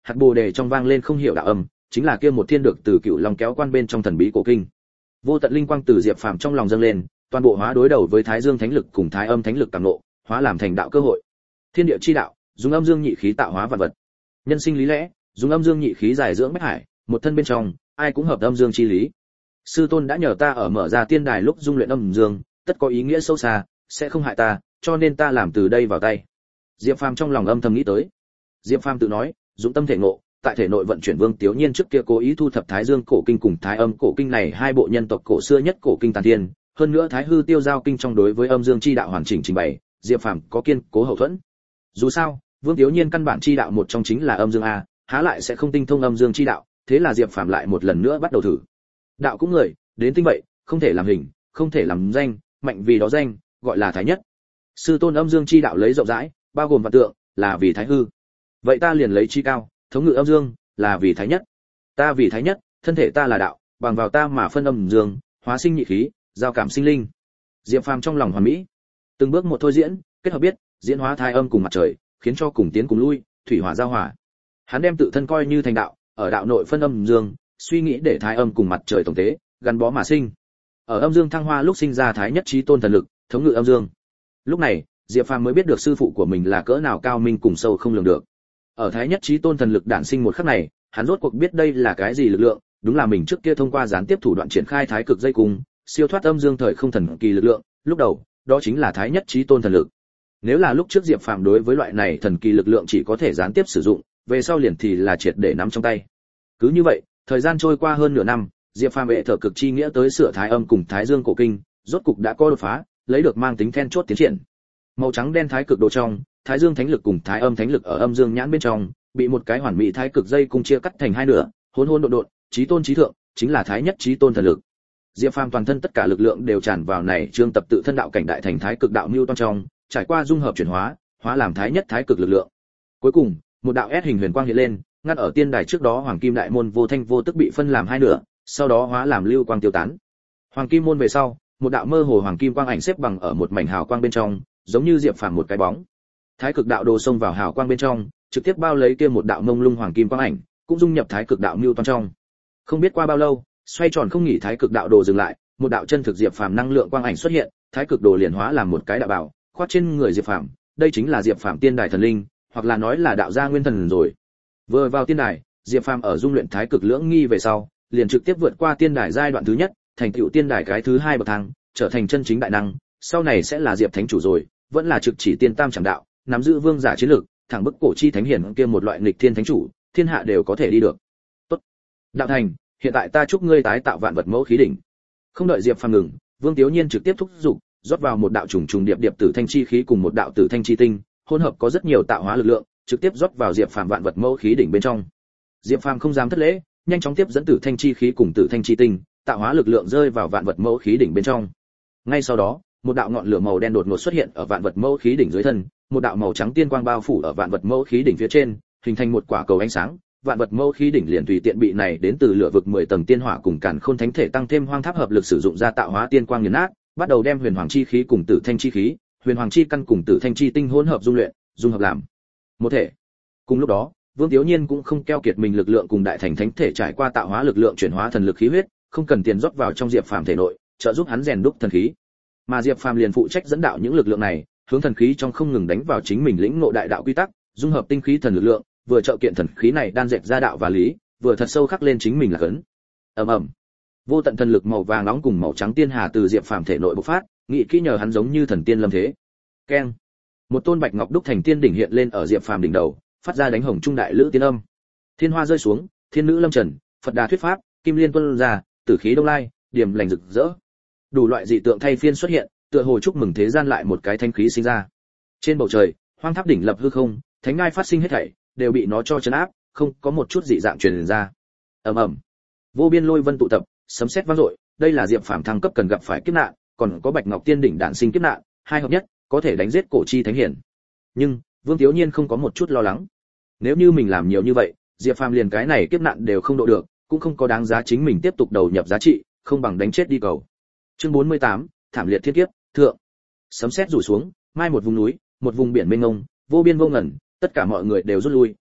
hạt bồ đề trong vang lên không hiểu đạo âm, chính là kia một thiên được từ Cựu Long kéo quan bên trong thần bí cổ kinh. Vô tận linh quang từ Diệp Phàm trong lòng dâng lên, toàn bộ hóa đối đầu với Thái Dương Thánh lực cùng Thái Âm Thánh lực cảm ngộ, hóa làm thành đạo cơ hội. Thiên địa chi đạo, dùng âm dương nhị khí tạo hóa vạn vật. Nhân sinh lý lẽ, dùng âm dương nhị khí giải dưỡng bách hải, một thân bên trong, ai cũng hợp âm dương chi lý. Sư tôn đã nhờ ta ở mở ra tiên đài lúc dung luyện âm dương, tất có ý nghĩa sâu xa, sẽ không hại ta, cho nên ta làm từ đây vào tay. Diệp Phàm trong lòng âm thầm nghĩ tới. Diệp Phàm tự nói, dụng tâm thể ngộ, tại thể nội vận chuyển Vương Tiếu Nhiên trước kia cố ý thu thập Thái Dương cổ kinh cùng Thái Âm cổ kinh này hai bộ nhân tộc cổ xưa nhất cổ kinh tàn thiên, hơn nữa Thái Hư Tiêu Giao kinh trong đối với âm dương chi đạo hoàn chỉnh trình bày, Diệp Phàm có kiên cố hậu thuẫn. Dù sao, Vương Tiếu Nhiên căn bản chi đạo một trong chính là âm dương a, há lại sẽ không tinh thông âm dương chi đạo, thế là Diệp Phàm lại một lần nữa bắt đầu thử. Đạo cũng người, đến tinh vậy, không thể làm hình, không thể làm danh, mạnh vì đó danh, gọi là thái nhất. Sư tôn âm dương chi đạo lấy rộng rãi, bao gồm vạn tượng, là vì thái hư. Vậy ta liền lấy chi cao, thống ngự âm dương, là vì thái nhất. Ta vì thái nhất, thân thể ta là đạo, bằng vào ta mà phân âm dương, hóa sinh nhị khí, giao cảm sinh linh. Diệp Phàm trong lòng hoàn mỹ, từng bước một thôi diễn, kết hợp biết, diễn hóa thái âm cùng mặt trời, khiến cho cùng tiến cùng lui, thủy hỏa giao hòa. Hắn đem tự thân coi như thành đạo, ở đạo nội phân âm dương, suy nghĩ để thái âm cùng mặt trời tổng tế, gắn bó mà sinh. Ở âm dương thăng hoa lúc sinh ra thái nhất chí tôn thần lực, thống ngự âm dương. Lúc này, Diệp Phàm mới biết được sư phụ của mình là cỡ nào cao minh cùng sâu không lường được. Ở thái nhất chí tôn thần lực đản sinh một khắc này, hắn rốt cuộc biết đây là cái gì lực lượng, đúng là mình trước kia thông qua gián tiếp thủ đoạn triển khai thái cực dây cung, siêu thoát âm dương thời không thần kỳ lực lượng, lúc đầu, đó chính là thái nhất chí tôn thần lực. Nếu là lúc trước Diệp Phàm đối với loại này thần kỳ lực lượng chỉ có thể gián tiếp sử dụng, về sau liền thì là triệt để nắm trong tay. Cứ như vậy, thời gian trôi qua hơn nửa năm, Diệp Phàm hệ thở cực chi nghĩa tới sửa thái âm cùng thái dương cổ kinh, rốt cục đã có đột phá, lấy được mang tính then chốt tiến triển. Màu trắng đen thái cực đồ trong, thái dương thánh lực cùng thái âm thánh lực ở âm dương nhãn bên trong, bị một cái hoàn mỹ thái cực dây cung chia cắt thành hai nửa, hỗn hỗn độn độn, chí tôn chí thượng, chính là thái nhất chí tôn thần lực. Diệp Phàm toàn thân tất cả lực lượng đều tràn vào này trương tập tự thân đạo cảnh đại thành thái cực đạo mưu toan trong, trải qua dung hợp chuyển hóa, hóa làm thái nhất thái cực lực lượng. Cuối cùng, một đạo S hình huyền quang hiện lên, ngăn ở tiên đài trước đó hoàng kim đại môn vô thanh vô tức bị phân làm hai nửa, sau đó hóa làm lưu quang tiêu tán. Hoàng kim môn về sau, một đạo mơ hồ hoàng kim quang ảnh xếp bằng ở một mảnh hào quang bên trong, giống như Diệp Phàm một cái bóng. Thái cực đạo đồ xông vào hào quang bên trong, trực tiếp bao lấy kia một đạo mông lung hoàng kim quang ảnh, cũng dung nhập thái cực đạo mưu toan trong. Không biết qua bao lâu, xoay tròn không nghỉ thái cực đạo đồ dừng lại, một đạo chân thực Diệp Phàm năng lượng quang ảnh xuất hiện, thái cực đồ liền hóa làm một cái đạo bào, khoác trên người Diệp Phàm, đây chính là Diệp Phàm tiên đài thần linh, hoặc là nói là đạo gia nguyên thần rồi. Vừa vào tiên đài, Diệp Phàm ở dung luyện thái cực lưỡng nghi về sau, liền trực tiếp vượt qua tiên đài giai đoạn thứ nhất, thành tựu tiên đài cái thứ hai bậc thang, trở thành chân chính đại năng, sau này sẽ là Diệp thánh chủ rồi, vẫn là trực chỉ tiên tam chẳng đạo, nắm giữ vương giả chiến lược, thẳng bức cổ chi thánh hiển kia một loại nghịch thiên thánh chủ, thiên hạ đều có thể đi được. Tốt, đạo thành, hiện tại ta chúc ngươi tái tạo vạn vật mẫu khí đỉnh. Không đợi Diệp Phàm ngừng, Vương Tiếu Nhiên trực tiếp thúc giục, rót vào một đạo trùng trùng điệp điệp tử thanh chi khí cùng một đạo tử thanh chi tinh, hỗn hợp có rất nhiều tạo hóa lực lượng, trực tiếp rót vào Diệp Phàm vạn vật mẫu khí đỉnh bên trong. Diệp Phàm không dám thất lễ, nhanh chóng tiếp dẫn tử thanh chi khí cùng tử thanh chi tinh, tạo hóa lực lượng rơi vào vạn vật mẫu khí đỉnh bên trong. Ngay sau đó, một đạo ngọn lửa màu đen đột ngột xuất hiện ở vạn vật mẫu khí đỉnh dưới thân, một đạo màu trắng tiên quang bao phủ ở vạn vật mẫu khí đỉnh phía trên, hình thành một quả cầu ánh sáng. Vạn vật mẫu khí đỉnh liền tùy tiện bị này đến từ lửa vực 10 tầng tiên hỏa cùng càn khôn thánh thể tăng thêm hoang tháp hợp lực sử dụng ra tạo hóa tiên quang nghiền nát, bắt đầu đem huyền hoàng chi khí cùng tử thanh chi khí, huyền hoàng chi căn cùng tử thanh chi tinh hỗn hợp dung luyện, dung hợp làm một thể. Cùng lúc đó, Vương Tiếu Nhiên cũng không keo kiệt mình lực lượng cùng đại thành thánh thể trải qua tạo hóa lực lượng chuyển hóa thần lực khí huyết, không cần tiền rót vào trong Diệp Phàm thể nội, trợ giúp hắn rèn đúc thần khí. Mà Diệp Phàm liền phụ trách dẫn đạo những lực lượng này, hướng thần khí trong không ngừng đánh vào chính mình lĩnh ngộ đại đạo quy tắc, dung hợp tinh khí thần lực lượng, vừa trợ kiện thần khí này đan dệt ra đạo và lý, vừa thật sâu khắc lên chính mình là cấn. Ầm ầm. Vô tận thần lực màu vàng nóng cùng màu trắng tiên hà từ Diệp Phàm thể nội bộc phát, nghị kỹ nhờ hắn giống như thần tiên lâm thế. Keng. Một tôn bạch ngọc đúc thành tiên đỉnh hiện lên ở Diệp Phàm đỉnh đầu, phát ra đánh hồng trung đại lữ tiên âm. Thiên hoa rơi xuống, thiên nữ lâm trần, Phật đà thuyết pháp, kim liên tuôn ra, tử khí đông lai, điểm lành rực rỡ. Đủ loại dị tượng thay phiên xuất hiện, tựa hồ chúc mừng thế gian lại một cái thanh khí sinh ra. Trên bầu trời, hoang tháp đỉnh lập hư không, thánh ngai phát sinh hết thảy, đều bị nó cho trấn áp, không có một chút dị dạng truyền ra. Ầm ầm. Vô biên lôi vân tụ tập, sấm sét vang dội, đây là Diệp Phàm thăng cấp cần gặp phải kiếp nạn, còn có Bạch Ngọc Tiên đỉnh đản sinh kiếp nạn, hai hợp nhất, có thể đánh giết cổ chi thánh hiển. Nhưng, Vương Tiếu Nhiên không có một chút lo lắng. Nếu như mình làm nhiều như vậy, Diệp Phàm liền cái này kiếp nạn đều không độ được, cũng không có đáng giá chính mình tiếp tục đầu nhập giá trị, không bằng đánh chết đi cầu. Chương 48, thảm liệt thiên kiếp, thượng. Sấm sét rủ xuống, mai một vùng núi, một vùng biển mênh mông, vô biên vô ngần, tất cả mọi người đều rút lui,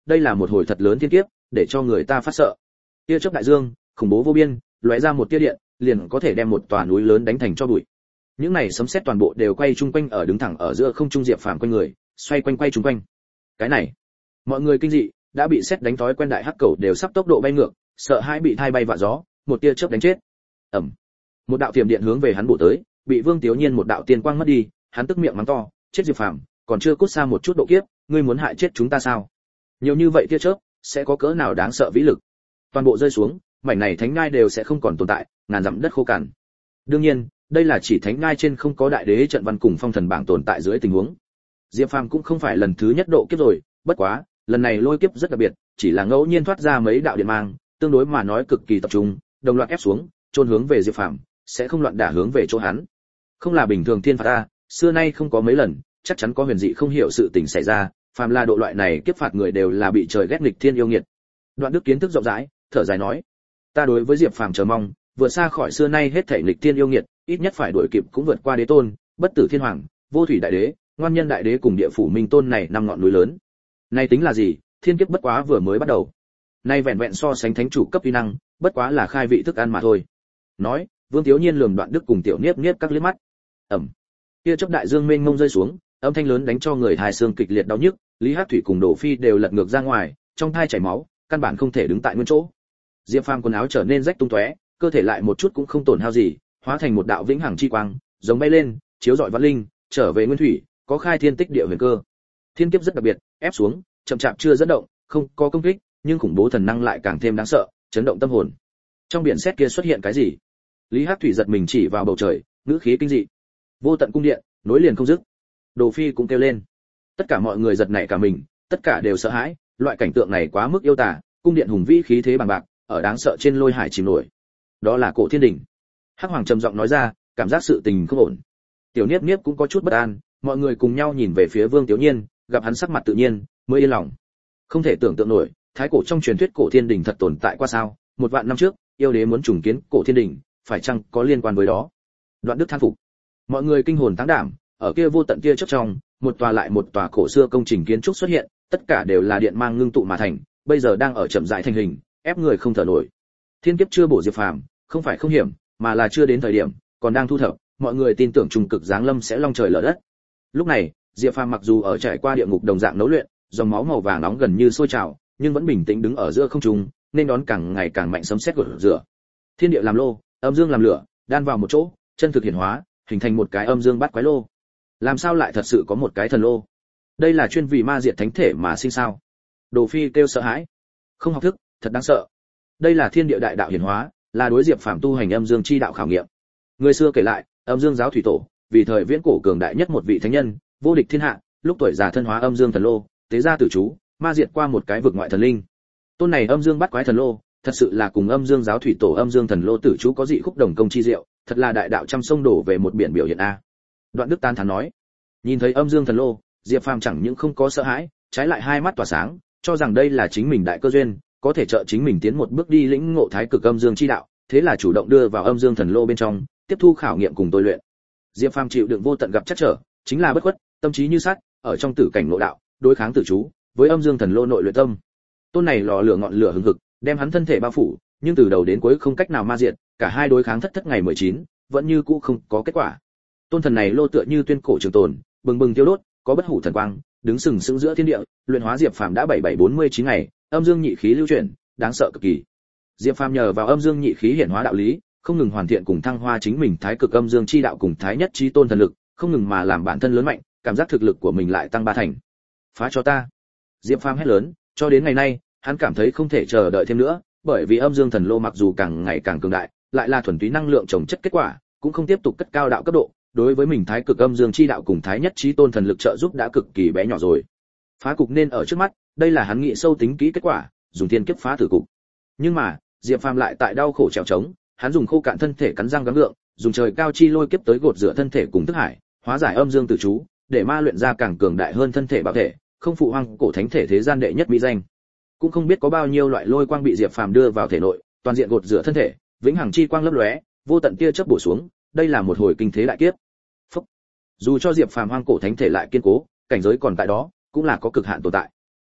đây là một hồi thật lớn thiên kiếp, để cho người ta phát sợ. Tia chớp đại dương, khủng bố vô biên, lóe ra một tia điện, liền có thể đem một tòa núi lớn đánh thành tro bụi. Những này sấm sét toàn bộ đều quay chung quanh ở đứng thẳng ở giữa không trung Diệp Phàm quanh người, xoay quanh chung quanh. Cái này, mọi người kinh dị, đã bị sét đánh thói quen đại hắc cẩu đều sắp tốc độ bay ngược, sợ hãi bị thai bay vạ gió, một tia chớp đánh chết. Ầm. Một đạo tiềm điện hướng về hắn bổ tới, bị Vương Tiếu Nhiên một đạo tiên quang mất đi, hắn tức miệng mắng to, chết Diệp Phàm, còn chưa cút xa một chút độ kiếp, ngươi muốn hại chết chúng ta sao? Nhiều như vậy tia chớp, sẽ có cỡ nào đáng sợ vĩ lực? Toàn bộ rơi xuống, mảnh này thánh ngai đều sẽ không còn tồn tại, ngàn dặm đất khô cằn. Đương nhiên, đây là chỉ thánh ngai trên không có đại đế trận văn cùng phong thần bảng tồn tại dưới tình huống. Diệp Phàm cũng không phải lần thứ nhất độ kiếp rồi, bất quá, lần này lôi kiếp rất đặc biệt, chỉ là ngẫu nhiên thoát ra mấy đạo điện mang, tương đối mà nói cực kỳ tập trung, đồng loạt ép xuống, chôn hướng về Diệp Phàm, sẽ không loạn đả hướng về chỗ hắn. Không là bình thường thiên phạt ta, xưa nay không có mấy lần, chắc chắn có huyền dị không hiểu sự tình xảy ra, phàm là độ loại này kiếp phạt người đều là bị trời ghét nghịch thiên yêu nghiệt. Đoạn Đức kiến thức rộng rãi, thở dài nói: "Ta đối với Diệp Phàm chờ mong, vượt xa khỏi xưa nay hết thảy nghịch thiên yêu nghiệt, ít nhất phải đuổi kịp cũng vượt qua Đế Tôn, Bất Tử Thiên Hoàng, Vô Thủy Đại Đế, Ngoan Nhân Đại Đế cùng Địa Phủ Minh Tôn này năm ngọn núi lớn. Này tính là gì, thiên kiếp bất quá vừa mới bắt đầu. Nay vẹn vẹn so sánh thánh chủ cấp uy năng, bất quá là khai vị thức ăn mà thôi." Nói, Vương Tiếu Nhiên lườm Đoạn Đức cùng Tiểu Niếp Niếp các liếc mắt. Ầm. Kia chớp đại dương mênh mông rơi xuống, âm thanh lớn đánh cho người hai xương kịch liệt đau nhức, Lý Hắc Thủy cùng Đỗ Phi đều lật ngược ra ngoài, trong thai chảy máu, căn bản không thể đứng tại nguyên chỗ. Diệp Phàm quần áo trở nên rách tung tóe, cơ thể lại một chút cũng không tổn hao gì, hóa thành một đạo vĩnh hằng chi quang, giống bay lên, chiếu rọi vạn linh, trở về nguyên thủy, có khai thiên tích địa huyền cơ. Thiên kiếp rất đặc biệt, ép xuống, chậm chạp chưa dẫn động, không có công kích, nhưng khủng bố thần năng lại càng thêm đáng sợ, chấn động tâm hồn. Trong biển sét kia xuất hiện cái gì? Lý Hắc Thủy giật mình chỉ vào bầu trời, ngữ khí kinh dị. Vô tận cung điện, nối liền không dứt. Đồ Phi cũng kêu lên. Tất cả mọi người giật nảy cả mình, tất cả đều sợ hãi, loại cảnh tượng này quá mức yêu tà, cung điện hùng vĩ khí thế bằng bạc, ở đáng sợ trên lôi hải chìm nổi. Đó là Cổ Thiên Đỉnh. Hắc Hoàng trầm giọng nói ra, cảm giác sự tình không ổn. Tiểu Niếp Niếp cũng có chút bất an, mọi người cùng nhau nhìn về phía Vương Tiếu Nhiên, gặp hắn sắc mặt tự nhiên, mới yên lòng. Không thể tưởng tượng nổi, thái cổ trong truyền thuyết Cổ Thiên Đỉnh thật tồn tại qua sao? 1.000 năm trước, yêu đế muốn trùng kiến Cổ Thiên Đỉnh, phải chăng có liên quan với đó? Đoạn Đức than phục. Mọi người kinh hồn táng đảm, ở kia vô tận kia chớp trong, một tòa lại một tòa cổ xưa công trình kiến trúc xuất hiện, tất cả đều là điện mang ngưng tụ mà thành, bây giờ đang ở chậm rãi thành hình, ép người không thở nổi. Thiên kiếp chưa bổ Diệp Phàm, không phải không hiểm, mà là chưa đến thời điểm, còn đang thu thập, mọi người tin tưởng trùng cực giáng lâm sẽ long trời lở đất. Lúc này, Diệp Phàm mặc dù ở trải qua địa ngục đồng dạng nấu luyện, dòng máu màu vàng nóng gần như sôi trào, nhưng vẫn bình tĩnh đứng ở giữa không trung, nên đón càng ngày càng mạnh sấm sét gột rửa. Thiên địa làm lô, âm dương làm lửa, đan vào một chỗ, chân thực hiển hóa, hình thành một cái âm dương bát quái lô. Làm sao lại thật sự có một cái thần lô? Đây là chuyên vì ma diệt thánh thể mà sinh sao? Đồ Phi kêu sợ hãi. Không học thức, thật đáng sợ. Đây là thiên địa đại đạo hiển hóa, là đối Diệp Phàm tu hành âm dương chi đạo khảo nghiệm. Người xưa kể lại, âm dương giáo thủy tổ, vì thời viễn cổ cường đại nhất một vị thánh nhân, vô địch thiên hạ, lúc tuổi già thân hóa âm dương thần lô, tế ra tử chú, ma diệt qua một cái vực ngoại thần linh. Tôn này âm dương bát quái thần lô, thật sự là cùng âm dương giáo thủy tổ âm dương thần lô tử chú có dị khúc đồng công chi diệu, thật là đại đạo trăm sông đổ về một biển biểu hiện a. Đoạn Đức tan thán nói. Nhìn thấy âm dương thần lô, Diệp Phàm chẳng những không có sợ hãi, trái lại hai mắt tỏa sáng, cho rằng đây là chính mình đại cơ duyên, có thể trợ chính mình tiến một bước đi lĩnh ngộ thái cực âm dương chi đạo, thế là chủ động đưa vào âm dương thần lô bên trong, tiếp thu khảo nghiệm cùng tôi luyện. Diệp Phàm chịu đựng vô tận gặp chắc trở, chính là bất khuất, tâm trí như sắt, ở trong tử cảnh nội đạo, đối kháng tử chú, với âm dương thần lô nội luyện tâm. Tôn này lò lửa ngọn lửa hừng hực, đem hắn thân thể bao phủ, nhưng từ đầu đến cuối không cách nào ma diệt, cả hai đối kháng thất ngày 19, vẫn như cũ không có kết quả. Tôn thần này lô tựa như tuyên cổ trường tồn, bừng bừng tiêu đốt, có bất hủ thần quang, đứng sừng sững giữa thiên địa, luyện hóa Diệp Phàm đã 7749 ngày, âm dương nhị khí lưu chuyển, đáng sợ cực kỳ. Diệp Phàm nhờ vào âm dương nhị khí hiển hóa đạo lý, không ngừng hoàn thiện cùng thăng hoa chính mình thái cực âm dương chi đạo cùng thái nhất chí tôn thần lực, không ngừng mà làm bản thân lớn mạnh, cảm giác thực lực của mình lại tăng 3 thành. Phá cho ta! Diệp Phàm hét lớn, cho đến ngày nay, hắn cảm thấy không thể chờ đợi thêm nữa, bởi vì âm dương thần lô mặc dù càng ngày càng cường đại, lại là thuần túy năng lượng trồng chất kết quả, cũng không tiếp tục cất cao đạo cấp độ, đối với mình thái cực âm dương chi đạo cùng thái nhất chí tôn thần lực trợ giúp đã cực kỳ bé nhỏ rồi. Phá cục nên ở trước mắt, đây là hắn nghĩ sâu tính kỹ kết quả, dùng thiên kiếp phá thử cục. Nhưng mà, Diệp Phàm lại tại đau khổ trèo trống, hắn dùng khô cạn thân thể cắn răng gắng gượng, dùng trời cao chi lôi kiếp tới gột rửa thân thể cùng thức hải, hóa giải âm dương tử chú, để ma luyện ra càng cường đại hơn thân thể bảo thể, không phụ hoang cổ thánh thể thế gian đệ nhất mỹ danh. Cũng không biết có bao nhiêu loại lôi quang bị Diệp Phàm đưa vào thể nội, toàn diện gột rửa thân thể, vĩnh hằng chi quang lấp lóe, vô tận tia chớp bổ xuống, đây là một hồi kinh thế đại kiếp. Phúc. Dù cho Diệp Phàm hoang cổ thánh thể lại kiên cố, cảnh giới còn tại đó, cũng là có cực hạn tồn tại.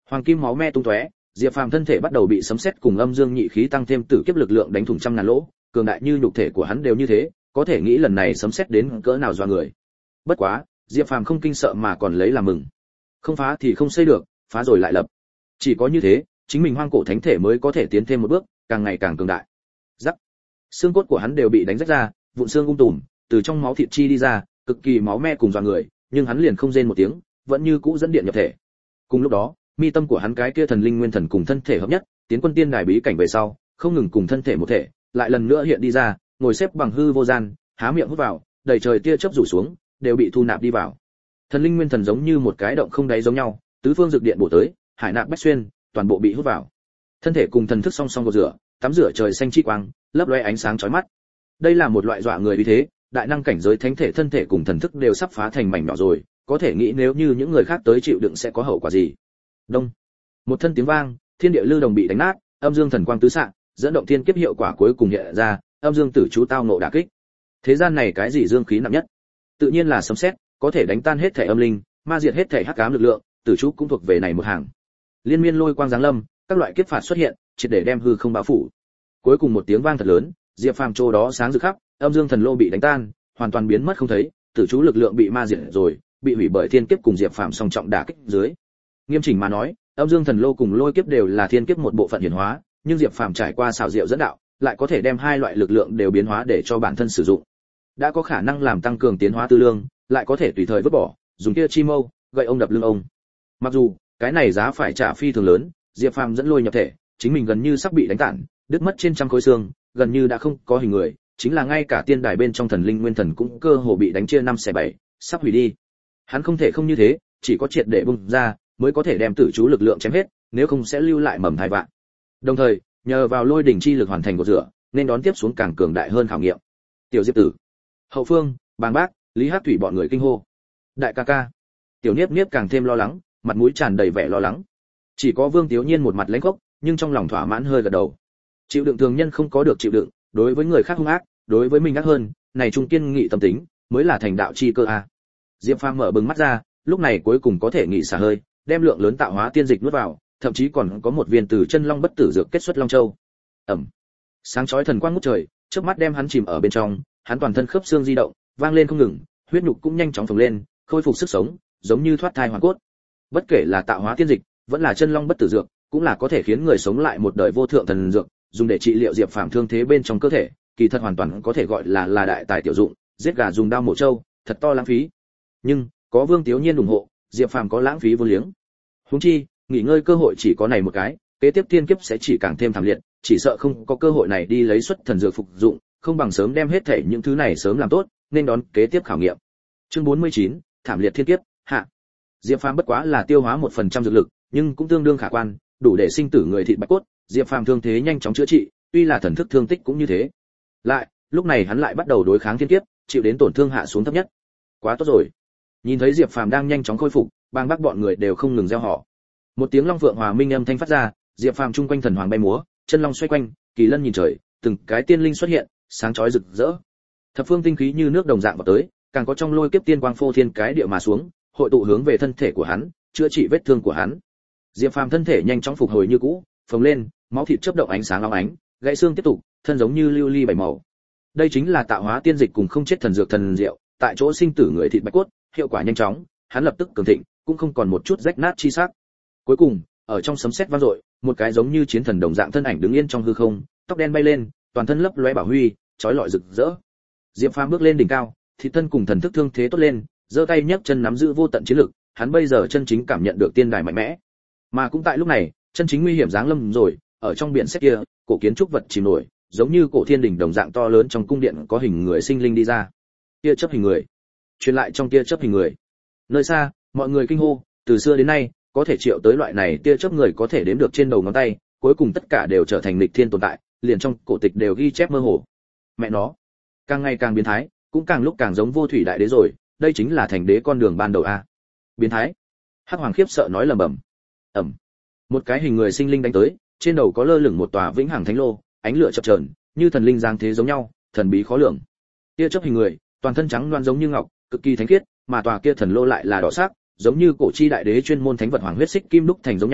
Hoàng kim máu me tung tóe, Diệp Phàm thân thể bắt đầu bị sấm sét cùng âm dương nhị khí tăng thêm tử kiếp lực lượng đánh thủng trăm ngàn lỗ, cường đại như nhục thể của hắn đều như thế, có thể nghĩ lần này sấm sét đến cỡ nào dọa người. Bất quá, Diệp Phàm không kinh sợ mà còn lấy làm mừng. Không phá thì không xây được, phá rồi lại lập. Chỉ có như thế, chính mình hoang cổ thánh thể mới có thể tiến thêm một bước, càng ngày càng cường đại. Rắc. Xương cốt của hắn đều bị đánh rách ra, vụn xương tùm, từ trong máu thịt chi đi ra, cực kỳ máu me cùng dọa người, nhưng hắn liền không rên một tiếng, vẫn như cũ dẫn điện nhập thể. Cùng lúc đó, mi tâm của hắn cái kia thần linh nguyên thần cùng thân thể hợp nhất, tiến quân tiên đài bí cảnh về sau, không ngừng cùng thân thể một thể, lại lần nữa hiện đi ra, ngồi xếp bằng hư vô gian, há miệng hút vào, đầy trời tia chớp rủ xuống, đều bị thu nạp đi vào. Thần linh nguyên thần giống như một cái động không đáy giống nhau, tứ phương dược điện bổ tới, hải nạp bách xuyên, toàn bộ bị hút vào. Thân thể cùng thần thức song song gột rửa, tắm rửa trời xanh chi quang, lấp loé ánh sáng chói mắt. Đây là một loại dọa người uy thế, đại năng cảnh giới thánh thể thân thể cùng thần thức đều sắp phá thành mảnh nhỏ rồi, có thể nghĩ nếu như những người khác tới chịu đựng sẽ có hậu quả gì. Đông. Một thân tiếng vang, thiên địa lưu đồng bị đánh nát, âm dương thần quang tứ xạ, dẫn động thiên kiếp hiệu quả cuối cùng hiện ra, âm dương tử chú tao nộ đả kích. Thế gian này cái gì dương khí nặng nhất? Tự nhiên là sấm sét, có thể đánh tan hết thể âm linh, ma diệt hết thể hắc ám lực lượng, tử chú cũng thuộc về này một hàng. Liên miên lôi quang giáng lâm, các loại kiếp phạt xuất hiện, triệt để đem hư không bao phủ. Cuối cùng một tiếng vang thật lớn, Diệp Phàm chỗ đó sáng rực khắp, âm dương thần lô bị đánh tan, hoàn toàn biến mất không thấy, tử chú lực lượng bị ma diệt rồi, bị hủy bởi thiên kiếp cùng Diệp Phàm song trọng đả kích dưới. Nghiêm chỉnh mà nói, âm dương thần lô cùng lôi kiếp đều là thiên kiếp một bộ phận hiển hóa, nhưng Diệp Phàm trải qua xảo diệu dẫn đạo, lại có thể đem hai loại lực lượng đều biến hóa để cho bản thân sử dụng. Đã có khả năng làm tăng cường tiến hóa tư lương, lại có thể tùy thời vứt bỏ, dùng kia chi mâu, gậy ông đập lưng ông. Mặc dù, cái này giá phải trả phi thường lớn, Diệp Phàm dẫn lôi nhập thể, chính mình gần như sắp bị đánh tản, đứt mất trên trăm khối xương, gần như đã không có hình người, chính là ngay cả tiên đài bên trong thần linh nguyên thần cũng cơ hồ bị đánh chia 5/7, sắp hủy đi. Hắn không thể không như thế, chỉ có triệt để bung ra, mới có thể đem tử chú lực lượng chém hết, nếu không sẽ lưu lại mầm thai vạn. Đồng thời, nhờ vào lôi đỉnh chi lực hoàn thành cột rửa, nên đón tiếp xuống càng cường đại hơn khảo nghiệm. Tiểu Diệp tử, Hậu Phương, Bàng Bác, Lý Hắc Thủy bọn người kinh hô. Đại ca ca. Tiểu Niếp Niếp càng thêm lo lắng, mặt mũi tràn đầy vẻ lo lắng. Chỉ có Vương Tiếu Nhiên một mặt lãnh khốc, nhưng trong lòng thỏa mãn hơi gật đầu. Chịu đựng thường nhân không có được chịu đựng, đối với người khác hung ác, đối với mình ác hơn, này trung kiên nghị tâm tính, mới là thành đạo chi cơ a. Diệp Phàm mở bừng mắt ra, lúc này cuối cùng có thể nghỉ xả hơi, đem lượng lớn tạo hóa tiên dịch nuốt vào, thậm chí còn có một viên từ chân long bất tử dược kết xuất long châu. Ẩm. Sáng chói thần quang ngút trời, chớp mắt đem hắn chìm ở bên trong, hắn toàn thân khớp xương di động, vang lên không ngừng, huyết nhục cũng nhanh chóng phồng lên, khôi phục sức sống, giống như thoát thai hoàn cốt. Bất kể là tạo hóa tiên dịch, vẫn là chân long bất tử dược, cũng là có thể khiến người sống lại một đời vô thượng thần dược, dùng để trị liệu Diệp Phàm thương thế bên trong cơ thể, kỳ thật hoàn toàn có thể gọi là đại tài tiểu dụng, giết gà dùng dao mổ trâu, thật to lãng phí. Nhưng, có Vương Tiếu Nhiên ủng hộ, Diệp Phàm có lãng phí vô liếng. Huống chi, nghỉ ngơi cơ hội chỉ có này một cái, kế tiếp thiên kiếp sẽ chỉ càng thêm thảm liệt, chỉ sợ không có cơ hội này đi lấy xuất thần dược phục dụng, không bằng sớm đem hết thể những thứ này sớm làm tốt, nên đón kế tiếp khảo nghiệm. Chương 49, thảm liệt thiên kiếp, hạ. Diệp Phàm bất quá là tiêu hóa 1% dược lực, nhưng cũng tương đương khả quan, đủ để sinh tử người thịt bạch cốt, Diệp Phàm thương thế nhanh chóng chữa trị, tuy là thần thức thương tích cũng như thế. Lại, lúc này hắn lại bắt đầu đối kháng thiên kiếp, chịu đến tổn thương hạ xuống thấp nhất. Quá tốt rồi. Nhìn thấy Diệp Phàm đang nhanh chóng khôi phục, Bang Bác bọn người đều không ngừng reo hò. Một tiếng long vượng hòa minh âm thanh phát ra, Diệp Phàm trung quanh thần hoàng bay múa, chân long xoay quanh, kỳ lân nhìn trời, từng cái tiên linh xuất hiện, sáng chói rực rỡ. Thập phương tinh khí như nước đồng dạng vào tới, càng có trong lôi kiếp tiên quang phô thiên cái địa mà xuống, hội tụ hướng về thân thể của hắn, chữa trị vết thương của hắn. Diệp Phàm thân thể nhanh chóng phục hồi như cũ, phồng lên, máu thịt chớp động ánh sáng long ánh, gãy xương tiếp tục, thân giống như lưu ly bảy màu. Đây chính là tạo hóa tiên dịch cùng không chết thần dược thần diệu, tại chỗ sinh tử người thịt bạch cốt, hiệu quả nhanh chóng, hắn lập tức cường thịnh, cũng không còn một chút rách nát chi sắc. Cuối cùng, ở trong sấm sét vang dội, một cái giống như chiến thần đồng dạng thân ảnh đứng yên trong hư không, tóc đen bay lên, toàn thân lấp lóe bảo huy, chói lọi rực rỡ. Diệp Phàm bước lên đỉnh cao, thịt thân cùng thần thức thương thế tốt lên, giơ tay nhấc chân nắm giữ vô tận chiến lực, hắn bây giờ chân chính cảm nhận được tiên đài mạnh mẽ. Mà cũng tại lúc này, chân chính nguy hiểm giáng lâm rồi, ở trong biển sét kia, cổ kiến trúc vật chìm nổi, giống như cổ thiên đỉnh đồng dạng to lớn trong cung điện có hình người sinh linh đi ra. Tia chớp hình người. Truyền lại trong tia chớp hình người. Nơi xa, mọi người kinh hô, từ xưa đến nay, có thể triệu tới loại này tia chớp người có thể đếm được trên đầu ngón tay, cuối cùng tất cả đều trở thành nghịch thiên tồn tại, liền trong cổ tịch đều ghi chép mơ hồ. Mẹ nó, càng ngày càng biến thái, cũng càng lúc càng giống vô thủy đại đế rồi, đây chính là thành đế con đường ban đầu a. Biến thái. Hắc Hoàng khiếp sợ nói lẩm bẩm. Ầm. Một cái hình người sinh linh đánh tới, trên đầu có lơ lửng một tòa vĩnh hằng thánh lô, ánh lửa chập chờn, như thần linh giáng thế giống nhau, thần bí khó lường. Tia chớp hình người, toàn thân trắng loáng giống như ngọc, cực kỳ thánh khiết, mà tòa kia thần lô lại là đỏ sắc, giống như cổ chi đại đế chuyên môn thánh vật hoàng huyết xích kim đúc thành giống nhau,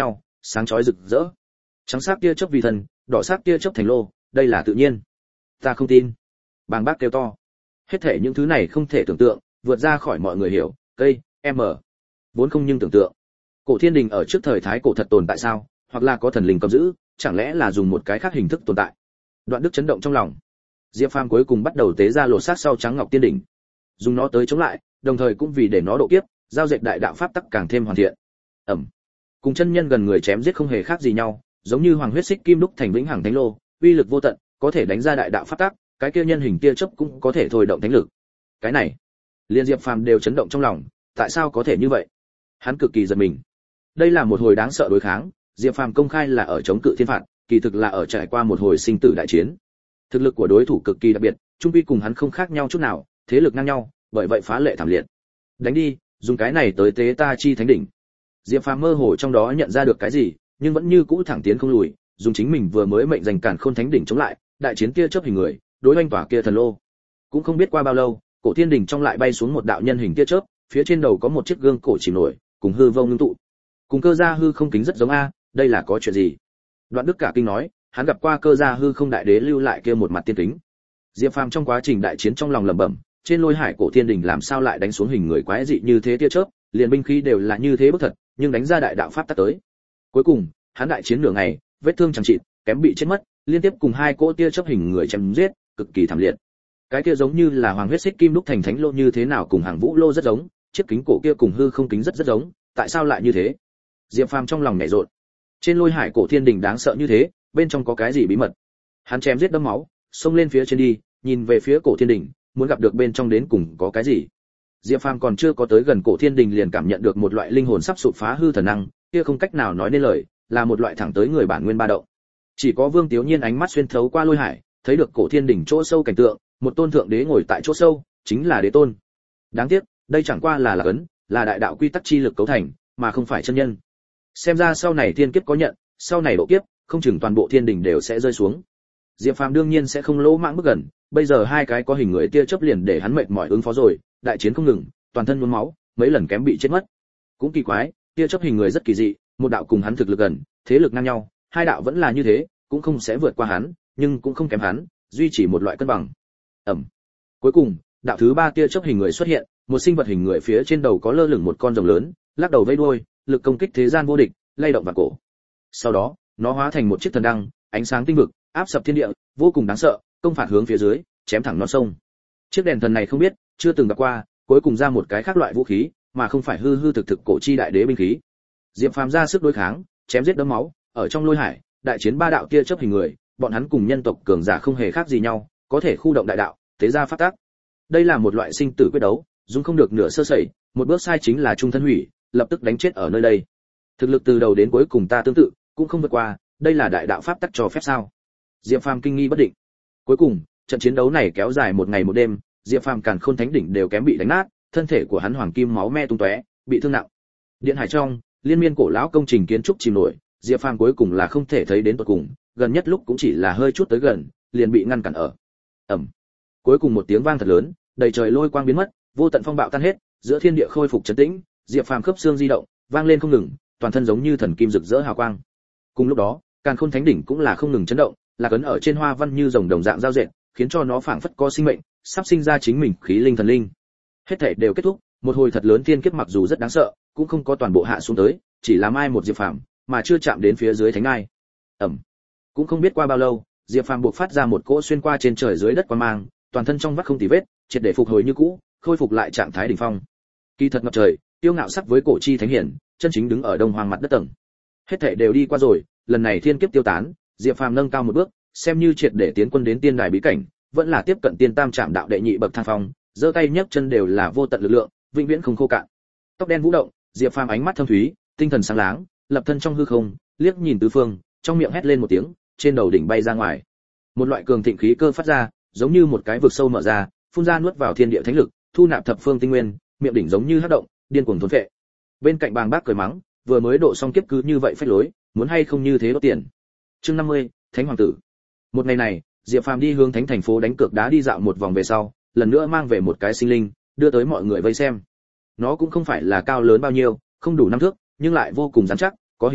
sáng chói rực rỡ. Trắng sắc tia chớp vì thần, đỏ sắc tia chớp thành lô, đây là tự nhiên. Ta không tin. Bàng bác kêu to. Hết thể những thứ này không thể tưởng tượng, vượt ra khỏi mọi người hiểu, cây, m. Vốn không nhưng tưởng tượng. Cổ thiên đình ở trước thời thái cổ thật tồn tại sao, hoặc là có thần linh cầm giữ, chẳng lẽ là dùng một cái khác hình thức tồn tại. Đoạn Đức chấn động trong lòng. Diệp Phàm cuối cùng bắt đầu tế ra lột xác sau trắng ngọc tiên đỉnh, dùng nó tới chống lại, đồng thời cũng vì để nó độ kiếp, giao dệt đại đạo pháp tắc càng thêm hoàn thiện. Ẩm. Cùng chân nhân gần người chém giết không hề khác gì nhau, giống như hoàng huyết xích kim đúc thành vĩnh hằng thánh lô, uy lực vô tận, có thể đánh ra đại đạo pháp tắc, cái kia nhân hình tia chớp cũng có thể thôi động thánh lực. Cái này, liên Diệp Phàm đều chấn động trong lòng, tại sao có thể như vậy? Hắn cực kỳ giật mình. Đây là một hồi đáng sợ đối kháng, Diệp Phàm công khai là ở chống cự thiên phạt, kỳ thực là ở trải qua một hồi sinh tử đại chiến. Thực lực của đối thủ cực kỳ đặc biệt, trung quy cùng hắn không khác nhau chút nào, thế lực ngang nhau, bởi vậy phá lệ thảm liệt. Đánh đi, dùng cái này tới tế ta chi thánh đỉnh. Diệp Phàm mơ hồ trong đó nhận ra được cái gì, nhưng vẫn như cũ thẳng tiến không lùi, dùng chính mình vừa mới mệnh giành cản khôn thánh đỉnh chống lại, đại chiến kia chớp hình người, đối oanh tỏa kia thần lô. Cũng không biết qua bao lâu, cổ thiên đỉnh trong lại bay xuống một đạo nhân hình tia chớp, phía trên đầu có một chiếc gương cổ chìm nổi, cùng hư vô ngưng tụ. Cùng cơ gia hư không kính rất giống a, đây là có chuyện gì? Đoạn Đức cả kinh nói, hắn gặp qua cơ gia hư không đại đế lưu lại kia một mặt tiên kính. Diệp Phàm trong quá trình đại chiến trong lòng lẩm bẩm, trên lôi hải cổ thiên đỉnh làm sao lại đánh xuống hình người quái dị như thế tia chớp, liền binh khí đều là như thế bức thật, nhưng đánh ra đại đạo pháp tắc tới. Cuối cùng, hắn đại chiến nửa ngày, vết thương chẳng trị, kém bị chết mất, liên tiếp cùng hai cỗ tia chớp hình người chém giết, cực kỳ thảm liệt. Cái kia giống như là hoàng huyết xích kim đúc thành thánh lô như thế nào cùng hàng vũ lô rất giống, chiếc kính cổ kia cùng hư không kính rất giống, tại sao lại như thế? Diệp Phàm trong lòng nhảy rộn. Trên lôi hải cổ thiên đỉnh đáng sợ như thế, bên trong có cái gì bí mật? Hắn chém giết đẫm máu, xông lên phía trên đi, nhìn về phía cổ thiên đỉnh, muốn gặp được bên trong đến cùng có cái gì. Diệp Phàm còn chưa có tới gần cổ thiên đỉnh liền cảm nhận được một loại linh hồn sắp sụp phá hư thần năng, kia không cách nào nói nên lời, là một loại thẳng tới người bản nguyên ba động. Chỉ có Vương Tiếu Nhiên ánh mắt xuyên thấu qua lôi hải, thấy được cổ thiên đỉnh chỗ sâu cảnh tượng, một tôn thượng đế ngồi tại chỗ sâu, chính là đế tôn. Đáng tiếc, đây chẳng qua là ấn, là đại đạo quy tắc chi lực cấu thành, mà không phải chân nhân. Xem ra sau này thiên kiếp có nhận, sau này độ kiếp, không chừng toàn bộ thiên đỉnh đều sẽ rơi xuống. Diệp Phàm đương nhiên sẽ không lỗ mãng bước gần, bây giờ hai cái có hình người tia chớp liền để hắn mệt mỏi ứng phó rồi, đại chiến không ngừng, toàn thân nhuốm máu, mấy lần kém bị chết mất. Cũng kỳ quái, tia chớp hình người rất kỳ dị, một đạo cùng hắn thực lực gần, thế lực ngang nhau, hai đạo vẫn là như thế, cũng không sẽ vượt qua hắn, nhưng cũng không kém hắn, duy trì một loại cân bằng. Ẩm. Cuối cùng, đạo thứ ba tia chớp hình người xuất hiện, một sinh vật hình người phía trên đầu có lơ lửng một con rồng lớn, lắc đầu vây đuôi, lực công kích thế gian vô địch, lay động vạn cổ. Sau đó, nó hóa thành một chiếc thần đăng, ánh sáng tinh vực, áp sập thiên địa, vô cùng đáng sợ, công phạt hướng phía dưới, chém thẳng non sông. Chiếc đèn thần này không biết, chưa từng gặp qua, cuối cùng ra một cái khác loại vũ khí, mà không phải hư hư thực thực cổ chi đại đế binh khí. Diệp Phàm ra sức đối kháng, chém giết đẫm máu, ở trong lôi hải, đại chiến ba đạo kia chấp hình người, bọn hắn cùng nhân tộc cường giả không hề khác gì nhau, có thể khu động đại đạo, thế ra phát tác. Đây là một loại sinh tử quyết đấu, dùng không được nửa sơ sẩy, một bước sai chính là trung thân hủy, lập tức đánh chết ở nơi đây. Thực lực từ đầu đến cuối cùng ta tương tự, cũng không vượt qua, đây là đại đạo pháp tắc cho phép sao? Diệp Phàm kinh nghi bất định. Cuối cùng, trận chiến đấu này kéo dài một ngày một đêm, Diệp Phàm càn khôn thánh đỉnh đều kém bị đánh nát, thân thể của hắn hoàng kim máu me tung tóe, bị thương nặng. Điện hải trong, liên miên cổ lão công trình kiến trúc chìm nổi, Diệp Phàm cuối cùng là không thể thấy đến tận cùng, gần nhất lúc cũng chỉ là hơi chút tới gần, liền bị ngăn cản ở. Ầm. Cuối cùng một tiếng vang thật lớn, đầy trời lôi quang biến mất, vô tận phong bạo tan hết, giữa thiên địa khôi phục trấn tĩnh, Diệp Phàm khớp xương di động, vang lên không ngừng, toàn thân giống như thần kim rực rỡ hào quang. Cùng lúc đó, càn khôn thánh đỉnh cũng là không ngừng chấn động, là cấn ở trên hoa văn như rồng đồng dạng giao dệt, khiến cho nó phảng phất có sinh mệnh, sắp sinh ra chính mình khí linh thần linh. Hết thảy đều kết thúc, một hồi thật lớn thiên kiếp mặc dù rất đáng sợ, cũng không có toàn bộ hạ xuống tới, chỉ là mai một Diệp Phàm, mà chưa chạm đến phía dưới thánh ngai. Ầm. Cũng không biết qua bao lâu, Diệp Phàm buộc phát ra một cỗ xuyên qua trên trời dưới đất quang mang, toàn thân trong vắt không tì vết, triệt để phục hồi như cũ, khôi phục lại trạng thái đỉnh phong. Kỳ thật ngập trời, tiêu ngạo sắc với cổ chi thánh hiển, chân chính đứng ở đông hoàng mặt đất tầng. Hết thảy đều đi qua rồi, lần này thiên kiếp tiêu tán, Diệp Phàm nâng cao một bước, xem như triệt để tiến quân đến tiên đài bí cảnh, vẫn là tiếp cận tiên tam trạm đạo đệ nhị bậc thang phong, giơ tay nhấc chân đều là vô tận lực lượng, vĩnh viễn không khô cạn. Tóc đen vũ động, Diệp Phàm ánh mắt thâm thúy, tinh thần sáng láng, lập thân trong hư không, liếc nhìn tứ phương, trong miệng hét lên một tiếng, trên đầu đỉnh bay ra ngoài. Một loại cường thịnh khí cơ phát ra, giống như một cái vực sâu mở ra, phun ra nuốt vào thiên địa thánh lực, thu nạp thập phương tinh nguyên, miệng đỉnh giống như hắc động, điên cuồng thôn phệ. Bên cạnh Bàng Bác cười mắng, vừa mới độ xong kiếp cứ như vậy phách lối, muốn hay không như thế đốt tiền. Chương 50, Thánh hoàng tử. Một ngày này, Diệp Phàm đi hướng Thánh thành phố đánh cược đá đi dạo một vòng về sau, lần nữa mang về một cái sinh linh, đưa tới mọi người vây xem. Nó cũng không phải là cao lớn bao nhiêu, không đủ 5 thước, nhưng lại vô cùng rắn chắc, có hình người,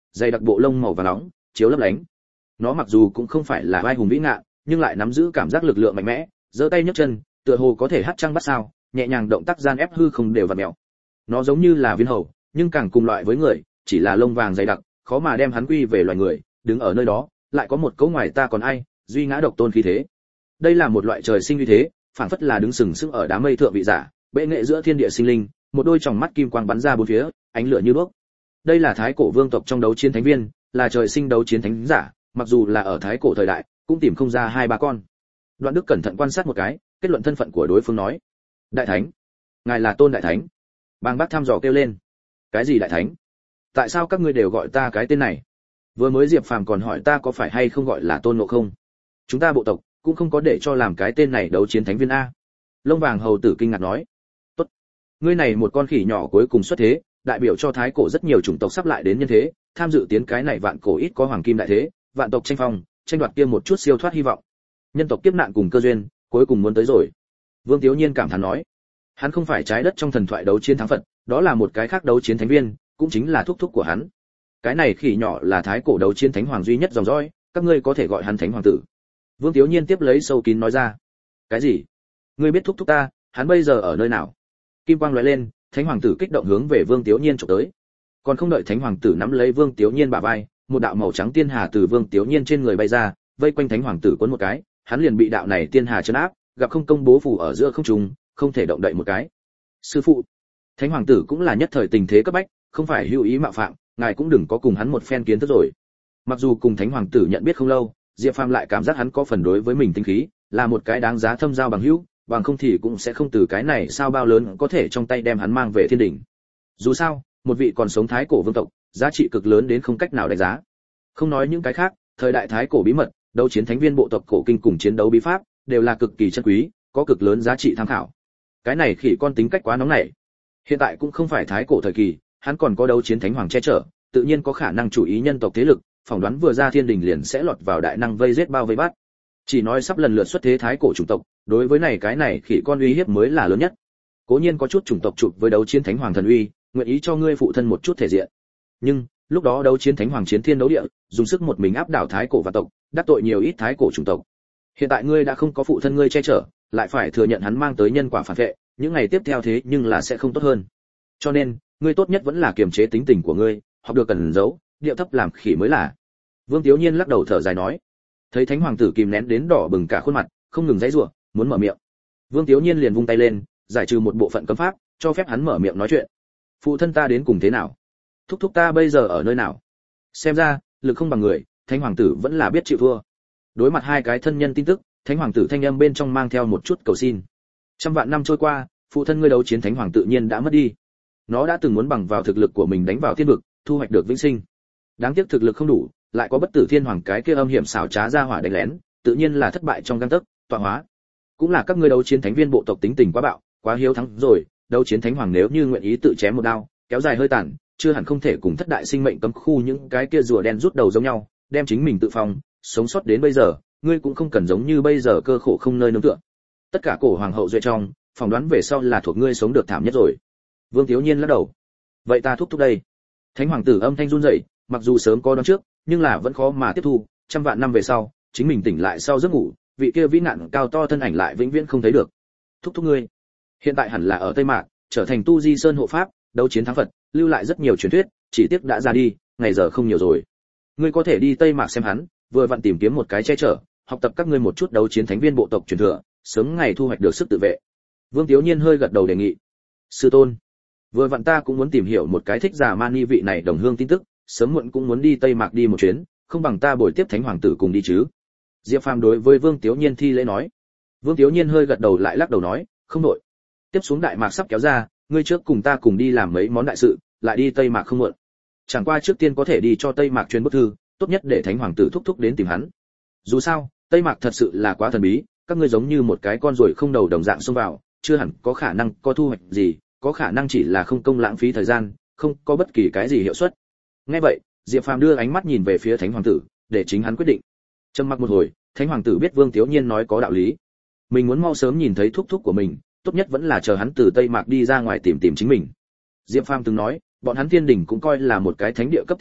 dày đặc bộ lông màu vàng nóng, chiếu lấp lánh. Nó mặc dù cũng không phải là vai hùng vĩ ngạn, nhưng lại nắm giữ cảm giác lực lượng mạnh mẽ, giơ tay nhấc chân, tựa hồ có thể hát trăng bắt sao, nhẹ nhàng động tác gian ép hư không đều vặn mèo. Nó giống như là viên hầu, nhưng càng cùng loại với người, chỉ là lông vàng dày đặc, khó mà đem hắn quy về loài người, đứng ở nơi đó, lại có một cấu ngoài ta còn ai, duy ngã độc tôn khí thế. Đây là một loại trời sinh uy thế, phảng phất là đứng sừng sững ở đám mây thượng vị giả, bệ nghệ giữa thiên địa sinh linh, một đôi tròng mắt kim quang bắn ra bốn phía, ánh lửa như đuốc. Đây là thái cổ vương tộc trong đấu chiến thánh viên, là trời sinh đấu chiến thánh giả, mặc dù là ở thái cổ thời đại, cũng tìm không ra hai ba con. Đoạn Đức cẩn thận quan sát một cái, kết luận thân phận của đối phương nói: đại thánh, ngài là Tôn đại thánh. Bang Bác thăm dò kêu lên: cái gì đại thánh? Tại sao các ngươi đều gọi ta cái tên này? Vừa mới Diệp Phàm còn hỏi ta có phải hay không gọi là Tôn Ngộ Không. Chúng ta bộ tộc cũng không có để cho làm cái tên này đấu chiến thánh viên a. Lông vàng hầu tử kinh ngạc nói: tốt, ngươi này một con khỉ nhỏ cuối cùng xuất thế, đại biểu cho thái cổ rất nhiều chủng tộc sắp lại đến nhân thế, tham dự tiến cái này vạn cổ ít có hoàng kim đại thế, vạn tộc tranh phong, tranh đoạt kia một chút siêu thoát hy vọng. Nhân tộc kiếp nạn cùng cơ duyên, cuối cùng muốn tới rồi. Vương Tiếu Nhiên cảm thán nói: hắn không phải trái đất trong thần thoại đấu chiến thắng Phật, đó là một cái khác đấu chiến thánh viên, cũng chính là thúc thúc của hắn. Cái này khỉ nhỏ là thái cổ đấu chiến thánh hoàng duy nhất dòng dõi, các ngươi có thể gọi hắn thánh hoàng tử. Vương Tiếu Nhiên tiếp lấy sâu kín nói ra: cái gì? Ngươi biết thúc thúc ta, hắn bây giờ ở nơi nào? Kim quang lóe lên, thánh hoàng tử kích động hướng về Vương Tiếu Nhiên chụp tới. Còn không đợi thánh hoàng tử nắm lấy Vương Tiếu Nhiên bả vai, một đạo màu trắng tiên hà từ Vương Tiếu Nhiên trên người bay ra, vây quanh thánh hoàng tử cuốn một cái, hắn liền bị đạo này tiên hà trấn áp, gặp không công bố phù ở giữa không trung, không thể động đậy một cái. Sư phụ, thánh hoàng tử cũng là nhất thời tình thế cấp bách, không phải hữu ý mạo phạm, ngài cũng đừng có cùng hắn một phen kiến thức rồi. Mặc dù cùng thánh hoàng tử nhận biết không lâu, Diệp Phàm lại cảm giác hắn có phần đối với mình tinh khí, là một cái đáng giá thâm giao bằng hữu, bằng không thì cũng sẽ không từ cái này sao bao lớn có thể trong tay đem hắn mang về thiên đỉnh. Dù sao, một vị còn sống thái cổ vương tộc, giá trị cực lớn đến không cách nào đánh giá. Không nói những cái khác, thời đại thái cổ bí mật, đấu chiến thánh viên bộ tộc cổ kinh cùng chiến đấu bí pháp, đều là cực kỳ chân quý, có cực lớn giá trị tham khảo. Cái này khỉ con tính cách quá nóng nảy. Hiện tại cũng không phải thái cổ thời kỳ, hắn còn có đấu chiến thánh hoàng che chở, tự nhiên có khả năng chủ ý nhân tộc thế lực, phỏng đoán vừa ra thiên đình liền sẽ lọt vào đại năng vây giết bao vây bắt. Chỉ nói sắp lần lượt xuất thế thái cổ chủng tộc, đối với cái này khỉ con uy hiếp mới là lớn nhất. Cố nhiên có chút chủng tộc chụp với đấu chiến thánh hoàng thần uy, nguyện ý cho ngươi phụ thân một chút thể diện. Nhưng, lúc đó đấu chiến thánh hoàng chiến thiên đấu địa, dùng sức một mình áp đảo thái cổ và tộc, đắc tội nhiều ít thái cổ chủng tộc. Hiện tại ngươi đã không có phụ thân ngươi che chở, lại phải thừa nhận hắn mang tới nhân quả phản vệ, những ngày tiếp theo thế nhưng là sẽ không tốt hơn. Cho nên, ngươi tốt nhất vẫn là kiềm chế tính tình của ngươi, học được cần giấu, điệu thấp làm khỉ mới là. Vương Tiếu Nhiên lắc đầu thở dài nói. Thấy thánh hoàng tử kìm nén đến đỏ bừng cả khuôn mặt, không ngừng giãy giụa, muốn mở miệng. Vương Tiếu Nhiên liền vung tay lên, giải trừ một bộ phận cấm pháp, cho phép hắn mở miệng nói chuyện. Phụ thân ta đến cùng thế nào? Thúc thúc ta bây giờ ở nơi nào? Xem ra, lực không bằng người, thánh hoàng tử vẫn là biết chịu thua. Đối mặt hai cái thân nhân tin tức, thánh hoàng tử thanh âm bên trong mang theo một chút cầu xin. Trăm vạn năm trôi qua, phụ thân ngươi đấu chiến thánh hoàng tự nhiên đã mất đi. Nó đã từng muốn bằng vào thực lực của mình đánh vào thiên vực, thu hoạch được vĩnh sinh. Đáng tiếc thực lực không đủ, lại có bất tử thiên hoàng cái kia âm hiểm xảo trá ra hỏa đánh lén, tự nhiên là thất bại trong gang tấc, tọa hóa. Cũng là các ngươi đấu chiến thánh viên bộ tộc tính tình quá bạo, quá hiếu thắng rồi, đấu chiến thánh hoàng nếu như nguyện ý tự chém một đao, kéo dài hơi tàn, chưa hẳn không thể cùng thất đại sinh mệnh cấm khu những cái kia rùa đen rút đầu giống nhau, đem chính mình tự phòng, sống sót đến bây giờ, ngươi cũng không cần giống như bây giờ cơ khổ không nơi nương tựa. Tất cả cổ hoàng hậu duệ trong, phỏng đoán về sau là thuộc ngươi sống được thảm nhất rồi. Vương Tiếu Nhiên lắc đầu. Vậy ta thúc đây. Thánh hoàng tử âm thanh run rẩy, mặc dù sớm có đoán trước, nhưng là vẫn khó mà tiếp thu, trăm vạn năm về sau, chính mình tỉnh lại sau giấc ngủ, vị kia vĩ nạn cao to thân ảnh lại vĩnh viễn không thấy được. Thúc ngươi, hiện tại hẳn là ở Tây Mạc, trở thành tu di sơn hộ pháp, đấu chiến thắng Phật, lưu lại rất nhiều truyền thuyết, chỉ tiếc đã ra đi, ngày giờ không nhiều rồi. Ngươi có thể đi Tây Mạc xem hắn, vừa vặn tìm kiếm một cái che chở, học tập các ngươi một chút đấu chiến thánh viên bộ tộc truyền thừa, sớm ngày thu hoạch được sức tự vệ. Vương Tiếu Nhiên hơi gật đầu đề nghị. Sư tôn, vừa vặn ta cũng muốn tìm hiểu một cái thích giả mani vị này đồng hương tin tức, sớm muộn cũng muốn đi Tây Mạc đi một chuyến, không bằng ta bồi tiếp thánh hoàng tử cùng đi chứ. Diệp Phàm đối với Vương Tiếu Nhiên thi lễ nói. Vương Tiếu Nhiên hơi gật đầu lại lắc đầu nói, không đổi. Tiếp xuống Đại Mạc sắp kéo ra, ngươi trước cùng ta cùng đi làm mấy món đại sự, lại đi Tây Mạc không muộn. Chẳng qua trước tiên có thể đi cho Tây Mạc truyền bức thư, tốt nhất để thánh hoàng tử thúc thúc đến tìm hắn. Dù sao, Tây Mạc thật sự là quá thần bí, các ngươi giống như một cái con ruồi không đầu đồng dạng xông vào, chưa hẳn có khả năng có thu hoạch gì, có khả năng chỉ là không công lãng phí thời gian, không có bất kỳ cái gì hiệu suất. Nghe vậy, Diệp Phàm đưa ánh mắt nhìn về phía thánh hoàng tử, để chính hắn quyết định. Trầm mặc một hồi, thánh hoàng tử biết Vương Tiếu Nhiên nói có đạo lý. Mình muốn mau sớm nhìn thấy thúc thúc của mình, tốt nhất vẫn là chờ hắn từ Tây Mạc đi ra ngoài tìm chính mình. Diệp Phàm từng nói, bọn hắn Thiên Đình cũng coi là một cái thánh địa cấp thế lực,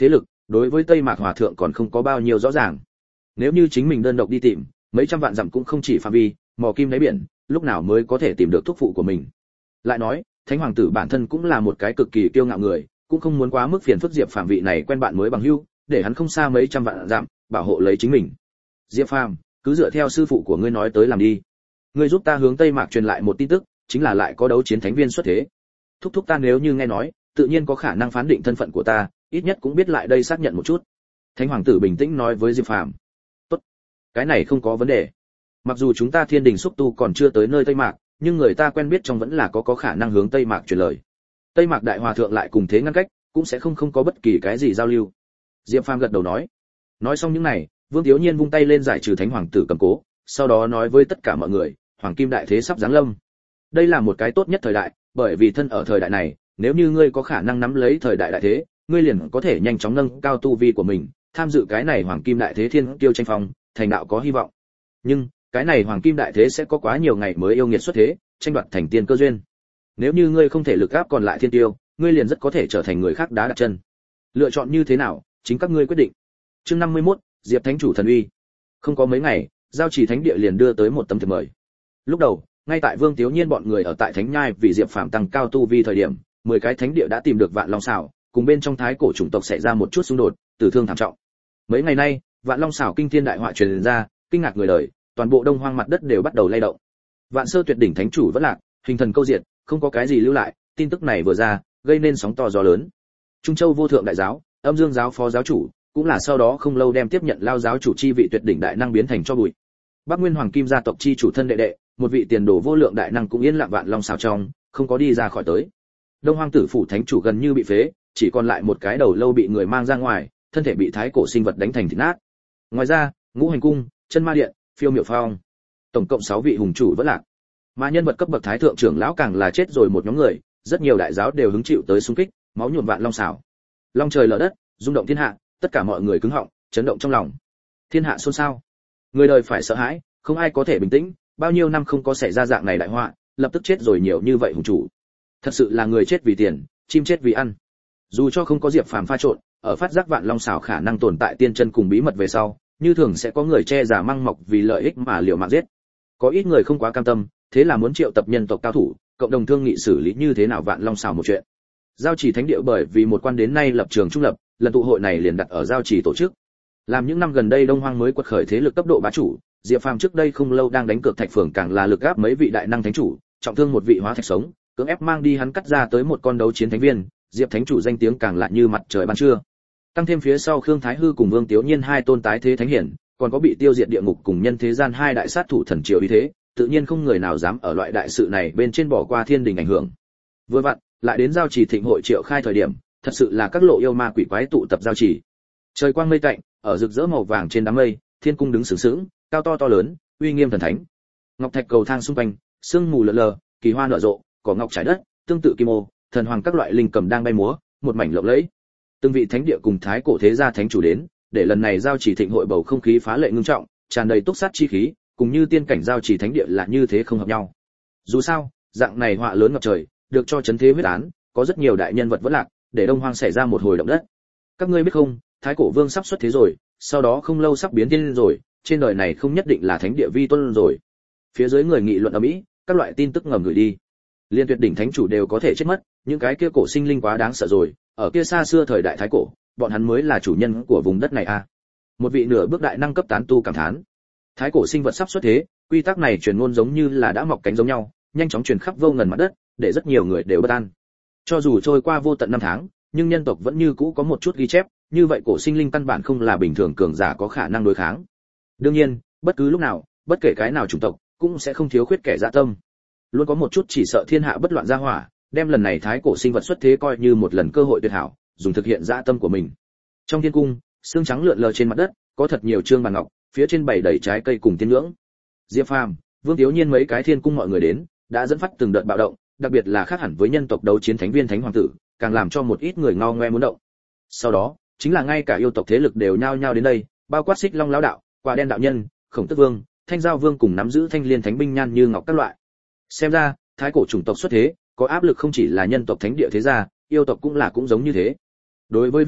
đối với Tây Mạc Hòa thượng còn không có bao nhiêu rõ ràng. Nếu như chính mình đơn độc đi tìm, mấy trăm vạn dặm cũng không chỉ phạm vi, mò kim đáy biển, lúc nào mới có thể tìm được thúc phụ của mình. Lại nói, Thánh hoàng tử bản thân cũng là một cái cực kỳ kiêu ngạo người, cũng không muốn quá mức phiền phức Diệp Phàm vị này quen bạn mới bằng hữu, để hắn không xa mấy trăm vạn dặm, bảo hộ lấy chính mình. Diệp Phàm, cứ dựa theo sư phụ của ngươi nói tới làm đi. Ngươi giúp ta hướng Tây Mạc truyền lại một tin tức, chính là lại có đấu chiến thánh viên xuất thế. Thúc thúc ta nếu như nghe nói, tự nhiên có khả năng phán định thân phận của ta, ít nhất cũng biết lại đây xác nhận một chút. Thánh hoàng tử bình tĩnh nói với Diệp Phàm. Tốt, cái này không có vấn đề. Mặc dù chúng ta Thiên Đình xúc tu còn chưa tới nơi Tây Mạc, nhưng người ta quen biết trong vẫn là có khả năng hướng Tây Mạc truyền lời. Tây Mạc đại hòa thượng lại cùng thế ngăn cách, cũng sẽ không có bất kỳ cái gì giao lưu. Diệp Phàm gật đầu nói. Nói xong những này, Vương Tiếu Nhiên vung tay lên giải trừ Thánh hoàng tử cầm cố, sau đó nói với tất cả mọi người, Hoàng Kim đại thế sắp giáng lâm. Đây là một cái tốt nhất thời đại, bởi vì thân ở thời đại này, nếu như ngươi có khả năng nắm lấy thời đại đại thế, ngươi liền có thể nhanh chóng nâng cao tu vi của mình, tham dự cái này Hoàng Kim đại thế thiên kiêu tranh phong, thành đạo có hy vọng. Nhưng, cái này Hoàng Kim đại thế sẽ có quá nhiều ngày mới yêu nghiệt xuất thế, tranh đoạt thành tiên cơ duyên. Nếu như ngươi không thể lực áp còn lại thiên tiêu, ngươi liền rất có thể trở thành người khác đá đặt chân. Lựa chọn như thế nào, chính các ngươi quyết định. Chương 51, Diệp Thánh chủ thần uy. Không có mấy ngày, Giao Chỉ Thánh địa liền đưa tới một tấm thiệp mời. Lúc đầu, ngay tại Vương Tiếu Nhiên bọn người ở tại Thánh Nhai vì Diệp Phàm tăng cao tu vi thời điểm, 10 cái thánh địa đã tìm được Vạn Long Xảo, cùng bên trong thái cổ chủng tộc xảy ra một chút xung đột, tử thương thảm trọng. Mấy ngày nay, Vạn Long Xảo kinh thiên đại họa truyền ra, kinh ngạc người đời, toàn bộ Đông Hoang mặt đất đều bắt đầu lay động. Vạn Sơ Tuyệt đỉnh thánh chủ vẫn lạc, hình thần câu diệt, không có cái gì lưu lại, tin tức này vừa ra, gây nên sóng to gió lớn. Trung Châu Vô Thượng đại giáo, Âm Dương giáo phó giáo chủ, cũng là sau đó không lâu đem tiếp nhận lao giáo chủ chi vị tuyệt đỉnh đại năng biến thành cho bụi. Bắc Nguyên Hoàng Kim gia tộc chi chủ thân đệ đệ, một vị tiền đồ vô lượng đại năng cũng yên lặng Vạn Long Xảo trong, không có đi ra khỏi tới. Đông Hoang Tử phủ thánh chủ gần như bị phế, chỉ còn lại một cái đầu lâu bị người mang ra ngoài, thân thể bị thái cổ sinh vật đánh thành thịt nát. Ngoài ra, Ngũ Hành cung, Chân Ma điện, Phiêu Miểu Phong, tổng cộng 6 vị hùng chủ vẫn lạc. Mà nhân vật cấp bậc thái thượng trưởng lão càng là chết rồi một nhóm người, rất nhiều đại giáo đều hứng chịu tới xung kích, máu nhuộm Vạn Long Xảo. Long trời lở đất, rung động thiên hạ, tất cả mọi người cứng họng, chấn động trong lòng. Thiên hạ xôn xao. Người đời phải sợ hãi, không ai có thể bình tĩnh, bao nhiêu năm không có xảy ra dạng này đại họa, lập tức chết rồi nhiều như vậy hùng chủ. Thật sự là người chết vì tiền, chim chết vì ăn. Dù cho không có Diệp Phàm pha trộn, ở phát giác Vạn Long Xảo khả năng tồn tại tiên chân cùng bí mật về sau, như thường sẽ có người che giả măng mọc vì lợi ích mà liều mạng giết. Có ít người không quá cam tâm, thế là muốn triệu tập nhân tộc cao thủ, cộng đồng thương nghị xử lý như thế nào Vạn Long Xảo một chuyện. Giao Chỉ Thánh địa bởi vì một quan đến nay lập trường trung lập, lần tụ hội này liền đặt ở Giao Chỉ tổ chức. Làm những năm gần đây Đông Hoang mới quật khởi thế lực cấp độ bá chủ, Diệp Phàm trước đây không lâu đang đánh cược Thạch Phường càng là lực áp mấy vị đại năng thánh chủ, trọng thương một vị hóa thạch sống, cưỡng ép mang đi hắn cắt ra tới một con đấu chiến thánh viên, Diệp Thánh chủ danh tiếng càng lại như mặt trời ban trưa. Tăng thêm phía sau Khương Thái Hư cùng Vương Tiếu Nhiên hai tôn tái thế thánh hiển, còn có bị tiêu diệt địa ngục cùng nhân thế gian hai đại sát thủ thần triều ý thế, tự nhiên không người nào dám ở loại đại sự này bên trên bỏ qua thiên đình ảnh hưởng. Vừa vặn, lại đến Giao Chỉ thịnh hội triệu khai thời điểm, thật sự là các lộ yêu ma quỷ quái tụ tập Giao Chỉ. Trời quang mây tạnh, ở rực rỡ màu vàng trên đám mây, thiên cung đứng sướng sướng, cao to to lớn, uy nghiêm thần thánh. Ngọc thạch cầu thang xung quanh, sương mù lờ lờ, kỳ hoa nở rộ, cỏ ngọc trải đất, tương tự kim ô, thần hoàng các loại linh cầm đang bay múa, một mảnh lộng lẫy. Từng vị thánh địa cùng thái cổ thế gia thánh chủ đến, để lần này Giao Chỉ thịnh hội bầu không khí phá lệ ngưng trọng, tràn đầy túc sát chi khí, cùng như tiên cảnh Giao Chỉ thánh địa là như thế không hợp nhau. Dù sao, dạng này họa lớn ngập trời, được cho chấn thế huyết án, có rất nhiều đại nhân vật vẫn lạc, để Đông Hoang xảy ra một hồi động đất. Các ngươi biết không, thái cổ vương sắp xuất thế rồi, sau đó không lâu sắp biến tiên rồi, trên đời này không nhất định là thánh địa vi tôn rồi. Phía dưới người nghị luận ầm ĩ, các loại tin tức ngầm gửi đi. Liên tuyệt đỉnh thánh chủ đều có thể chết mất, những cái kia cổ sinh linh quá đáng sợ rồi, ở kia xa xưa thời đại thái cổ, bọn hắn mới là chủ nhân của vùng đất này a. Một vị nửa bước đại năng cấp tán tu cảm thán. Thái cổ sinh vật sắp xuất thế, quy tắc này truyền ngôn giống như là đã mọc cánh giống nhau, nhanh chóng truyền khắp vô ngần mặt đất, để rất nhiều người đều bất an. Cho dù trôi qua vô tận năm tháng, nhưng nhân tộc vẫn như cũ có một chút ghi chép, như vậy cổ sinh linh căn bản không là bình thường cường giả có khả năng đối kháng. Đương nhiên, bất cứ lúc nào, bất kể cái nào chủng tộc, cũng sẽ không thiếu khuyết kẻ dã tâm. Luôn có một chút chỉ sợ thiên hạ bất loạn ra hỏa, đem lần này thái cổ sinh vật xuất thế coi như một lần cơ hội tuyệt hảo, dùng thực hiện dã tâm của mình. Trong thiên cung, xương trắng lượn lờ trên mặt đất, có thật nhiều trương bàn ngọc, phía trên bày đầy trái cây cùng tiên ngưỡng. Diệp Phàm, Vương Tiếu Nhiên mấy cái thiên cung mọi người đến, đã dẫn phát từng đợt bạo động, đặc biệt là khác hẳn với nhân tộc đấu chiến thánh viên thánh hoàng tử, càng làm cho một ít người ngao ngoe muốn động. Sau đó, chính là ngay cả yêu tộc thế lực đều nhao nhao đến đây, bao quát Xích Long lão đạo, Quả Đen đạo nhân, Khổng Tước Vương, Thanh Giao Vương cùng nắm giữ Thanh Liên thánh binh nhan như ngọc các loại. Xem ra, thái cổ chủng tộc xuất thế, có áp lực không chỉ là nhân tộc thánh địa thế gia, yêu tộc cũng giống như thế. Đối với việc này,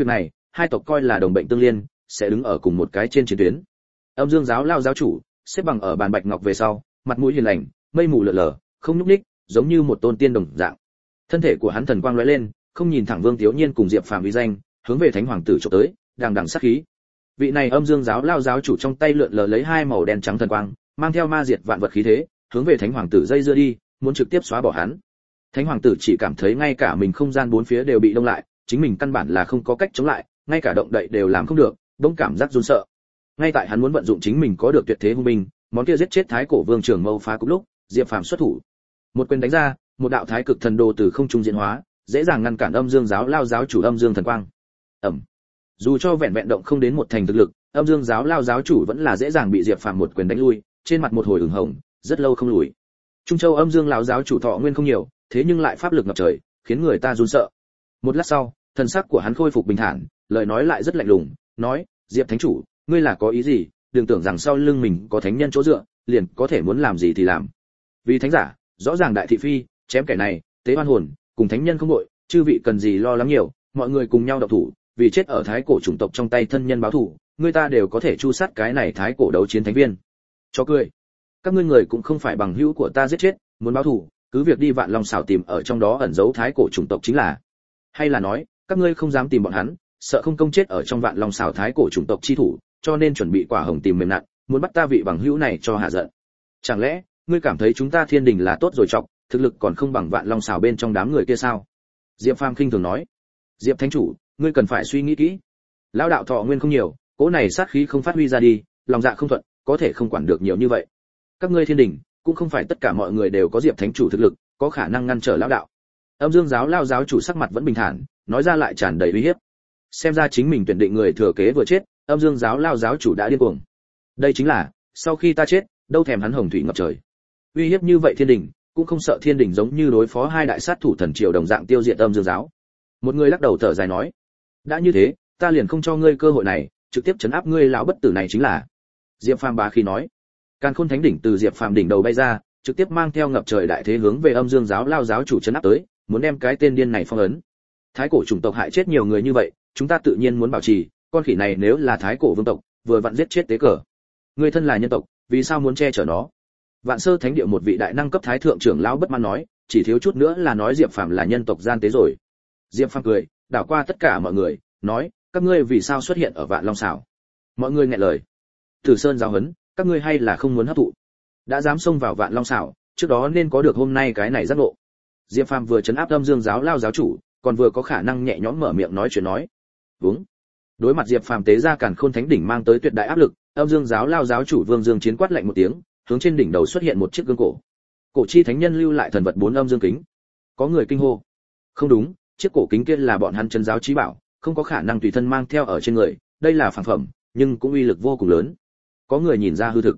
hai tộc coi là đồng bệnh tương liên, sẽ đứng ở cùng một cái trên chiến tuyến. Âm Dương giáo lao giáo chủ xếp bằng ở bàn bạch ngọc về sau, mặt mũi hiền lành, mây mù lờ lờ, không nhúc nhích, giống như một tôn tiên đồng dạng. Thân thể của hắn thần quang lóe lên, không nhìn thẳng Vương Tiếu Nhiên cùng Diệp Phàm uy danh, hướng về Thánh Hoàng tử chụp tới, đằng đằng sát khí. Vị này Âm Dương giáo lao giáo chủ trong tay lượn lờ lấy hai màu đen trắng thần quang, mang theo ma diệt vạn vật khí thế, hướng về Thánh Hoàng tử dây dưa đi, muốn trực tiếp xóa bỏ hắn. Thánh Hoàng tử chỉ cảm thấy ngay cả mình không gian bốn phía đều bị đông lại, chính mình căn bản là không có cách chống lại, ngay cả động đậy đều làm không được, bỗng cảm giác run sợ. Ngay tại hắn muốn vận dụng chính mình có được tuyệt thế hung binh, món kia giết chết thái cổ vương Trường Mâu phá cục lúc, Diệp Phàm xuất thủ, một quyền đánh ra, một đạo thái cực thần đồ từ không trung diễn hóa, dễ dàng ngăn cản Âm Dương giáo lao giáo chủ Âm Dương thần quang. Ầm. Dù cho vẹn vẹn động không đến một thành thực lực, Âm Dương giáo lao giáo chủ vẫn là dễ dàng bị Diệp Phàm một quyền đánh lui, trên mặt một hồi ửng hồng, rất lâu không lùi. Trung Châu Âm Dương lão giáo chủ thọ nguyên không nhiều, thế nhưng lại pháp lực ngập trời, khiến người ta run sợ. Một lát sau, thần sắc của hắn khôi phục bình thản, lời nói lại rất lạnh lùng, nói: "Diệp thánh chủ, ngươi là có ý gì? Đừng tưởng rằng sau lưng mình có thánh nhân chỗ dựa, liền có thể muốn làm gì thì làm. Vì thánh giả, rõ ràng đại thị phi, chém kẻ này, tế oan hồn, cùng thánh nhân không đội, chư vị cần gì lo lắng nhiều, mọi người cùng nhau động thủ, vì chết ở thái cổ chủng tộc trong tay thân nhân báo thù, người ta đều có thể chu sát cái này thái cổ đấu chiến thánh viên." Cho cười. Các ngươi người cũng không phải bằng hữu của ta giết chết, muốn báo thù, cứ việc đi Vạn Long xảo tìm ở trong đó ẩn giấu thái cổ chủng tộc chính là. Hay là nói, các ngươi không dám tìm bọn hắn, sợ không công chết ở trong Vạn Long xảo thái cổ chủng tộc chi thủ, cho nên chuẩn bị quả hồng tìm mềm nặng, muốn bắt ta vị bằng hữu này cho hạ giận. Chẳng lẽ, ngươi cảm thấy chúng ta Thiên Đình là tốt rồi chọc, thực lực còn không bằng Vạn Long xảo bên trong đám người kia sao? Diệp Phàm khinh thường nói. Diệp thánh chủ, ngươi cần phải suy nghĩ kỹ. Lão đạo thọ nguyên không nhiều, cỗ này sát khí không phát huy ra đi, lòng dạ không thuận, có thể không quản được nhiều như vậy. Các ngươi Thiên Đình cũng không phải tất cả mọi người đều có Diệp thánh chủ thực lực, có khả năng ngăn trở lão đạo. Âm Dương giáo lao giáo chủ sắc mặt vẫn bình thản, nói ra lại tràn đầy uy hiếp. Xem ra chính mình tuyển định người thừa kế vừa chết, Âm Dương giáo lao giáo chủ đã điên cuồng. Đây chính là, sau khi ta chết, đâu thèm hắn hồng thủy ngập trời. Uy hiếp như vậy Thiên Đình, cũng không sợ Thiên Đình giống như đối phó hai đại sát thủ thần triều đồng dạng tiêu diệt Âm Dương giáo. Một người lắc đầu thở dài nói, đã như thế, ta liền không cho ngươi cơ hội này, trực tiếp trấn áp ngươi lão bất tử này chính là. Diệp Phàm bá khí nói. Càn Khôn Thánh đỉnh từ Diệp Phàm đỉnh đầu bay ra, trực tiếp mang theo ngập trời đại thế hướng về Âm Dương giáo lao giáo chủ trấn áp tới, muốn đem cái tên điên này phong ấn. Thái cổ chủng tộc hại chết nhiều người như vậy, chúng ta tự nhiên muốn bảo trì, con khỉ này nếu là thái cổ vương tộc, vừa vặn giết chết tế cờ. Người thân là nhân tộc, vì sao muốn che chở nó? Vạn Sơ Thánh địa một vị đại năng cấp thái thượng trưởng lão bất mãn nói, chỉ thiếu chút nữa là nói Diệp Phàm là nhân tộc gian tế rồi. Diệp Phàm cười, đảo qua tất cả mọi người, nói, các ngươi vì sao xuất hiện ở Vạn Long xảo? Mọi người nghẹn lời. Tử Sơn giáo huấn, các ngươi hay là không muốn hấp thụ? Đã dám xông vào Vạn Long xảo, trước đó nên có được hôm nay cái này giác ngộ. Diệp Phàm vừa trấn áp Âm Dương giáo lao giáo chủ, còn vừa có khả năng nhẹ nhõm mở miệng nói chuyện nói. Đúng. Đối mặt Diệp Phàm tế ra Càn Khôn Thánh đỉnh mang tới tuyệt đại áp lực, Âm Dương giáo lao giáo chủ Vương Dương Chiến quát lạnh một tiếng, hướng trên đỉnh đầu xuất hiện một chiếc gương cổ. Cổ chi thánh nhân lưu lại thần vật 4 âm dương kính. Có người kinh hô. Không đúng, chiếc cổ kính kia là bọn hắn chân giáo chí bảo, không có khả năng tùy thân mang theo ở trên người, đây là phản phẩm, nhưng cũng uy lực vô cùng lớn. Có người nhìn ra hư thực.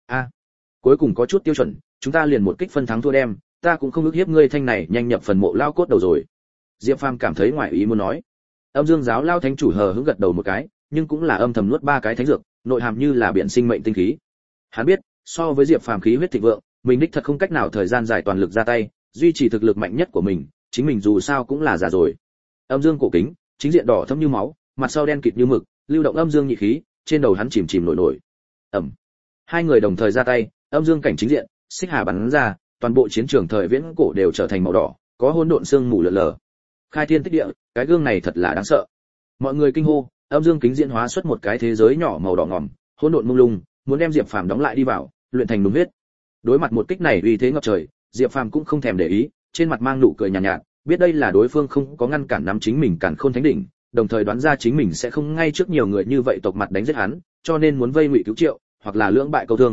Cuối cùng có chút tiêu chuẩn, chúng ta liền một kích phân thắng thua đem, ta cũng không ức hiếp ngươi thanh này nhanh nhập phần mộ lao cốt đầu rồi. Diệp Phàm cảm thấy ngoài ý muốn nói. Âm Dương giáo lao thánh chủ hờ hững gật đầu một cái, nhưng cũng là âm thầm nuốt 3 cái thánh dược, nội hàm như là biển sinh mệnh tinh khí. Hắn biết, so với Diệp Phàm khí huyết thịnh vượng, mình đích thật không cách nào thời gian dài toàn lực ra tay, duy trì thực lực mạnh nhất của mình, chính mình dù sao cũng là già rồi. Âm Dương cổ kính, chính diện đỏ thẫm như máu, mặt sau đen kịt như mực, lưu động âm dương nhị khí, trên đầu hắn chìm chìm nổi nổi. Ầm. Hai người đồng thời ra tay, âm dương cảnh chính diện, xích hà bắn ra, toàn bộ chiến trường thời viễn cổ đều trở thành màu đỏ, có hỗn độn sương mù lờ lờ. Khai thiên tích địa, cái gương này thật là đáng sợ. Mọi người kinh hô, âm dương kính diễn hóa xuất một cái thế giới nhỏ màu đỏ ngòm, hỗn độn mông lung, muốn đem Diệp Phàm đóng lại đi vào, luyện thành đúng huyết. Đối mặt một kích này uy thế ngập trời, Diệp Phàm cũng không thèm để ý, trên mặt mang nụ cười nhàn nhạt, biết đây là đối phương không có ngăn cản nắm chính mình Càn Khôn Thánh đỉnh, đồng thời đoán ra chính mình sẽ không ngay trước nhiều người như vậy tộc mặt đánh giết hắn, cho nên muốn vây ngụy cứu triệu, hoặc là lưỡng bại câu thương.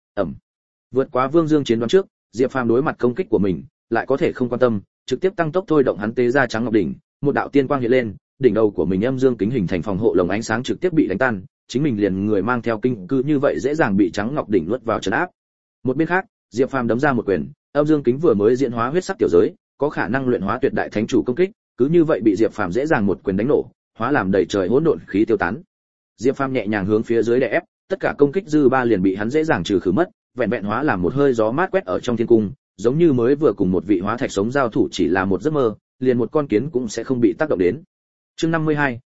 Vượt quá Vương Dương Chiến đoán trước, Diệp Phàm đối mặt công kích của mình, lại có thể không quan tâm, trực tiếp tăng tốc thôi động hắn tế ra trắng ngọc đỉnh, một đạo tiên quang hiện lên, đỉnh đầu của mình âm dương kính hình thành phòng hộ lồng ánh sáng trực tiếp bị đánh tan, chính mình liền người mang theo kinh cư như vậy dễ dàng bị trắng ngọc đỉnh nuốt vào trấn áp. Một bên khác, Diệp Phàm đấm ra một quyền, âm dương kính vừa mới diễn hóa huyết sắc tiểu giới, có khả năng luyện hóa tuyệt đại thánh chủ công kích, cứ như vậy bị Diệp Phàm dễ dàng một quyền đánh nổ, hóa làm đầy trời hỗn độn khí tiêu tán. Diệp Phàm nhẹ nhàng hướng phía dưới đè ép, tất cả công kích dư ba liền bị hắn dễ dàng trừ khử mất, vẹn vẹn hóa làm một hơi gió mát quét ở trong thiên cung, giống như mới vừa cùng một vị hóa thạch sống giao thủ chỉ là một giấc mơ, liền một con kiến cũng sẽ không bị tác động đến. Chương 52,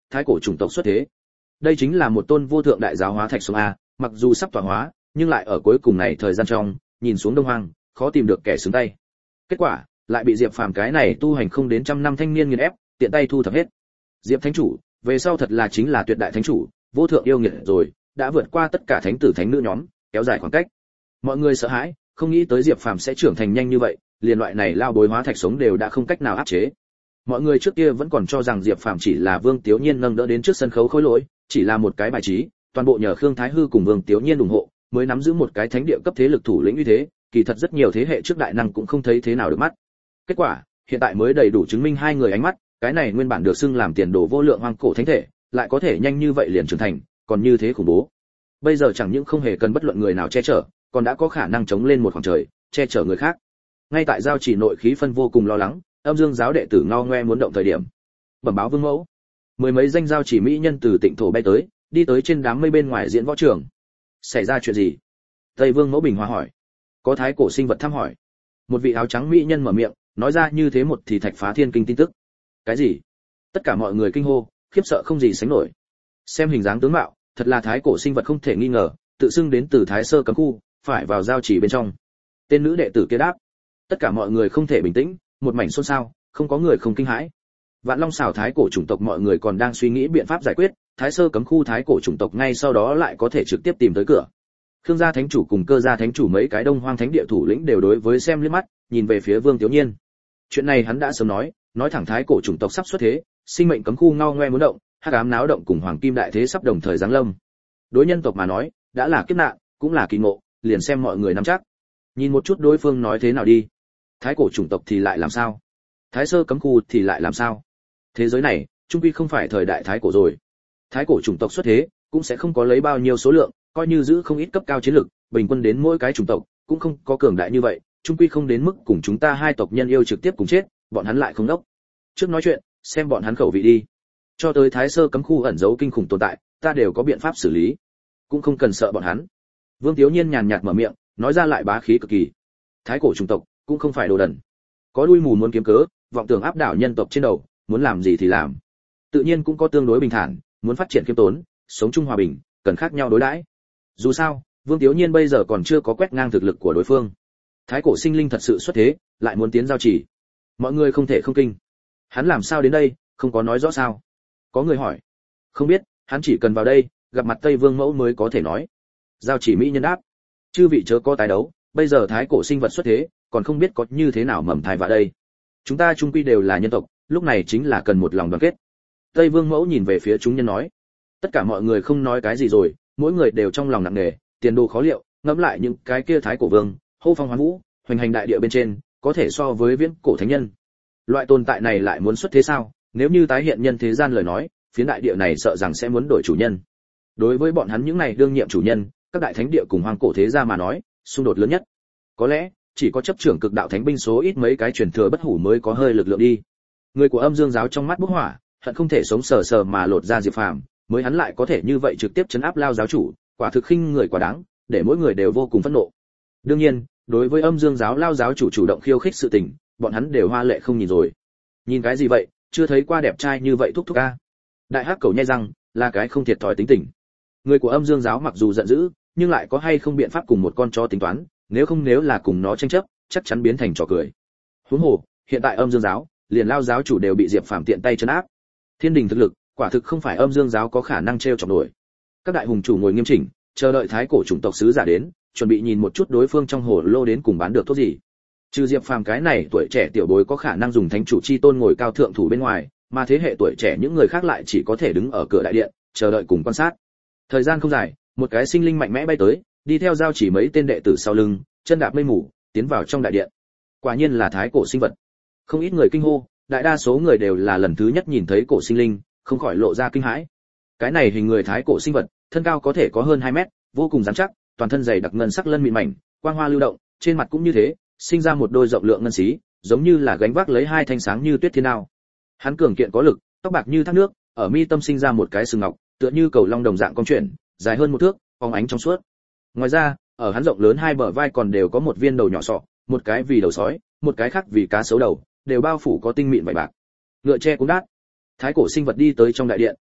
thái cổ chủng tộc xuất thế. Đây chính là một tôn vô thượng đại giáo hóa thạch sống a, mặc dù sắp tọa hóa, nhưng lại ở cuối cùng này thời gian trong, nhìn xuống Đông Hoang, khó tìm được kẻ xứng tay. Kết quả, lại bị Diệp Phàm cái này tu hành không đến trăm năm thanh niên nghiền ép, tiện tay thu thập hết. Diệp thánh chủ, về sau thật là chính là tuyệt đại thánh chủ, vô thượng yêu nghiệt rồi, đã vượt qua tất cả thánh tử thánh nữ nhóm, kéo dài khoảng cách. Mọi người sợ hãi, không nghĩ tới Diệp Phàm sẽ trưởng thành nhanh như vậy, liền loại này lao bối hóa thạch sống đều đã không cách nào áp chế. Mọi người trước kia vẫn còn cho rằng Diệp Phàm chỉ là Vương Tiếu Nhiên nâng đỡ đến trước sân khấu khối lỗi, chỉ là một cái bài trí, toàn bộ nhờ Khương Thái Hư cùng Vương Tiếu Nhiên ủng hộ, mới nắm giữ một cái thánh địa cấp thế lực thủ lĩnh uy thế, kỳ thật rất nhiều thế hệ trước đại năng cũng không thấy thế nào được mắt. Kết quả, hiện tại mới đầy đủ chứng minh hai người ánh mắt, cái này nguyên bản được xưng làm tiền đồ vô lượng hoang cổ thánh thể, lại có thể nhanh như vậy liền trưởng thành, còn như thế khủng bố. Bây giờ chẳng những không hề cần bất luận người nào che chở, còn đã có khả năng chống lên một khoảng trời, che chở người khác. Ngay tại giao chỉ nội khí phân vô cùng lo lắng, Âm Dương giáo đệ tử ngao ngoe muốn động thời điểm, bẩm báo vương mẫu, mười mấy danh giao chỉ mỹ nhân từ Tịnh thổ bay tới, đi tới trên đám mây bên ngoài diễn võ trường. Xảy ra chuyện gì? Tây Vương mẫu bình hòa hỏi. Có thái cổ sinh vật thăm hỏi. Một vị áo trắng mỹ nhân mở miệng, nói ra như thế một thì thạch phá thiên kinh tin tức. Cái gì? Tất cả mọi người kinh hô, khiếp sợ không gì sánh nổi. Xem hình dáng tướng mạo, thật là thái cổ sinh vật không thể nghi ngờ, tự xưng đến từ Thái Sơ cấm khu, phải vào giao chỉ bên trong. Tên nữ đệ tử kia đáp. Tất cả mọi người không thể bình tĩnh, một mảnh xôn xao, không có người không kinh hãi. Vạn Long xảo thái cổ chủng tộc mọi người còn đang suy nghĩ biện pháp giải quyết, Thái Sơ cấm khu thái cổ chủng tộc ngay sau đó lại có thể trực tiếp tìm tới cửa. Khương gia thánh chủ cùng Cơ gia thánh chủ mấy cái Đông Hoang thánh địa thủ lĩnh đều đối với xem liếc mắt, nhìn về phía Vương Tiếu Nhiên. Chuyện này hắn đã sớm nói thẳng thái cổ chủng tộc sắp xuất thế, sinh mệnh cấm khu ngao ngoe muốn động, hắc ám náo động cùng hoàng kim đại thế sắp đồng thời giáng lâm. Đối nhân tộc mà nói, đã là kiếp nạn, cũng là kỳ ngộ, liền xem mọi người nắm chắc. Nhìn một chút đối phương nói thế nào đi. Thái cổ chủng tộc thì lại làm sao? Thái Sơ cấm khu thì lại làm sao? Thế giới này, chung quy không phải thời đại thái cổ rồi. Thái cổ chủng tộc xuất thế, cũng sẽ không có lấy bao nhiêu số lượng, coi như giữ không ít cấp cao chiến lực, bình quân đến mỗi cái chủng tộc, cũng không có cường đại như vậy, chung quy không đến mức cùng chúng ta hai tộc nhân yêu trực tiếp cùng chết, bọn hắn lại không đốc. Trước nói chuyện, xem bọn hắn khẩu vị đi. Cho tới Thái Sơ cấm khu ẩn giấu kinh khủng tồn tại, ta đều có biện pháp xử lý, cũng không cần sợ bọn hắn. Vương Tiếu Nhiên nhàn nhạt mở miệng, nói ra lại bá khí cực kỳ. Thái cổ chủng tộc cũng không phải đồ đần, có đuôi mù muốn kiếm cớ, vọng tưởng áp đảo nhân tộc trên đầu, muốn làm gì thì làm. Tự nhiên cũng có tương đối bình thản, muốn phát triển khiêm tốn, sống chung hòa bình, cần khác nhau đối đãi. Dù sao, Vương Tiếu Nhiên bây giờ còn chưa có quét ngang thực lực của đối phương. Thái cổ sinh linh thật sự xuất thế, lại muốn tiến giao chỉ. Mọi người không thể không kinh. Hắn làm sao đến đây, không có nói rõ sao? Có người hỏi. Không biết, hắn chỉ cần vào đây, gặp mặt Tây Vương mẫu mới có thể nói. Giao chỉ mỹ nhân đáp. Chư vị chớ có tái đấu, bây giờ thái cổ sinh vật xuất thế, còn không biết có như thế nào mầm thai vào đây. Chúng ta chung quy đều là nhân tộc, lúc này chính là cần một lòng đoàn kết. Tây Vương mẫu nhìn về phía chúng nhân nói. Tất cả mọi người không nói cái gì rồi, mỗi người đều trong lòng nặng nề, tiền đồ khó liệu, ngẫm lại những cái kia thái cổ vương, hô phong hoán vũ, hoành hành đại địa bên trên, có thể so với viễn cổ thánh nhân. Loại tồn tại này lại muốn xuất thế sao? Nếu như tái hiện nhân thế gian lời nói, phiến đại địa này sợ rằng sẽ muốn đổi chủ nhân. Đối với bọn hắn những này đương nhiệm chủ nhân, các đại thánh địa cùng hoang cổ thế gia mà nói, xung đột lớn nhất. Có lẽ, chỉ có chấp trưởng cực đạo thánh binh số ít mấy cái truyền thừa bất hủ mới có hơi lực lượng đi. Người của Âm Dương giáo trong mắt bốc hỏa, hận không thể sống sờ sờ mà lột ra Diệp Phàm, mới hắn lại có thể như vậy trực tiếp trấn áp Lao giáo chủ, quả thực khinh người quá đáng, để mỗi người đều vô cùng phẫn nộ. Đương nhiên, đối với Âm Dương giáo Lao giáo chủ chủ động khiêu khích sự tình, bọn hắn đều hoa lệ không nhìn rồi. Nhìn cái gì vậy, chưa thấy qua đẹp trai như vậy thúc thúc a. Đại hắc cầu nhai răng, là cái không thiệt thòi tính tình. Người của Âm Dương giáo mặc dù giận dữ, nhưng lại có hay không biện pháp cùng một con chó tính toán, nếu là cùng nó tranh chấp, chắc chắn biến thành trò cười. Huống hồ, hiện tại Âm Dương giáo, liền Lao giáo chủ đều bị Diệp Phàm tiện tay trấn áp. Thiên đình thực lực, quả thực không phải Âm Dương giáo có khả năng trêu chọc nổi. Các đại hùng chủ ngồi nghiêm chỉnh, chờ đợi thái cổ chủng tộc sứ giả đến, chuẩn bị nhìn một chút đối phương trong hồ lô đến cùng bán được thuốc gì. Trừ Diệp Phàm cái này tuổi trẻ tiểu bối có khả năng dùng thánh chủ chi tôn ngồi cao thượng thủ bên ngoài, mà thế hệ tuổi trẻ những người khác lại chỉ có thể đứng ở cửa đại điện, chờ đợi cùng quan sát. Thời gian không dài, một cái sinh linh mạnh mẽ bay tới, đi theo giao chỉ mấy tên đệ tử sau lưng, chân đạp mây mù, tiến vào trong đại điện. Quả nhiên là thái cổ sinh vật. Không ít người kinh hô, đại đa số người đều là lần thứ nhất nhìn thấy cổ sinh linh, không khỏi lộ ra kinh hãi. Cái này hình người thái cổ sinh vật, thân cao có thể có hơn 2 mét, vô cùng rắn chắc, toàn thân dày đặc ngân sắc lân mịn mảnh, quang hoa lưu động, trên mặt cũng như thế, sinh ra một đôi rộng lượng ngân xí, giống như là gánh vác lấy hai thanh sáng như tuyết thiên đao. Hắn cường kiện có lực, tóc bạc như thác nước, ở mi tâm sinh ra một cái sừng ngọc, tựa như cầu long đồng dạng cong chuyển, dài hơn 1 thước, phóng ánh trong suốt. Ngoài ra, ở hắn rộng lớn hai bờ vai còn đều có một viên đầu nhỏ sọ, một cái vì đầu sói, một cái khác vì cá sấu đầu, đều bao phủ có tinh mịn vảy bạc. Ngựa tre cũng đát. Thái cổ sinh vật đi tới trong đại điện,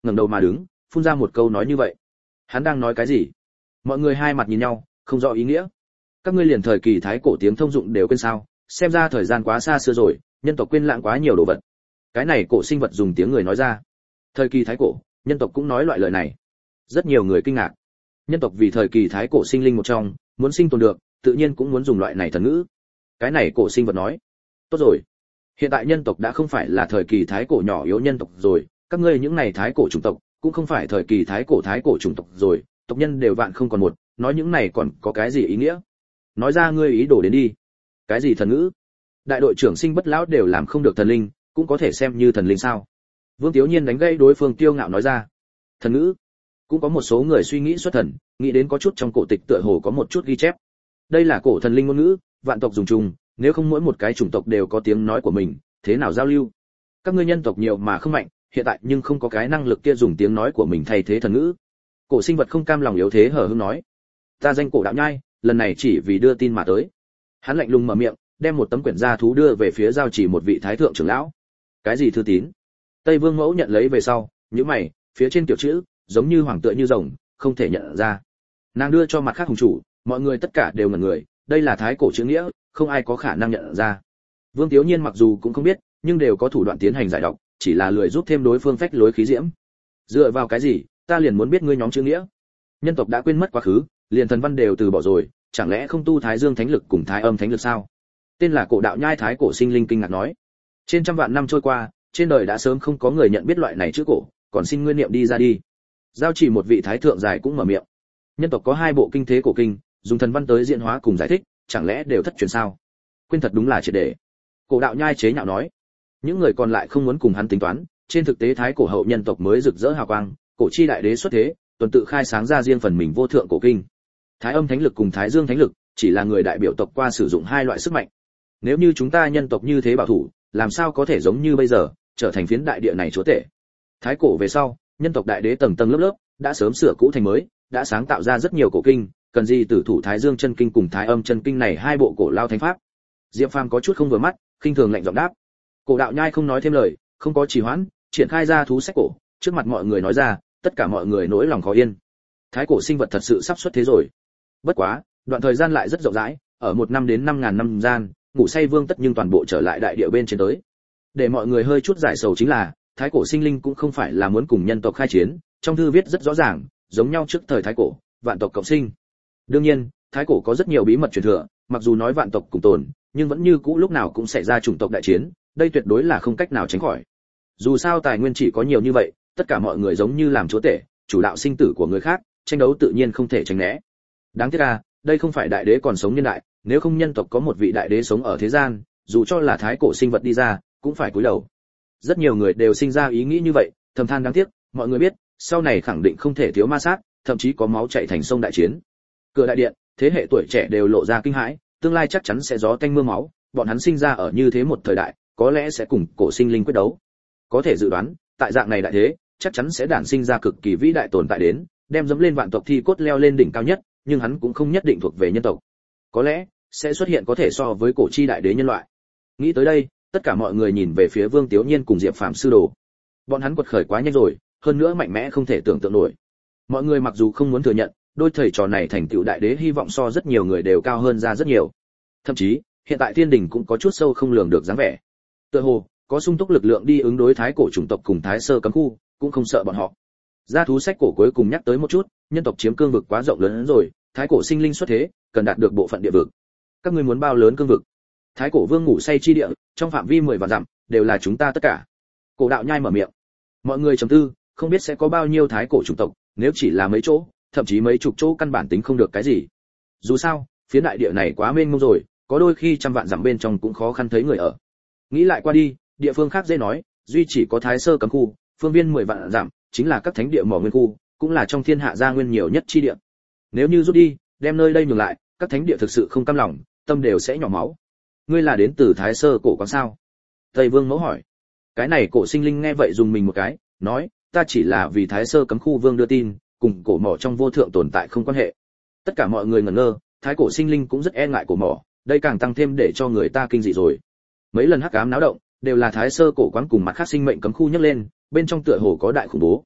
ngẩng đầu mà đứng, phun ra một câu nói như vậy. Hắn đang nói cái gì? Mọi người hai mặt nhìn nhau, không rõ ý nghĩa. Các ngươi liền thời kỳ thái cổ tiếng thông dụng đều quên sao? Xem ra thời gian quá xa xưa rồi, nhân tộc quên lãng quá nhiều đồ vật. Cái này cổ sinh vật dùng tiếng người nói ra. Thời kỳ thái cổ, nhân tộc cũng nói loại lời này. Rất nhiều người kinh ngạc. Nhân tộc vì thời kỳ thái cổ sinh linh một trong, muốn sinh tồn được, tự nhiên cũng muốn dùng loại này thần ngữ. Cái này cổ sinh vật nói. Tốt rồi, hiện tại nhân tộc đã không phải là thời kỳ thái cổ nhỏ yếu nhân tộc rồi, các ngươi những này thái cổ chủng tộc cũng không phải thời kỳ thái cổ chủng tộc rồi, tộc nhân đều vạn không còn một, nói những này còn có cái gì ý nghĩa? Nói ra ngươi ý đồ đến đi. Cái gì thần ngữ? Đại đội trưởng Sinh Bất Lão đều làm không được thần linh, cũng có thể xem như thần linh sao? Vương Tiếu Nhiên đánh gây đối phương kiêu ngạo nói ra. Thần ngữ? Cũng có một số người suy nghĩ xuất thần, nghĩ đến có chút trong cổ tịch tựa hồ có một chút ghi chép. Đây là cổ thần linh ngôn ngữ, vạn tộc dùng chung, nếu không mỗi một cái chủng tộc đều có tiếng nói của mình, thế nào giao lưu? Các ngươi nhân tộc nhiều mà không mạnh, hiện tại nhưng không có cái năng lực kia dùng tiếng nói của mình thay thế thần ngữ. Cổ sinh vật không cam lòng yếu thế hờ hững nói. Ta danh Cổ Đạo Nhai, lần này chỉ vì đưa tin mà tới. Hắn lạnh lùng mở miệng, đem một tấm quyển gia thú đưa về phía giao chỉ một vị thái thượng trưởng lão. Cái gì thư tín? Tây Vương Mẫu nhận lấy về sau, nhíu mày, phía trên tiểu chữ giống như hoàng tựa như rồng, không thể nhận ra. Nàng đưa cho mặt khác hùng chủ, mọi người tất cả đều ngẩn người, đây là thái cổ chữ nghĩa, không ai có khả năng nhận ra. Vương Tiếu Nhiên mặc dù cũng không biết, nhưng đều có thủ đoạn tiến hành giải đọc, chỉ là lười giúp thêm đối phương phách lối khí diễm. Dựa vào cái gì, ta liền muốn biết ngươi nhóm chữ nghĩa. Nhân tộc đã quên mất quá khứ, liền thần văn đều từ bỏ rồi, chẳng lẽ không tu Thái Dương Thánh Lực cùng Thái Âm Thánh Lực sao? Tên là Cổ Đạo Nhai thái cổ sinh linh kinh ngạc nói. Trên trăm vạn năm trôi qua, trên đời đã sớm không có người nhận biết loại này chữ cổ, còn xin ngươi niệm đi ra đi. Giao chỉ một vị thái thượng dài cũng mở miệng. Nhân tộc có hai bộ kinh thế cổ kinh, dùng thần văn tới diễn hóa cùng giải thích, chẳng lẽ đều thất truyền sao? Quên thật đúng là triệt để. Cổ Đạo Nhai chế nhạo nói. Những người còn lại không muốn cùng hắn tính toán, trên thực tế thái cổ hậu nhân tộc mới rực rỡ hào quang, cổ chi đại đế xuất thế, tuần tự khai sáng ra riêng phần mình vô thượng cổ kinh. Thái Âm Thánh Lực cùng Thái Dương Thánh Lực chỉ là người đại biểu tộc qua sử dụng hai loại sức mạnh. Nếu như chúng ta nhân tộc như thế bảo thủ, làm sao có thể giống như bây giờ, trở thành phiến đại địa này chúa tể. Thái cổ về sau, nhân tộc đại đế tầng tầng lớp lớp, đã sớm sửa cũ thành mới, đã sáng tạo ra rất nhiều cổ kinh, cần gì tử thủ Thái Dương chân kinh cùng Thái Âm chân kinh này hai bộ cổ lao thánh pháp. Diệp Phàm có chút không vừa mắt, khinh thường lạnh giọng đáp. Cổ Đạo Nhai không nói thêm lời, không có trì hoãn, triển khai ra thú sách cổ, trước mặt mọi người nói ra, tất cả mọi người nỗi lòng khó yên. Thái cổ sinh vật thật sự sắp xuất thế rồi. Bất quá, đoạn thời gian lại rất rộng rãi, ở 1 năm đến 5.000 năm gian, ngủ say vương tất nhưng toàn bộ trở lại đại địa bên trên tới. Để mọi người hơi chút giải sầu chính là, thái cổ sinh linh cũng không phải là muốn cùng nhân tộc khai chiến, trong thư viết rất rõ ràng, giống nhau trước thời thái cổ, vạn tộc cộng sinh. Đương nhiên, thái cổ có rất nhiều bí mật truyền thừa, mặc dù nói vạn tộc cùng tồn, nhưng vẫn như cũ lúc nào cũng xảy ra chủng tộc đại chiến, đây tuyệt đối là không cách nào tránh khỏi. Dù sao tài nguyên chỉ có nhiều như vậy, tất cả mọi người giống như làm chúa tể, chủ đạo sinh tử của người khác, tranh đấu tự nhiên không thể tránh né. Đáng tiếc là, đây không phải đại đế còn sống nhân đại, nếu không nhân tộc có một vị đại đế sống ở thế gian, dù cho là thái cổ sinh vật đi ra, cũng phải cúi đầu. Rất nhiều người đều sinh ra ý nghĩ như vậy, thầm than đáng tiếc, mọi người biết, sau này khẳng định không thể thiếu ma sát, thậm chí có máu chảy thành sông đại chiến. Cửa đại điện, thế hệ tuổi trẻ đều lộ ra kinh hãi, tương lai chắc chắn sẽ gió tanh mưa máu, bọn hắn sinh ra ở như thế một thời đại, có lẽ sẽ cùng cổ sinh linh quyết đấu. Có thể dự đoán, tại dạng này đại thế, chắc chắn sẽ đản sinh ra cực kỳ vĩ đại tồn tại đến, đem dẫm lên vạn tộc thi cốt leo lên đỉnh cao nhất, nhưng hắn cũng không nhất định thuộc về nhân tộc. Có lẽ sẽ xuất hiện có thể so với cổ chi đại đế nhân loại. Nghĩ tới đây, tất cả mọi người nhìn về phía Vương Tiếu Nhiên cùng Diệp Phàm sư đồ. Bọn hắn quật khởi quá nhanh rồi, hơn nữa mạnh mẽ không thể tưởng tượng nổi. Mọi người mặc dù không muốn thừa nhận, đôi thầy trò này thành tựu đại đế hy vọng so rất nhiều người đều cao hơn ra rất nhiều. Thậm chí, hiện tại Thiên Đình cũng có chút sâu không lường được dáng vẻ. Tựa hồ có sung túc lực lượng đi ứng đối thái cổ chủng tộc cùng thái sơ cấm khu, cũng không sợ bọn họ. Gia thú sách cổ cuối cùng nhắc tới một chút, nhân tộc chiếm cương vực quá rộng lớn rồi, thái cổ sinh linh xuất thế, cần đạt được bộ phận địa vực. Các ngươi muốn bao lớn cương vực? Thái cổ vương ngủ say chi địa, trong phạm vi 10 vạn dặm, đều là chúng ta tất cả. Cổ Đạo Nhai mở miệng. Mọi người trầm tư, không biết sẽ có bao nhiêu thái cổ chủng tộc, nếu chỉ là mấy chỗ, thậm chí mấy chục chỗ căn bản tính không được cái gì. Dù sao, phía đại địa này quá mênh mông rồi, có đôi khi trăm vạn dặm bên trong cũng khó khăn thấy người ở. Nghĩ lại qua đi, địa phương khác dễ nói, duy chỉ có thái sơ cấm khu, phương viên 10 vạn dặm, chính là các thánh địa mỏ nguyên khu, cũng là trong thiên hạ gia nguyên nhiều nhất chi địa. Nếu như rút đi, đem nơi đây nhường lại, các thánh địa thực sự không cam lòng, tâm đều sẽ nhỏ máu. Ngươi là đến từ thái sơ cổ quán sao? Tây Vương Mẫu hỏi. Cái này cổ sinh linh nghe vậy dùng mình một cái, nói, ta chỉ là vì thái sơ cấm khu vương đưa tin, cùng cổ mỏ trong vô thượng tồn tại không quan hệ. Tất cả mọi người ngẩn ngơ, thái cổ sinh linh cũng rất e ngại cổ mỏ, đây càng tăng thêm để cho người ta kinh dị rồi. Mấy lần hắc ám náo động, đều là thái sơ cổ quán cùng mặt khác sinh mệnh cấm khu nhấc lên, bên trong tựa hồ có đại khủng bố.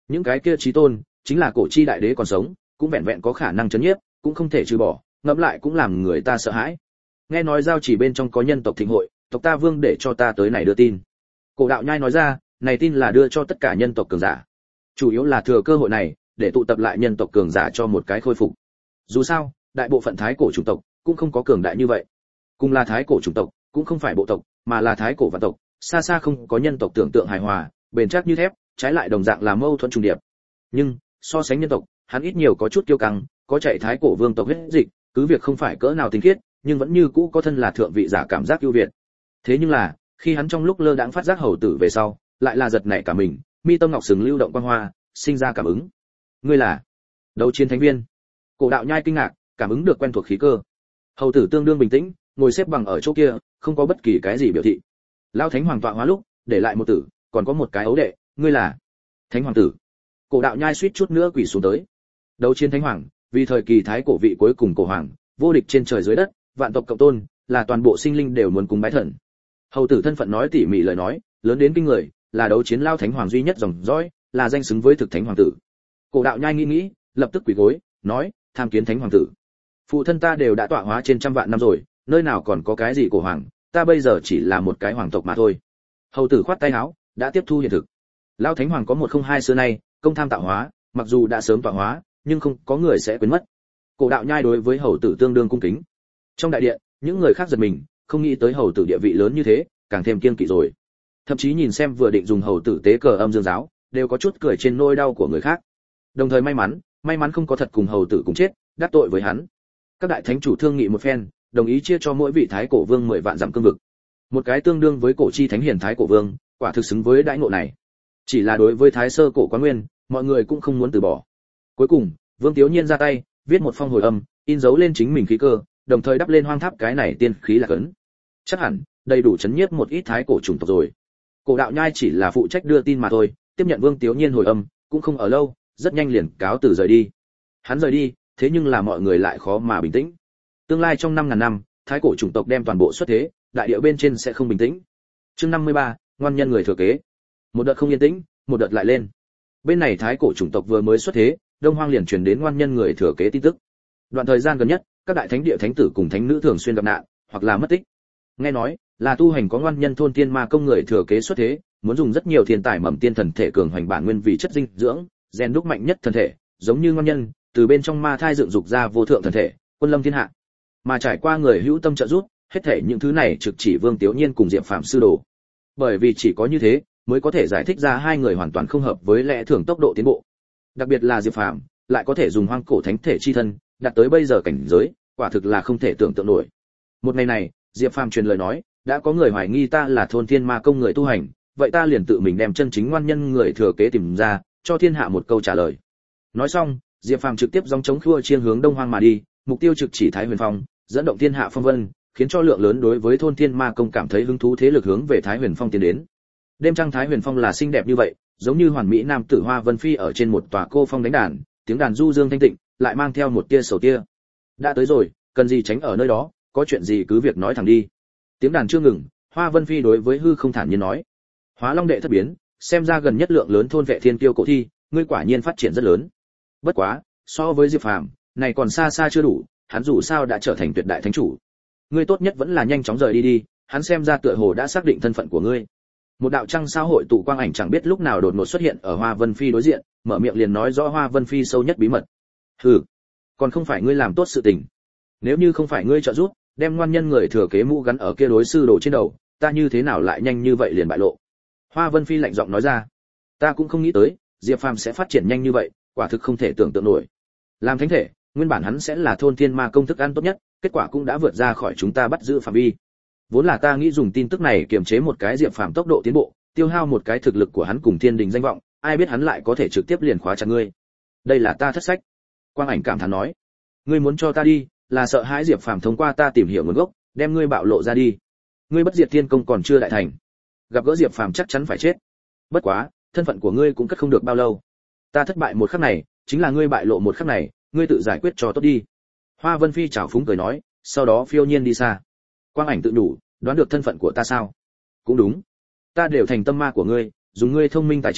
Những cái kia chí tôn, chính là cổ chi đại đế còn sống, cũng vẹn vẹn có khả năng chấn nhiếp, cũng không thể trừ bỏ, ngẫm lại cũng làm người ta sợ hãi. Nghe nói giao chỉ bên trong có nhân tộc thịnh hội, tộc ta vương để cho ta tới này đưa tin. Cổ đạo nhai nói ra, này tin là đưa cho tất cả nhân tộc cường giả. Chủ yếu là thừa cơ hội này, để tụ tập lại nhân tộc cường giả cho một cái khôi phục. Dù sao, đại bộ phận thái cổ chủng tộc cũng không có cường đại như vậy. Cùng là thái cổ chủng tộc, cũng không phải bộ tộc, mà là thái cổ vạn tộc, xa xa không có nhân tộc tưởng tượng hài hòa, bền chắc như thép, trái lại đồng dạng là mâu thuẫn trùng điệp. Nhưng, so sánh nhân tộc, hắn ít nhiều có chút kiêu căng, có chạy thái cổ vương tộc huyết dịch, cứ việc không phải cỡ nào tinh khiết, nhưng vẫn như cũ có thân là thượng vị giả cảm giác ưu việt. Thế nhưng là, khi hắn trong lúc lơ đãng phát giác hầu tử về sau, lại là giật nảy cả mình, mi tâm ngọc sừng lưu động quang hoa, sinh ra cảm ứng. Ngươi là Đấu Chiến Thánh Viên. Cổ đạo nhai kinh ngạc, cảm ứng được quen thuộc khí cơ. Hầu tử tương đương bình tĩnh, ngồi xếp bằng ở chỗ kia, không có bất kỳ cái gì biểu thị. Lão Thánh Hoàng tọa hóa lúc, để lại một tử, còn có một cái ấu đệ, ngươi là Thánh Hoàng tử. Cổ đạo nhai suýt chút nữa quỳ xuống tới. Đấu Chiến Thánh Hoàng, vì thời kỳ thái cổ vị cuối cùng cổ hoàng, vô địch trên trời dưới đất, vạn tộc cộng tôn, là toàn bộ sinh linh đều muốn cúng bái thần. Hầu tử thân phận nói tỉ mỉ lời nói, lớn đến kinh người, là Đấu Chiến Lao Thánh Hoàng duy nhất dòng dõi, là danh xứng với thực Thánh Hoàng tử. Cổ đạo nhai nghĩ, lập tức quỳ gối, nói, tham kiến Thánh Hoàng tử. Phụ thân ta đều đã tọa hóa trên trăm vạn năm rồi, nơi nào còn có cái gì cổ hoàng, ta bây giờ chỉ là một cái hoàng tộc mà thôi. Hầu tử khoát tay áo, đã tiếp thu hiện thực. Lao Thánh Hoàng có 102 xưa nay, công tham tạo hóa, mặc dù đã sớm tọa hóa, nhưng không có người sẽ quên mất. Cổ đạo nhai đối với hầu tử tương đương cung kính. Trong đại điện, những người khác giật mình, không nghĩ tới hầu tử địa vị lớn như thế, càng thêm kiêng kỵ rồi. Thậm chí nhìn xem vừa định dùng hầu tử tế cờ âm dương giáo, đều có chút cười trên nỗi đau của người khác. Đồng thời may mắn không có thật cùng hầu tử cùng chết, đắc tội với hắn. Các đại thánh chủ thương nghị một phen, đồng ý chia cho mỗi vị thái cổ vương 10 vạn dặm cương vực. Một cái tương đương với cổ chi thánh hiền thái cổ vương, quả thực xứng với đãi ngộ này. Chỉ là đối với thái sơ cổ Quán Nguyên, mọi người cũng không muốn từ bỏ. Cuối cùng, Vương Tiếu Nhiên ra tay, viết một phong hồi âm, in dấu lên chính mình khí cơ, đồng thời đắp lên hoang tháp cái này tiên khí là cấn. Chắc hẳn, đầy đủ chấn nhiếp một ít thái cổ chủng tộc rồi. Cổ đạo nhai chỉ là phụ trách đưa tin mà thôi, tiếp nhận Vương Tiếu Nhiên hồi âm, cũng không ở lâu, rất nhanh liền cáo từ rời đi. Hắn rời đi, thế nhưng là mọi người lại khó mà bình tĩnh. Tương lai trong 5.000 năm, thái cổ chủng tộc đem toàn bộ xuất thế, đại địa bên trên sẽ không bình tĩnh. Chương 53, ngoan nhân người thừa kế. Một đợt không yên tĩnh, một đợt lại lên. Bên này thái cổ chủng tộc vừa mới xuất thế, Đông Hoang liền truyền đến ngoan nhân người thừa kế tin tức. Đoạn thời gian gần nhất, các đại thánh địa thánh tử cùng thánh nữ thường xuyên gặp nạn, hoặc là mất tích. Nghe nói, là tu hành có ngoan nhân thôn tiên ma công người thừa kế xuất thế, muốn dùng rất nhiều thiên tài mầm tiên thần thể cường hoành bản nguyên vì chất dinh dưỡng, rèn đúc mạnh nhất thần thể, giống như ngoan nhân, từ bên trong ma thai dựng dục ra vô thượng thần thể, quân lâm thiên hạ. Mà trải qua người hữu tâm trợ giúp, hết thể những thứ này trực chỉ Vương Tiếu Nhiên cùng Diệp Phàm sư đồ. Bởi vì chỉ có như thế, mới có thể giải thích ra hai người hoàn toàn không hợp với lẽ thường tốc độ tiến bộ. Đặc biệt là Diệp Phàm, lại có thể dùng hoang cổ thánh thể chi thân, đạt tới bây giờ cảnh giới, quả thực là không thể tưởng tượng nổi. Một ngày này, Diệp Phàm truyền lời nói, đã có người hoài nghi ta là thôn thiên ma công người tu hành, vậy ta liền tự mình đem chân chính ngoan nhân người thừa kế tìm ra, cho thiên hạ một câu trả lời. Nói xong, Diệp Phàm trực tiếp gióng chống khua chiên hướng Đông Hoang mà đi, mục tiêu trực chỉ Thái Huyền Phong, dẫn động thiên hạ phong vân, khiến cho lượng lớn đối với thôn thiên ma công cảm thấy hứng thú thế lực hướng về Thái Huyền Phong tiến đến. Đêm trăng Thái Huyền Phong là xinh đẹp như vậy, giống như hoàn mỹ nam tử Hoa Vân Phi ở trên một tòa cô phong đánh đàn, tiếng đàn du dương thanh tịnh, lại mang theo một tia sầu tia. Đã tới rồi, cần gì tránh ở nơi đó, có chuyện gì cứ việc nói thẳng đi. Tiếng đàn chưa ngừng, Hoa Vân Phi đối với hư không thản nhiên nói: Hóa Long đệ thất biến, xem ra gần nhất lượng lớn thôn vệ thiên kiêu cổ thi, ngươi quả nhiên phát triển rất lớn. Bất quá, so với Diệp Phàm, này còn xa xa chưa đủ, hắn dù sao đã trở thành tuyệt đại thánh chủ. Ngươi tốt nhất vẫn là nhanh chóng rời đi đi, hắn xem ra tựa hồ đã xác định thân phận của ngươi. Một đạo trăng sao hội tụ quang ảnh chẳng biết lúc nào đột ngột xuất hiện ở Hoa Vân Phi đối diện, mở miệng liền nói rõ Hoa Vân Phi sâu nhất bí mật. Hừ, còn không phải ngươi làm tốt sự tình. Nếu như không phải ngươi trợ giúp, đem ngoan nhân người thừa kế mũ gắn ở kia đối sư đồ trên đầu, ta như thế nào lại nhanh như vậy liền bại lộ. Hoa Vân Phi lạnh giọng nói ra. Ta cũng không nghĩ tới, Diệp Phàm sẽ phát triển nhanh như vậy, quả thực không thể tưởng tượng nổi. Làm thánh thể, nguyên bản hắn sẽ là thôn thiên ma công thức ăn tốt nhất, kết quả cũng đã vượt ra khỏi chúng ta bắt giữ phạm vi. Vốn là ta nghĩ dùng tin tức này kiềm chế một cái Diệp Phàm tốc độ tiến bộ, tiêu hao một cái thực lực của hắn cùng thiên đình danh vọng, ai biết hắn lại có thể trực tiếp liền khóa chặt ngươi. Đây là ta thất sách. Quang Ảnh cảm thán nói, ngươi muốn cho ta đi, là sợ hãi Diệp Phàm thông qua ta tìm hiểu nguồn gốc, đem ngươi bạo lộ ra đi. Ngươi bất diệt thiên công còn chưa đại thành, gặp gỡ Diệp Phàm chắc chắn phải chết. Bất quá, thân phận của ngươi cũng cất không được bao lâu. Ta thất bại một khắc này, chính là ngươi bại lộ một khắc này, ngươi tự giải quyết cho tốt đi. Hoa Vân Phi chào phúng cười nói, sau đó phiêu nhiên đi xa. Quang Ảnh tự đủ, đoán được thân phận của ta sao? Cũng đúng, ta đều thành tâm ma của ngươi, dùng ngươi thông minh tài trí,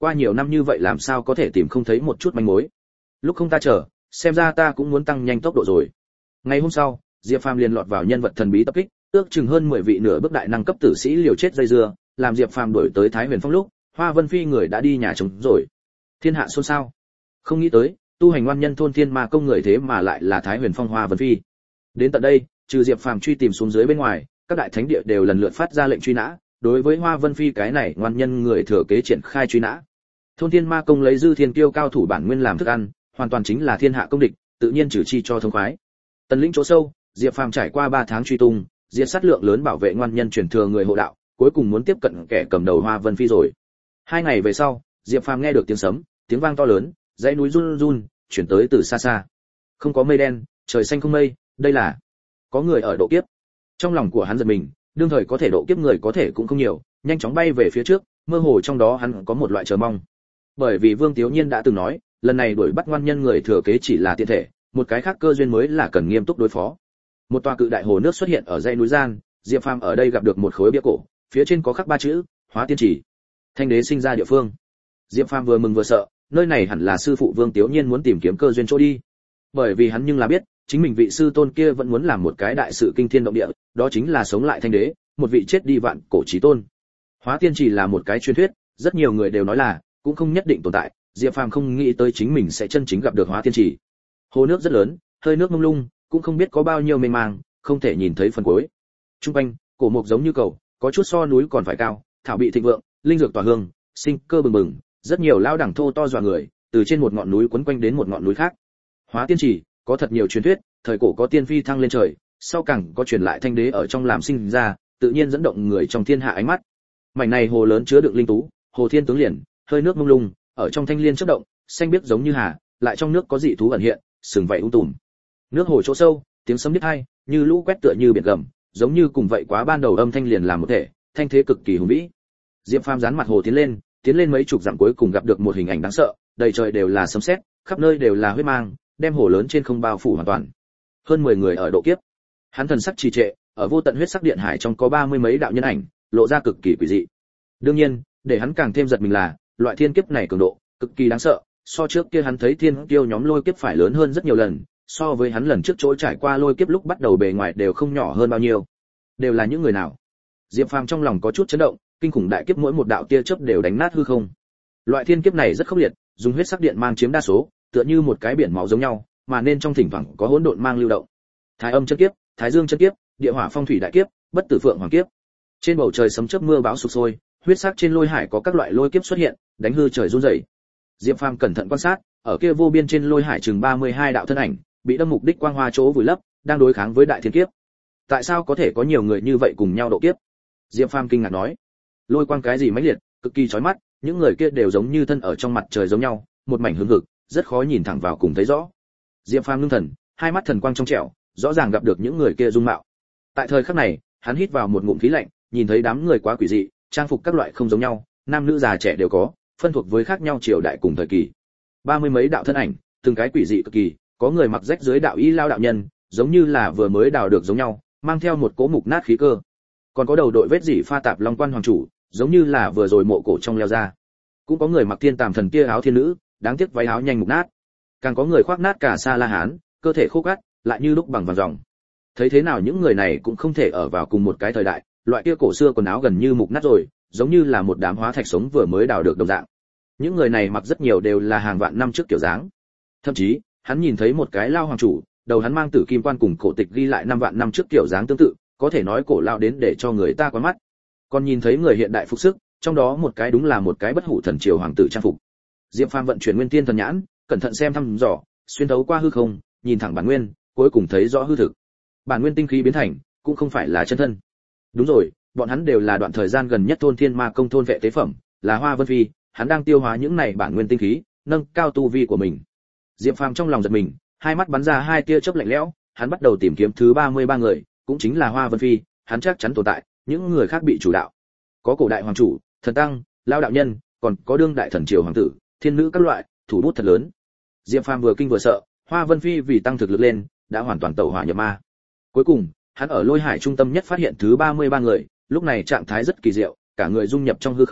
qua nhiều năm như vậy làm sao có thể tìm không thấy một chút manh mối. Lúc không ta chờ, xem ra ta cũng muốn tăng nhanh tốc độ rồi. Ngày hôm sau, Diệp Phàm liền lọt vào nhân vật thần bí tập kích, ước chừng hơn 10 vị nửa bước đại năng cấp tử sĩ liều chết dây dưa, làm Diệp Phàm đuổi tới Thái Huyền Phong lúc, Hoa Vân Phi người đã đi nhà trống rồi. Thiên hạ xôn xao. Không nghĩ tới, tu hành ngoan nhân thôn Thiên Ma công người thế mà lại là Thái Huyền Phong Hoa Vân Phi. Đến tận đây, trừ Diệp Phàm truy tìm xuống dưới bên ngoài, các đại thánh địa đều lần lượt phát ra lệnh truy nã, đối với Hoa Vân Phi cái này ngoan nhân người thừa kế triển khai truy nã. Thôn Thiên Ma công lấy Dư Thiên Kiêu cao thủ bản nguyên làm thức ăn, hoàn toàn chính là thiên hạ công địch, tự nhiên trừ chi cho thông khoái. Tần lĩnh chỗ sâu, Diệp Phàm trải qua 3 tháng truy tung, diệt sát lượng lớn bảo vệ ngoan nhân truyền thừa người hộ đạo, cuối cùng muốn tiếp cận kẻ cầm đầu Hoa Vân Phi rồi. 2 ngày về sau, Diệp Phàm nghe được tiếng sấm, tiếng vang to lớn, dãy núi run run, chuyển tới từ xa xa. Không có mây đen, trời xanh không mây, đây là có người ở độ kiếp. Trong lòng của hắn giật mình, đương thời có thể độ kiếp người có thể cũng không nhiều, nhanh chóng bay về phía trước, mơ hồ trong đó hắn có một loại chờ mong. Bởi vì Vương Tiếu Nhiên đã từng nói, lần này đuổi bắt ngoan nhân người thừa kế chỉ là tiện thể, một cái khác cơ duyên mới là cần nghiêm túc đối phó. Một tòa cự đại hồ nước xuất hiện ở dãy núi gian, Diệp Phàm ở đây gặp được một khối bia cổ, phía trên có khắc 3 chữ: Hóa Tiên Chỉ. Thanh đế sinh ra địa phương. Diệp Phàm vừa mừng vừa sợ, nơi này hẳn là sư phụ Vương Tiếu Nhiên muốn tìm kiếm cơ duyên chỗ đi. Bởi vì hắn nhưng là biết, chính mình vị sư tôn kia vẫn muốn làm một cái đại sự kinh thiên động địa, đó chính là sống lại thanh đế, một vị chết đi vạn cổ chí tôn. Hóa Tiên Chỉ là một cái truyền thuyết, rất nhiều người đều nói là, cũng không nhất định tồn tại, Diệp Phàm không nghĩ tới chính mình sẽ chân chính gặp được Hóa Tiên Chỉ. Hồ nước rất lớn, hơi nước mông lung, cũng không biết có bao nhiêu mênh mang, không thể nhìn thấy phần cuối. Trung quanh, cổ mục giống như cầu, có chút so núi còn phải cao, thảo bị thịnh vượng, linh dược tỏa hương, sinh cơ bừng bừng, rất nhiều lao đẳng thô to dọa người, từ trên một ngọn núi quấn quanh đến một ngọn núi khác. Hóa Tiên Chỉ có thật nhiều truyền thuyết, thời cổ có tiên phi thăng lên trời, sau càng có truyền lại thanh đế ở trong làm sinh ra, tự nhiên dẫn động người trong thiên hạ ánh mắt. Mảnh này hồ lớn chứa đựng linh tú, hồ thiên tướng liền, hơi nước mông lung, ở trong thanh liên chớp động, xanh biếc giống như hà, lại trong nước có dị thú ẩn hiện, sừng vảy tùm. Nước hồ chỗ sâu, tiếng sấm biết hay, như lũ quét tựa như biển gầm, giống như cùng vậy quá ban đầu âm thanh liền làm một thể, thanh thế cực kỳ hùng vĩ. Diệp Phàm dán mặt hồ tiến lên mấy chục dặm cuối cùng gặp được một hình ảnh đáng sợ, đầy trời đều là sấm sét, khắp nơi đều là huyết mang, đem hồ lớn trên không bao phủ hoàn toàn. Hơn 10 người ở độ kiếp. Hắn thần sắc trì trệ, ở vô tận huyết sắc điện hải trong có 30 mấy đạo nhân ảnh, lộ ra cực kỳ quỷ dị. Đương nhiên, để hắn càng thêm giật mình là, loại thiên kiếp này cường độ cực kỳ đáng sợ, so trước kia hắn thấy thiên kiêu nhóm lôi kiếp phải lớn hơn rất nhiều lần, so với hắn lần trước chỗ trải qua lôi kiếp lúc bắt đầu bề ngoài đều không nhỏ hơn bao nhiêu. Đều là những người nào? Diệp Phàm trong lòng có chút chấn động, kinh khủng đại kiếp mỗi một đạo tia chớp đều đánh nát hư không. Loại thiên kiếp này rất khốc liệt, dùng huyết sắc điện mang chiếm đa số, tựa như một cái biển máu giống nhau, mà nên trong thỉnh thoảng có hỗn độn mang lưu động. Thái âm chân kiếp, thái dương chân kiếp, địa hỏa phong thủy đại kiếp, bất tử phượng hoàng kiếp. Trên bầu trời sấm chớp mưa bão sục sôi, huyết sắc trên lôi hải có các loại lôi kiếp xuất hiện, đánh hư trời run rẩy. Diệp Phàm cẩn thận quan sát, ở kia vô biên trên lôi hải chừng 32 đạo thân ảnh, bị đâm mục đích quang hoa chỗ vùi lấp, đang đối kháng với đại thiên kiếp. Tại sao có thể có nhiều người như vậy cùng nhau độ kiếp? Diệp Phàm kinh ngạc nói. Lôi quang cái gì mãnh liệt, cực kỳ chói mắt, những người kia đều giống như thân ở trong mặt trời giống nhau, một mảnh hừng hực, rất khó nhìn thẳng vào cùng thấy rõ. Diệp Phàm ngưng thần, hai mắt thần quang trong trẻo, rõ ràng gặp được những người kia dung mạo. Tại thời khắc này, hắn hít vào một ngụm khí lạnh, nhìn thấy đám người quá quỷ dị, trang phục các loại không giống nhau, nam nữ già trẻ đều có, phân thuộc với khác nhau triều đại cùng thời kỳ. 30 mấy đạo thân ảnh, từng cái quỷ dị cực kỳ, có người mặc rách dưới đạo y lao đạo nhân, giống như là vừa mới đào được giống nhau, mang theo một cỗ mục nát khí cơ. Còn có đầu đội vết dỉ pha tạp long quan hoàng chủ, giống như là vừa rồi mộ cổ trong leo ra. Cũng có người mặc thiên tàm thần kia áo thiên nữ, đáng tiếc váy áo nhanh mục nát. Càng có người khoác nát cả sa la hán, cơ thể khô cát, lại như lúc bằng vàng ròng. Thấy thế nào những người này cũng không thể ở vào cùng một cái thời đại, loại kia cổ xưa quần áo gần như mục nát rồi, giống như là một đám hóa thạch sống vừa mới đào được đồng dạng. Những người này mặc rất nhiều đều là hàng vạn năm trước kiểu dáng. Thậm chí, hắn nhìn thấy một cái lao hoàng chủ, đầu hắn mang tử kim quan cùng cổ tịch ghi lại 5 vạn năm trước kiểu dáng tương tự, có thể nói cổ lao đến để cho người ta quán mắt. Còn nhìn thấy người hiện đại phục sức, trong đó một cái đúng là một cái bất hủ thần triều hoàng tử trang phục. Diệp Phàm vận chuyển nguyên tiên thần nhãn, cẩn thận xem thăm dò, xuyên thấu qua hư không, nhìn thẳng bản nguyên, cuối cùng thấy rõ hư thực. Bản nguyên tinh khí biến thành, cũng không phải là chân thân. Đúng rồi, bọn hắn đều là đoạn thời gian gần nhất thôn Thiên Ma công thôn vệ tế phẩm, là Hoa Vân Phi, hắn đang tiêu hóa những này bản nguyên tinh khí, nâng cao tu vi của mình. Diệp Phàm trong lòng giật mình, hai mắt bắn ra hai tia chớp lạnh lẽo, hắn bắt đầu tìm kiếm thứ 33 người, cũng chính là Hoa Vân Phi, hắn chắc chắn tồn tại, những người khác bị chủ đạo. Có cổ đại hoàng chủ, thần tăng, lao đạo nhân, còn có đương đại thần triều hoàng tử, thiên nữ các loại, thủ bút thật lớn. Diệp Phàm vừa kinh vừa sợ, Hoa Vân Phi vì tăng thực lực lên, đã hoàn toàn tẩu hỏa nhập ma. Cuối cùng, hắn ở lôi hải trung tâm nhất phát hiện thứ 33 người, lúc này trạng thái rất kỳ diệu, cả người dung nhập trong hư không,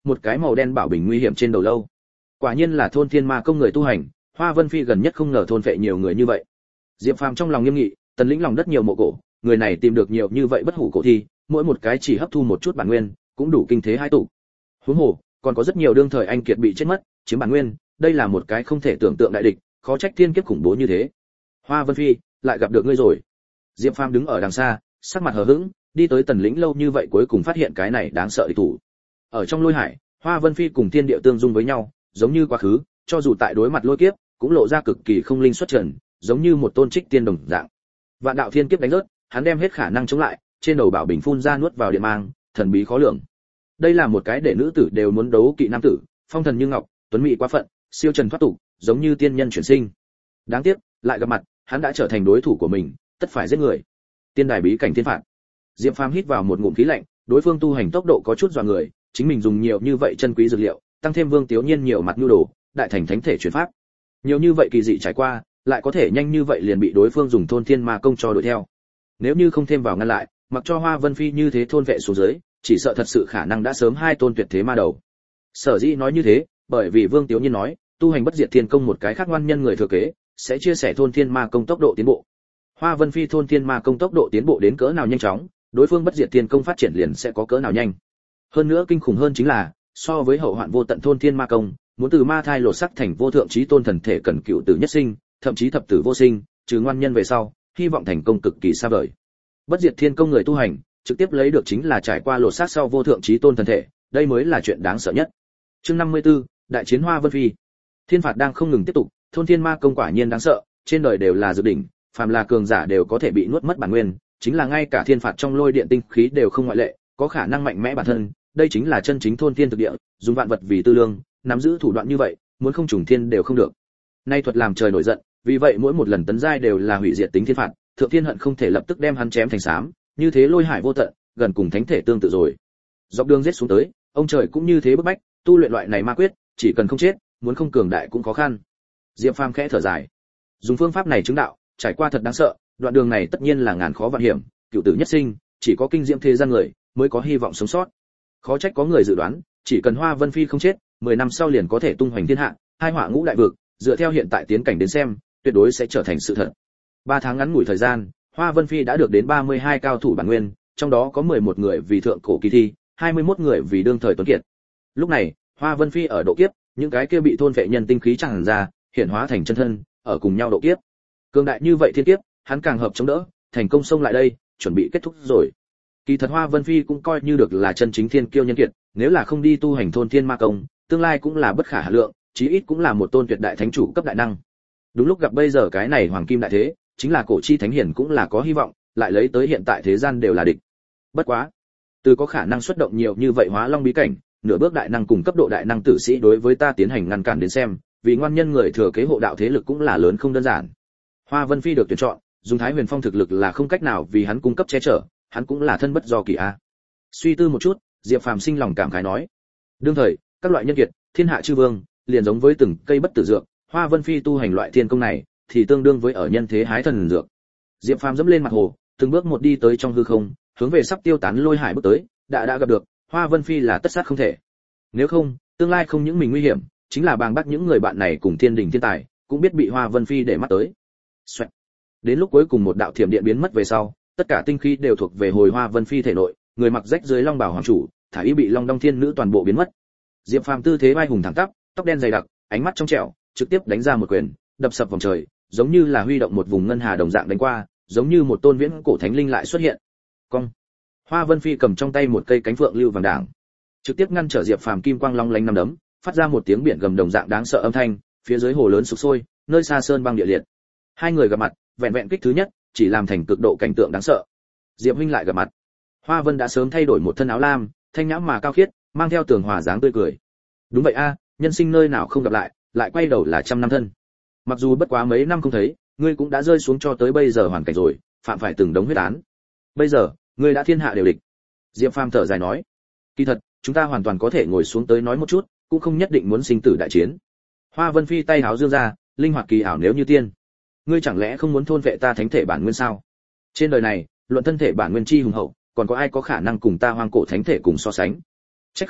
một cái màu đen bảo bình nguy hiểm trên đầu lâu. Quả nhiên là thôn thiên ma công người tu hành, Hoa Vân Phi gần nhất không ngờ thôn phệ nhiều người như vậy. Diệp Phàm trong lòng nghiêm nghị, Tần Lĩnh lòng đất nhiều mộ cổ, người này tìm được nhiều như vậy bất hủ cổ thi, mỗi một cái chỉ hấp thu một chút bản nguyên, cũng đủ kinh thế hai tụ. Huống hồ, còn có rất nhiều đương thời anh kiệt bị chết mất, chiếm bản nguyên, đây là một cái không thể tưởng tượng đại địch, khó trách thiên kiếp khủng bố như thế. Hoa Vân Phi, lại gặp được ngươi rồi. Diệp Phàm đứng ở đằng xa, sắc mặt hờ hững, đi tới Tần Lĩnh lâu như vậy cuối cùng phát hiện cái này đáng sợ địch thủ. Ở trong lôi hải, Hoa Vân Phi cùng thiên địa tương dung với nhau, giống như quá khứ, cho dù tại đối mặt lôi kiếp, cũng lộ ra cực kỳ không linh xuất trần, giống như một tôn trích tiên đồng dạng. Vạn đạo thiên kiếp đánh rớt, hắn đem hết khả năng chống lại, trên đầu bảo bình phun ra nuốt vào điện mang, thần bí khó lường. Đây là một cái để nữ tử đều muốn đấu kỵ nam tử, phong thần như ngọc, tuấn mỹ quá phận, siêu trần thoát tục, giống như tiên nhân chuyển sinh. Đáng tiếc, lại gặp mặt, hắn đã trở thành đối thủ của mình, tất phải giết người. Tiên đài bí cảnh thiên phạt. Diệp Phàm hít vào một ngụm khí lạnh, đối phương tu hành tốc độ có chút dọa người, chính mình dùng nhiều như vậy chân quý dược liệu, tăng thêm Vương Tiếu Nhiên nhiều mặt nhu đồ, đại thành thánh thể chuyển pháp. Nhiều như vậy kỳ dị trải qua, lại có thể nhanh như vậy liền bị đối phương dùng thôn thiên ma công cho đuổi theo. Nếu như không thêm vào ngăn lại, mặc cho Hoa Vân Phi như thế thôn vệ xuống dưới, chỉ sợ thật sự khả năng đã sớm hai tôn tuyệt thế ma đầu. Sở dĩ nói như thế, bởi vì Vương Tiếu Nhiên nói, tu hành bất diệt thiên công một cái khác ngoan nhân người thừa kế, sẽ chia sẻ thôn thiên ma công tốc độ tiến bộ. Hoa Vân Phi thôn thiên ma công tốc độ tiến bộ đến cỡ nào nhanh chóng, đối phương bất diệt thiên công phát triển liền sẽ có cỡ nào nhanh. Hơn nữa kinh khủng hơn chính là, so với hậu hoạn vô tận thôn thiên ma công, muốn từ ma thai lột sắc thành vô thượng chí tôn thần thể cần cựu tử nhất sinh, thậm chí thập tử vô sinh, trừ ngoan nhân về sau, hy vọng thành công cực kỳ xa vời. Bất diệt thiên công người tu hành, trực tiếp lấy được chính là trải qua lột xác sau vô thượng chí tôn thần thể, đây mới là chuyện đáng sợ nhất. Chương 54, đại chiến Hoa Vân Phi. Thiên phạt đang không ngừng tiếp tục, thôn thiên ma công quả nhiên đáng sợ, trên đời đều là dự đỉnh, phàm là cường giả đều có thể bị nuốt mất bản nguyên, chính là ngay cả thiên phạt trong lôi điện tinh khí đều không ngoại lệ, có khả năng mạnh mẽ bản thân, đây chính là chân chính thôn thiên thực địa, dùng vạn vật vì tư lương, nắm giữ thủ đoạn như vậy, muốn không trùng thiên đều không được. Nay thuật làm trời nổi giận, vì vậy mỗi một lần tấn giai đều là hủy diệt tính thiên phạt, thượng thiên hận không thể lập tức đem hắn chém thành xám, như thế lôi hải vô tận, gần cùng thánh thể tương tự rồi. Dọc đường giết xuống tới, ông trời cũng như thế bức bách, tu luyện loại này ma quyết, chỉ cần không chết, muốn không cường đại cũng khó khăn. Diệp Phàm khẽ thở dài, dùng phương pháp này chứng đạo, trải qua thật đáng sợ, đoạn đường này tất nhiên là ngàn khó vạn hiểm, cựu tử nhất sinh, chỉ có kinh diễm thế gian người mới có hy vọng sống sót. Khó trách có người dự đoán, chỉ cần Hoa Vân Phi không chết, 10 năm sau liền có thể tung hoành thiên hạ, hai họa ngũ đại vực, dựa theo hiện tại tiến cảnh đến xem, tuyệt đối sẽ trở thành sự thật. 3 tháng ngắn ngủi thời gian, Hoa Vân Phi đã được đến 32 cao thủ bản nguyên, trong đó có 11 người vì thượng cổ kỳ thi, 21 người vì đương thời tuấn kiệt. Lúc này, Hoa Vân Phi ở độ kiếp, những cái kia bị thôn phệ nhân tinh khí tràn ra, hiển hóa thành chân thân, ở cùng nhau độ kiếp. Cường đại như vậy thiên kiếp, hắn càng hợp chống đỡ, thành công xông lại đây, chuẩn bị kết thúc rồi. Kỳ thật Hoa Vân Phi cũng coi như được là chân chính thiên kiêu nhân kiệt, nếu là không đi tu hành thôn thiên ma công, tương lai cũng là bất khả hà lượng, chí ít cũng là một tôn tuyệt đại thánh chủ cấp đại năng. Đúng lúc gặp bây giờ cái này hoàng kim đại thế, chính là cổ chi thánh hiển cũng là có hy vọng, lại lấy tới hiện tại thế gian đều là địch. Bất quá, từ có khả năng xuất động nhiều như vậy hóa long bí cảnh, nửa bước đại năng cùng cấp độ đại năng tử sĩ đối với ta tiến hành ngăn cản đến xem, vì ngoan nhân người thừa kế hộ đạo thế lực cũng là lớn không đơn giản. Hoa Vân Phi được tuyển chọn, dùng Thái Huyền Phong thực lực là không cách nào vì hắn cung cấp che chở, hắn cũng là thân bất do kỳ a. Suy tư một chút, Diệp Phàm sinh lòng cảm khái nói: đương thời, các loại nhân kiệt, thiên hạ chư vương, liền giống với từng cây bất tử dược, Hoa Vân Phi tu hành loại thiên công này, thì tương đương với ở nhân thế hái thần dược. Diệp Phàm dẫm lên mặt hồ, từng bước một đi tới trong hư không, hướng về sắp tiêu tán lôi hải bước tới, đã gặp được, Hoa Vân Phi là tất sát không thể. Nếu không, tương lai không những mình nguy hiểm, chính là bàng bác những người bạn này cùng thiên đình thiên tài, cũng biết bị Hoa Vân Phi để mắt tới. Xoẹt. Đến lúc cuối cùng một đạo thiểm điện biến mất về sau, tất cả tinh khí đều thuộc về hồi Hoa Vân Phi thể nội, người mặc rách dưới long bào hoàng chủ, thả y bị long đong thiên nữ toàn bộ biến mất. Diệp Phàm tư thế vai hùng thẳng tắp, tóc đen dày đặc, ánh mắt trong trẻo, trực tiếp đánh ra một quyền, đập sập vòng trời, giống như là huy động một vùng ngân hà đồng dạng đánh qua, giống như một tôn viễn cổ thánh linh lại xuất hiện. Cong. Hoa Vân Phi cầm trong tay một cây cánh phượng lưu vàng đảng, trực tiếp ngăn trở Diệp Phàm kim quang long lánh năm đấm, phát ra một tiếng biển gầm đồng dạng đáng sợ âm thanh, phía dưới hồ lớn sục sôi, nơi xa sơn băng địa liệt. Hai người gặp mặt, vẹn vẹn kích thứ nhất, chỉ làm thành cực độ cảnh tượng đáng sợ. Diệp huynh lại gặp mặt. Hoa Vân đã sớm thay đổi một thân áo lam, thanh nhã mà cao khiết, mang theo tường hòa dáng tươi cười. Đúng vậy a, nhân sinh nơi nào không gặp lại quay đầu là trăm năm thân. Mặc dù bất quá mấy năm không thấy, ngươi cũng đã rơi xuống cho tới bây giờ hoàn cảnh rồi, phạm phải từng đống huyết án. Bây giờ, ngươi đã thiên hạ đều địch. Diệp Phàm thở dài nói, kỳ thật, chúng ta hoàn toàn có thể ngồi xuống tới nói một chút, cũng không nhất định muốn sinh tử đại chiến. Hoa Vân Phi tay háo dương ra, linh hoạt kỳ ảo nếu như tiên. Ngươi chẳng lẽ không muốn thôn vệ ta thánh thể bản nguyên sao? Trên đời này, luận thân thể bản nguyên chi hùng hậu, còn có ai có khả năng cùng ta hoang cổ thánh thể cùng so sánh? Chắc không được,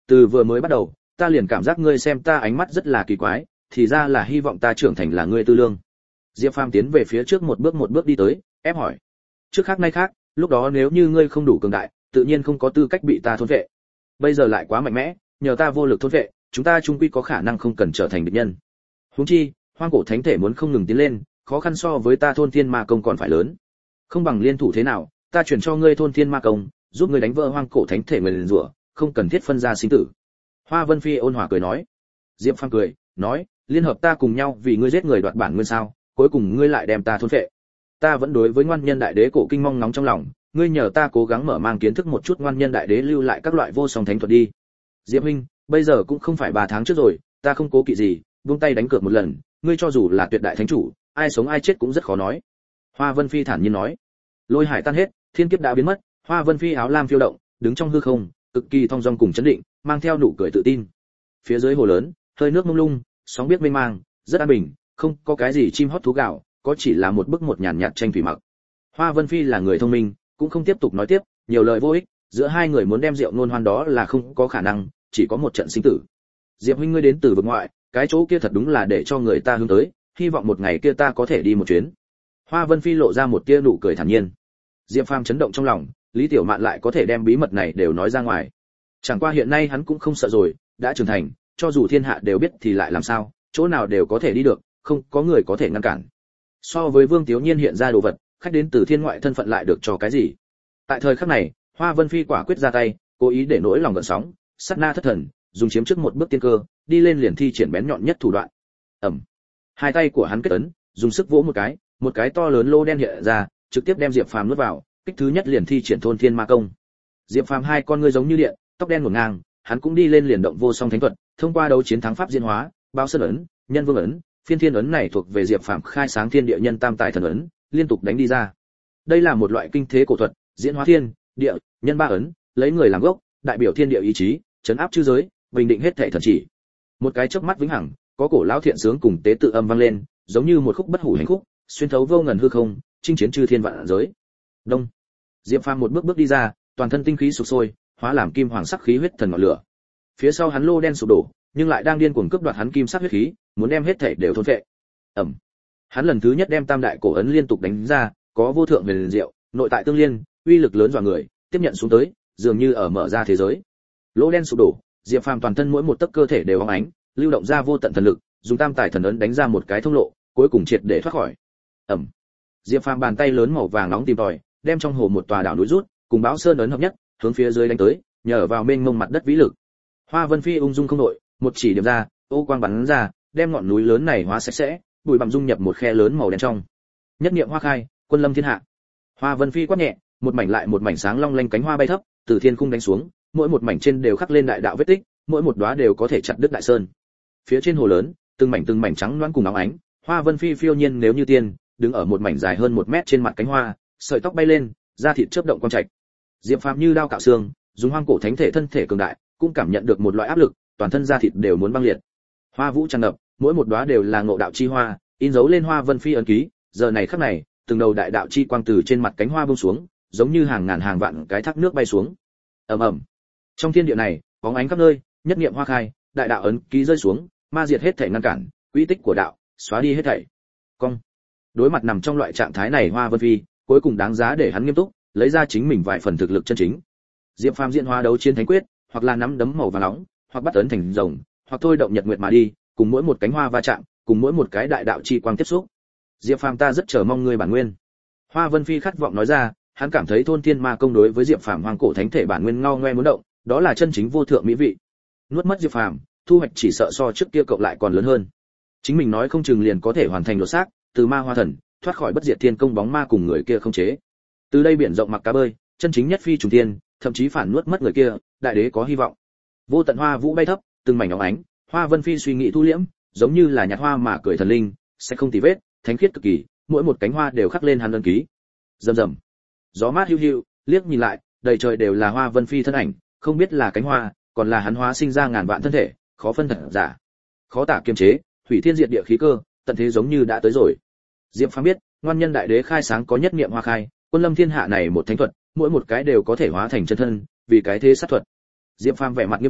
từ vừa mới bắt đầu ta liền cảm giác ngươi xem ta ánh mắt rất là kỳ quái, thì ra là hy vọng ta trưởng thành là ngươi tư lương. Diệp Phàm tiến về phía trước một bước đi tới, ép hỏi. Trước khác nay khác, lúc đó nếu như ngươi không đủ cường đại, tự nhiên không có tư cách bị ta thôn vệ. Bây giờ lại quá mạnh mẽ, nhờ ta vô lực thôn vệ, chúng ta chung quy có khả năng không cần trở thành địch nhân. Huống chi, hoang cổ thánh thể muốn không ngừng tiến lên, khó khăn so với ta thôn thiên ma công còn phải lớn. Không bằng liên thủ thế nào, ta chuyển cho ngươi thôn thiên ma công, giúp ngươi đánh vỡ hoang cổ thánh thể nguyền rủa, không cần thiết phân ra sinh tử. Hoa Vân Phi ôn hòa cười nói. Diệp Phàm cười, nói, liên hợp ta cùng nhau vì ngươi giết người đoạt bản nguyên sao, cuối cùng ngươi lại đem ta thôn phệ. Ta vẫn đối với ngoan nhân đại đế cổ kinh mong nóng trong lòng, ngươi nhờ ta cố gắng mở mang kiến thức một chút ngoan nhân đại đế lưu lại các loại vô song thánh thuật đi. Diệp huynh, bây giờ cũng không phải 3 tháng trước rồi, ta không cố kỵ gì, buông tay đánh cược một lần, ngươi cho dù là tuyệt đại thánh chủ, ai sống ai chết cũng rất khó nói. Hoa Vân Phi thản nhiên nói. Lôi hải tan hết, thiên kiếp đã biến mất, Hoa Vân Phi áo lam phiêu động, đứng trong hư không, cực kỳ thong dong cùng chấn định, mang theo nụ cười tự tin. Phía dưới hồ lớn, hơi nước mông lung, sóng biết mênh mang, rất an bình, không có cái gì chim hót thú gạo, có chỉ là một bức một nhàn nhạt tranh thủy mặc. Hoa Vân Phi là người thông minh, cũng không tiếp tục nói tiếp, nhiều lời vô ích, giữa hai người muốn đem rượu ngôn hoan đó là không có khả năng, chỉ có một trận sinh tử. Diệp huynh ngươi đến từ vực ngoại, cái chỗ kia thật đúng là để cho người ta hướng tới, hy vọng một ngày kia ta có thể đi một chuyến. Hoa Vân Phi lộ ra một tia nụ cười thản nhiên. Diệp Phàm chấn động trong lòng, Lý Tiểu Mạn lại có thể đem bí mật này đều nói ra ngoài. Chẳng qua hiện nay hắn cũng không sợ rồi, đã trưởng thành, cho dù thiên hạ đều biết thì lại làm sao, chỗ nào đều có thể đi được, không có người có thể ngăn cản. So với Vương Tiếu Nhiên hiện ra đồ vật, khách đến từ thiên ngoại thân phận lại được cho cái gì? Tại thời khắc này, Hoa Vân Phi quả quyết ra tay, cố ý để nỗi lòng gợn sóng, sát na thất thần, dùng chiếm trước một bước tiên cơ, đi lên liền thi triển bén nhọn nhất thủ đoạn. Ầm. Hai tay của hắn kết ấn, dùng sức vỗ một cái to lớn lô đen hiện ra, trực tiếp đem Diệp Phàm nuốt vào, kích thứ nhất liền thi triển thôn thiên ma công. Diệp Phàm hai con ngươi giống như điện, tóc đen ngổn ngang, hắn cũng đi lên liền động vô song thánh thuật, thông qua đấu chiến thắng pháp diễn hóa, bao sơn ấn, nhân vương ấn, phiên thiên ấn này thuộc về Diệp Phàm khai sáng thiên địa nhân tam tài thần ấn, liên tục đánh đi ra. Đây là một loại kinh thế cổ thuật, diễn hóa thiên, địa, nhân ba ấn, lấy người làm gốc, đại biểu thiên địa ý chí, trấn áp chư giới, bình định hết thảy thần chỉ. Một cái chớp mắt vĩnh hằng, có cổ lão thiện sướng cùng tế tự âm vang lên, giống như một khúc bất hủ hành khúc, xuyên thấu vô ngần hư không, chinh chiến chư thiên vạn giới. Đông. Diệp Phàm một bước đi ra, toàn thân tinh khí sục sôi, hóa làm kim hoàng sắc khí huyết thần ngọn lửa. Phía sau hắn lô đen sụp đổ, nhưng lại đang điên cuồng cướp đoạt hắn kim sắc huyết khí, muốn đem hết thảy đều thôn phệ. Ầm. Hắn lần thứ nhất đem tam đại cổ ấn liên tục đánh ra, có vô thượng về liền diệu, nội tại tương liên, uy lực lớn dọa người, tiếp nhận xuống tới, dường như ở mở ra thế giới. Lỗ đen sụp đổ, Diệp Phàm toàn thân mỗi một tấc cơ thể đều óng ánh, lưu động ra vô tận thần lực, dùng tam tài thần ấn đánh ra một cái thông lộ, cuối cùng triệt để thoát khỏi. Ầm. Diệp Phàm bàn tay lớn màu vàng nóng tìm tòi, đem trong hồ một tòa đảo núi rút, cùng Bão Sơn ấn hợp nhất, hướng phía dưới đánh tới, nhờ vào mênh mông mặt đất vĩ lực. Hoa Vân Phi ung dung không đổi, một chỉ điểm ra, ô quang bắn ra, đem ngọn núi lớn này hóa sạch sẽ, bụi bặm dung nhập một khe lớn màu đen trong. Nhất niệm hoa khai, quân lâm thiên hạ. Hoa Vân Phi quát nhẹ, một mảnh lại một mảnh sáng long lanh cánh hoa bay thấp, từ thiên cung đánh xuống, mỗi một mảnh trên đều khắc lên đại đạo vết tích, mỗi một đóa đều có thể chặt đứt đại sơn. Phía trên hồ lớn, từng mảnh trắng loãng cùng óng ánh, Hoa Vân Phi phiêu nhiên nếu như tiên, đứng ở một mảnh dài hơn 1 mét trên mặt cánh hoa, sợi tóc bay lên, da thịt chớp động quang trạch. Diệp Phàm như đao cạo xương, dùng hoang cổ thánh thể thân thể cường đại, cũng cảm nhận được một loại áp lực, toàn thân da thịt đều muốn băng liệt. Hoa vũ tràn ngập, mỗi một đóa đều là ngộ đạo chi hoa, in dấu lên Hoa Vân Phi ấn ký, giờ này khắc này, từng đầu đại đạo chi quang từ trên mặt cánh hoa buông xuống, giống như hàng ngàn hàng vạn cái thác nước bay xuống. Ầm ầm. Trong thiên địa này, bóng ánh khắp nơi, nhất niệm hoa khai, đại đạo ấn ký rơi xuống, ma diệt hết thể ngăn cản, quỹ tích của đạo, xóa đi hết thảy. Cong. Đối mặt nằm trong loại trạng thái này Hoa Vân Phi, cuối cùng đáng giá để hắn nghiêm túc, lấy ra chính mình vài phần thực lực chân chính. Diệp Phàm diễn hóa đấu chiến thánh quyết, hoặc là nắm đấm màu vàng nóng, hoặc bắt ấn thành rồng, hoặc thôi động nhật nguyệt mà đi, cùng mỗi một cánh hoa va chạm, cùng mỗi một cái đại đạo chi quang tiếp xúc. Diệp Phàm ta rất chờ mong ngươi bản nguyên. Hoa Vân Phi khát vọng nói ra, hắn cảm thấy thôn thiên ma công đối với Diệp Phàm hoang cổ thánh thể bản nguyên ngao ngoe muốn động, đó là chân chính vô thượng mỹ vị. Nuốt mất Diệp Phàm, thu hoạch chỉ sợ so trước kia cộng lại còn lớn hơn. Chính mình nói không chừng liền có thể hoàn thành đột xác, từ ma hoa thần, thoát khỏi bất diệt thiên công bóng ma cùng người kia không chế. Từ đây biển rộng mặc cá bơi, chân chính nhất phi trùng thiên, thậm chí phản nuốt mất người kia, đại đế có hy vọng. Vô tận hoa vũ bay thấp, từng mảnh óng ánh, Hoa Vân Phi suy nghĩ thu liễm, giống như là nhạt hoa mà cười thần linh, sẽ không tì vết, thánh khiết cực kỳ, mỗi một cánh hoa đều khắc lên hắn ấn ký. Rầm rầm. Gió mát hiu hiu, liếc nhìn lại, đầy trời đều là Hoa Vân Phi thân ảnh, không biết là cánh hoa, còn là hắn hóa sinh ra ngàn vạn thân thể, khó phân thật giả. Khó tả kiềm chế, hủy thiên diệt địa khí cơ, tận thế giống như đã tới rồi. Diệp Phàm biết, ngoan nhân đại đế khai sáng có nhất niệm hoa khai, quân lâm thiên hạ này một thánh thuật, mỗi một cái đều có thể hóa thành chân thân, vì cái thế sát thuật. Diệp Phàm vẻ mặt nghiêm túc,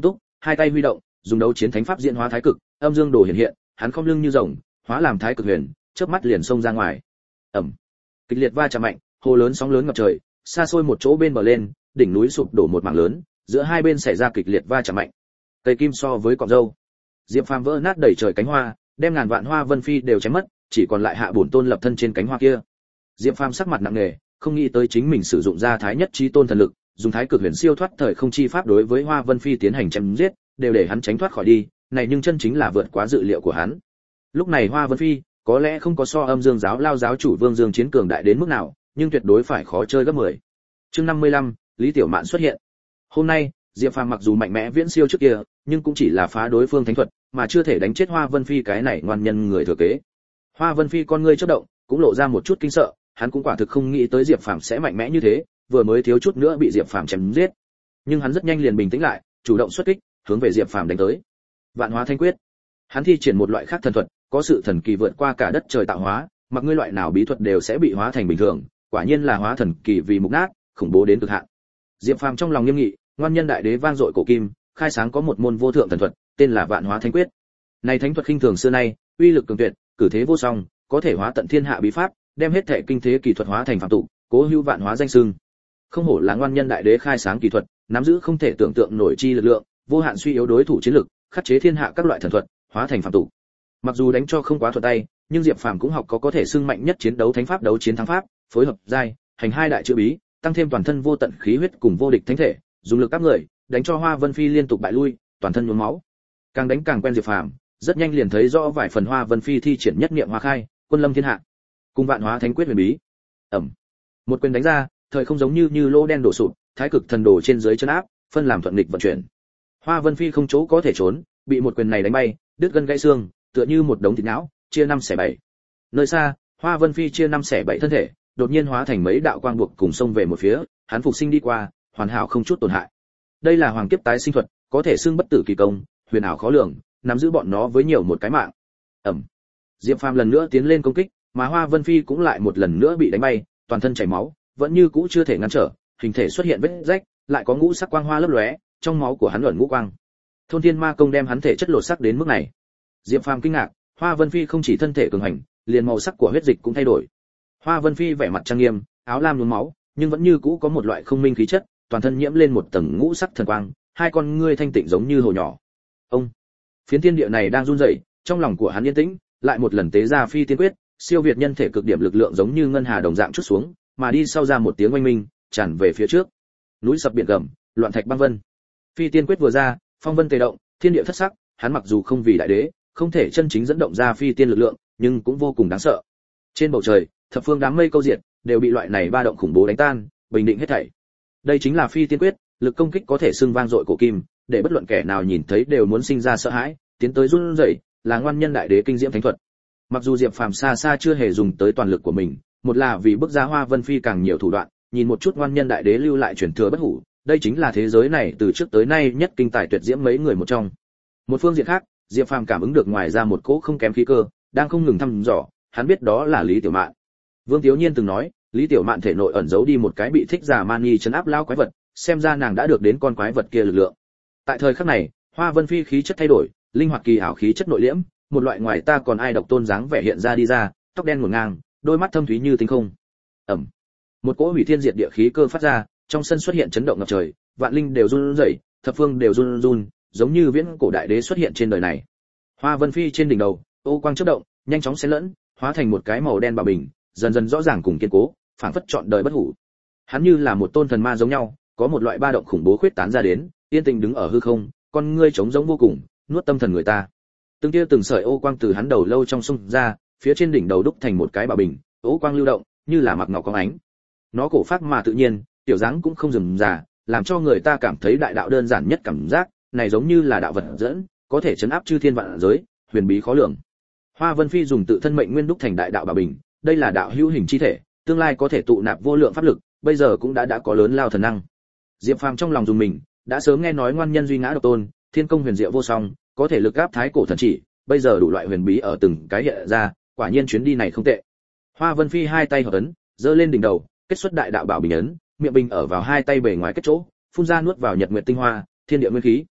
hai tay huy động, dùng đấu chiến thánh pháp diễn hóa thái cực, âm dương đồ hiện hiện, hắn khom lưng như rồng, hóa làm thái cực huyền, chớp mắt liền xông ra ngoài. Ầm. Kịch liệt va chạm mạnh, hồ lớn sóng lớn ngập trời, xa xôi một chỗ bên bờ lên, đỉnh núi sụp đổ một mảng lớn, giữa hai bên xảy ra kịch liệt va chạm mạnh. Cây kim so với cọng râu. Diệp Phàm vỡ nát đầy trời cánh hoa, đem ngàn vạn hoa vân phi đều chém mất, chỉ còn lại hạ bổn tôn lập thân trên cánh hoa kia. Diệp Phàm sắc mặt nặng nề, không nghĩ tới chính mình sử dụng ra thái nhất chí tôn thần lực, dùng thái cực huyền siêu thoát thời không chi pháp đối với hoa vân phi tiến hành chém giết, đều để hắn tránh thoát khỏi đi, này nhưng chân chính là vượt quá dự liệu của hắn. Lúc này hoa vân phi có lẽ không có so âm dương giáo lao giáo chủ Vương Dương Chiến cường đại đến mức nào, nhưng tuyệt đối phải khó chơi gấp 10. Chương 55, Lý Tiểu Mạn xuất hiện. Hôm nay, Diệp Phàm mặc dù mạnh mẽ viễn siêu trước kia, nhưng cũng chỉ là phá đối phương thánh thuật, mà chưa thể đánh chết Hoa Vân Phi cái này ngoan nhân người thừa kế. Hoa Vân Phi con ngươi chớp động, cũng lộ ra một chút kinh sợ, hắn cũng quả thực không nghĩ tới Diệp Phàm sẽ mạnh mẽ như thế, vừa mới thiếu chút nữa bị Diệp Phàm chém giết. Nhưng hắn rất nhanh liền bình tĩnh lại, chủ động xuất kích, hướng về Diệp Phàm đánh tới. Vạn Hóa Thanh Quyết. Hắn thi triển một loại khác thần thuật, có sự thần kỳ vượt qua cả đất trời tạo hóa, mặc ngươi loại nào bí thuật đều sẽ bị hóa thành bình thường, quả nhiên là hóa thần kỳ vì mục nát, khủng bố đến cực hạn. Diệp Phàm trong lòng nghiêm nghị, ngoan nhân đại đế vang dội cổ kim, khai sáng có một môn vô thượng thần thuật, tên là Vạn Hóa Thánh Quyết. Này thánh thuật khinh thường xưa nay, uy lực cường tuyệt, cử thế vô song, có thể hóa tận thiên hạ bí pháp, đem hết thể kinh thế kỳ thuật hóa thành phàm tục, cố hữu vạn hóa danh xưng. Không hổ là ngoan nhân đại đế khai sáng kỳ thuật, nắm giữ không thể tưởng tượng nổi chi lực lượng, vô hạn suy yếu đối thủ chiến lực, khắc chế thiên hạ các loại thần thuật, hóa thành phàm tục. Mặc dù đánh cho không quá thuận tay, nhưng Diệp Phàm cũng học có thể xưng mạnh nhất chiến đấu thánh pháp đấu chiến thắng pháp, phối hợp giai, hành hai đại chữ bí, tăng thêm toàn thân vô tận khí huyết cùng vô địch thánh thể, dùng lực áp người, đánh cho Hoa Vân Phi liên tục bại lui, toàn thân nhuốm máu. Càng đánh càng quen Diệp Phàm, rất nhanh liền thấy rõ vài phần Hoa Vân Phi thi triển nhất niệm hóa khai, quân lâm thiên hạ, cùng Vạn Hóa Thánh Quyết huyền bí. Ầm. Một quyền đánh ra, thời không giống như lô đen đổ sụp, thái cực thần đồ trên dưới chân áp, phân làm thuận nghịch vận chuyển. Hoa Vân Phi không chỗ có thể trốn, bị một quyền này đánh bay, đứt gân gãy xương, tựa như một đống thịt não, chia 5/7. Nơi xa, Hoa Vân Phi chia 5/7 thân thể, đột nhiên hóa thành mấy đạo quang buộc cùng xông về một phía, hắn phục sinh đi qua, hoàn hảo không chút tổn hại. Đây là hoàng kiếp tái sinh thuật, có thể xưng bất tử kỳ công, huyền ảo khó lường, nắm giữ bọn nó với nhiều một cái mạng. Ầm. Diệp Phàm lần nữa tiến lên công kích, mà Hoa Vân Phi cũng lại một lần nữa bị đánh bay, toàn thân chảy máu, vẫn như cũ chưa thể ngăn trở, hình thể xuất hiện vết rách, lại có ngũ sắc quang hoa lấp lóe, trong máu của hắn ẩn ngũ quang. Thôn Thiên Ma công đem hắn thể chất lột sắc đến mức này. Diệp Phàm kinh ngạc, Hoa Vân Phi không chỉ thân thể cường hành, liền màu sắc của huyết dịch cũng thay đổi. Hoa Vân Phi vẻ mặt trang nghiêm, áo lam nhuốm máu, nhưng vẫn như cũ có một loại không minh khí chất, toàn thân nhiễm lên một tầng ngũ sắc thần quang, hai con ngươi thanh tịnh giống như hồ nhỏ. Ông, phiến thiên địa này đang run rẩy, trong lòng của hắn yên tĩnh, lại một lần tế ra Phi Tiên Quyết, siêu việt nhân thể cực điểm lực lượng giống như ngân hà đồng dạng chút xuống, mà đi sau ra một tiếng oanh minh, tràn về phía trước. Núi sập biển gầm, loạn thạch băng vân. Phi Tiên Quyết vừa ra, phong vân tề động, thiên địa thất sắc, hắn mặc dù không vì đại đế, không thể chân chính dẫn động ra phi tiên lực lượng, nhưng cũng vô cùng đáng sợ. Trên bầu trời, thập phương đám mây câu diệt, đều bị loại này ba động khủng bố đánh tan, bình định hết thảy. Đây chính là Phi Tiên Quyết, lực công kích có thể xưng vang dội cổ kim, để bất luận kẻ nào nhìn thấy đều muốn sinh ra sợ hãi, tiến tới run rẩy, là ngoan nhân đại đế kinh diễm thánh thuật. Mặc dù Diệp Phàm xa xa chưa hề dùng tới toàn lực của mình, một là vì bức ra Hoa Vân Phi càng nhiều thủ đoạn, nhìn một chút ngoan nhân đại đế lưu lại truyền thừa bất hủ, đây chính là thế giới này từ trước tới nay nhất kinh tài tuyệt diễm mấy người một trong. Một phương diện khác, Diệp Phàm cảm ứng được ngoài ra một cỗ không kém khí cơ, đang không ngừng thăm dò, hắn biết đó là Lý Tiểu Mạn. Vương Tiếu Nhiên từng nói, Lý Tiểu Mạn thể nội ẩn giấu đi một cái bị thích giả mani trấn áp lao quái vật, xem ra nàng đã được đến con quái vật kia lực lượng. Tại thời khắc này, Hoa Vân Phi khí chất thay đổi, linh hoạt kỳ ảo khí chất nội liễm, một loại ngoài ta còn ai độc tôn dáng vẻ hiện ra đi ra, tóc đen ngổn ngang, đôi mắt thâm thúy như tinh không. Ẩm. Một cỗ hủy thiên diệt địa khí cơ phát ra, trong sân xuất hiện chấn động ngập trời, vạn linh đều run rẩy, thập phương đều run run, giống như viễn cổ đại đế xuất hiện trên đời này. Hoa Vân Phi trên đỉnh đầu, ô quang chớp động, nhanh chóng xen lẫn, hóa thành một cái màu đen bảo bình, dần dần rõ ràng cùng kiên cố, phảng phất trọn đời bất hủ. Hắn như là một tôn thần ma giống nhau, có một loại ba động khủng bố khuyết tán ra đến, yên tĩnh đứng ở hư không, con ngươi trống rỗng vô cùng, nuốt tâm thần người ta. Từng tia từng sợi ô quang từ hắn đầu lâu trong sông ra, phía trên đỉnh đầu đúc thành một cái bảo bình, ô quang lưu động, như là mặc ngọc có ánh. Nó cổ phác mà tự nhiên, tiểu dáng cũng không rườm rà, làm cho người ta cảm thấy đại đạo đơn giản nhất cảm giác, này giống như là đạo vật dẫn, có thể chấn áp chư thiên vạn giới, huyền bí khó lường. Hoa Vân Phi dùng tự thân mệnh nguyên đúc thành đại đạo bảo bình, đây là đạo hữu hình chi thể, tương lai có thể tụ nạp vô lượng pháp lực, bây giờ cũng đã có lớn lao thần năng. Diệp Phàm trong lòng dùng mình, đã sớm nghe nói ngoan nhân duy ngã độc tôn, thiên công huyền diệu vô song, có thể lực áp thái cổ thần chỉ, bây giờ đủ loại huyền bí ở từng cái hiện ra, quả nhiên chuyến đi này không tệ. Hoa Vân Phi hai tay hợp ấn, giơ lên đỉnh đầu, kết xuất đại đạo bảo bình ấn, miệng bình ở vào hai tay bề ngoài kết chỗ, phun ra nuốt vào nhật nguyệt tinh hoa, thiên địa nguyên khí.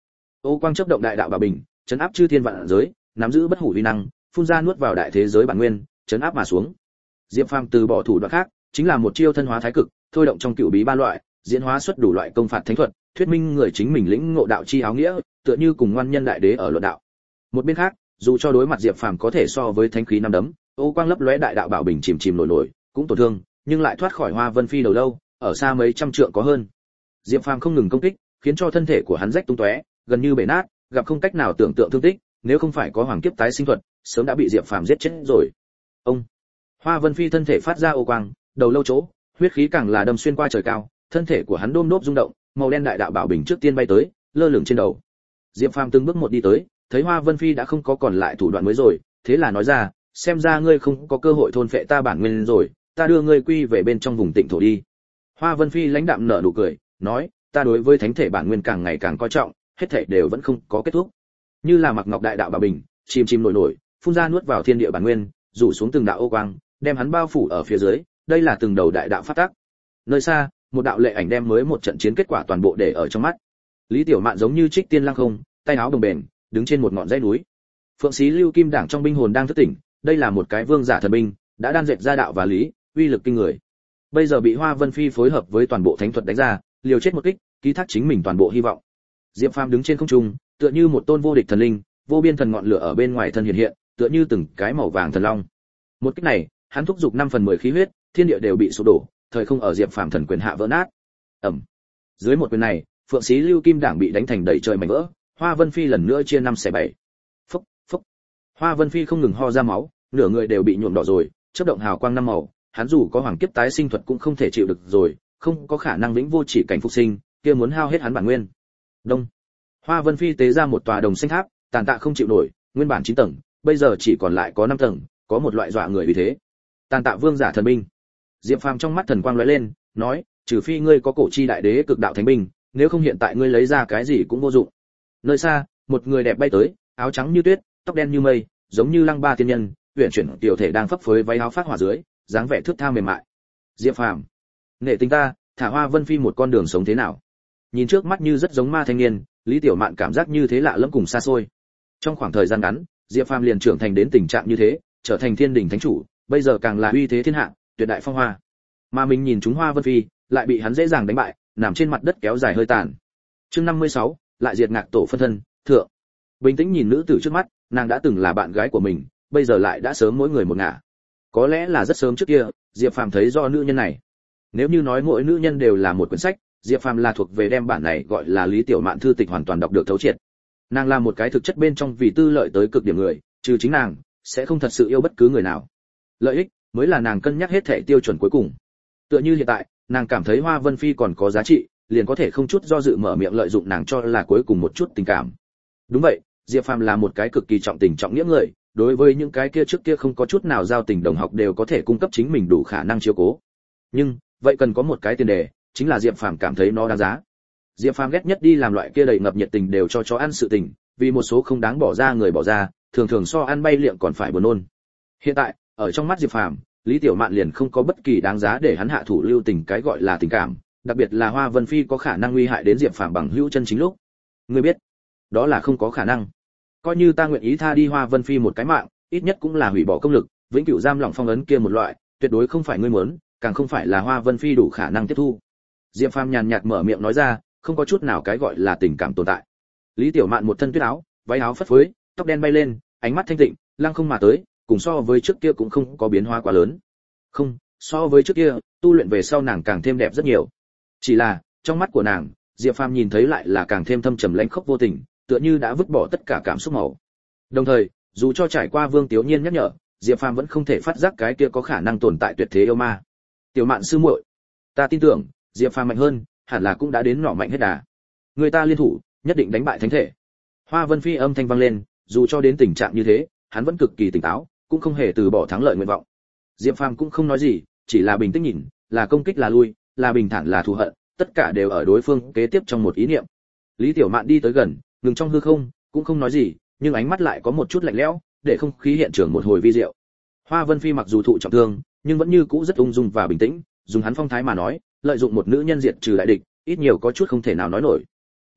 Ô quang chớp động đại đạo bảo bình, trấn áp chư thiên vạn giới, nắm giữ bất hủ uy năng, phun ra nuốt vào đại thế giới bản nguyên, trấn áp mà xuống. Diệp Phàm từ bỏ thủ đoạn khác, chính là một chiêu thân hóa thái cực, thôi động trong cựu bí ba loại, diễn hóa xuất đủ loại công phạt thánh thuật, thuyết minh người chính mình lĩnh ngộ đạo chi áo nghĩa, tựa như cùng ngoan nhân đại đế ở luận đạo. Một bên khác, dù cho đối mặt Diệp Phàm có thể so với thánh khí năm đấm, ô quang lấp lóe đại đạo bảo bình chìm chìm nổi nổi, cũng tổn thương, nhưng lại thoát khỏi Hoa Vân Phi đầu lâu, ở xa mấy trăm trượng có hơn. Diệp Phàm không ngừng công kích, khiến cho thân thể của hắn rách tung tóe, gần như bể nát, gặp không cách nào tưởng tượng thương tích, nếu không phải có hoàng kiếp tái sinh thuật, sớm đã bị Diệp Phàm giết chết rồi. Ông Hoa Vân Phi thân thể phát ra ô quang, đầu lâu chỗ, huyết khí càng là đâm xuyên qua trời cao, thân thể của hắn đôm đốp rung động, màu đen đại đạo bảo bình trước tiên bay tới, lơ lửng trên đầu. Diệp Phàm từng bước một đi tới, thấy Hoa Vân Phi đã không có còn lại thủ đoạn mới rồi, thế là nói ra, xem ra ngươi không có cơ hội thôn phệ ta bản nguyên rồi, ta đưa ngươi quy về bên trong vùng tịnh thổ đi. Hoa Vân Phi lãnh đạm nở nụ cười, nói, ta đối với thánh thể bản nguyên càng ngày càng coi trọng, hết thảy đều vẫn không có kết thúc. Như là mặc ngọc đại đạo bảo bình, chìm chìm nổi nổi, phun ra nuốt vào thiên địa bản nguyên, rủ xuống từng đạo ô quang, đem hắn bao phủ ở phía dưới, đây là từng đầu đại đạo phát tác. Nơi xa, một đạo lệ ảnh đem mới một trận chiến kết quả toàn bộ để ở trong mắt. Lý Tiểu Mạn giống như trích tiên lăng không, tay áo đồng bền, đứng trên một ngọn dãy núi. Phượng Xí Lưu Kim Đảng trong binh hồn đang thức tỉnh, đây là một cái vương giả thần binh, đã đan dệt ra đạo và lý, uy lực kinh người. Bây giờ bị Hoa Vân Phi phối hợp với toàn bộ thánh thuật đánh ra, liều chết một kích, ký thác chính mình toàn bộ hy vọng. Diệp Phàm đứng trên không trung, tựa như một tôn vô địch thần linh, vô biên thần ngọn lửa ở bên ngoài thân hiện hiện, tựa như từng cái màu vàng thần long. Một kích này, hắn thúc giục 5/10 khí huyết, thiên địa đều bị sụp đổ, thời không ở Diệp Phàm thần quyền hạ vỡ nát. Ầm. Dưới một quyền này, Phượng Xí Lưu Kim Đảng bị đánh thành đầy trời mảnh vỡ, Hoa Vân Phi lần nữa chia 5/7. Phốc, phốc. Hoa Vân Phi không ngừng ho ra máu, nửa người đều bị nhuộm đỏ rồi, chớp động hào quang năm màu, hắn dù có hoàng kiếp tái sinh thuật cũng không thể chịu được rồi, không có khả năng vĩnh vô chỉ cảnh phục sinh, kia muốn hao hết hắn bản nguyên. Đông. Hoa Vân Phi tế ra một tòa đồng xanh tháp, tàn tạ không chịu nổi, nguyên bản 9 tầng, bây giờ chỉ còn lại có 5 tầng, có một loại dọa người vì thế. Tàn tạ vương giả thần binh. Diệp Phàm trong mắt thần quang lóe lên, nói, trừ phi ngươi có cổ chi đại đế cực đạo thánh binh, nếu không hiện tại ngươi lấy ra cái gì cũng vô dụng. Nơi xa, một người đẹp bay tới, áo trắng như tuyết, tóc đen như mây, giống như lăng ba tiên nhân, uyển chuyển tiểu thể đang phấp phới váy áo phát hỏa dưới, dáng vẻ thướt tha mềm mại. Diệp Phàm, nể tình ta, thả Hoa Vân Phi một con đường sống thế nào? Nhìn trước mắt như rất giống ma thanh niên, Lý Tiểu Mạn cảm giác như thế lạ lẫm cùng xa xôi. Trong khoảng thời gian ngắn, Diệp Phàm liền trưởng thành đến tình trạng như thế, trở thành thiên đỉnh thánh chủ, bây giờ càng là uy thế thiên hạ, tuyệt đại phong hoa. Mà mình nhìn chúng Hoa Vân Phi, lại bị hắn dễ dàng đánh bại, nằm trên mặt đất kéo dài hơi tàn. Chương 56, lại diệt ngạc tổ phân thân, thượng. Bình tĩnh nhìn nữ tử trước mắt, nàng đã từng là bạn gái của mình, bây giờ lại đã sớm mỗi người một ngả. Có lẽ là rất sớm trước kia, Diệp Phàm thấy do nữ nhân này. Nếu như nói mỗi nữ nhân đều là một quyển sách, Diệp Phàm là thuộc về đem bản này gọi là Lý Tiểu Mạn thư tịch hoàn toàn đọc được thấu triệt. Nàng là một cái thực chất bên trong vì tư lợi tới cực điểm người, trừ chính nàng, sẽ không thật sự yêu bất cứ người nào. Lợi ích mới là nàng cân nhắc hết thảy tiêu chuẩn cuối cùng. Tựa như hiện tại, nàng cảm thấy Hoa Vân Phi còn có giá trị, liền có thể không chút do dự mở miệng lợi dụng nàng cho là cuối cùng một chút tình cảm. Đúng vậy, Diệp Phàm là một cái cực kỳ trọng tình trọng nghĩa người, đối với những cái kia trước kia không có chút nào giao tình đồng học đều có thể cung cấp chính mình đủ khả năng chiếu cố. Nhưng, vậy cần có một cái tiền đề, chính là Diệp Phàm cảm thấy nó đáng giá. Diệp Phàm ghét nhất đi làm loại kia đầy ngập nhiệt tình đều cho chó ăn sự tình, vì một số không đáng bỏ ra người bỏ ra, thường thường so ăn bay liệng còn phải buồn nôn. Hiện tại, ở trong mắt Diệp Phàm, Lý Tiểu Mạn liền không có bất kỳ đáng giá để hắn hạ thủ lưu tình cái gọi là tình cảm, đặc biệt là Hoa Vân Phi có khả năng nguy hại đến Diệp Phàm bằng hữu chân chính lúc. Ngươi biết, đó là không có khả năng. Coi như ta nguyện ý tha đi Hoa Vân Phi một cái mạng, ít nhất cũng là hủy bỏ công lực, vĩnh cửu giam lỏng phong ấn kia một loại, tuyệt đối không phải ngươi muốn, càng không phải là Hoa Vân Phi đủ khả năng tiếp thu. Diệp Phàm nhàn nhạt mở miệng nói ra, không có chút nào cái gọi là tình cảm tồn tại. Lý Tiểu Mạn một thân tuyết áo, váy áo phất phới, tóc đen bay lên, ánh mắt thanh tịnh, lăng không mà tới, cùng so với trước kia cũng không có biến hóa quá lớn. Không, so với trước kia, tu luyện về sau nàng càng thêm đẹp rất nhiều. Chỉ là, trong mắt của nàng, Diệp Phàm nhìn thấy lại là càng thêm thâm trầm lãnh khốc vô tình, tựa như đã vứt bỏ tất cả cảm xúc màu. Đồng thời, dù cho trải qua Vương Tiếu Nhiên nhắc nhở, Diệp Phàm vẫn không thể phát giác cái kia có khả năng tồn tại tuyệt thế yêu ma. Tiểu Mạn sư muội, ta tin tưởng, Diệp Phàm mạnh hơn, hẳn là cũng đã đến nỏ mạnh hết đà. Người ta liên thủ, nhất định đánh bại thánh thể. Hoa Vân Phi âm thanh vang lên, dù cho đến tình trạng như thế, hắn vẫn cực kỳ tỉnh táo, cũng không hề từ bỏ thắng lợi nguyện vọng. Diệp Phàm cũng không nói gì, chỉ là bình tĩnh nhìn, là công kích là lui, là bình thản là thù hận, tất cả đều ở đối phương kế tiếp trong một ý niệm. Lý Tiểu Mạn đi tới gần, ngừng trong hư không, cũng không nói gì, nhưng ánh mắt lại có một chút lạnh lẽo, để không khí hiện trường một hồi vi diệu. Hoa Vân Phi mặc dù thụ trọng thương, nhưng vẫn như cũ rất ung dung và bình tĩnh, dùng hắn phong thái mà nói, lợi dụng một nữ nhân diệt trừ đại địch, ít nhiều có chút không thể nào nói nổi. Nhưng,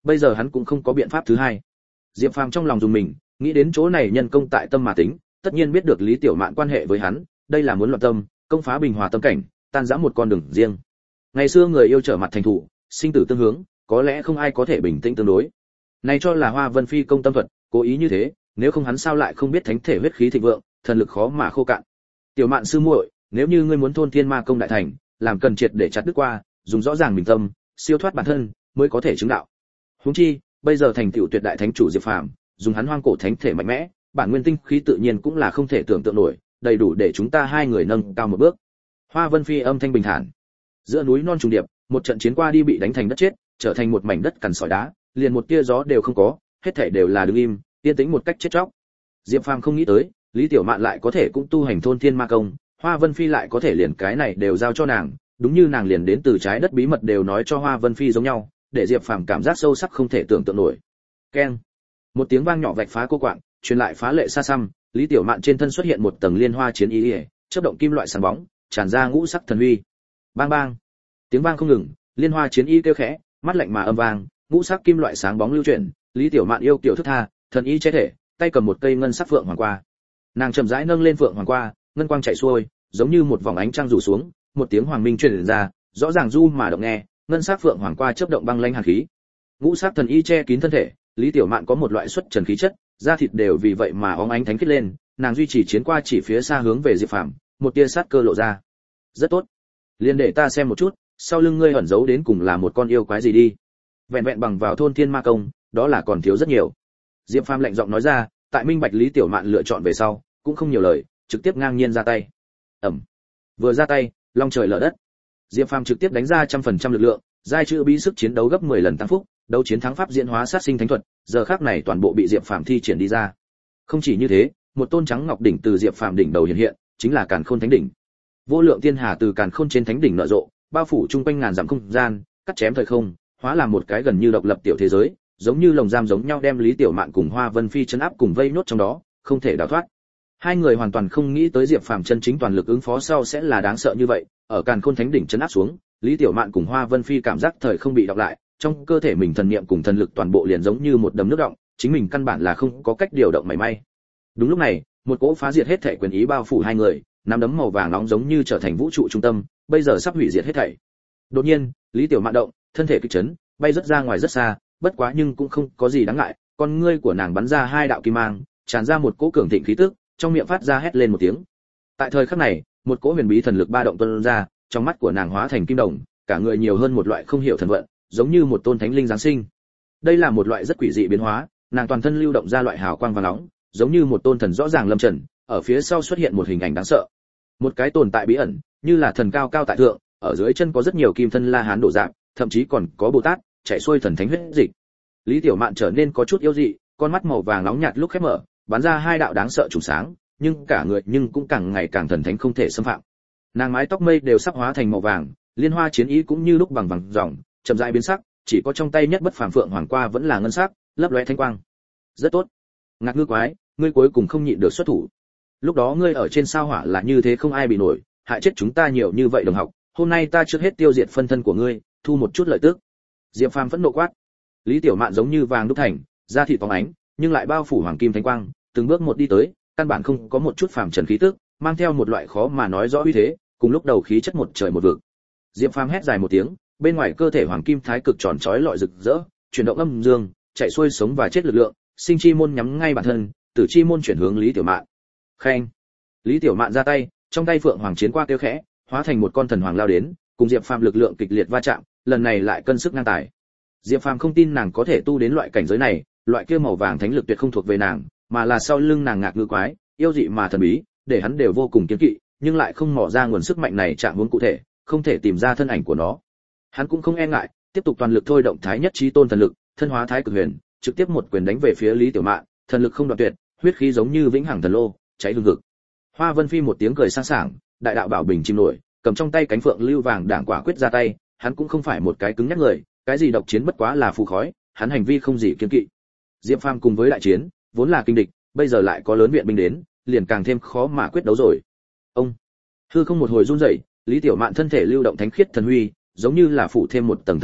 bây giờ hắn cũng không có biện pháp thứ hai. Diệp Phàm trong lòng dùng mình, nghĩ đến chỗ này nhân công tại tâm mà tính, tất nhiên biết được Lý Tiểu Mạn quan hệ với hắn, đây là muốn loạn tâm, công phá bình hòa tâm cảnh, tan rã một con đường riêng. Ngày xưa người yêu trở mặt thành thủ, sinh tử tương hướng, có lẽ không ai có thể bình tĩnh tương đối. Này cho là Hoa Vân Phi công tâm thuật, cố ý như thế, nếu không hắn sao lại không biết thánh thể huyết khí thịnh vượng, thần lực khó mà khô cạn. Tiểu Mạn sư muội, nếu như ngươi muốn thôn thiên ma công đại thành, làm cần triệt để chặt đứt qua, dùng rõ ràng bình tâm, siêu thoát bản thân, mới có thể chứng đạo. Huống chi, bây giờ thành tựu tuyệt đại thánh chủ Diệp Phàm, dùng hắn hoang cổ thánh thể mạnh mẽ, bản nguyên tinh khí tự nhiên cũng là không thể tưởng tượng nổi, đầy đủ để chúng ta hai người nâng cao một bước. Hoa Vân Phi âm thanh bình thản. Giữa núi non trùng điệp, một trận chiến qua đi bị đánh thành đất chết, trở thành một mảnh đất cằn sỏi đá, liền một tia gió đều không có, hết thảy đều là đứng im, yên tĩnh một cách chết chóc. Diệp Phàm không nghĩ tới, Lý Tiểu Mạn lại có thể cũng tu hành thôn thiên ma công, Hoa Vân Phi lại có thể liền cái này đều giao cho nàng, đúng như nàng liền đến từ trái đất bí mật đều nói cho Hoa Vân Phi giống nhau, để Diệp Phàm cảm giác sâu sắc không thể tưởng tượng nổi. Keng. Một tiếng vang nhỏ vạch phá cô quạng, truyền lại phá lệ xa xăm, Lý Tiểu Mạn trên thân xuất hiện một tầng liên hoa chiến ý, chớp động kim loại sáng bóng, tràn ra ngũ sắc thần huy. Bang bang. Tiếng vang không ngừng, liên hoa chiến ý kêu khẽ, mắt lạnh mà âm vang, ngũ sắc kim loại sáng bóng lưu chuyển, Lý Tiểu Mạn yêu kiều thức tha, thần ý che thể, tay cầm một cây ngân sắc phượng hoàng qua. Nàng chậm rãi nâng lên phượng hoàng qua, ngân quang chảy xuôi, giống như một vòng ánh trăng rủ xuống, một tiếng hoàng minh truyền ra, rõ ràng du mà động nghe, ngân sắc phượng hoàng qua chớp động băng lãnh hàn khí. Ngũ sắc thần y che kín thân thể, Lý Tiểu Mạn có một loại xuất trần khí chất, da thịt đều vì vậy mà óng ánh thánh khiết lên, nàng duy trì chiến qua chỉ phía xa hướng về Diệp Phàm, một tia sát cơ lộ ra. Rất tốt, liền để ta xem một chút, sau lưng ngươi ẩn giấu đến cùng là một con yêu quái gì đi. Vẹn vẹn bằng vào thôn thiên ma công, đó là còn thiếu rất nhiều. Diệp Phàm lạnh giọng nói ra, tại minh bạch Lý Tiểu Mạn lựa chọn về sau, cũng không nhiều lời, trực tiếp ngang nhiên ra tay. Ầm. Vừa ra tay, long trời lở đất. Diệp Phàm trực tiếp đánh ra 100% lực lượng, giai chữ bí sức chiến đấu gấp 10 lần tăng phúc, đấu chiến thắng pháp diễn hóa sát sinh thánh thuật, giờ khắc này toàn bộ bị Diệp Phàm thi triển đi ra. Không chỉ như thế, một tôn trắng ngọc đỉnh từ Diệp Phàm đỉnh đầu hiện hiện, chính là Càn Khôn Thánh đỉnh. Vô lượng tiên hà từ Càn Khôn trên thánh đỉnh nở rộ, bao phủ trung quanh ngàn dặm không gian, cắt chém thời không, hóa làm một cái gần như độc lập tiểu thế giới, giống như lồng giam giống nhau đem Lý Tiểu Mạn cùng Hoa Vân Phi trấn áp cùng vây nốt trong đó, không thể đào thoát. Hai người hoàn toàn không nghĩ tới Diệp Phàm chân chính toàn lực ứng phó sau sẽ là đáng sợ như vậy, ở Càn Khôn Thánh đỉnh trấn áp xuống, Lý Tiểu Mạn cùng Hoa Vân Phi cảm giác thời không bị đọc lại, trong cơ thể mình thần niệm cùng thần lực toàn bộ liền giống như một đầm nước động, chính mình căn bản là không có cách điều động mảy may. Đúng lúc này, một cỗ phá diệt hết thảy quyền ý bao phủ hai người, nắm đấm màu vàng nóng giống như trở thành vũ trụ trung tâm, bây giờ sắp hủy diệt hết thảy. Đột nhiên, Lý Tiểu Mạn động, thân thể kịch chấn, bay rất ra ngoài rất xa, bất quá nhưng cũng không có gì đáng ngại, con ngươi của nàng bắn ra hai đạo kim mang, tràn ra một cỗ cường thịnh khí tức, trong miệng phát ra hét lên một tiếng. Tại thời khắc này, một cỗ huyền bí thần lực ba động tuôn ra, trong mắt của nàng hóa thành kim đồng, cả người nhiều hơn một loại không hiểu thần vận, giống như một tôn thánh linh giáng sinh. Đây là một loại rất quỷ dị biến hóa, nàng toàn thân lưu động ra loại hào quang vàng nóng, giống như một tôn thần rõ ràng lâm trần, ở phía sau xuất hiện một hình ảnh đáng sợ. Một cái tồn tại bí ẩn, như là thần cao cao tại thượng, ở dưới chân có rất nhiều kim thân la hán đổ dạng, thậm chí còn có Bồ Tát, chảy xuôi thần thánh huyết dịch. Lý Tiểu Mạn trở nên có chút yếu dị, con mắt màu vàng nóng nhạt lúc khép mở, bắn ra hai đạo đáng sợ trùng sáng, nhưng cả người nhưng cũng càng ngày càng thần thánh không thể xâm phạm. Nàng mái tóc mây đều sắp hóa thành màu vàng, liên hoa chiến ý cũng như lúc bằng vàng ròng, chậm rãi biến sắc, chỉ có trong tay nhất bất phàm phượng hoàng qua vẫn là ngân sắc, lấp lóe thanh quang. Rất tốt. Ngạc Ngư quái, ngươi cuối cùng không nhịn được xuất thủ. Lúc đó ngươi ở trên sao hỏa là như thế không ai bị nổi, hại chết chúng ta nhiều như vậy đồng học, hôm nay ta trước hết tiêu diệt phân thân của ngươi, thu một chút lợi tức. Diệp Phàm phẫn nộ quát. Lý Tiểu Mạn giống như vàng đúc thành, da thịt phóng ánh, nhưng lại bao phủ hoàng kim thánh quang, từng bước một đi tới, căn bản không có một chút phàm trần khí tức, mang theo một loại khó mà nói rõ uy thế, cùng lúc đầu khí chất một trời một vực. Diệp Phàm hét dài một tiếng, bên ngoài cơ thể hoàng kim thái cực tròn chói lọi rực rỡ, chuyển động âm dương, chạy xuôi sống và chết lực lượng, sinh chi môn nhắm ngay bản thân, tử chi môn chuyển hướng Lý Tiểu Mạn. Khen. Lý Tiểu Mạn ra tay, trong tay phượng hoàng chiến qua kêu khẽ, hóa thành một con thần hoàng lao đến, cùng Diệp Phàm lực lượng kịch liệt va chạm, lần này lại cân sức ngang tài. Diệp Phàm không tin nàng có thể tu đến loại cảnh giới này, loại kia màu vàng thánh lực tuyệt không thuộc về nàng, mà là sau lưng nàng Ngạc Ngư quái, yêu dị mà thần bí, để hắn đều vô cùng kiêng kỵ, nhưng lại không mò ra nguồn sức mạnh này trạng huống cụ thể, không thể tìm ra thân ảnh của nó. Hắn cũng không e ngại, tiếp tục toàn lực thôi động thái nhất chí tôn thần lực, thân hóa thái cực huyền, trực tiếp một quyền đánh về phía Lý Tiểu Mạn, thần lực không đoạn tuyệt, huyết khí giống như vĩnh hằng thần lô, cháy hừng hực. Hoa Vân Phi một tiếng cười sang sảng, đại đạo bảo bình chìm nổi, cầm trong tay cánh phượng lưu vàng đảng quả quyết ra tay, hắn cũng không phải một cái cứng nhắc người, cái gì độc chiến bất quá là phù khói, hắn hành vi không gì kiêng kỵ. Diệp Phàm cùng với đại chiến, vốn là kinh địch, bây giờ lại có lớn viện binh đến, liền càng thêm khó mà quyết đấu rồi. Ông hư không một hồi run rẩy, Lý Tiểu Mạn thân thể lưu động thánh khiết thần huy, giống như là phủ thêm một tầng thần đồ,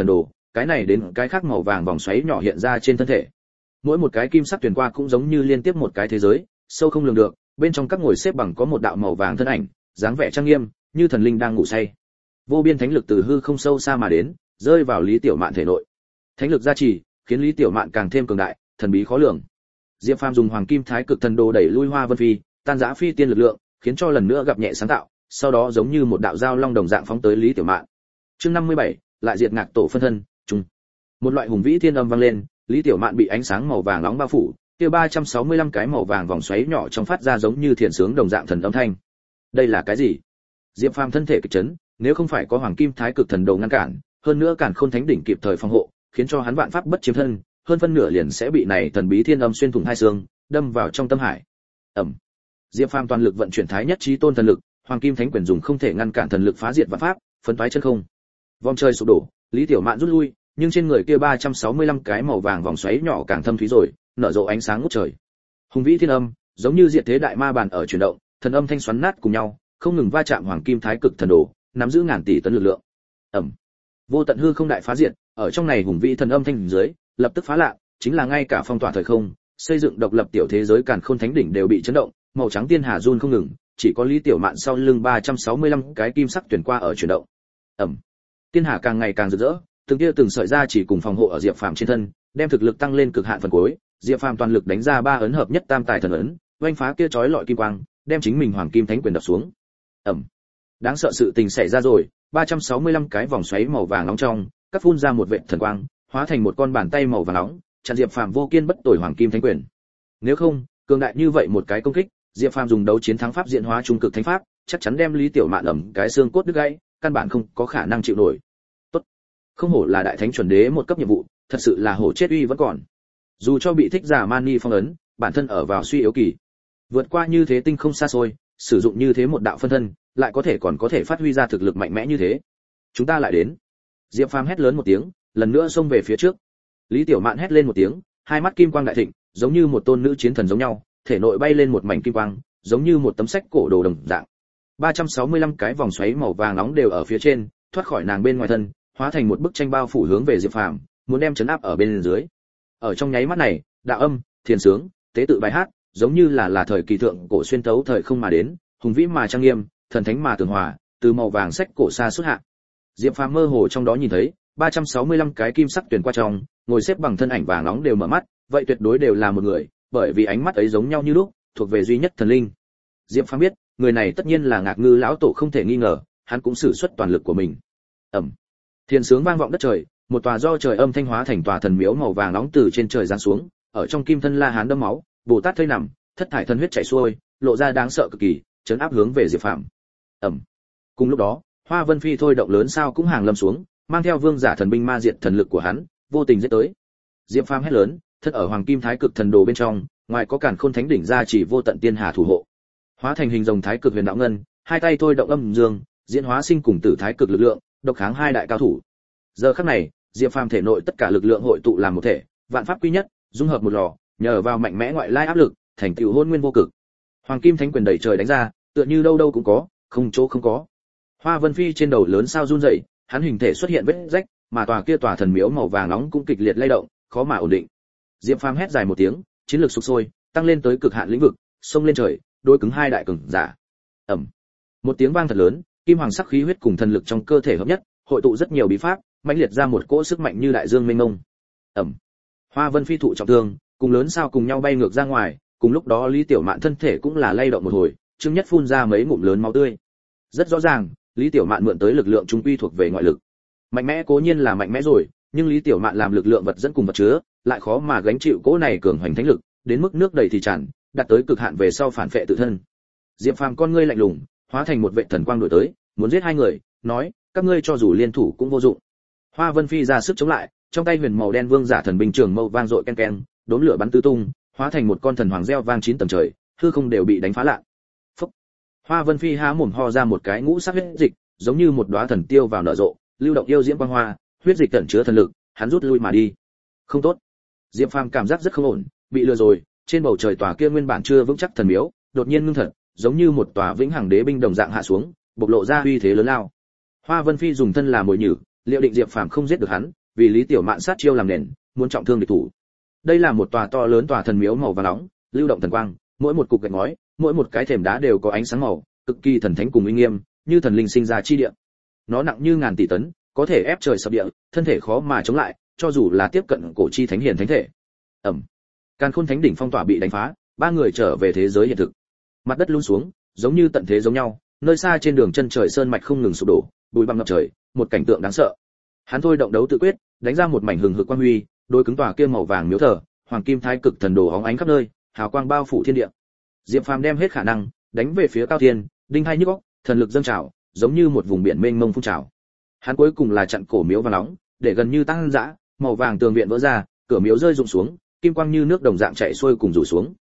cái này đến cái khác màu vàng vòng xoáy nhỏ hiện ra trên thân thể. Mỗi một cái kim sắc truyền qua cũng giống như liên tiếp một cái thế giới, sâu không lường được, bên trong các ngồi xếp bằng có một đạo màu vàng thân ảnh, dáng vẻ trang nghiêm, như thần linh đang ngủ say. Vô biên thánh lực từ hư không sâu xa mà đến, rơi vào Lý Tiểu Mạn thể nội. Thánh lực gia trì, khiến Lý Tiểu Mạn càng thêm cường đại, thần bí khó lường. Diệp Phàm dùng Hoàng Kim Thái Cực Thần Đồ đẩy lui Hoa Vân Phi, tan rã phi tiên lực lượng, khiến cho lần nữa gặp nhẹ sáng tạo, sau đó giống như một đạo dao long đồng dạng phóng tới Lý Tiểu Mạn. Chương 57, lại diệt ngạc tổ phân thân, trùng. Một loại hùng vĩ thiên âm vang lên, Lý Tiểu Mạn bị ánh sáng màu vàng nóng bao phủ, kia 365 cái màu vàng vòng xoáy nhỏ trong phát ra giống như thiền sướng đồng dạng thần âm thanh. Đây là cái gì? Diệp Phàm thân thể kịch chấn, nếu không phải có Hoàng Kim Thái Cực Thần Đồ ngăn cản, hơn nữa Càn Khôn Thánh đỉnh kịp thời phòng hộ, khiến cho hắn vạn pháp bất chiếm thân, hơn phân nửa liền sẽ bị này thần bí thiên âm xuyên thủng hai xương, đâm vào trong tâm hải. Ầm. Diệp Phàm toàn lực vận chuyển Thái Nhất Chí Tôn thần lực, Hoàng Kim Thánh quyền dùng không thể ngăn cản thần lực phá diệt vạn pháp, phân toái chân không. Vòng trời sụp đổ, Lý Tiểu Mạn rút lui, nhưng trên người kia 365 cái màu vàng vòng xoáy nhỏ càng thâm thúy rồi, nở rộ ánh sáng ngút trời. Hùng vĩ thiên âm, giống như diệt thế đại ma bàn ở chuyển động, thần âm thanh xoắn nát cùng nhau, không ngừng va chạm Hoàng Kim Thái Cực Thần Đồ, nắm giữ ngàn tỷ tấn lực lượng. Ầm. Vô tận hư không đại phá diệt, ở trong này hùng vĩ thần âm thanh dưới, lập tức phá lạ, chính là ngay cả phong tỏa thời không, xây dựng độc lập tiểu thế giới Càn Khôn Thánh đỉnh đều bị chấn động, màu trắng tiên hà run không ngừng, chỉ có Lý Tiểu Mạn sau lưng 365 cái kim sắc tuyển qua ở chuyển động. Ầm. Tiên hà càng ngày càng rực rỡ, từng tia từng sợi ra chỉ cùng phòng hộ ở Diệp Phàm trên thân, đem thực lực tăng lên cực hạn phần cuối. Diệp Phàm toàn lực đánh ra ba ấn hợp nhất tam tài thần ấn, oanh phá kia chói lọi kim quang, đem chính mình Hoàng Kim Thánh quyền đập xuống. Ầm. Đáng sợ sự tình xảy ra rồi, 365 cái vòng xoáy màu vàng nóng trong, cắt phun ra một vệt thần quang, hóa thành một con bàn tay màu vàng nóng, chặn Diệp Phàm vô kiên bất tồi Hoàng Kim Thánh quyền. Nếu không, cường đại như vậy một cái công kích, Diệp Phàm dùng đấu chiến thắng pháp diễn hóa trung cực thánh pháp, chắc chắn đem Lý Tiểu Mạn ẩm cái xương cốt đứt gãy, căn bản không có khả năng chịu nổi. Tốt, không hổ là đại thánh chuẩn đế một cấp nhiệm vụ, thật sự là hổ chết uy vẫn còn. Dù cho bị thích giả mani phong ấn, bản thân ở vào suy yếu kỳ, vượt qua như thế tinh không xa xôi, sử dụng như thế một đạo phân thân, lại còn có thể phát huy ra thực lực mạnh mẽ như thế. Chúng ta lại đến. Diệp Phàm hét lớn một tiếng, lần nữa xông về phía trước. Lý Tiểu Mạn hét lên một tiếng, hai mắt kim quang đại thịnh, giống như một tôn nữ chiến thần giống nhau, thể nội bay lên một mảnh kim quang, giống như một tấm sách cổ đồ đồng dạng. 365 cái vòng xoáy màu vàng nóng đều ở phía trên, thoát khỏi nàng bên ngoài thân, hóa thành một bức tranh bao phủ hướng về Diệp Phàm, muốn đem trấn áp ở bên dưới. Ở trong nháy mắt này, đạo âm, thiền sướng, tế tự bài hát, giống như là thời kỳ thượng cổ xuyên tấu thời không mà đến, hùng vĩ mà trang nghiêm, thần thánh mà tường hòa, từ màu vàng sách cổ xa xuất hạ. Diệp Phàm mơ hồ trong đó nhìn thấy 365 cái kim sắc tuyển qua trong, ngồi xếp bằng thân ảnh vàng nóng đều mở mắt, vậy tuyệt đối đều là một người, bởi vì ánh mắt ấy giống nhau như lúc, thuộc về duy nhất thần linh. Diệp Phàm biết, người này tất nhiên là Ngạc Ngư lão tổ không thể nghi ngờ, hắn cũng sử xuất toàn lực của mình. Ầm. Thiên sướng vang vọng đất trời, một tòa do trời âm thanh hóa thành tòa thần miếu màu vàng nóng từ trên trời giáng xuống, ở trong kim thân La Hán đẫm máu, Bồ Tát thây nằm, thất thải thần huyết chảy xuôi, lộ ra đáng sợ cực kỳ, chấn áp hướng về Diệp Phàm. Ầm. Cùng lúc đó, Hoa Vân Phi thôi động lớn sao cũng hàng lâm xuống, mang theo vương giả thần binh ma diệt thần lực của hắn, vô tình giết tới. Diệp Phàm hét lớn, thân ở Hoàng Kim Thái Cực Thần Đồ bên trong, ngoài có Càn Khôn Thánh đỉnh ra chỉ vô tận tiên hà thủ hộ. Hóa thành hình rồng Thái Cực Huyền Đạo Ngân, hai tay thôi động âm dương, diễn hóa sinh cùng tử Thái Cực lực lượng, độc kháng hai đại cao thủ. Giờ khắc này, Diệp Phàm thể nội tất cả lực lượng hội tụ làm một thể, vạn pháp quy nhất, dung hợp một lò, nhờ vào mạnh mẽ ngoại lai áp lực, thành tựu hôn nguyên vô cực. Hoàng Kim Thánh quyền đẩy trời đánh ra, tựa như đâu đâu cũng có, không chỗ không có. Hoa Vân Phi trên đầu lớn sao run rẩy, hắn hình thể xuất hiện vết rách, mà tòa thần miếu màu vàng nóng cũng kịch liệt lay động, khó mà ổn định. Diệp Phàm hét dài một tiếng, chiến lược sục sôi, tăng lên tới cực hạn lĩnh vực, xông lên trời, đối cứng hai đại cường giả. Ầm. Một tiếng vang thật lớn, kim hoàng sắc khí huyết cùng thần lực trong cơ thể hợp nhất, hội tụ rất nhiều bí pháp, mãnh liệt ra một cỗ sức mạnh như đại dương mênh mông. Ầm. Hoa Vân Phi thụ trọng thương, cùng lớn sao cùng nhau bay ngược ra ngoài, cùng lúc đó Lý Tiểu Mạn thân thể cũng là lay động một hồi, Trương Nhất phun ra mấy ngụm lớn máu tươi. Rất rõ ràng, Lý Tiểu Mạn mượn tới lực lượng trung quy thuộc về ngoại lực. Mạnh mẽ cố nhiên là mạnh mẽ rồi, nhưng Lý Tiểu Mạn làm lực lượng vật dẫn cùng vật chứa, lại khó mà gánh chịu cỗ này cường hoành thánh lực, đến mức nước đầy thì tràn, đạt tới cực hạn về sau phản phệ tự thân. Diệp Phàm con ngươi lạnh lùng, hóa thành một vệ thần quang đuổi tới, muốn giết hai người, nói, các ngươi cho dù liên thủ cũng vô dụng. Hoa Vân Phi ra sức chống lại, trong tay huyền màu đen vương giả thần binh trường mâu vang dội ken ken, đốn lửa bắn tứ tung, hóa thành một con thần hoàng reo vang chín tầng trời, hư không đều bị đánh phá lạ. Phúc. Hoa Vân Phi há mồm ho ra một cái ngũ sắc huyết dịch, giống như một đóa thần tiêu vào nở rộ, lưu động yêu diễm quang hoa, huyết dịch tẩn chứa thần lực, hắn rút lui mà đi. Không tốt. Diệp Phàm cảm giác rất không ổn, bị lừa rồi, trên bầu trời tòa kia nguyên bản chưa vững chắc thần miếu, đột nhiên ngưng thật, giống như một tòa vĩnh hằng đế binh đồng dạng hạ xuống, bộc lộ ra uy thế lớn lao. Hoa Vân Phi dùng thân là mồi nhử, liệu định Diệp Phàm không giết được hắn, vì Lý Tiểu Mạn sát chiêu làm nền, muốn trọng thương địch thủ. Đây là một tòa to lớn tòa thần miếu màu vàng nóng, lưu động thần quang, mỗi một cục gạch ngói, mỗi một cái thềm đá đều có ánh sáng màu, cực kỳ thần thánh cùng uy nghiêm, như thần linh sinh ra chi địa. Nó nặng như ngàn tỷ tấn, có thể ép trời sập địa, thân thể khó mà chống lại, cho dù là tiếp cận cổ chi thánh hiền thánh thể. Càn Khôn Thánh đỉnh phong tỏa bị đánh phá, ba người trở về thế giới hiện thực. Mặt đất lún xuống, giống như tận thế giống nhau, nơi xa trên đường chân trời sơn mạch không ngừng sụp đổ, bụi bặm ngập trời, một cảnh tượng đáng sợ. Hắn thôi động đấu tự quyết, đánh ra một mảnh hừng hực quang huy, đôi cứng tòa kia màu vàng miếu thờ, hoàng kim thái cực thần đồ óng ánh khắp nơi, hào quang bao phủ thiên địa. Diệp Phàm đem hết khả năng, đánh về phía Cao Thiên, đinh hai nhức óc, thần lực dâng trào, giống như một vùng biển mênh mông phun trào. Hắn cuối cùng là chặn cổ miếu vàng nóng, để gần như tăng dã, màu vàng tường viện vỡ ra, cửa miếu rơi rụng xuống, kim quang như nước đồng dạng chảy xuôi cùng rủ xuống.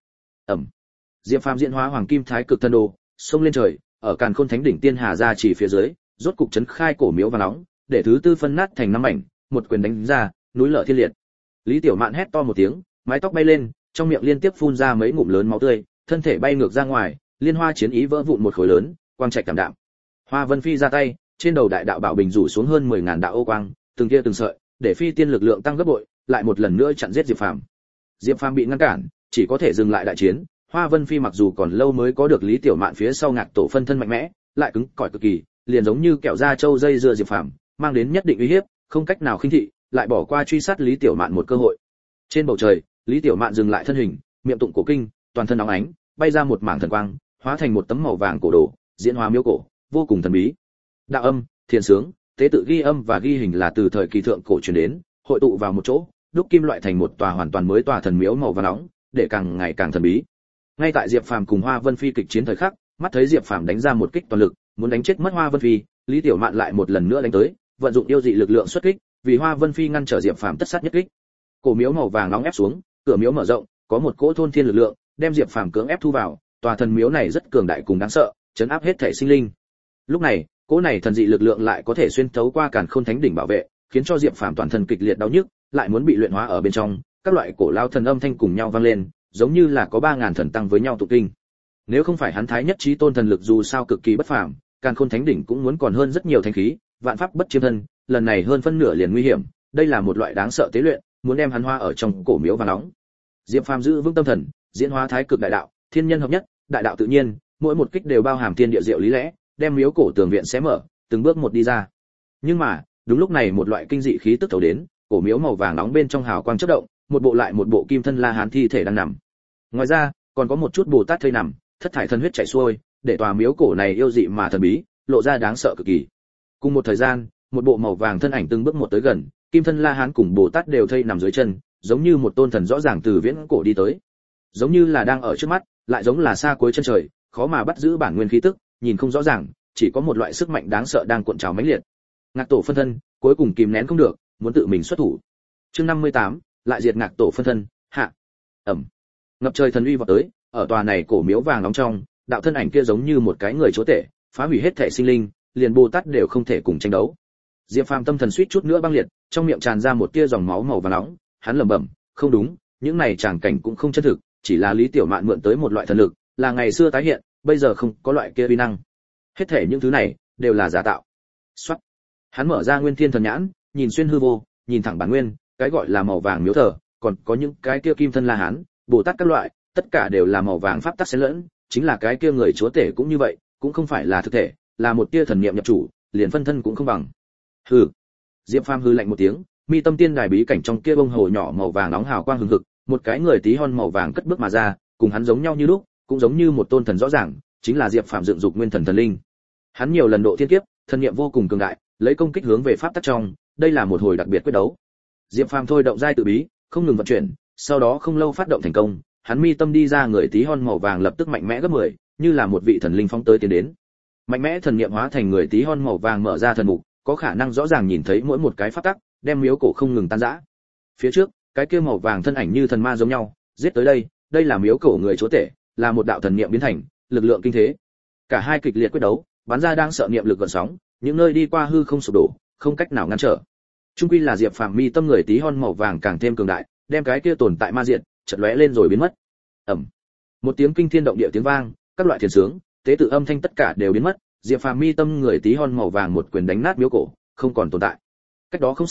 Diệp Phàm diễn hóa hoàng kim thái cực thần đồ, xông lên trời, ở Càn Khôn Thánh đỉnh tiên hà ra chỉ phía dưới, rốt cục chấn khai cổ miếu vàng nóng, để thứ tư phân nát thành năm mảnh, một quyền đánh ra, núi lở thiên liệt. Lý Tiểu Mạn hét to một tiếng, mái tóc bay lên, trong miệng liên tiếp phun ra mấy ngụm lớn máu tươi, thân thể bay ngược ra ngoài, liên hoa chiến ý vỡ vụn một khối lớn, quang trạch cảm đạm. Hoa Vân Phi ra tay, trên đầu đại đạo bảo bình rủ xuống hơn 10.000 đạo ô quang, từng tia từng sợi, để phi tiên lực lượng tăng gấp bội, lại một lần nữa chặn giết Diệp Phàm. Diệp Phàm bị ngăn cản, chỉ có thể dừng lại đại chiến. Hoa Vân Phi mặc dù còn lâu mới có được Lý Tiểu Mạn phía sau Ngạc Tổ phân thân mạnh mẽ, lại cứng cỏi cực kỳ, liền giống như kẹo da trâu dây dưa Diệp Phàm, mang đến nhất định uy hiếp, không cách nào khinh thị, lại bỏ qua truy sát Lý Tiểu Mạn một cơ hội. Trên bầu trời, Lý Tiểu Mạn dừng lại thân hình, miệng tụng cổ kinh, toàn thân óng ánh, bay ra một mảng thần quang, hóa thành một tấm màu vàng cổ đồ, diễn hóa miếu cổ, vô cùng thần bí. Đạo âm, thiền sướng, tế tự ghi âm và ghi hình là từ thời kỳ thượng cổ truyền đến, hội tụ vào một chỗ, đúc kim loại thành một tòa hoàn toàn mới tòa thần miếu màu vàng nóng, để càng ngày càng thần bí. Ngay tại Diệp Phàm cùng Hoa Vân Phi kịch chiến thời khắc, mắt thấy Diệp Phàm đánh ra một kích toàn lực, muốn đánh chết mất Hoa Vân Phi, Lý Tiểu Mạn lại một lần nữa đánh tới, vận dụng yêu dị lực lượng xuất kích, vì Hoa Vân Phi ngăn trở Diệp Phàm tất sát nhất kích. Cổ miếu màu vàng nóng ép xuống, cửa miếu mở rộng, có một cỗ thôn thiên lực lượng, đem Diệp Phàm cưỡng ép thu vào, tòa thần miếu này rất cường đại cùng đáng sợ, chấn áp hết thể sinh linh. Lúc này, cỗ này thần dị lực lượng lại có thể xuyên thấu qua Càn Khôn Thánh đỉnh bảo vệ, khiến cho Diệp Phàm toàn thân kịch liệt đau nhức, lại muốn bị luyện hóa ở bên trong, các loại cổ lao thần âm thanh cùng nhau vang lên, giống như là có 3000 thần tăng với nhau tụng kinh. Nếu không phải hắn thái nhất chí tôn thần lực dù sao cực kỳ bất phàm, Càn Khôn Thánh đỉnh cũng muốn còn hơn rất nhiều thánh khí, vạn pháp bất chiêm thân, lần này hơn phân nửa liền nguy hiểm, đây là một loại đáng sợ tế luyện, muốn đem hắn hóa ở trong cổ miếu vàng nóng. Diệp Phàm giữ vững tâm thần, diễn hóa thái cực đại đạo, thiên nhân hợp nhất, đại đạo tự nhiên, mỗi một kích đều bao hàm thiên địa diệu lý lẽ, đem miếu cổ tường viện xé mở, từng bước một đi ra. Nhưng mà, đúng lúc này một loại kinh dị khí tức thấu đến, cổ miếu màu vàng nóng bên trong hào quang chớp động, một bộ lại một bộ kim thân La Hán thi thể đang nằm. Ngoài ra, còn có một chút Bồ Tát thây nằm, thất thải thân huyết chảy xuôi, để tòa miếu cổ này yêu dị mà thần bí, lộ ra đáng sợ cực kỳ. Cùng một thời gian, một bộ màu vàng thân ảnh từng bước một tới gần, kim thân La Hán cùng Bồ Tát đều thây nằm dưới chân, giống như một tôn thần rõ ràng từ viễn cổ đi tới. Giống như là đang ở trước mắt, lại giống là xa cuối chân trời, khó mà bắt giữ bản nguyên khí tức, nhìn không rõ ràng, chỉ có một loại sức mạnh đáng sợ đang cuộn trào mãnh liệt. Ngạc Tổ phân thân, cuối cùng kìm nén không được, muốn tự mình xuất thủ. Chương 58, lại diệt Ngạc Tổ phân thân, hạ. Ngập trời thần uy vọt tới, ở tòa này cổ miếu vàng nóng trong, đạo thân ảnh kia giống như một cái người chúa tể, phá hủy hết thể sinh linh, liền Bồ Tát đều không thể cùng tranh đấu. Diệp Phàm tâm thần suýt chút nữa băng liệt, trong miệng tràn ra một tia dòng máu màu vàng nóng, hắn lẩm bẩm, không đúng, những này tràng cảnh cũng không chân thực, chỉ là Lý Tiểu Mạn mượn tới một loại thần lực, là ngày xưa tái hiện, bây giờ không có loại kia uy năng. Hết thể những thứ này đều là giả tạo. Soát. Hắn mở ra Nguyên Thiên Thần Nhãn, nhìn xuyên hư vô, nhìn thẳng bản nguyên, cái gọi là màu vàng miếu thờ, còn có những cái kia kim thân La Hán, Bồ Tát các loại, tất cả đều là màu vàng pháp tắc xen lẫn, chính là cái kia người chúa tể cũng như vậy, cũng không phải là thực thể, là một tia thần niệm nhập chủ, liền phân thân cũng không bằng. Hừ. Diệp Phàm hừ lạnh một tiếng, mi tâm tiên đài bí cảnh trong kia bông hồ nhỏ màu vàng nóng hào quang hừng hực, một cái người tí hon màu vàng cất bước mà ra, cùng hắn giống nhau như lúc, cũng giống như một tôn thần rõ ràng, chính là Diệp Phàm dựng dục nguyên thần thần linh. Hắn nhiều lần độ thiên kiếp, thần niệm vô cùng cường đại, lấy công kích hướng về pháp tắc trong, đây là một hồi đặc biệt quyết đấu. Diệp Phàm thôi động giai tự bí, không ngừng vận chuyển, sau đó không lâu phát động thành công, hắn mi tâm đi ra người tí hon màu vàng lập tức mạnh mẽ gấp 10, như là một vị thần linh phóng tới tiến đến. Mạnh mẽ thần niệm hóa thành người tí hon màu vàng mở ra thần mục, có khả năng rõ ràng nhìn thấy mỗi một cái pháp tắc, đem miếu cổ không ngừng tan rã. Phía trước, cái kia màu vàng thân ảnh như thần ma giống nhau, giết tới đây, đây là miếu cổ người chúa tể, là một đạo thần niệm biến thành, lực lượng kinh thế. Cả hai kịch liệt quyết đấu, bắn ra đang sợ niệm lực gợn sóng, những nơi đi qua hư không sụp đổ, không cách nào ngăn trở. Trung quy là Diệp Phàm mi tâm người tí hon màu vàng càng thêm cường đại, đem cái kia tồn tại ma diện, chợt lóe lên rồi biến mất. Một tiếng kinh thiên động địa tiếng vang, các loại thiền sướng, tế tự âm thanh tất cả đều biến mất, Diệp Phàm mi tâm người tí hon màu vàng một quyền đánh nát miếu cổ, không còn tồn tại. Cách đó không xa,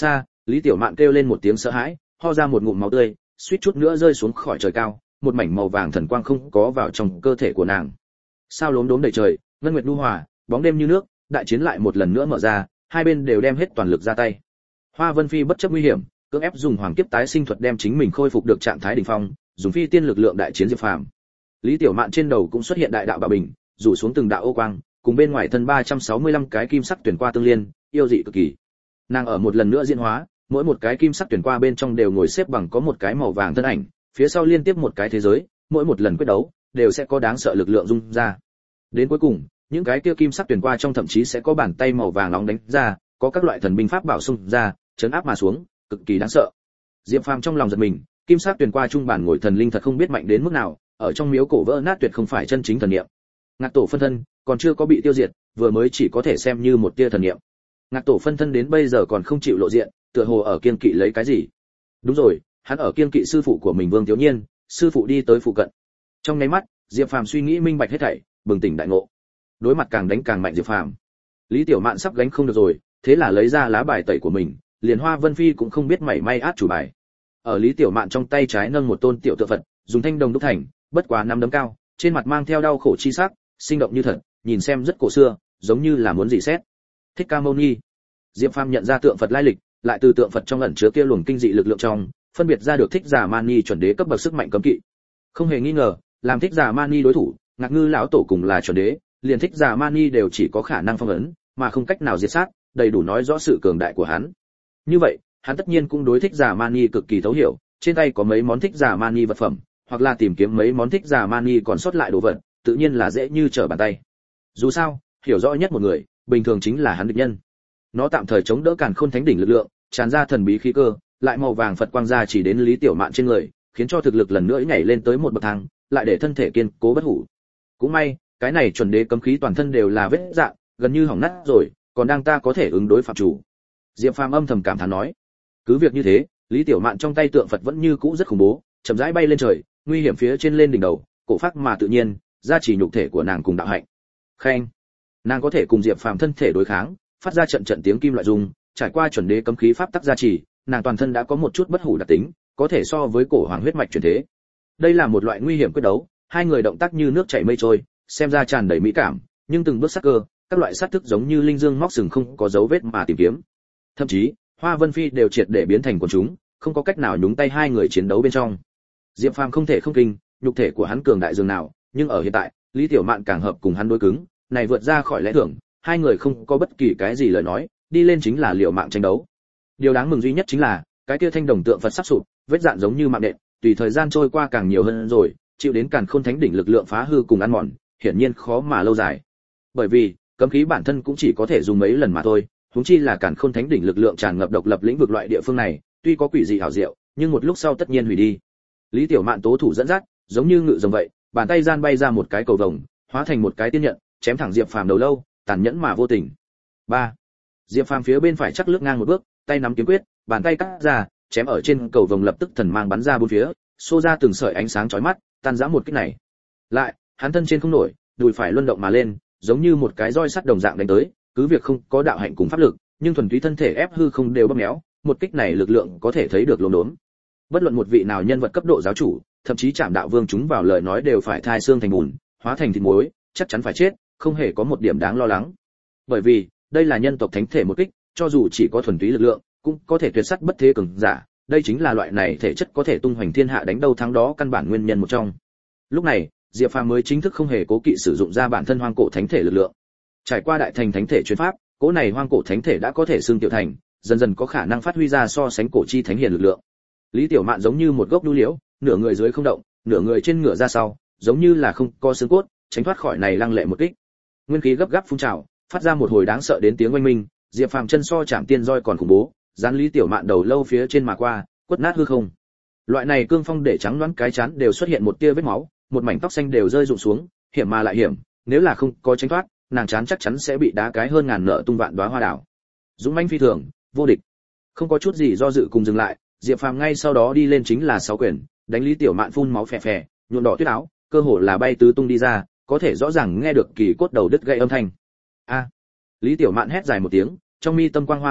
Lý Tiểu Mạn kêu lên một tiếng sợ hãi, ho ra một ngụm máu tươi, suýt chút nữa rơi xuống khỏi trời cao, một mảnh màu vàng thần quang không có vào trong cơ thể của nàng. Sao lốm đốm đầy trời, ngân nguyệt nhu hòa, bóng đêm như nước, đại chiến lại một lần nữa mở ra, hai bên đều đem hết toàn lực ra tay. Hoa Vân Phi bất chấp nguy hiểm, cưỡng ép dùng hoàng kiếp tái sinh thuật đem chính mình khôi phục được trạng thái đỉnh phong, dùng phi tiên lực lượng đại chiến Diệp Phàm. Lý Tiểu Mạn trên đầu cũng xuất hiện đại đạo bảo bình, rủ xuống từng đạo ô quang, cùng bên ngoài thân 365 cái kim sắc tuyển qua tương liên, yêu dị cực kỳ. Nàng ở một lần nữa diễn hóa, mỗi một cái kim sắc tuyển qua bên trong đều ngồi xếp bằng có một cái màu vàng thân ảnh, phía sau liên tiếp một cái thế giới, mỗi một lần quyết đấu đều sẽ có đáng sợ lực lượng dung ra. Đến cuối cùng, những cái kia kim sắc tuyển qua trong thậm chí sẽ có bàn tay màu vàng nóng đánh ra, có các loại thần binh pháp bảo xung ra, chấn áp mà xuống, cực kỳ đáng sợ. Diệp Phàm trong lòng giật mình, kim sắc tuyển qua trung bản ngồi thần linh thật không biết mạnh đến mức nào, ở trong miếu cổ vỡ nát tuyệt không phải chân chính thần niệm. Ngạc tổ phân thân còn chưa có bị tiêu diệt, vừa mới chỉ có thể xem như một tia thần niệm. Ngạc tổ phân thân đến bây giờ còn không chịu lộ diện, tựa hồ ở kiên kỵ lấy cái gì. Đúng rồi, hắn ở kiên kỵ sư phụ của mình Vương Thiếu Nhiên, sư phụ đi tới phụ cận. Trong nháy mắt, Diệp Phàm suy nghĩ minh bạch hết thảy, bừng tỉnh đại ngộ. Đối mặt càng đánh càng mạnh Diệp Phàm, Lý Tiểu Mạn sắp gánh không được rồi, thế là lấy ra lá bài tẩy của mình, liền Hoa Vân Phi cũng không biết mảy may át chủ bài. Ở Lý Tiểu Mạn trong tay trái nâng một tôn tiểu tượng Phật, dùng thanh đồng đúc thành, bất quá năm đấm cao, trên mặt mang theo đau khổ chi sắc, sinh động như thật, nhìn xem rất cổ xưa, giống như là muốn dị xét. Thích Ca Mâu Ni. Diệp Phàm nhận ra tượng Phật lai lịch, lại từ tượng Phật trong ẩn chứa kia luồng kinh dị lực lượng trong, phân biệt ra được Thích Giả Mani chuẩn đế cấp bậc sức mạnh cấm kỵ. Không hề nghi ngờ, làm Thích Giả Mani đối thủ, Ngạc Ngư lão tổ cùng là chuẩn đế, liền Thích Giả Mani đều chỉ có khả năng phong ấn, mà không cách nào diệt sát, đầy đủ nói rõ sự cường đại của hắn. Như vậy, hắn tất nhiên cũng đối Thích Giả Mani cực kỳ thấu hiểu, trên tay có mấy món Thích Giả Mani vật phẩm, hoặc là tìm kiếm mấy món Thích Giả Mani còn sót lại đồ vật, tự nhiên là dễ như trở bàn tay. Dù sao, hiểu rõ nhất một người, bình thường chính là hắn địch nhân. Nó tạm thời chống đỡ Càn Khôn Thánh đỉnh lực lượng, tràn ra thần bí khí cơ, lại màu vàng Phật quang ra chỉ đến Lý Tiểu Mạn trên người, khiến cho thực lực lần nữa nhảy lên tới một bậc thang, lại để thân thể kiên cố bất hủ. Cũng may, cái này chuẩn đế cấm khí toàn thân đều là vết rạn, gần như hỏng nát rồi, còn đang ta có thể ứng đối phạm chủ. Diệp Phàm âm thầm cảm thán nói. Cứ việc như thế, Lý Tiểu Mạn trong tay tượng Phật vẫn như cũ rất khủng bố, chậm rãi bay lên trời, nguy hiểm phía trên lên đỉnh đầu, cổ phác mà tự nhiên, gia trì nhục thể của nàng cùng đạo hạnh. Khen, nàng có thể cùng Diệp Phàm thân thể đối kháng, phát ra trận trận tiếng kim loại rung, trải qua chuẩn đế cấm khí pháp tắc gia trì, nàng toàn thân đã có một chút bất hủ đặc tính, có thể so với cổ hoàng huyết mạch truyền thế. Đây là một loại nguy hiểm quyết đấu, hai người động tác như nước chảy mây trôi, xem ra tràn đầy mỹ cảm, nhưng từng bước sát cơ, các loại sát thức giống như linh dương móc sừng không có dấu vết mà tìm kiếm. Thậm chí, Hoa Vân Phi đều triệt để biến thành quần chúng, không có cách nào nhúng tay hai người chiến đấu bên trong. Diệp Phàm không thể không kinh, nhục thể của hắn cường đại dường nào, nhưng ở hiện tại, Lý Tiểu Mạn càng hợp cùng hắn đối cứng, này vượt ra khỏi lẽ thường, hai người không có bất kỳ cái gì lời nói, đi lên chính là liều mạng tranh đấu. Điều đáng mừng duy nhất chính là, cái kia thanh đồng tượng Phật sắp sụp, vết dạn giống như mạng nện, tùy thời gian trôi qua càng nhiều hơn rồi, chịu đến Càn Khôn Thánh đỉnh lực lượng phá hư cùng ăn mòn, hiển nhiên khó mà lâu dài. Bởi vì, cấm khí bản thân cũng chỉ có thể dùng mấy lần mà thôi, huống chi là Càn Khôn Thánh đỉnh lực lượng tràn ngập độc lập lĩnh vực loại địa phương này, tuy có quỷ dị hảo diệu, nhưng một lúc sau tất nhiên hủy đi. Lý Tiểu Mạn tố thủ dẫn dắt, giống như ngự rồng vậy, bàn tay gian bay ra một cái cầu vồng, hóa thành một cái tiên nhận, chém thẳng Diệp Phàm đầu lâu, tàn nhẫn mà vô tình. 3. Diệp Phàm phía bên phải chắc lướt ngang một bước, tay nắm kiếm quyết, bàn tay cắt ra, chém ở trên cầu vồng lập tức thần mang bắn ra bốn phía, xô ra từng sợi ánh sáng chói mắt, tan rã một kích này. Lại, hắn thân trên không nổi, đùi phải luân động mà lên, giống như một cái roi sắt đồng dạng đánh tới, cứ việc không có đạo hạnh cùng pháp lực, nhưng thuần túy thân thể ép hư không đều bóp méo, một kích này lực lượng có thể thấy được lốm đốm. Bất luận một vị nào nhân vật cấp độ giáo chủ, thậm chí Trảm Đạo Vương chúng vào lời nói đều phải thai xương thành bùn, hóa thành thịt muối, chắc chắn phải chết, không hề có một điểm đáng lo lắng. Bởi vì, đây là nhân tộc thánh thể một kích, cho dù chỉ có thuần túy lực lượng, cũng có thể tuyệt sắt bất thế cường giả, đây chính là loại này thể chất có thể tung hoành thiên hạ đánh đâu thắng đó căn bản nguyên nhân một trong. Lúc này, Diệp Phàm mới chính thức không hề cố kỵ sử dụng ra bản thân hoang cổ thánh thể lực lượng. Trải qua đại thành thánh thể chuyên pháp, cỗ này hoang cổ thánh thể đã có thể xương tiểu thành, dần dần có khả năng phát huy ra so sánh cổ chi thánh hiền lực lượng. Lý Tiểu Mạn giống như một gốc đu liễu, nửa người dưới không động, nửa người trên ngửa ra sau, giống như là không có xương cốt, tránh thoát khỏi này lăng lệ một kích. Nguyên khí gấp gáp phun trào, phát ra một hồi đáng sợ đến tiếng oanh minh, Diệp Phàm chân so chạm tiên roi còn khủng bố, dán Lý Tiểu Mạn đầu lâu phía trên mà qua, quất nát hư không. Loại này cương phong để trắng loáng cái chán đều xuất hiện một tia vết máu, một mảnh tóc xanh đều rơi rụng xuống, hiểm mà lại hiểm, nếu là không có tránh thoát, nàng chán chắc chắn sẽ bị đá cái hơn ngàn nợ tung vạn đóa hoa đảo. Dũng mãnh phi thường, vô địch. Không có chút gì do dự cùng dừng lại, Diệp Phàm ngay sau đó đi lên chính là 6 quyền, đánh Lý Tiểu Mạn phun máu phè phè, nhuộm đỏ tuyết áo, cơ hồ là bay tứ tung đi ra, có thể rõ ràng nghe được kỳ cốt đầu đứt gãy âm thanh. A! Lý Tiểu Mạn hét dài một tiếng, trong mi tâm quang hoa đại thịnh,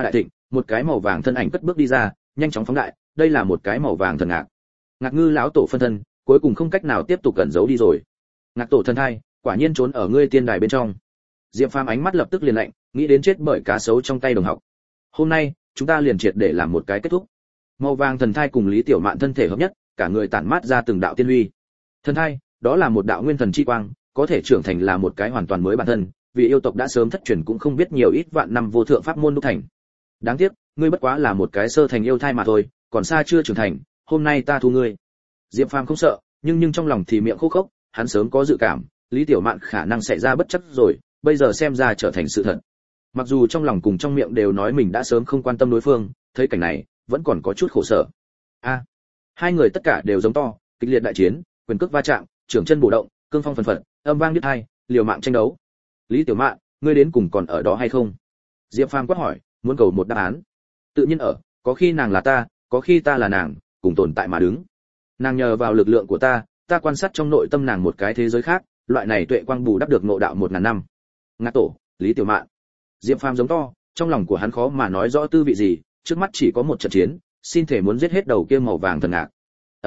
một cái màu vàng thân ảnh cất bước đi ra, nhanh chóng phóng đại, đây là một cái màu vàng thần ngạc. Ngạc Ngư lão tổ phân thân, cuối cùng không cách nào tiếp tục cẩn giấu đi rồi. Ngạc tổ thần thai, quả nhiên trốn ở ngươi tiên đài bên trong. Diệp Phàm ánh mắt lập tức liền lạnh, nghĩ đến chết bởi cá sấu trong tay đồng học. Hôm nay, chúng ta liền triệt để làm một cái kết thúc. Màu vàng thần thai cùng Lý Tiểu Mạn thân thể hợp nhất, cả người tản mát ra từng đạo tiên uy. Thần thai, đó là một đạo nguyên thần chi quang, có thể trưởng thành là một cái hoàn toàn mới bản thân, vì yêu tộc đã sớm thất truyền cũng không biết nhiều ít vạn năm vô thượng pháp môn đúc thành. Đáng tiếc, ngươi bất quá là một cái sơ thành yêu thai mà thôi, còn xa chưa trưởng thành, hôm nay ta thu ngươi. Diệp Phàm không sợ, nhưng trong lòng thì miệng khô khốc, hắn sớm có dự cảm, Lý Tiểu Mạn khả năng xảy ra bất chấp rồi, bây giờ xem ra trở thành sự thật. Mặc dù trong lòng cùng trong miệng đều nói mình đã sớm không quan tâm đối phương, thấy cảnh này, vẫn còn có chút khổ sở. Hai người tất cả đều giống to, kịch liệt đại chiến, quyền cước va chạm, trưởng chân bổ động, cương phong phần phật, âm vang biết hai, liều mạng tranh đấu. Lý Tiểu Mạn, ngươi đến cùng còn ở đó hay không? Diệp Phàm quát hỏi, muốn cầu một đáp án. Tự nhiên ở, có khi nàng là ta, có khi ta là nàng, cùng tồn tại mà đứng. Nàng nhờ vào lực lượng của ta quan sát trong nội tâm nàng một cái thế giới khác, loại này tuệ quang bù đắp được ngộ đạo 1000 năm. Ngạc tổ, Lý Tiểu Mạn. Diệp Phàm giống to, trong lòng của hắn khó mà nói rõ tư vị gì, trước mắt chỉ có một trận chiến, xin thể muốn giết hết đầu kia màu vàng thần ngạc.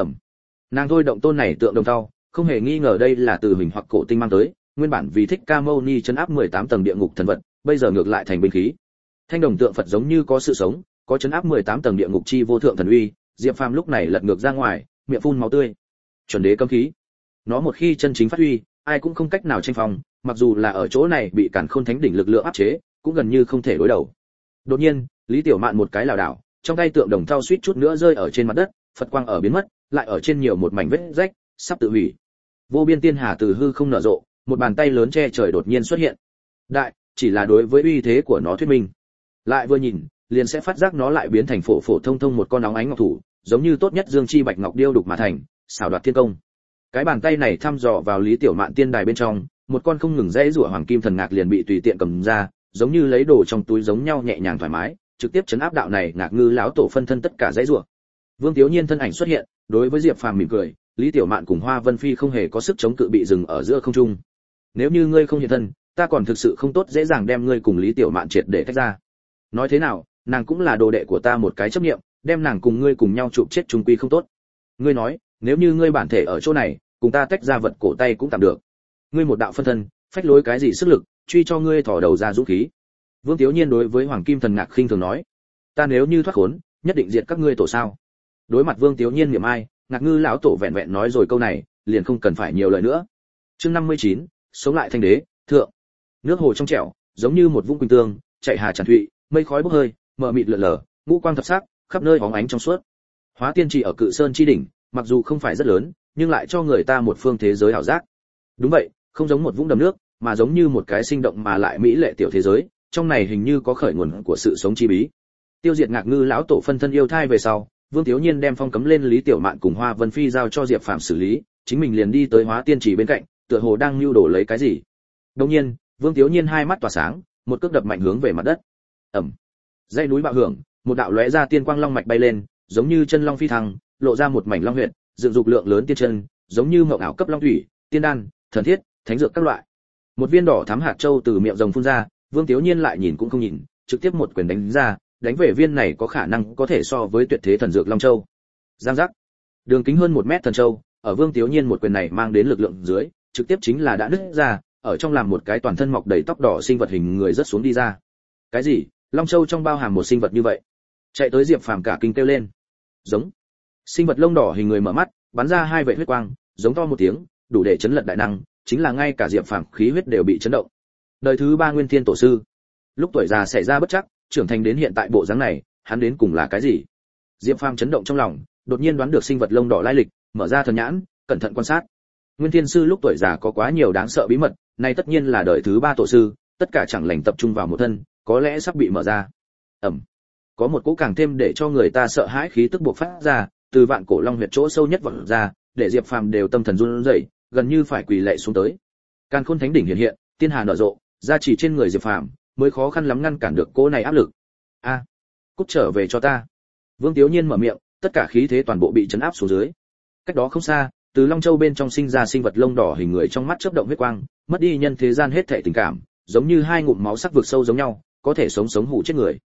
Nàng thôi động tôn này tượng đồng thau, không hề nghi ngờ đây là từ hình hoặc cổ tinh mang tới, nguyên bản vì thích Ca Mâu Ni trấn áp 18 tầng địa ngục thần vật, bây giờ ngược lại thành binh khí. Thanh đồng tượng Phật giống như có sự sống, có trấn áp 18 tầng địa ngục chi vô thượng thần uy, Diệp Phàm lúc này lật ngược ra ngoài, miệng phun máu tươi. Chuẩn đế cấm khí. Nó một khi chân chính phát huy, ai cũng không cách nào tranh phòng, mặc dù là ở chỗ này bị Càn Khôn Thánh đỉnh lực lượng áp chế, cũng gần như không thể đối đầu. Đột nhiên, Lý Tiểu Mạn một cái lảo đảo, trong tay tượng đồng thau suýt chút nữa rơi ở trên mặt đất, Phật quang ở biến mất, lại ở trên nhiều một mảnh vết rách, sắp tự hủy. Vô biên tiên hà từ hư không nở rộ, một bàn tay lớn che trời đột nhiên xuất hiện. Đại, chỉ là đối với uy thế của nó thuyết minh. Lại vừa nhìn, liền sẽ phát giác nó lại biến thành phổ phổ thông thông một con óng ánh ngọc thủ, giống như tốt nhất dương chi bạch ngọc điêu đục mà thành, xảo đoạt thiên công. Cái bàn tay này thăm dò vào Lý Tiểu Mạn tiên đài bên trong, một con không ngừng rẽ rủa hoàng kim thần ngạc liền bị tùy tiện cầm ra, giống như lấy đồ trong túi giống nhau nhẹ nhàng thoải mái, trực tiếp chấn áp đạo này Ngạc Ngư lão tổ phân thân tất cả rẽ rủa. Vương Tiếu Nhiên thân ảnh xuất hiện, đối với Diệp Phàm mỉm cười, Lý Tiểu Mạn cùng Hoa Vân Phi không hề có sức chống cự bị dừng ở giữa không trung. Nếu như ngươi không hiện thân, ta còn thực sự không tốt dễ dàng đem ngươi cùng Lý Tiểu Mạn triệt để tách ra. Nói thế nào, nàng cũng là đồ đệ của ta một cái chấp niệm, đem nàng cùng ngươi cùng nhau chụp chết chung quy không tốt. Ngươi nói, nếu như ngươi bản thể ở chỗ này, cùng ta tách ra vật cổ tay cũng tạm được. Ngươi một đạo phân thân, phách lối cái gì sức lực, truy cho ngươi thò đầu ra dũng khí. Vương Tiếu Nhiên đối với Hoàng Kim Thần Ngạc khinh thường nói, ta nếu như thoát khốn, nhất định diệt các ngươi tổ sao? Đối mặt Vương Tiếu Nhiên niệm ai, Ngạc Ngư lão tổ vẹn vẹn nói rồi câu này, liền không cần phải nhiều lời nữa. Chương 59, sống lại thanh đế, thượng. Nước hồ trong trẻo, giống như một vũng quỳnh tương, chạy hà tràn thụy, mây khói bốc hơi, mờ mịt lượn lờ, ngũ quang thập sắc, khắp nơi bóng ánh trong suốt. Hóa Tiên Trì ở Cự Sơn chi đỉnh, mặc dù không phải rất lớn, nhưng lại cho người ta một phương thế giới ảo giác. Đúng vậy, không giống một vũng đầm nước, mà giống như một cái sinh động mà lại mỹ lệ tiểu thế giới, trong này hình như có khởi nguồn của sự sống chi bí. Tiêu diệt Ngạc Ngư lão tổ phân thân yêu thai về sau, Vương Tiếu Nhiên đem phong cấm lên Lý Tiểu Mạn cùng Hoa Vân Phi giao cho Diệp Phàm xử lý, chính mình liền đi tới Hóa Tiên Trì bên cạnh, tựa hồ đang lưu đổ lấy cái gì. Đột nhiên, Vương Tiếu Nhiên hai mắt tỏa sáng, một cước đập mạnh hướng về mặt đất. Ầm. Dãy núi bạo hưởng, một đạo lóe ra tiên quang long mạch bay lên, giống như chân long phi thăng, lộ ra một mảnh long huyệt, dựng dục lượng lớn tiên chân, giống như mộng ảo cấp long thủy, tiên đan, thần thiết, thánh dược các loại. Một viên đỏ thắm hạt châu từ miệng rồng phun ra, Vương Tiếu Nhiên lại nhìn cũng không nhìn, trực tiếp một quyền đánh ra, đánh về viên này có khả năng có thể so với tuyệt thế thần dược long châu. Giang giác. Đường kính hơn 1 mét thần châu, ở Vương Tiếu Nhiên một quyền này mang đến lực lượng dưới, trực tiếp chính là đã nứt ra, ở trong làm một cái toàn thân mọc đầy tóc đỏ sinh vật hình người rất xuống đi ra. Cái gì? Long châu trong bao hàm một sinh vật như vậy? Chạy tới Diệp Phàm cả kinh kêu lên. Giống. Sinh vật lông đỏ hình người mở mắt, bắn ra hai vệt huyết quang, giống to một tiếng, đủ để chấn lật đại năng, chính là ngay cả Diệp Phàm khí huyết đều bị chấn động. Đời thứ 3 Nguyên Thiên tổ sư, lúc tuổi già xảy ra bất trắc, trưởng thành đến hiện tại bộ dáng này, hắn đến cùng là cái gì? Diệp Phàm chấn động trong lòng, đột nhiên đoán được sinh vật lông đỏ lai lịch, mở ra thần nhãn, cẩn thận quan sát. Nguyên Thiên sư lúc tuổi già có quá nhiều đáng sợ bí mật, này tất nhiên là đời thứ 3 tổ sư, tất cả chẳng lành tập trung vào một thân, có lẽ sắp bị mở ra. Có một cỗ càng thêm để cho người ta sợ hãi khí tức bộc phát ra, từ vạn cổ long huyệt chỗ sâu nhất vọt ra, để Diệp Phàm đều tâm thần run rẩy, gần như phải quỳ lạy xuống tới. Càn Khôn Thánh đỉnh hiện hiện, tiên hà nở rộ, gia chỉ trên người Diệp Phàm, mới khó khăn lắm ngăn cản được cỗ này áp lực. Cút trở về cho ta. Vương Tiếu Nhiên mở miệng, tất cả khí thế toàn bộ bị trấn áp xuống dưới. Cách đó không xa, từ Long Châu bên trong sinh ra sinh vật lông đỏ hình người trong mắt chớp động huyết quang, mất đi nhân thế gian hết thảy tình cảm, giống như hai ngụm máu sắc vực sâu giống nhau, có thể sống hủ chết người.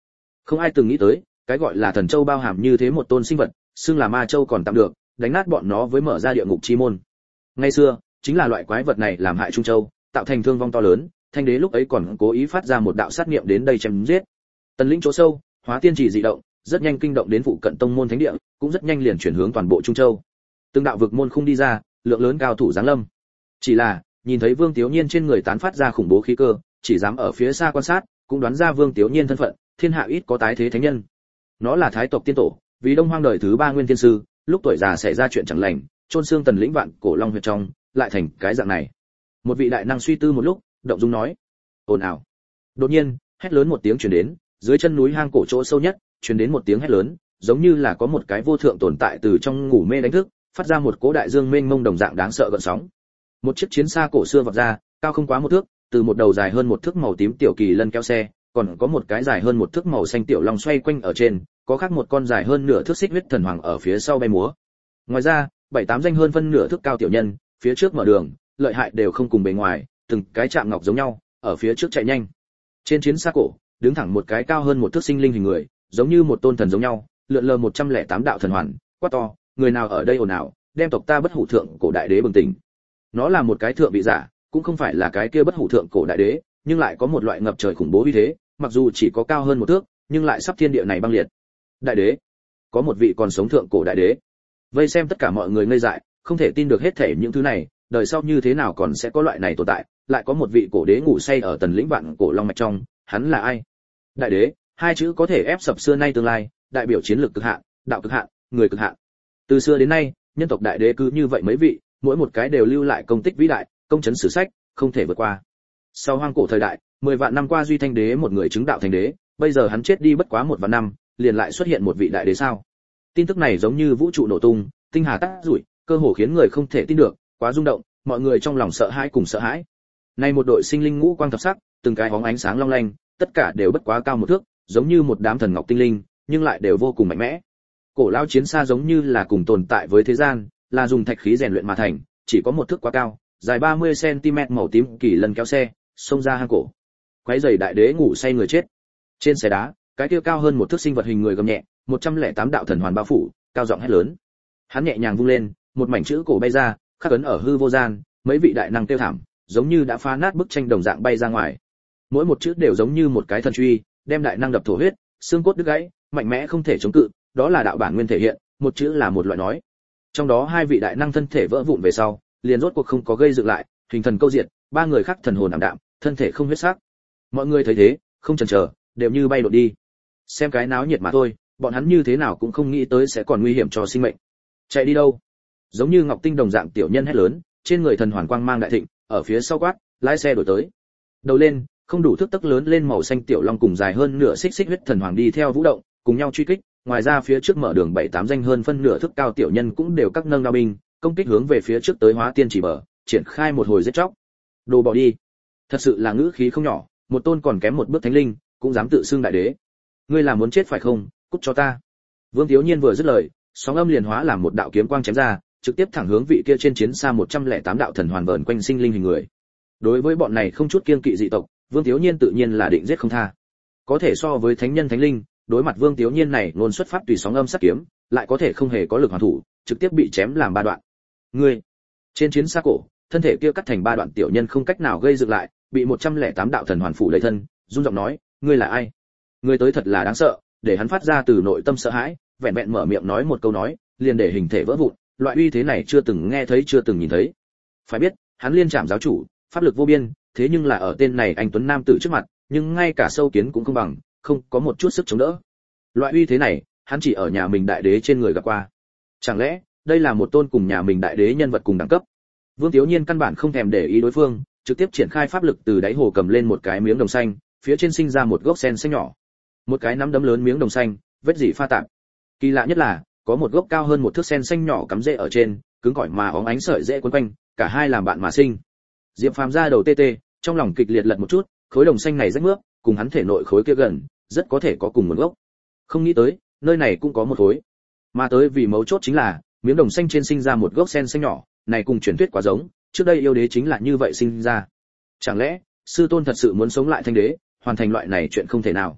Không ai từng nghĩ tới, cái gọi là thần châu bao hàm như thế một tôn sinh vật, xưng là ma châu còn tạm được, đánh nát bọn nó với mở ra địa ngục chi môn. Ngày xưa, chính là loại quái vật này làm hại Trung Châu, tạo thành thương vong to lớn, Thanh đế lúc ấy còn cố ý phát ra một đạo sát niệm đến đây chém giết. Tần lĩnh chỗ sâu, Hóa Tiên Chỉ dị động, rất nhanh kinh động đến phụ cận tông môn thánh địa, cũng rất nhanh liền chuyển hướng toàn bộ Trung Châu. Từng đạo vực môn khung đi ra, lượng lớn cao thủ giáng lâm. Chỉ là, nhìn thấy Vương Tiếu Nhiên trên người tán phát ra khủng bố khí cơ, chỉ dám ở phía xa quan sát, cũng đoán ra Vương Tiếu Nhiên thân phận, thiên hạ ít có tái thế thánh nhân. Nó là thái tộc tiên tổ, vì Đông Hoang đời thứ 3 nguyên tiên sư, lúc tuổi già xảy ra chuyện chẳng lành, chôn xương Tần lĩnh vạn cổ long huyệt trong, lại thành cái dạng này. Một vị đại năng suy tư một lúc, động dung nói: "Ồn ào." Đột nhiên, hét lớn một tiếng truyền đến, dưới chân núi hang cổ chỗ sâu nhất, truyền đến một tiếng hét lớn, giống như là có một cái vô thượng tồn tại từ trong ngủ mê đánh thức, phát ra một cỗ đại dương mênh mông đồng dạng đáng sợ gợn sóng. Một chiếc chiến xa cổ xưa vọt ra, cao không quá 1 thước, từ một đầu dài hơn 1 thước màu tím tiểu kỳ lân kéo xe, còn có một cái dài hơn 1 thước màu xanh tiểu long xoay quanh ở trên, có khác một con dài hơn nửa thước xích huyết thần hoàng ở phía sau bay múa. Ngoài ra, 7-8 danh hơn phân nửa thước cao tiểu nhân, phía trước mở đường, lợi hại đều không cùng bề ngoài, từng cái chạm ngọc giống nhau, ở phía trước chạy nhanh. Trên chiến xa cổ, đứng thẳng một cái cao hơn 1 thước sinh linh hình người, giống như một tôn thần giống nhau, lượn lờ 108 đạo thần hoàn, quát to: "Người nào ở đây ồn ào, đem tộc ta bất hủ thượng cổ đại đế bừng tỉnh." Nó là một cái thượng vị giả, cũng không phải là cái kia bất hủ thượng cổ đại đế, nhưng lại có một loại ngập trời khủng bố uy thế, mặc dù chỉ có cao hơn 1 thước, nhưng lại sắp thiên địa này băng liệt. Đại đế? Có một vị còn sống thượng cổ đại đế? Vây xem tất cả mọi người ngây dại, không thể tin được hết thảy những thứ này, đời sau như thế nào còn sẽ có loại này tồn tại, lại có một vị cổ đế ngủ say ở Tần lĩnh vạn cổ long mạch trong, hắn là ai? Đại đế, hai chữ có thể ép sập xưa nay tương lai, đại biểu chiến lược cực hạn, đạo cực hạn, người cực hạn. Từ xưa đến nay, nhân tộc đại đế cứ như vậy mấy vị, mỗi một cái đều lưu lại công tích vĩ đại, công chấn sử sách, không thể vượt qua. Sau hoang cổ thời đại, 10 vạn năm qua duy thanh đế một người chứng đạo thành đế, bây giờ hắn chết đi bất quá 1 vạn năm, liền lại xuất hiện một vị đại đế sao? Tin tức này giống như vũ trụ nổ tung, tinh hà tắt rủi, cơ hồ khiến người không thể tin được, quá rung động, mọi người trong lòng sợ hãi cùng sợ hãi. Nay một đội sinh linh ngũ quang thập sắc, từng cái bóng ánh sáng long lanh, tất cả đều bất quá cao 1 thước, giống như một đám thần ngọc tinh linh, nhưng lại đều vô cùng mạnh mẽ. Cổ lao chiến xa giống như là cùng tồn tại với thế gian, là dùng thạch khí rèn luyện mà thành, chỉ có 1 thước quá cao, dài 30 cm màu tím kỳ lân kéo xe, xông ra hang cổ. Quái giày đại đế ngủ say người chết. Trên xe đá, cái kia cao hơn 1 thước sinh vật hình người gầm nhẹ, 108 đạo thần hoàn bao phủ, cao giọng hét lớn. Hắn nhẹ nhàng vung lên, một mảnh chữ cổ bay ra, khắc ấn ở hư vô gian, mấy vị đại năng tiêu thảm, giống như đã phá nát bức tranh đồng dạng bay ra ngoài. Mỗi một chữ đều giống như một cái thần truy, đem đại năng đập thổ huyết, xương cốt đứt gãy, mạnh mẽ không thể chống cự, đó là đạo bản nguyên thể hiện, một chữ là một loại nói. Trong đó 2 vị đại năng thân thể vỡ vụn về sau, liền rốt cuộc không có gây dựng lại, hình thần câu diệt, 3 người khác thần hồn ảm đạm, thân thể không huyết sắc. Mọi người thấy thế, không chần chờ, đều như bay đột đi. Xem cái náo nhiệt mà thôi, bọn hắn như thế nào cũng không nghĩ tới sẽ còn nguy hiểm cho sinh mệnh. Chạy đi đâu? Giống như ngọc tinh đồng dạng tiểu nhân hét lớn, trên người thần hoàn quang mang đại thịnh, ở phía sau quát, lái xe đổi tới. Đầu lên, không đủ thước tấc lớn lên màu xanh tiểu long cùng dài hơn nửa xích xích huyết thần hoàng đi theo vũ động, cùng nhau truy kích. Ngoài ra phía trước mở đường 7-8 danh hơn phân nửa thước cao tiểu nhân cũng đều các nâng đao binh, công kích hướng về phía trước tới Hóa Tiên Chỉ bờ, triển khai một hồi giết chóc. Đồ bỏ đi. Thật sự là ngữ khí không nhỏ, một tôn còn kém một bước thánh linh, cũng dám tự xưng đại đế. Ngươi là muốn chết phải không? Cút cho ta. Vương Tiếu Nhiên vừa dứt lời, sóng âm liền hóa làm một đạo kiếm quang chém ra, trực tiếp thẳng hướng vị kia trên chiến xa 108 đạo thần hoàn vờn quanh sinh linh hình người. Đối với bọn này không chút kiêng kỵ dị tộc, Vương Tiếu Nhiên tự nhiên là định giết không tha. Có thể so với thánh nhân thánh linh, đối mặt Vương Tiếu Nhiên này ngôn xuất phát tùy sóng âm sát kiếm, lại có thể không hề có lực hoàn thủ, trực tiếp bị chém làm 3 đoạn. Ngươi, trên chiến xa cổ, thân thể kia cắt thành 3 đoạn tiểu nhân không cách nào gây dựng lại, bị 108 đạo thần hoàn phủ đầy thân, run giọng nói, ngươi là ai? Ngươi tới thật là đáng sợ, để hắn phát ra từ nội tâm sợ hãi, vẹn vẹn mở miệng nói một câu nói, liền để hình thể vỡ vụn, loại uy thế này chưa từng nghe thấy chưa từng nhìn thấy. Phải biết, hắn liên trảm giáo chủ, pháp lực vô biên, thế nhưng là ở tên này anh tuấn nam tử trước mặt, nhưng ngay cả sâu kiến cũng không bằng, không có một chút sức chống đỡ. Loại uy thế này, hắn chỉ ở nhà mình đại đế trên người gặp qua. Chẳng lẽ, đây là một tôn cùng nhà mình đại đế nhân vật cùng đẳng cấp? Vương Tiếu Nhiên căn bản không thèm để ý đối phương, trực tiếp triển khai pháp lực từ đáy hồ cầm lên một cái miếng đồng xanh, phía trên sinh ra một gốc sen xanh nhỏ. Một cái nắm đấm lớn miếng đồng xanh, vết dỉ pha tạp. Kỳ lạ nhất là, có một gốc cao hơn 1 thước sen xanh nhỏ cắm rễ ở trên, cứng cỏi mà óng ánh sợi rễ quấn quanh, cả hai làm bạn mà sinh. Diệp Phàm ra đầu tê tê, trong lòng kịch liệt lật một chút, khối đồng xanh này rách mướp, cùng hắn thể nội khối kia gần, rất có thể có cùng nguồn gốc. Không nghĩ tới, nơi này cũng có một khối. Mà tới vì mấu chốt chính là, miếng đồng xanh trên sinh ra một gốc sen xanh nhỏ, này cùng truyền thuyết quá giống, trước đây yêu đế chính là như vậy sinh ra. Chẳng lẽ, sư tôn thật sự muốn sống lại thanh đế, hoàn thành loại này chuyện không thể nào.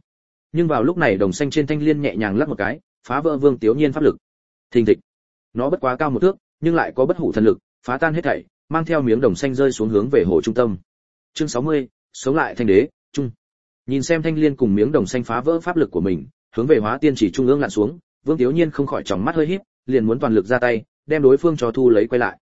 Nhưng vào lúc này đồng xanh trên thanh liên nhẹ nhàng lắc một cái, phá vỡ Vương Tiếu Nhiên pháp lực. Thình thịch. Nó bất quá cao một thước, nhưng lại có bất hủ thần lực, phá tan hết thảy, mang theo miếng đồng xanh rơi xuống hướng về hồ trung tâm. Chương 60, sống lại thanh đế, trung. Nhìn xem thanh liên cùng miếng đồng xanh phá vỡ pháp lực của mình, hướng về hóa tiên chỉ trung ương lặn xuống, Vương Tiếu Nhiên không khỏi tròng mắt hơi híp, liền muốn toàn lực ra tay, đem đối phương cho thu lấy quay lại.